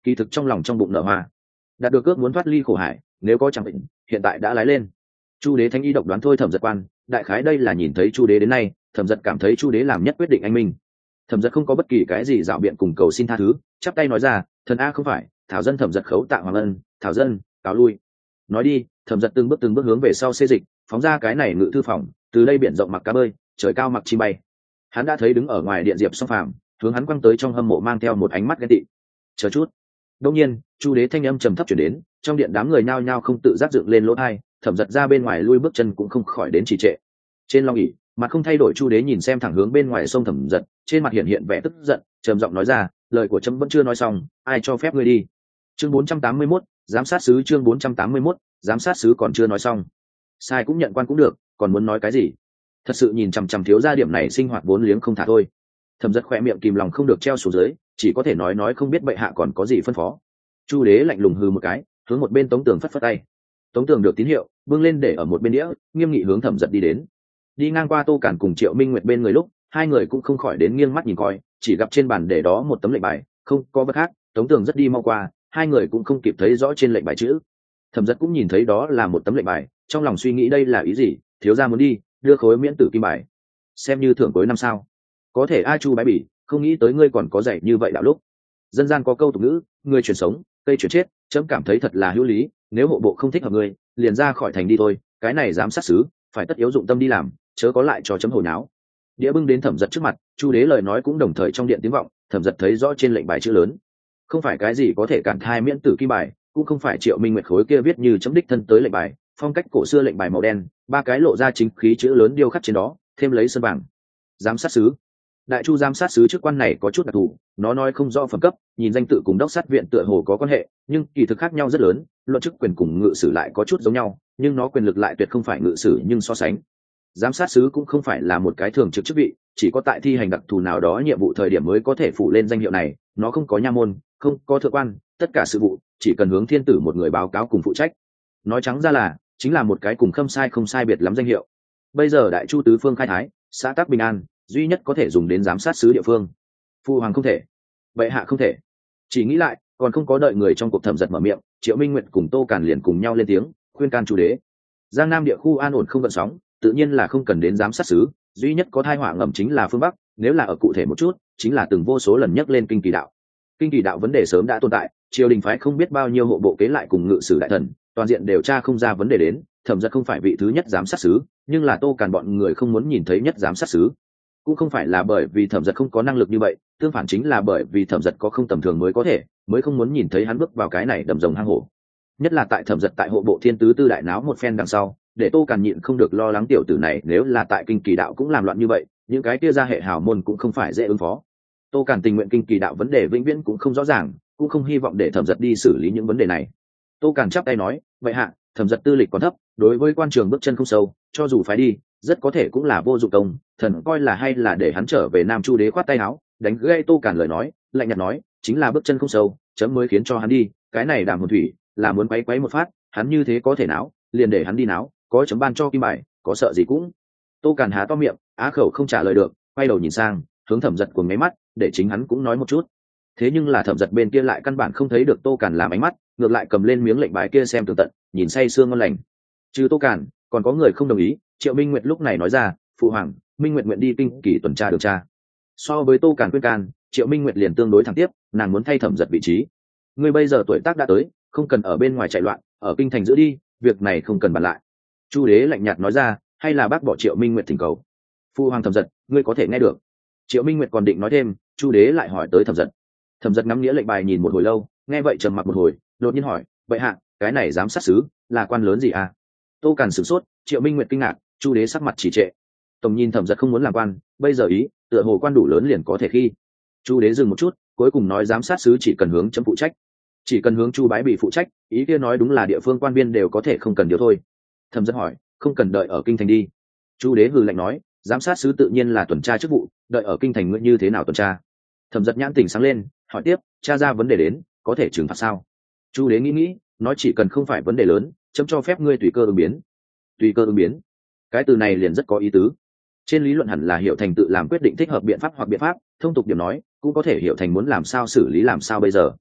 kỳ thực trong lòng trong bụng nở hoa. Đạt được ước muốn thoát ly khổ hải, nếu có chẳng định hiện tại đã lái lên. Chu đế thánh ý độc đoán thôi thẩm giật quan, đại khái đây là nhìn thấy chu đế đến nay, thẩm giật cảm thấy chu đế làm nhất quyết định anh minh. Thẩm giật không có bất kỳ cái gì dạo biện cùng cầu xin tha thứ, chắp tay nói ra, thần a không phải, thảo dân thẩm giật khấu tạ hoàng ân, thảo dân cáo lui. Nói đi, thẩm giật từng bước từng bước hướng về sau xê dịch, phóng ra cái này ngự thư phòng, từ đây biển rộng mặc cá bơi, trời cao mặc chim bay. Hắn đã thấy đứng ở ngoài điện diệp song phàm, hướng hắn quăng tới trong hâm mộ mang theo một ánh mắt ghen tị. Chờ chút. Đông nhiên, chu đế thanh âm trầm thấp chuyển đến, trong điện đám người nhao nhao không tự giác dựng lên lỗ tai, thẩm giật ra bên ngoài lui bước chân cũng không khỏi đến trì trệ. Trên long ỷ mặt không thay đổi chu đế nhìn xem thẳng hướng bên ngoài sông thẩm giật, trên mặt hiện hiện vẻ tức giận, trầm giọng nói ra, lời của trẫm vẫn chưa nói xong, ai cho phép ngươi đi. Chương bốn trăm tám mươi mốt, giám sát sứ. Chương bốn trăm tám mươi mốt, giám sát sứ còn chưa nói xong. Sai cũng nhận quan cũng được, còn muốn nói cái gì? Thật sự nhìn chằm chằm thiếu gia điểm này sinh hoạt vốn liếng không thả thôi. Thẩm giật khỏe miệng kìm lòng không được treo xuống dưới, chỉ có thể nói nói không biết bệ hạ còn có gì phân phó. Chu đế lạnh lùng hừ một cái, hướng một bên Tống Tường phất phất tay. Tống Tường được tín hiệu, bưng lên để ở một bên đĩa, nghiêm nghị hướng thẩm giật đi đến. Đi ngang qua Tô Cản cùng Triệu Minh Nguyệt bên người lúc, hai người cũng không khỏi đến nghiêng mắt nhìn coi, chỉ gặp trên bàn để đó một tấm lệnh bài, không có bất khác. Tống Tường rất đi mau qua, hai người cũng không kịp thấy rõ trên lệnh bài chữ. Thẩm giật cũng nhìn thấy đó là một tấm lệnh bài, trong lòng suy nghĩ đây là ý gì, thiếu gia muốn đi đưa khối miễn tử kim bài, xem như thưởng cuối năm sao. Có thể a chu bái bỉ, không nghĩ tới ngươi còn có dạy như vậy đạo lúc. Dân gian có câu tục ngữ, người chuyển sống cây chuyển chết, chấm cảm thấy thật là hữu lý. Nếu hộ bộ không thích hợp ngươi, liền ra khỏi thành đi thôi, cái này dám sát xứ phải tất yếu dụng tâm đi làm, chớ có lại cho chấm hồi náo. Đĩa bưng đến thẩm giật trước mặt, chu đế lời nói cũng đồng thời trong điện tiếng vọng. Thẩm giật thấy rõ trên lệnh bài chữ lớn, không phải cái gì có thể cản thai miễn tử kim bài, cũng không phải Triệu Minh Nguyệt khối kia viết như chấm đích thân tới lệnh bài, phong cách cổ xưa lệnh bài màu đen, ba cái lộ ra chính khí chữ lớn điêu khắc trên đó, thêm lấy sơn vàng. Giám sát sứ. Đại chu giám sát sứ chức quan này có chút đặc thù, nó nói không rõ phẩm cấp, nhìn danh tự cùng đốc sát viện tựa hồ có quan hệ, nhưng kỳ thực khác nhau rất lớn. Luận chức quyền cùng ngự sử lại có chút giống nhau, nhưng nó quyền lực lại tuyệt không phải ngự sử nhưng so sánh. Giám sát sứ cũng không phải là một cái thường trực chức vị, chỉ có tại thi hành đặc thù nào đó nhiệm vụ thời điểm mới có thể phụ lên danh hiệu này. Nó không có nha môn, không có thượng quan, tất cả sự vụ chỉ cần hướng thiên tử một người báo cáo cùng phụ trách. Nói trắng ra là chính là một cái cùng khâm sai không sai biệt lắm danh hiệu. Bây giờ đại chu tứ phương khai thái, xã tắc bình an, duy nhất có thể dùng đến giám sát sứ địa phương. Phu hoàng không thể, bệ hạ không thể. Chỉ nghĩ lại, còn không có đợi người trong cuộc thẩm giật mở miệng, Triệu Minh Nguyệt cùng Tô Cản liền cùng nhau lên tiếng khuyên can chu đế. Giang Nam địa khu an ổn không gợn sóng, tự nhiên là không cần đến giám sát sứ, duy nhất có thai họa ngầm chính là phương Bắc. Nếu là ở cụ thể một chút, chính là từng vô số lần nhắc lên kinh kỳ đạo. Kinh kỳ đạo vấn đề sớm đã tồn tại, triều đình phái không biết bao nhiêu hộ bộ kế lại cùng ngự sử đại thần, toàn diện điều tra không ra vấn đề đến. Thẩm giật không phải vị thứ nhất giám sát sứ, nhưng là Tô Cản bọn người không muốn nhìn thấy nhất giám sát sứ. Cũng không phải là bởi vì thẩm giật không có năng lực như vậy, tương phản chính là bởi vì thẩm giật có không tầm thường mới có thể, mới không muốn nhìn thấy hắn bước vào cái này đầm rồng hang hổ. Nhất là tại thẩm giật tại hộ bộ thiên tứ tư đại náo một phen đằng sau, để Tô Cản nhịn không được lo lắng tiểu tử này nếu là tại kinh kỳ đạo cũng làm loạn như vậy, những cái kia ra hệ hào môn cũng không phải dễ ứng phó. Tô Cản tình nguyện kinh kỳ đạo vấn đề vĩnh viễn cũng không rõ ràng, cũng không hy vọng để thẩm giật đi xử lý những vấn đề này. Tô Cản chắp tay nói, vậy hạ, thẩm giật tư lịch còn thấp, đối với quan trường bước chân không sâu, cho dù phải đi rất có thể cũng là vô dụng công, thần coi là hay là để hắn trở về Nam Chu đế khoát tay áo, đánh gãy Tô Cản lời nói, lạnh nhạt nói, chính là bước chân không sâu, chấm mới khiến cho hắn đi, cái này Đàm Hồn Thủy là muốn quấy quấy một phát, hắn như thế có thể náo, liền để hắn đi náo, có chấm ban cho kim bài, có sợ gì cũng. Tô Cản há to miệng, á khẩu không trả lời được, quay đầu nhìn sang, hướng thẩm giật cuồng ngáy mắt, để chính hắn cũng nói một chút. Thế nhưng là thẩm giật bên kia lại căn bản không thấy được Tô Cản làm ánh mắt, ngược lại cầm lên miếng lệnh bài kia xem tường tận, nhìn say sương ngon lành. Trừ Tô Cản, còn có người không đồng ý. Triệu Minh Nguyệt lúc này nói ra, phụ hoàng, Minh Nguyệt nguyện đi kinh kỳ tuần tra điều tra. So với Tô Cản khuyên can, Triệu Minh Nguyệt liền tương đối thẳng tiếp, nàng muốn thay thẩm giật vị trí. Ngươi bây giờ tuổi tác đã tới, không cần ở bên ngoài chạy loạn, ở kinh thành giữ đi, việc này không cần bàn lại. Chu đế lạnh nhạt nói ra, hay là bác bỏ Triệu Minh Nguyệt thỉnh cầu. Phụ hoàng thẩm giật, ngươi có thể nghe được. Triệu Minh Nguyệt còn định nói thêm, Chu đế lại hỏi tới thẩm giật. Thẩm giật ngắm nghĩa lệnh bài nhìn một hồi lâu, nghe vậy trầm mặc một hồi, đột nhiên hỏi, vậy hạ, cái này giám sát sứ là quan lớn gì à? Tô Cản sửng sốt, Triệu Minh Nguyệt kinh ngạc, Chu đế sắc mặt trì trệ. Tổng nhìn thẩm giật không muốn làm quan, bây giờ ý tựa hồ quan đủ lớn liền có thể khi. Chu đế dừng một chút, cuối cùng nói giám sát sứ chỉ cần hướng chấm phụ trách, chỉ cần hướng Chu bái bị phụ trách, ý kia nói đúng là địa phương quan viên đều có thể không cần điều thôi. Thẩm giật hỏi, không cần đợi ở kinh thành đi. Chu đế hừ lạnh nói, giám sát sứ tự nhiên là tuần tra chức vụ, đợi ở kinh thành như thế nào tuần tra? Thẩm giật nhãn tỉnh sáng lên, hỏi tiếp, tra ra vấn đề đến, có thể trừng phạt sao? Chu đế nghĩ nghĩ, nói chỉ cần không phải vấn đề lớn, chấm cho phép ngươi tùy cơ ứng biến. Tùy cơ ứng biến, cái từ này liền rất có ý tứ. Trên lý luận hẳn là hiểu thành tự làm quyết định thích hợp biện pháp hoặc biện pháp, thông tục điểm nói cũng có thể hiểu thành muốn làm sao xử lý làm sao bây giờ.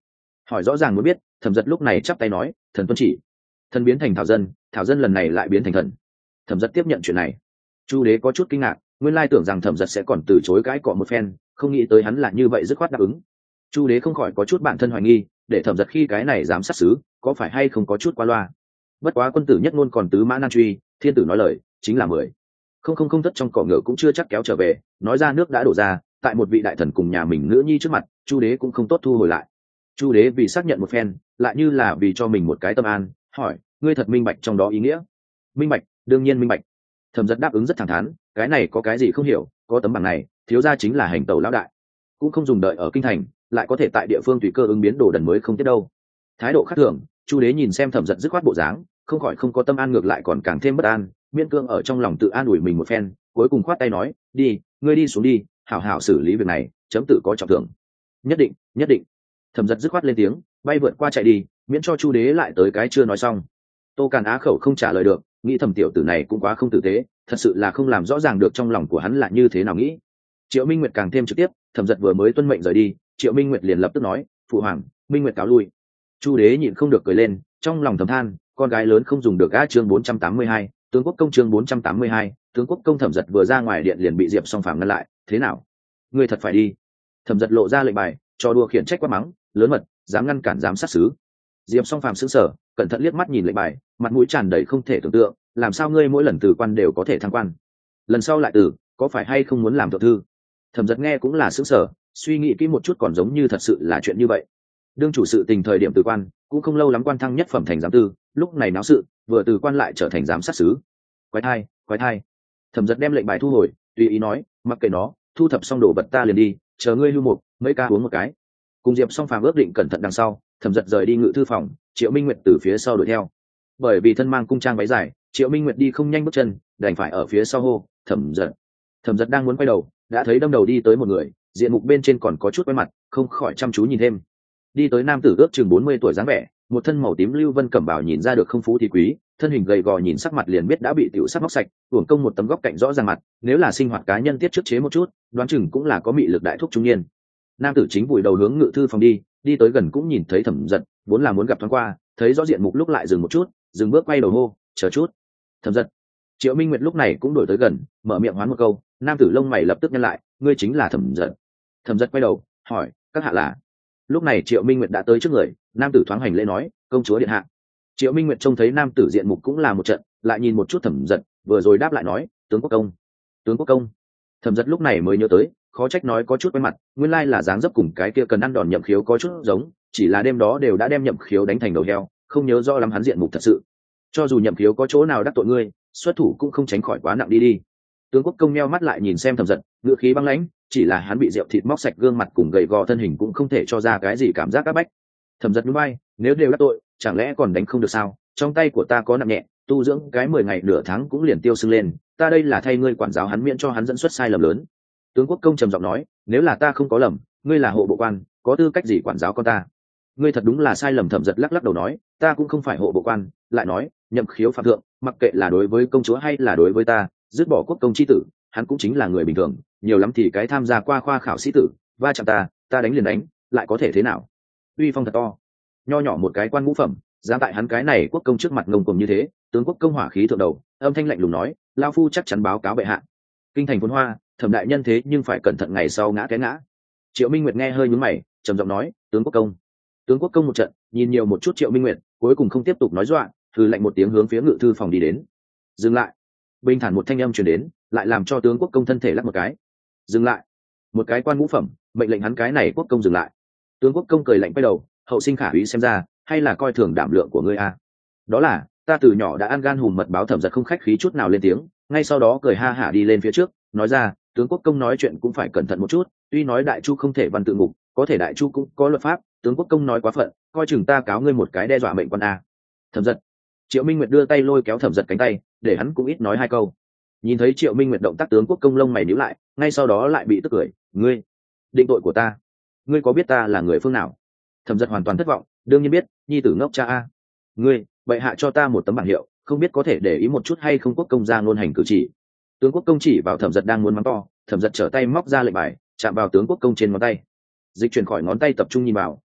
hỏi rõ ràng muốn biết. Thẩm giật lúc này chắp tay nói, thần tuân chỉ. Thần biến thành thảo dân, thảo dân lần này lại biến thành thần. Thẩm giật tiếp nhận chuyện này. Chu đế có chút kinh ngạc, nguyên lai tưởng rằng thẩm giật sẽ còn từ chối cãi cọ một phen, không nghĩ tới hắn là như vậy dứt khoát đáp ứng. Chu đế không khỏi có chút bản thân hoài nghi, để thẩm giật khi cái này dám sát xứ, có phải hay không có chút qua loa. Bất quá quân tử nhất ngôn còn tứ mã nan truy, thiên tử nói lời chính là mười. Không không không thất trong cỏ ngựa cũng chưa chắc kéo trở về, nói ra nước đã đổ ra, tại một vị đại thần cùng nhà mình nữ nhi trước mặt, Chu đế cũng không tốt thu hồi lại. Chu đế vì xác nhận một phen, lại như là vì cho mình một cái tâm an, hỏi, ngươi thật minh bạch trong đó ý nghĩa? Minh bạch, đương nhiên minh bạch. Thẩm giật đáp ứng rất thẳng thắn, cái này có cái gì không hiểu, có tấm bằng này, thiếu gia chính là hành tẩu lão đại, cũng không dùng đợi ở kinh thành, lại có thể tại địa phương tùy cơ ứng biến đồ đần mới không tiết đâu. Thái độ khác thường, Chu đế nhìn xem thẩm giật dứt khoát bộ dáng, không khỏi không có tâm an, ngược lại còn càng thêm bất an, miên cương ở trong lòng tự an ủi mình một phen, cuối cùng khoát tay nói, đi, ngươi đi xuống đi, hảo hảo xử lý việc này, chấm tự có trọng thưởng. Nhất định, nhất định. Thẩm giật dứt khoát lên tiếng, bay vượt qua chạy đi, miễn cho Chu đế lại tới cái chưa nói xong. Tô Càn Á khẩu không trả lời được, nghĩ thẩm tiểu tử này cũng quá không tử tế, thật sự là không làm rõ ràng được trong lòng của hắn là như thế nào nghĩ. Triệu Minh Nguyệt càng thêm trực tiếp, thẩm giật vừa mới tuân mệnh rời đi, Triệu Minh Nguyệt liền lập tức nói, phụ hoàng, Minh Nguyệt cáo lui. Chu đế nhịn không được cười lên, trong lòng thầm than, con gái lớn không dùng được. A chương bốn trăm tám mươi hai, tướng quốc công chương bốn trăm tám mươi hai, tướng quốc công. Thẩm giật vừa ra ngoài điện liền bị Diệp Song Phàm ngăn lại, thế nào? Ngươi thật phải đi? Thẩm giật lộ ra lệnh bài, cho đùa khiển trách quát mắng, lớn mật, dám ngăn cản, dám sát xứ. Diệp Song Phàm sững sờ, cẩn thận liếc mắt nhìn lệnh bài, mặt mũi tràn đầy không thể tưởng tượng, làm sao ngươi mỗi lần từ quan đều có thể thăng quan, lần sau lại từ, có phải hay không muốn làm thượng thư? Thẩm giật nghe cũng là sững sờ, suy nghĩ kỹ một chút còn giống như thật sự là chuyện như vậy. Đương chủ sự tình thời điểm từ quan, cũng không lâu lắm quan thăng nhất phẩm thành giám tư, lúc này náo sự, vừa từ quan lại trở thành giám sát sứ. Quái thai, quái thai. Thẩm giật đem lệnh bài thu hồi, tùy ý nói, mặc kệ nó, thu thập xong đồ vật ta liền đi, chờ ngươi lưu mục, mấy ca uống một cái. Cùng Diệp Song Phàm ước định cẩn thận đằng sau, Thẩm giật rời đi ngự thư phòng, Triệu Minh Nguyệt từ phía sau đuổi theo. Bởi vì thân mang cung trang váy dài, Triệu Minh Nguyệt đi không nhanh bước chân, đành phải ở phía sau hô, Thẩm giật. Thẩm giật đang muốn quay đầu, đã thấy đâm đầu đi tới một người, diện mục bên trên còn có chút quen mặt, không khỏi chăm chú nhìn thêm. Đi tới nam tử ước chừng bốn mươi tuổi dáng vẻ, một thân màu tím lưu vân cẩm bào nhìn ra được không phú thì quý, thân hình gầy gò nhìn sắc mặt liền biết đã bị tiểu sắc móc sạch, uổng công một tấm góc cạnh rõ ràng mặt, nếu là sinh hoạt cá nhân tiết trước chế một chút, đoán chừng cũng là có mị lực đại thúc trung niên. Nam tử chính vùi đầu hướng ngự thư phòng đi, đi tới gần cũng nhìn thấy Thẩm giật, vốn là muốn gặp thoáng qua, thấy rõ diện mục lúc lại dừng một chút, dừng bước quay đầu hô, chờ chút. Thẩm giật. Triệu Minh Nguyệt lúc này cũng đổi tới gần, mở miệng hoán một câu, nam tử lông mày lập tức nhăn lại, ngươi chính là Thẩm giật? Thẩm giật quay đầu hỏi, các hạ là? Lúc này Triệu Minh Nguyệt đã tới trước người, nam tử thoáng hành lễ nói, công chúa điện hạ. Triệu Minh Nguyệt trông thấy nam tử diện mục cũng là một trận, lại nhìn một chút Thẩm giật, vừa rồi đáp lại nói, tướng quốc công. Tướng quốc công. Thẩm giật lúc này mới nhớ tới, khó trách nói có chút quen mặt, nguyên lai là dáng dấp cùng cái kia cần ăn đòn Nhậm Khiếu có chút giống, chỉ là đêm đó đều đã đem Nhậm Khiếu đánh thành đầu heo, không nhớ rõ lắm hắn diện mục thật sự. Cho dù Nhậm Khiếu có chỗ nào đắc tội ngươi, xuất thủ cũng không tránh khỏi quá nặng đi đi. Tướng quốc công nheo mắt lại nhìn xem Thẩm giật, ngữ khí băng lãnh, chỉ là hắn bị rượu thịt móc sạch gương mặt cùng gầy gò thân hình cũng không thể cho ra cái gì cảm giác áp bách. Thẩm giật núi bay, nếu đều đắc tội, chẳng lẽ còn đánh không được sao? Trong tay của ta có nặng nhẹ, tu dưỡng cái mười ngày nửa tháng cũng liền tiêu sưng lên, ta đây là thay ngươi quản giáo hắn, miễn cho hắn dẫn xuất sai lầm lớn. Tướng quốc công trầm giọng nói, nếu là ta không có lầm, ngươi là hộ bộ quan, có tư cách gì quản giáo con ta? Ngươi thật đúng là sai lầm. Thẩm giật lắc lắc đầu nói, ta cũng không phải hộ bộ quan, lại nói, Nhậm Khiếu phạm thượng, mặc kệ là đối với công chúa hay là đối với ta, dứt bỏ quốc công chi tử, hắn cũng chính là người bình thường, nhiều lắm thì cái tham gia qua khoa khảo sĩ tử, va chạm ta, ta đánh liền đánh, lại có thể thế nào? Uy phong thật to, nho nhỏ một cái quan ngũ phẩm, dám tại hắn cái này quốc công trước mặt ngông cuồng như thế. Tướng quốc công hỏa khí thượng đầu, âm thanh lạnh lùng nói, lao phu chắc chắn báo cáo bệ hạ. Kinh thành phồn hoa, Thẩm đại nhân thế nhưng phải cẩn thận ngày sau ngã té ngã. Triệu Minh Nguyệt nghe hơi nhướng mày, trầm giọng nói, tướng quốc công. Tướng quốc công một trận, nhìn nhiều một chút Triệu Minh Nguyệt, cuối cùng không tiếp tục nói dọa, thư lạnh một tiếng hướng phía ngự thư phòng đi đến. Dừng lại. Bình thản một thanh âm truyền đến, lại làm cho tướng quốc công thân thể lắc một cái. Dừng lại. Một cái quan ngũ phẩm, mệnh lệnh hắn cái này quốc công dừng lại. Tướng quốc công cười lạnh quay đầu, hậu sinh khả úy xem ra, hay là coi thường đảm lượng của ngươi a? Đó là, ta từ nhỏ đã ăn gan hùm mật báo. Thẩm giật không khách khí chút nào lên tiếng, ngay sau đó cười ha hả đi lên phía trước, nói ra, tướng quốc công nói chuyện cũng phải cẩn thận một chút, tuy nói đại chu không thể văn tự ngục, có thể đại chu cũng có luật pháp, tướng quốc công nói quá phận, coi chừng ta cáo ngươi một cái đe dọa mệnh quan a. Thẩm giật. Triệu Minh Nguyệt đưa tay lôi kéo Thẩm giật cánh tay, để hắn cũng ít nói hai câu. Nhìn thấy Triệu Minh Nguyệt động tác, tướng quốc công lông mày nhíu lại, ngay sau đó lại bị tức cười, ngươi định tội của ta, ngươi có biết ta là người phương nào? Thẩm giật hoàn toàn thất vọng, đương nhiên biết, nhi tử ngốc cha a. Ngươi, bệ hạ cho ta một tấm bảng hiệu, không biết có thể để ý một chút hay không? Quốc công ra ngôn hành cử chỉ. Tướng quốc công chỉ vào Thẩm giật đang muốn mắng to, Thẩm giật trở tay móc ra lệnh bài, chạm vào tướng quốc công trên ngón tay. Dịch chuyển khỏi ngón tay tập trung nhìn vào,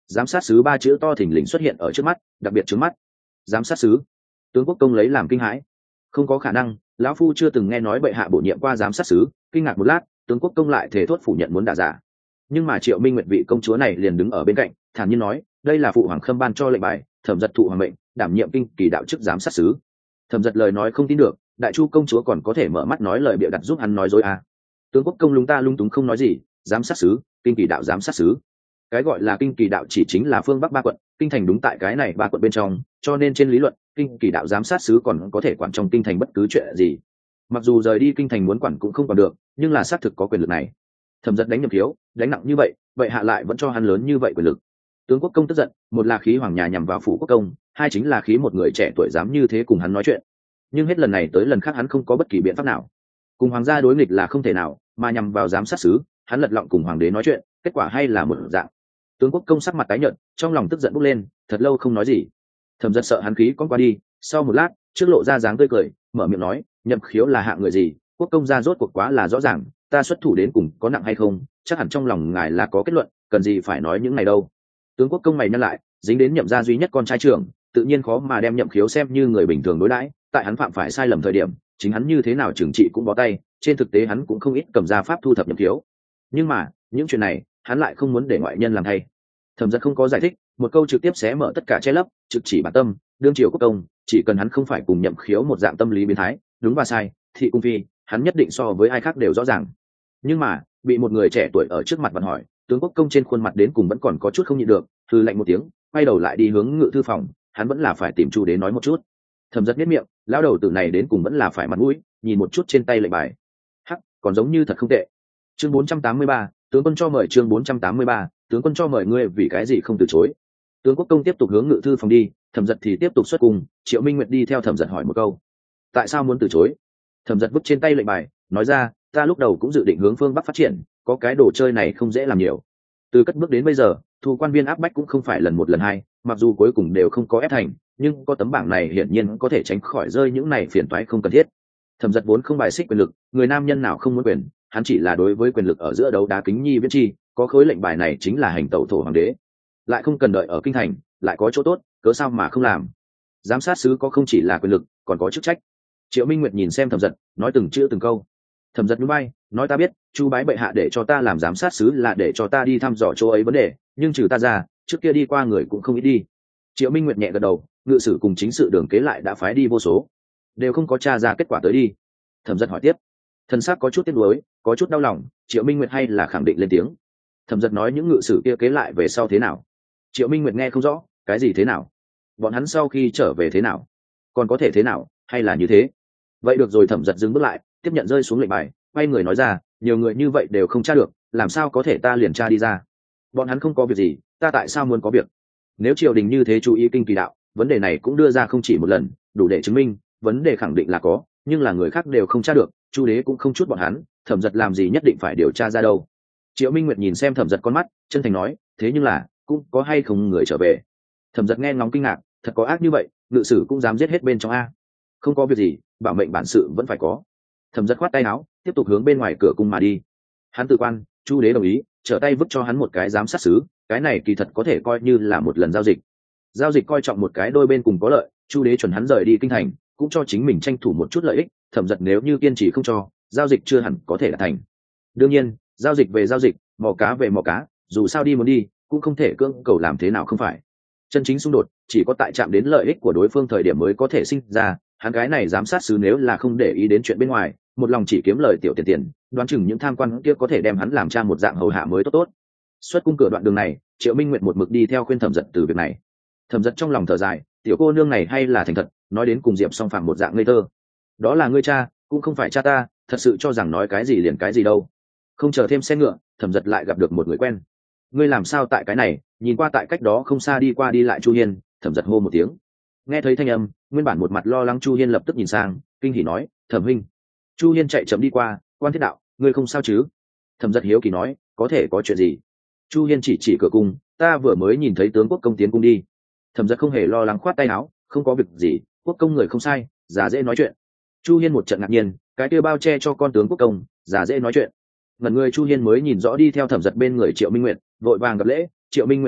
giám sát sứ ba chữ to thình lình xuất hiện ở trước mắt, đặc biệt trước mắt. Giám sát sứ. Tướng Quốc công lấy làm kinh hãi. Không có khả năng, lão phu chưa từng nghe nói bệ hạ bổ nhiệm qua giám sát sứ. Kinh ngạc một lát, tướng Quốc công lại thề thốt phủ nhận muốn đả giả. Nhưng mà Triệu Minh Nguyệt vị công chúa này liền đứng ở bên cạnh, thản nhiên nói, đây là phụ hoàng Khâm ban cho lệnh bài, Thẩm Dật thụ hoàng mệnh, đảm nhiệm kinh kỳ đạo chức giám sát sứ. Thẩm Dật lời nói không tin được, đại chu công chúa còn có thể mở mắt nói lời bịa đặt giúp hắn nói dối à? Tướng Quốc công lúng ta lung túng không nói gì. Giám sát sứ, kinh kỳ đạo giám sát sứ. Cái gọi là kinh kỳ đạo chỉ chính là phương bắc ba quận, kinh thành đúng tại cái này ba quận bên trong, cho nên trên lý luận kinh kỳ đạo giám sát sứ còn có thể quản trong kinh thành bất cứ chuyện gì. Mặc dù rời đi kinh thành muốn quản cũng không quản được, nhưng là xác thực có quyền lực này. Thẩm Dật đánh nhầm thiếu, đánh nặng như vậy, vậy hạ lại vẫn cho hắn lớn như vậy quyền lực. Tướng Quốc công tức giận, một là khí hoàng nhà nhằm vào phủ quốc công, hai chính là khí một người trẻ tuổi dám như thế cùng hắn nói chuyện. Nhưng hết lần này tới lần khác hắn không có bất kỳ biện pháp nào. Cùng hoàng gia đối nghịch là không thể nào, mà nhằm vào giám sát sứ, hắn lật lọng cùng hoàng đế nói chuyện, kết quả hay là một dạng. Tướng Quốc công sắc mặt tái nhợt, trong lòng tức giận bốc lên, thật lâu không nói gì. Thẩm Dật sợ hắn khí con qua đi, sau một lát, trước lộ ra dáng tươi cười, mở miệng nói, Nhậm Khiếu là hạng người gì, Quốc công gia rốt cuộc quá là rõ ràng, ta xuất thủ đến cùng có nặng hay không, chắc hẳn trong lòng ngài là có kết luận, cần gì phải nói những này đâu. Tướng Quốc công mày nhăn lại, dính đến Nhậm gia duy nhất con trai trưởng, tự nhiên khó mà đem Nhậm Khiếu xem như người bình thường đối đãi, tại hắn phạm phải sai lầm thời điểm, chính hắn như thế nào trừng trị cũng bó tay, trên thực tế hắn cũng không ít cầm ra pháp thu thập Nhậm Khiếu. Nhưng mà, những chuyện này, hắn lại không muốn để ngoại nhân làm thay. Thẩm Dật không có giải thích, một câu trực tiếp xé mở tất cả che lấp, trực chỉ bản tâm, đương triều quốc công, chỉ cần hắn không phải cùng Nhậm Khiếu một dạng tâm lý biến thái, đúng và sai, thị cung phi, hắn nhất định so với ai khác đều rõ ràng. Nhưng mà, bị một người trẻ tuổi ở trước mặt vặn hỏi, tướng quốc công trên khuôn mặt đến cùng vẫn còn có chút không nhịn được, hừ lạnh một tiếng, quay đầu lại đi hướng ngự thư phòng, hắn vẫn là phải tìm Chu Đế nói một chút. Thẩm Dật biết miệng, lão đầu tử này đến cùng vẫn là phải mặt mũi, nhìn một chút trên tay lệnh bài. Hắc, còn giống như thật không tệ. Chương bốn trăm tám mươi ba, tướng quân cho mời chương bốn trăm tám mươi ba, tướng quân cho mời ngươi vì cái gì không từ chối. Tướng quốc công tiếp tục hướng ngự thư phòng đi, Thẩm Dật thì tiếp tục xuất cung, Triệu Minh Nguyệt đi theo Thẩm Dật hỏi một câu. Tại sao muốn từ chối? Thẩm Dật vứt trên tay lệnh bài, nói ra, ta lúc đầu cũng dự định hướng phương bắc phát triển, có cái đồ chơi này không dễ làm nhiều. Từ cất bước đến bây giờ, thu quan viên áp bách cũng không phải lần một lần hai, mặc dù cuối cùng đều không có ép thành, nhưng có tấm bảng này hiển nhiên có thể tránh khỏi rơi những này phiền toái không cần thiết. Thẩm Dật vốn không bài xích quyền lực, người nam nhân nào không muốn quyền, hắn chỉ là đối với quyền lực ở giữa đấu đá kính nhi viễn chi, có khối lệnh bài này chính là hành tẩu thổ hoàng đế, lại không cần đợi ở kinh thành, lại có chỗ tốt, cớ sao mà không làm. Giám sát sứ có không chỉ là quyền lực, còn có chức trách. Triệu Minh Nguyệt nhìn xem Thẩm Dật, nói từng chữ từng câu. Thẩm Dật nhún vai, nói ta biết, Chu bái bệ hạ để cho ta làm giám sát sứ là để cho ta đi thăm dò chỗ ấy vấn đề, nhưng trừ ta ra, trước kia đi qua người cũng không ít đi. Triệu Minh Nguyệt nhẹ gật đầu, ngự sử cùng chính sự đường kế lại đã phái đi vô số, đều không có tra ra kết quả tới đi. Thẩm Dật hỏi tiếp, thần sắc có chút tiếc nuối, có chút đau lòng. Triệu Minh Nguyệt hay là khẳng định lên tiếng. Thẩm Dật nói những ngự sử kia kế lại về sau thế nào? Triệu Minh Nguyệt nghe không rõ, cái gì thế nào? Bọn hắn sau khi trở về thế nào? Còn có thể thế nào, hay là như thế? Vậy được rồi. Thẩm Dật dừng bước lại, tiếp nhận rơi xuống lệnh bài, quay người nói ra, nhiều người như vậy đều không tra được, làm sao có thể ta liền tra đi ra? Bọn hắn không có việc gì, ta tại sao muốn có việc? Nếu triều đình như thế chú ý kinh kỳ đạo, vấn đề này cũng đưa ra không chỉ một lần, đủ để chứng minh vấn đề khẳng định là có, nhưng là người khác đều không tra được, Chu đế cũng không chút bọn hắn, Thẩm Dật làm gì nhất định phải điều tra ra đâu. Triệu Minh Nguyệt nhìn xem Thẩm Dật con mắt, chân thành nói, thế nhưng là cũng có hay không người trở về? Thẩm Dật nghe ngóng kinh ngạc, thật có ác như vậy, ngự sử cũng dám giết hết bên trong a? Không có việc gì, bảo mệnh bản sự vẫn phải có. Thẩm Dật khoát tay áo, tiếp tục hướng bên ngoài cửa cung mà đi. Hắn tự quan, Chu đế đồng ý, trở tay vứt cho hắn một cái giám sát sứ, cái này kỳ thật có thể coi như là một lần giao dịch. Giao dịch coi trọng một cái đôi bên cùng có lợi, Chu đế chuẩn hắn rời đi kinh thành, cũng cho chính mình tranh thủ một chút lợi ích. Thẩm Dật nếu như kiên trì không cho, giao dịch chưa hẳn có thể đạt thành. Đương nhiên, giao dịch về giao dịch, mò cá về mò cá, dù sao đi muốn đi, cũng không thể cưỡng cầu làm thế nào không phải. Chân chính xung đột chỉ có tại chạm đến lợi ích của đối phương thời điểm mới có thể sinh ra. Hắn gái này giám sát sứ nếu là không để ý đến chuyện bên ngoài, một lòng chỉ kiếm lời tiểu tiền tiền, đoán chừng những tham quan kia có thể đem hắn làm cha một dạng hầu hạ mới tốt tốt. Xuất cung cửa đoạn đường này, Triệu Minh Nguyệt một mực đi theo khuyên Thẩm Dật từ việc này. Thẩm Dật trong lòng thở dài, tiểu cô nương này hay là thành thật, nói đến cùng Diệp Song Phàm một dạng ngây thơ. Đó là ngươi cha, cũng không phải cha ta, thật sự cho rằng nói cái gì liền cái gì đâu. Không chờ thêm xe ngựa, Thẩm Dật lại gặp được một người quen. Ngươi làm sao tại cái này? Nhìn qua tại cách đó không xa đi qua đi lại Chu Hiên, Thẩm Dật hô một tiếng. Nghe thấy thanh âm, nguyên bản một mặt lo lắng Chu Hiên lập tức nhìn sang, kinh hỉ nói, Thẩm huynh. Chu Hiên chạy chậm đi qua, quan thiết đạo, ngươi không sao chứ? Thẩm Dật hiếu kỳ nói, có thể có chuyện gì? Chu Hiên chỉ chỉ cửa cung, ta vừa mới nhìn thấy tướng quốc công tiến cung đi. Thẩm Dật không hề lo lắng khoát tay áo, không có việc gì, quốc công người không sai, già dễ nói chuyện. Chu Hiên một trận ngạc nhiên, cái kia bao che cho con tướng quốc công, già dễ nói chuyện. Ngẩn người Chu Hiên mới nhìn rõ đi theo Thẩm Dật bên người Triệu Minh Nguyệt, vội vàng gặp lễ. Triệu Minh Nguyệt hỏi,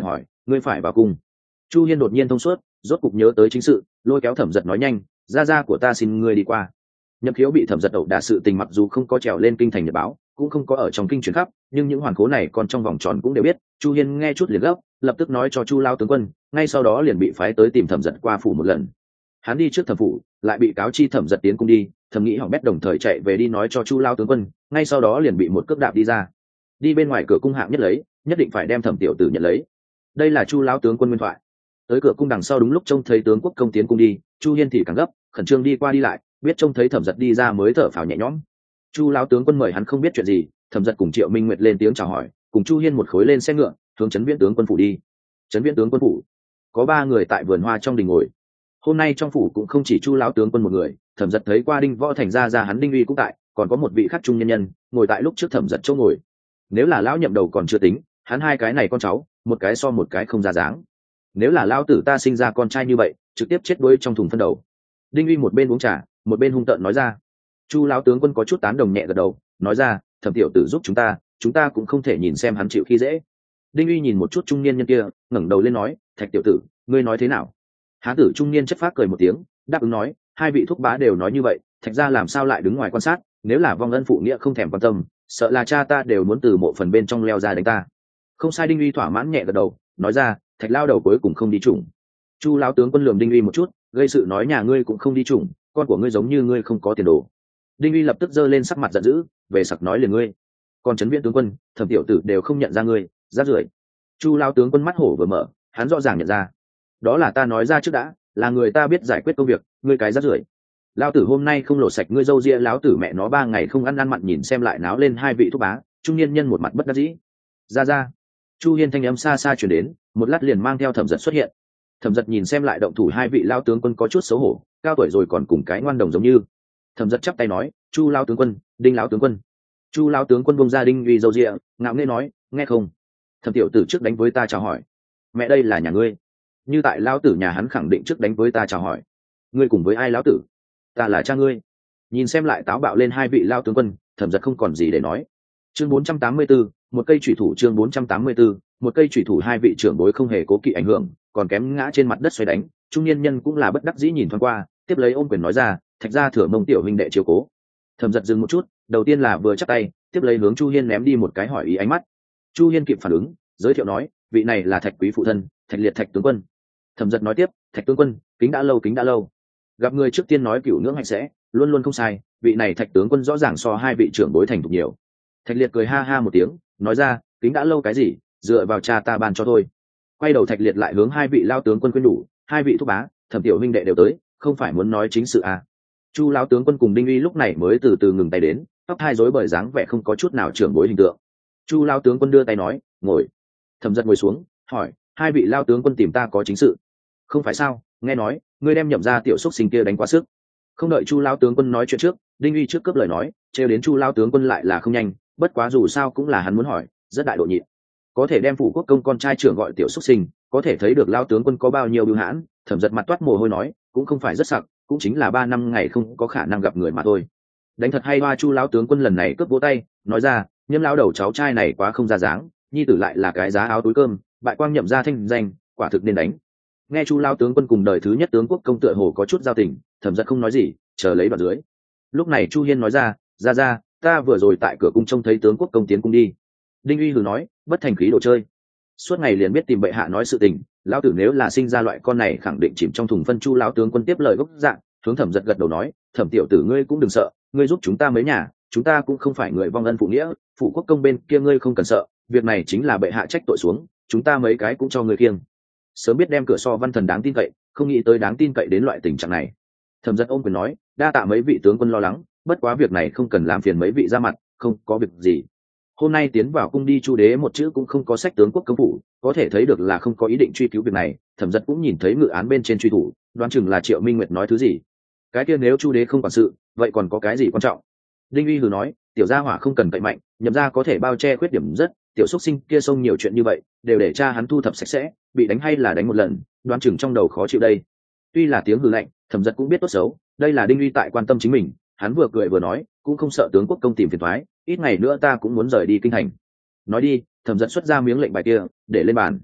ngươi phải vào cung. Chu Hiên đột nhiên thông suốt, rốt cục nhớ tới chính sự, lôi kéo Thẩm Giật nói nhanh, gia gia của ta xin ngươi đi qua. Nhậm Khiếu bị Thẩm Giật ẩu đả sự tình mặc dù không có trèo lên kinh thành nhật báo, cũng không có ở trong kinh truyền khắp, nhưng những hoàn cố này còn trong vòng tròn cũng đều biết. Chu Hiên nghe chút liền gấp, lập tức nói cho Chu Lao tướng quân, ngay sau đó liền bị phái tới tìm Thẩm Giật qua phủ một lần. Hắn đi trước thẩm phủ, lại bị cáo chi Thẩm Giật tiến cung đi, thầm nghĩ hỏng bét đồng thời chạy về đi nói cho Chu Lao tướng quân, ngay sau đó liền bị một cước đạp đi ra. Đi bên ngoài cửa cung hạng nhất lấy, nhất định phải đem Thẩm tiểu tử nhận lấy. Đây là Chu Lao tướng quân nguyên thoại. Tới cửa cung đằng sau đúng lúc trông thấy tướng quốc công tiến cung đi, Chu Hiên thì càng gấp, khẩn trương đi qua đi lại, biết trông thấy Thẩm Giật đi ra mới thở phào nhẹ nhõm. Chu Lao tướng quân mời hắn không biết chuyện gì, Thẩm Giật cùng Triệu Minh Nguyệt lên tiếng chào hỏi, cùng Chu Hiên một khối lên xe ngựa, hướng Trấn Viễn tướng quân phủ đi. Trấn Viễn tướng quân phủ có ba người tại vườn hoa trong đình ngồi. Hôm nay trong phủ cũng không chỉ Chu lão tướng quân một người, Thẩm Giật thấy qua Đinh Võ thành ra ra hắn Đinh Uy cũng tại, còn có một vị khác trung nhân nhân ngồi tại lúc trước Thẩm Giật chỗ ngồi. Nếu là lão nhậm đầu còn chưa tính, hắn hai cái này con cháu, một cái so một cái không ra dáng. Nếu là lão tử ta sinh ra con trai như vậy, trực tiếp chết đuối trong thùng phân đầu. Đinh Uy một bên uống trà, một bên hung tợn nói ra. Chu lão tướng quân có chút tán đồng nhẹ gật đầu, nói ra, Thẩm tiểu tử giúp chúng ta, chúng ta cũng không thể nhìn xem hắn chịu khi dễ. Đinh Uy nhìn một chút trung niên nhân kia, ngẩng đầu lên nói, Thạch tiểu tử, ngươi nói thế nào? Hán tử trung niên chất phác cười một tiếng, đáp ứng nói, hai vị thúc bá đều nói như vậy, Thạch ra làm sao lại đứng ngoài quan sát, nếu là vong ân phụ nghĩa không thèm quan tâm, sợ là cha ta đều muốn từ mộ phần bên trong leo ra đánh ta. Không sai. Đinh Uy thỏa mãn nhẹ gật đầu, nói ra, Thạch lao đầu cuối cùng không đi chủng. Chu lão tướng quân lườm Đinh Uy một chút, gây sự nói nhà ngươi cũng không đi chủng, con của ngươi giống như ngươi không có tiền đồ. Đinh Uy lập tức giơ lên sắc mặt giận dữ, về sặc nói liền ngươi. Còn Trấn Viễn tướng quân, Thẩm tiểu tử đều không nhận ra ngươi, rác rưởi. Chu lão tướng quân mắt hổ vừa mở, hắn rõ ràng nhận ra. Đó là ta nói ra trước đã, là người ta biết giải quyết công việc, ngươi cái rác rưởi. Lão tử hôm nay không lộ sạch ngươi dâu ria, lão tử mẹ nó ba ngày không ăn ăn mặn, nhìn xem lại náo lên hai vị thúc bá. Trung niên nhân một mặt bất đắc dĩ. Ra ra. Chu Hiên thanh âm xa xa truyền đến, một lát liền mang theo Thẩm Giật xuất hiện. Thẩm Giật nhìn xem lại động thủ hai vị lão tướng quân có chút xấu hổ, cao tuổi rồi còn cùng cái ngoan đồng giống như. Thẩm Giật chắp tay nói, Chu lão tướng quân, Đinh lão tướng quân. Chu lão tướng quân buông ra Đinh Uy dâu ria, ngạo nghễ nói, nghe không? Thẩm tiểu tử trước đánh với ta chào hỏi. Mẹ đây là nhà ngươi. Như tại lão tử nhà hắn khẳng định trước đánh với ta chào hỏi. Ngươi cùng với ai lão tử? Ta là cha ngươi. Nhìn xem lại táo bạo lên hai vị lão tướng quân, Thẩm Giật không còn gì để nói. Chương bốn trăm tám mươi tư, một cây chủy thủ. Chương bốn trăm tám mươi tư, một cây chủy thủ. Hai vị trưởng bối không hề cố kỵ ảnh hưởng, còn kém ngã trên mặt đất xoay đánh. Trung niên nhân cũng là bất đắc dĩ nhìn thoáng qua, tiếp lấy ôm quyền nói ra, Thạch gia thừa mông tiểu huynh đệ chiếu cố. Thẩm Giật dừng một chút, đầu tiên là vừa chắp tay, tiếp lấy hướng Chu Hiên ném đi một cái hỏi ý ánh mắt. Chu Hiên kịp phản ứng, giới thiệu nói, vị này là Thạch quý phụ thân, Thạch Liệt Thạch tướng quân. Thẩm Giật nói tiếp, Thạch tướng quân, kính đã lâu kính đã lâu. Gặp người trước tiên nói cửu ngưỡng hạnh sẽ, luôn luôn không sai, vị này Thạch tướng quân rõ ràng so hai vị trưởng bối thành thục nhiều. Thạch Liệt cười ha ha một tiếng, nói ra, kính đã lâu cái gì, dựa vào cha ta ban cho thôi. Quay đầu Thạch Liệt lại hướng hai vị lao tướng quân khuyên đủ, hai vị thúc bá, Thẩm tiểu huynh đệ đều tới, không phải muốn nói chính sự à? Chu lão tướng quân cùng Đinh Uy lúc này mới từ từ ngừng tay đến, tóc hai rối bời dáng vẻ không có chút nào trưởng bối hình tượng. Chu lão tướng quân đưa tay nói, ngồi. Thẩm Giật ngồi xuống, hỏi, hai vị lao tướng quân tìm ta có chính sự? Không phải sao, nghe nói ngươi đem Nhậm ra tiểu xúc sinh kia đánh quá sức. Không đợi Chu lão tướng quân nói chuyện trước, Đinh Uy trước cướp lời nói, trêu đến Chu lão tướng quân lại là không nhanh, bất quá dù sao cũng là hắn muốn hỏi, rất đại độ nhịn. Có thể đem phủ quốc công con trai trưởng gọi tiểu xúc sinh, có thể thấy được lao tướng quân có bao nhiêu bưu hãn. Thẩm Giật mặt toát mồ hôi nói, cũng không phải rất sặc, cũng chính là ba năm ngày không có khả năng gặp người mà thôi. Đánh thật hay hoa. Chu lão tướng quân lần này cướp vỗ tay, nói ra, Nhâm lão đầu cháu trai này quá không ra dáng, nhi tử lại là cái giá áo túi cơm, bại quang Nhậm ra thanh danh, quả thực nên đánh. Nghe Chu lão tướng quân cùng đời thứ nhất tướng quốc công tựa hồ có chút giao tình, Thẩm Giật không nói gì, chờ lấy đoạn dưới. Lúc này Chu Hiên nói ra, ra ra, ta vừa rồi tại cửa cung trông thấy tướng quốc công tiến cung đi. Đinh Uy hừ nói, bất thành khí đồ chơi, suốt ngày liền biết tìm bệ hạ nói sự tình, lão tử nếu là sinh ra loại con này khẳng định chìm trong thùng phân. Chu lão tướng quân tiếp lời gốc dạng, hướng Thẩm Giật gật đầu nói, Thẩm tiểu tử ngươi cũng đừng sợ, ngươi giúp chúng ta mấy nhà, chúng ta cũng không phải người vong ân phụ nghĩa, phụ quốc công bên kia ngươi không cần sợ, việc này chính là bệ hạ trách tội xuống, chúng ta mấy cái cũng cho ngươi kiêng. Sớm biết đem cửa so văn thần đáng tin cậy, không nghĩ tới đáng tin cậy đến loại tình trạng này. Thẩm Giật ôm quyền nói, đa tạ mấy vị tướng quân lo lắng, bất quá việc này không cần làm phiền mấy vị ra mặt, không có việc gì. Hôm nay tiến vào cung đi Chu đế một chữ cũng không có sách tướng quốc công phủ, có thể thấy được là không có ý định truy cứu việc này. Thẩm Giật cũng nhìn thấy ngự án bên trên truy thủ, đoán chừng là Triệu Minh Nguyệt nói thứ gì. Cái kia nếu Chu đế không quản sự, vậy còn có cái gì quan trọng? Đinh Uy hừ nói, tiểu gia hỏa không cần cậy mạnh, Nhậm ra có thể bao che khuyết điểm rất, tiểu xúc sinh kia xông nhiều chuyện như vậy, đều để cha hắn thu thập sạch sẽ, bị đánh hay là đánh một lần, đoán chừng trong đầu khó chịu đây. Tuy là tiếng hừ lạnh, Thẩm Giật cũng biết tốt xấu, đây là Đinh Uy tại quan tâm chính mình, hắn vừa cười vừa nói, cũng không sợ tướng quốc công tìm phiền toái, ít ngày nữa ta cũng muốn rời đi kinh thành. Nói đi, Thẩm Giật xuất ra miếng lệnh bài kia, để lên bàn.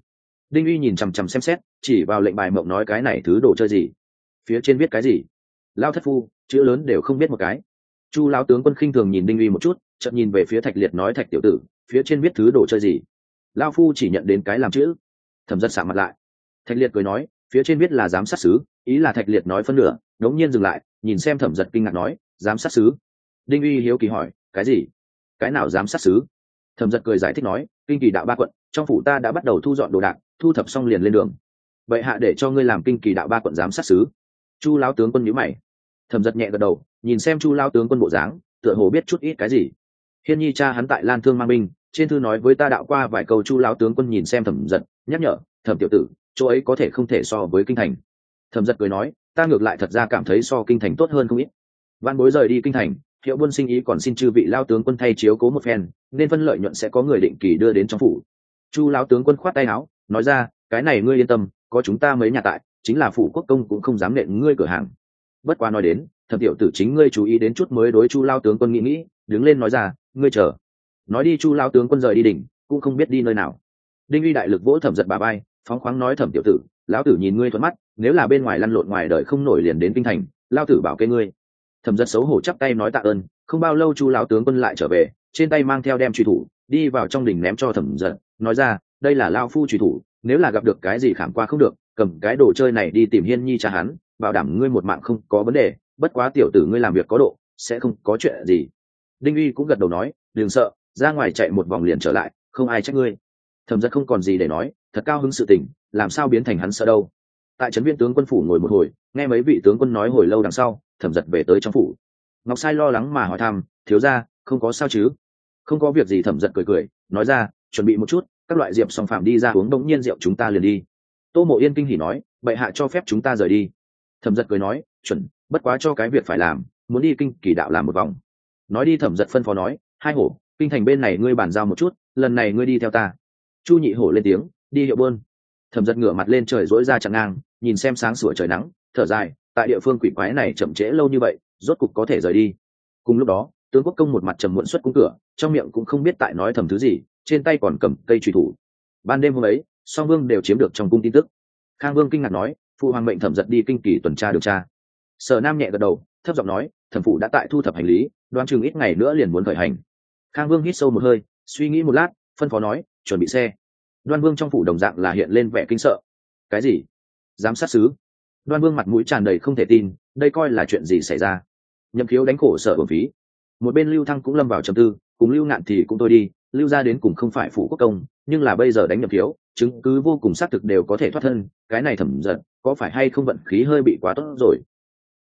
Đinh Uy nhìn chằm chằm xem xét, chỉ vào lệnh bài mộng nói cái này thứ đồ chơi gì, phía trên viết cái gì. Lao thất phu, chữ lớn đều không biết một cái. Chu lão tướng quân khinh thường nhìn Đinh Uy một chút, chợt nhìn về phía Thạch Liệt nói Thạch tiểu tử, phía trên viết thứ đồ chơi gì. Lao phu chỉ nhận đến cái làm chữ. Thẩm Giật sạm mặt lại. Thạch Liệt cười nói, phía trên viết là giám sát sứ, ý là Thạch Liệt nói phân nửa, đống nhiên dừng lại, nhìn xem Thẩm Giật kinh ngạc nói, giám sát sứ. Đinh Uy hiếu kỳ hỏi, cái gì? Cái nào giám sát sứ? Thẩm Giật cười giải thích nói, kinh kỳ đạo ba quận, trong phủ ta đã bắt đầu thu dọn đồ đạc, thu thập xong liền lên đường. Vậy hạ để cho ngươi làm kinh kỳ đạo ba quận giám sát sứ. Chu lão tướng quân nhíu mày. Thẩm Giật nhẹ gật đầu, nhìn xem Chu lão tướng quân bộ dáng, tựa hồ biết chút ít cái gì. Hiên nhi cha hắn tại Lan Thương mang binh, trên thư nói với ta đạo qua vài câu. Chu lão tướng quân nhìn xem Thẩm Giật, nhắc nhở, Thẩm tiểu tử, chỗ ấy có thể không thể so với kinh thành. Thẩm Giật cười nói, ta ngược lại thật ra cảm thấy so kinh thành tốt hơn không ít. Văn bối rời đi kinh thành, hiệu buôn sinh ý còn xin chư vị lao tướng quân thay chiếu cố một phen, nên phân lợi nhuận sẽ có người định kỳ đưa đến trong phủ. Chu lão tướng quân khoát tay áo, nói ra, cái này ngươi yên tâm, có chúng ta mấy nhà tại, chính là phủ quốc công cũng không dám nện ngươi cửa hàng. Bất quá nói đến, Thẩm tiểu tử chính ngươi chú ý đến chút mới đối. Chu lao tướng quân nghĩ nghĩ, đứng lên nói ra, ngươi chờ. Nói đi Chu lao tướng quân rời đi đỉnh, cũng không biết đi nơi nào. Đinh Uy đại lực vỗ Thẩm Giật bà bay, phóng khoáng nói, Thẩm tiểu tử, lão tử nhìn ngươi thuận mắt, nếu là bên ngoài lăn lộn ngoài đời không nổi liền đến kinh thành, lao tử bảo kê ngươi. Thẩm Giật xấu hổ chắp tay nói tạ ơn. Không bao lâu Chu lão tướng quân lại trở về, trên tay mang theo đem truy thủ, đi vào trong đỉnh ném cho Thẩm Giật, nói ra, đây là lao phu truy thủ, nếu là gặp được cái gì khảm qua không được, cầm cái đồ chơi này đi tìm Hiên nhi cha hắn, bảo đảm ngươi một mạng không có vấn đề. Bất quá tiểu tử ngươi làm việc có độ, sẽ không có chuyện gì. Đinh Uy cũng gật đầu nói, đừng sợ, ra ngoài chạy một vòng liền trở lại, không ai trách ngươi. Thẩm Giật không còn gì để nói, thật cao hứng sự tình, làm sao biến thành hắn sợ đâu. Tại trấn Viên tướng quân phủ ngồi một hồi, nghe mấy vị tướng quân nói hồi lâu đằng sau, Thẩm Giật về tới trong phủ. Ngọc Sai lo lắng mà hỏi thăm, thiếu gia, không có sao chứ? Không có việc gì. Thẩm Giật cười cười, nói ra, chuẩn bị một chút, các loại diệp song phạm đi ra uống đống nhiên rượu chúng ta liền đi. Tô Mộ Yên kinh hỉ nói, bệ hạ cho phép chúng ta rời đi. Thẩm Giật cười nói, chuẩn, bất quá cho cái việc phải làm, muốn đi kinh kỳ đạo làm một vòng. Nói đi. Thẩm Giật phân phó nói, hai hổ, kinh thành bên này ngươi bàn giao một chút, lần này ngươi đi theo ta. Chu nhị hổ lên tiếng, đi hiệu bơn. Thẩm Giật ngửa mặt lên trời dỗi ra chặn ngang, nhìn xem sáng sủa trời nắng, thở dài, tại địa phương quỷ quái này chậm trễ lâu như vậy, rốt cục có thể rời đi. Cùng lúc đó, tướng quốc công một mặt trầm muộn xuất cung cửa, trong miệng cũng không biết tại nói thầm thứ gì, trên tay còn cầm cây truy thủ. Ban đêm hôm ấy, song vương đều chiếm được trong cung tin tức. Khang Vương kinh ngạc nói, phụ hoàng mệnh Thẩm Giật đi kinh kỳ tuần tra điều tra. Sở Nam nhẹ gật đầu, thấp giọng nói, thẩm phụ đã tại thu thập hành lý, đoán chừng ít ngày nữa liền muốn khởi hành. Khang Vương hít sâu một hơi, suy nghĩ một lát, phân phó nói, chuẩn bị xe. Đoan Vương trong phủ đồng dạng là hiện lên vẻ kinh sợ. Cái gì? Giám sát sứ? Đoan Vương mặt mũi tràn đầy không thể tin, đây coi là chuyện gì xảy ra? Nhậm Khiếu đánh khổ sở bổng phí. Một bên Lưu Thăng cũng lâm vào trầm tư, cùng Lưu Ngạn thì cũng thôi đi, Lưu gia đến cùng không phải phủ quốc công, nhưng là bây giờ đánh Nhậm Khiếu, chứng cứ vô cùng xác thực đều có thể thoát thân, cái này Thẩm Giật có phải hay không vận khí hơi bị quá tốt rồi.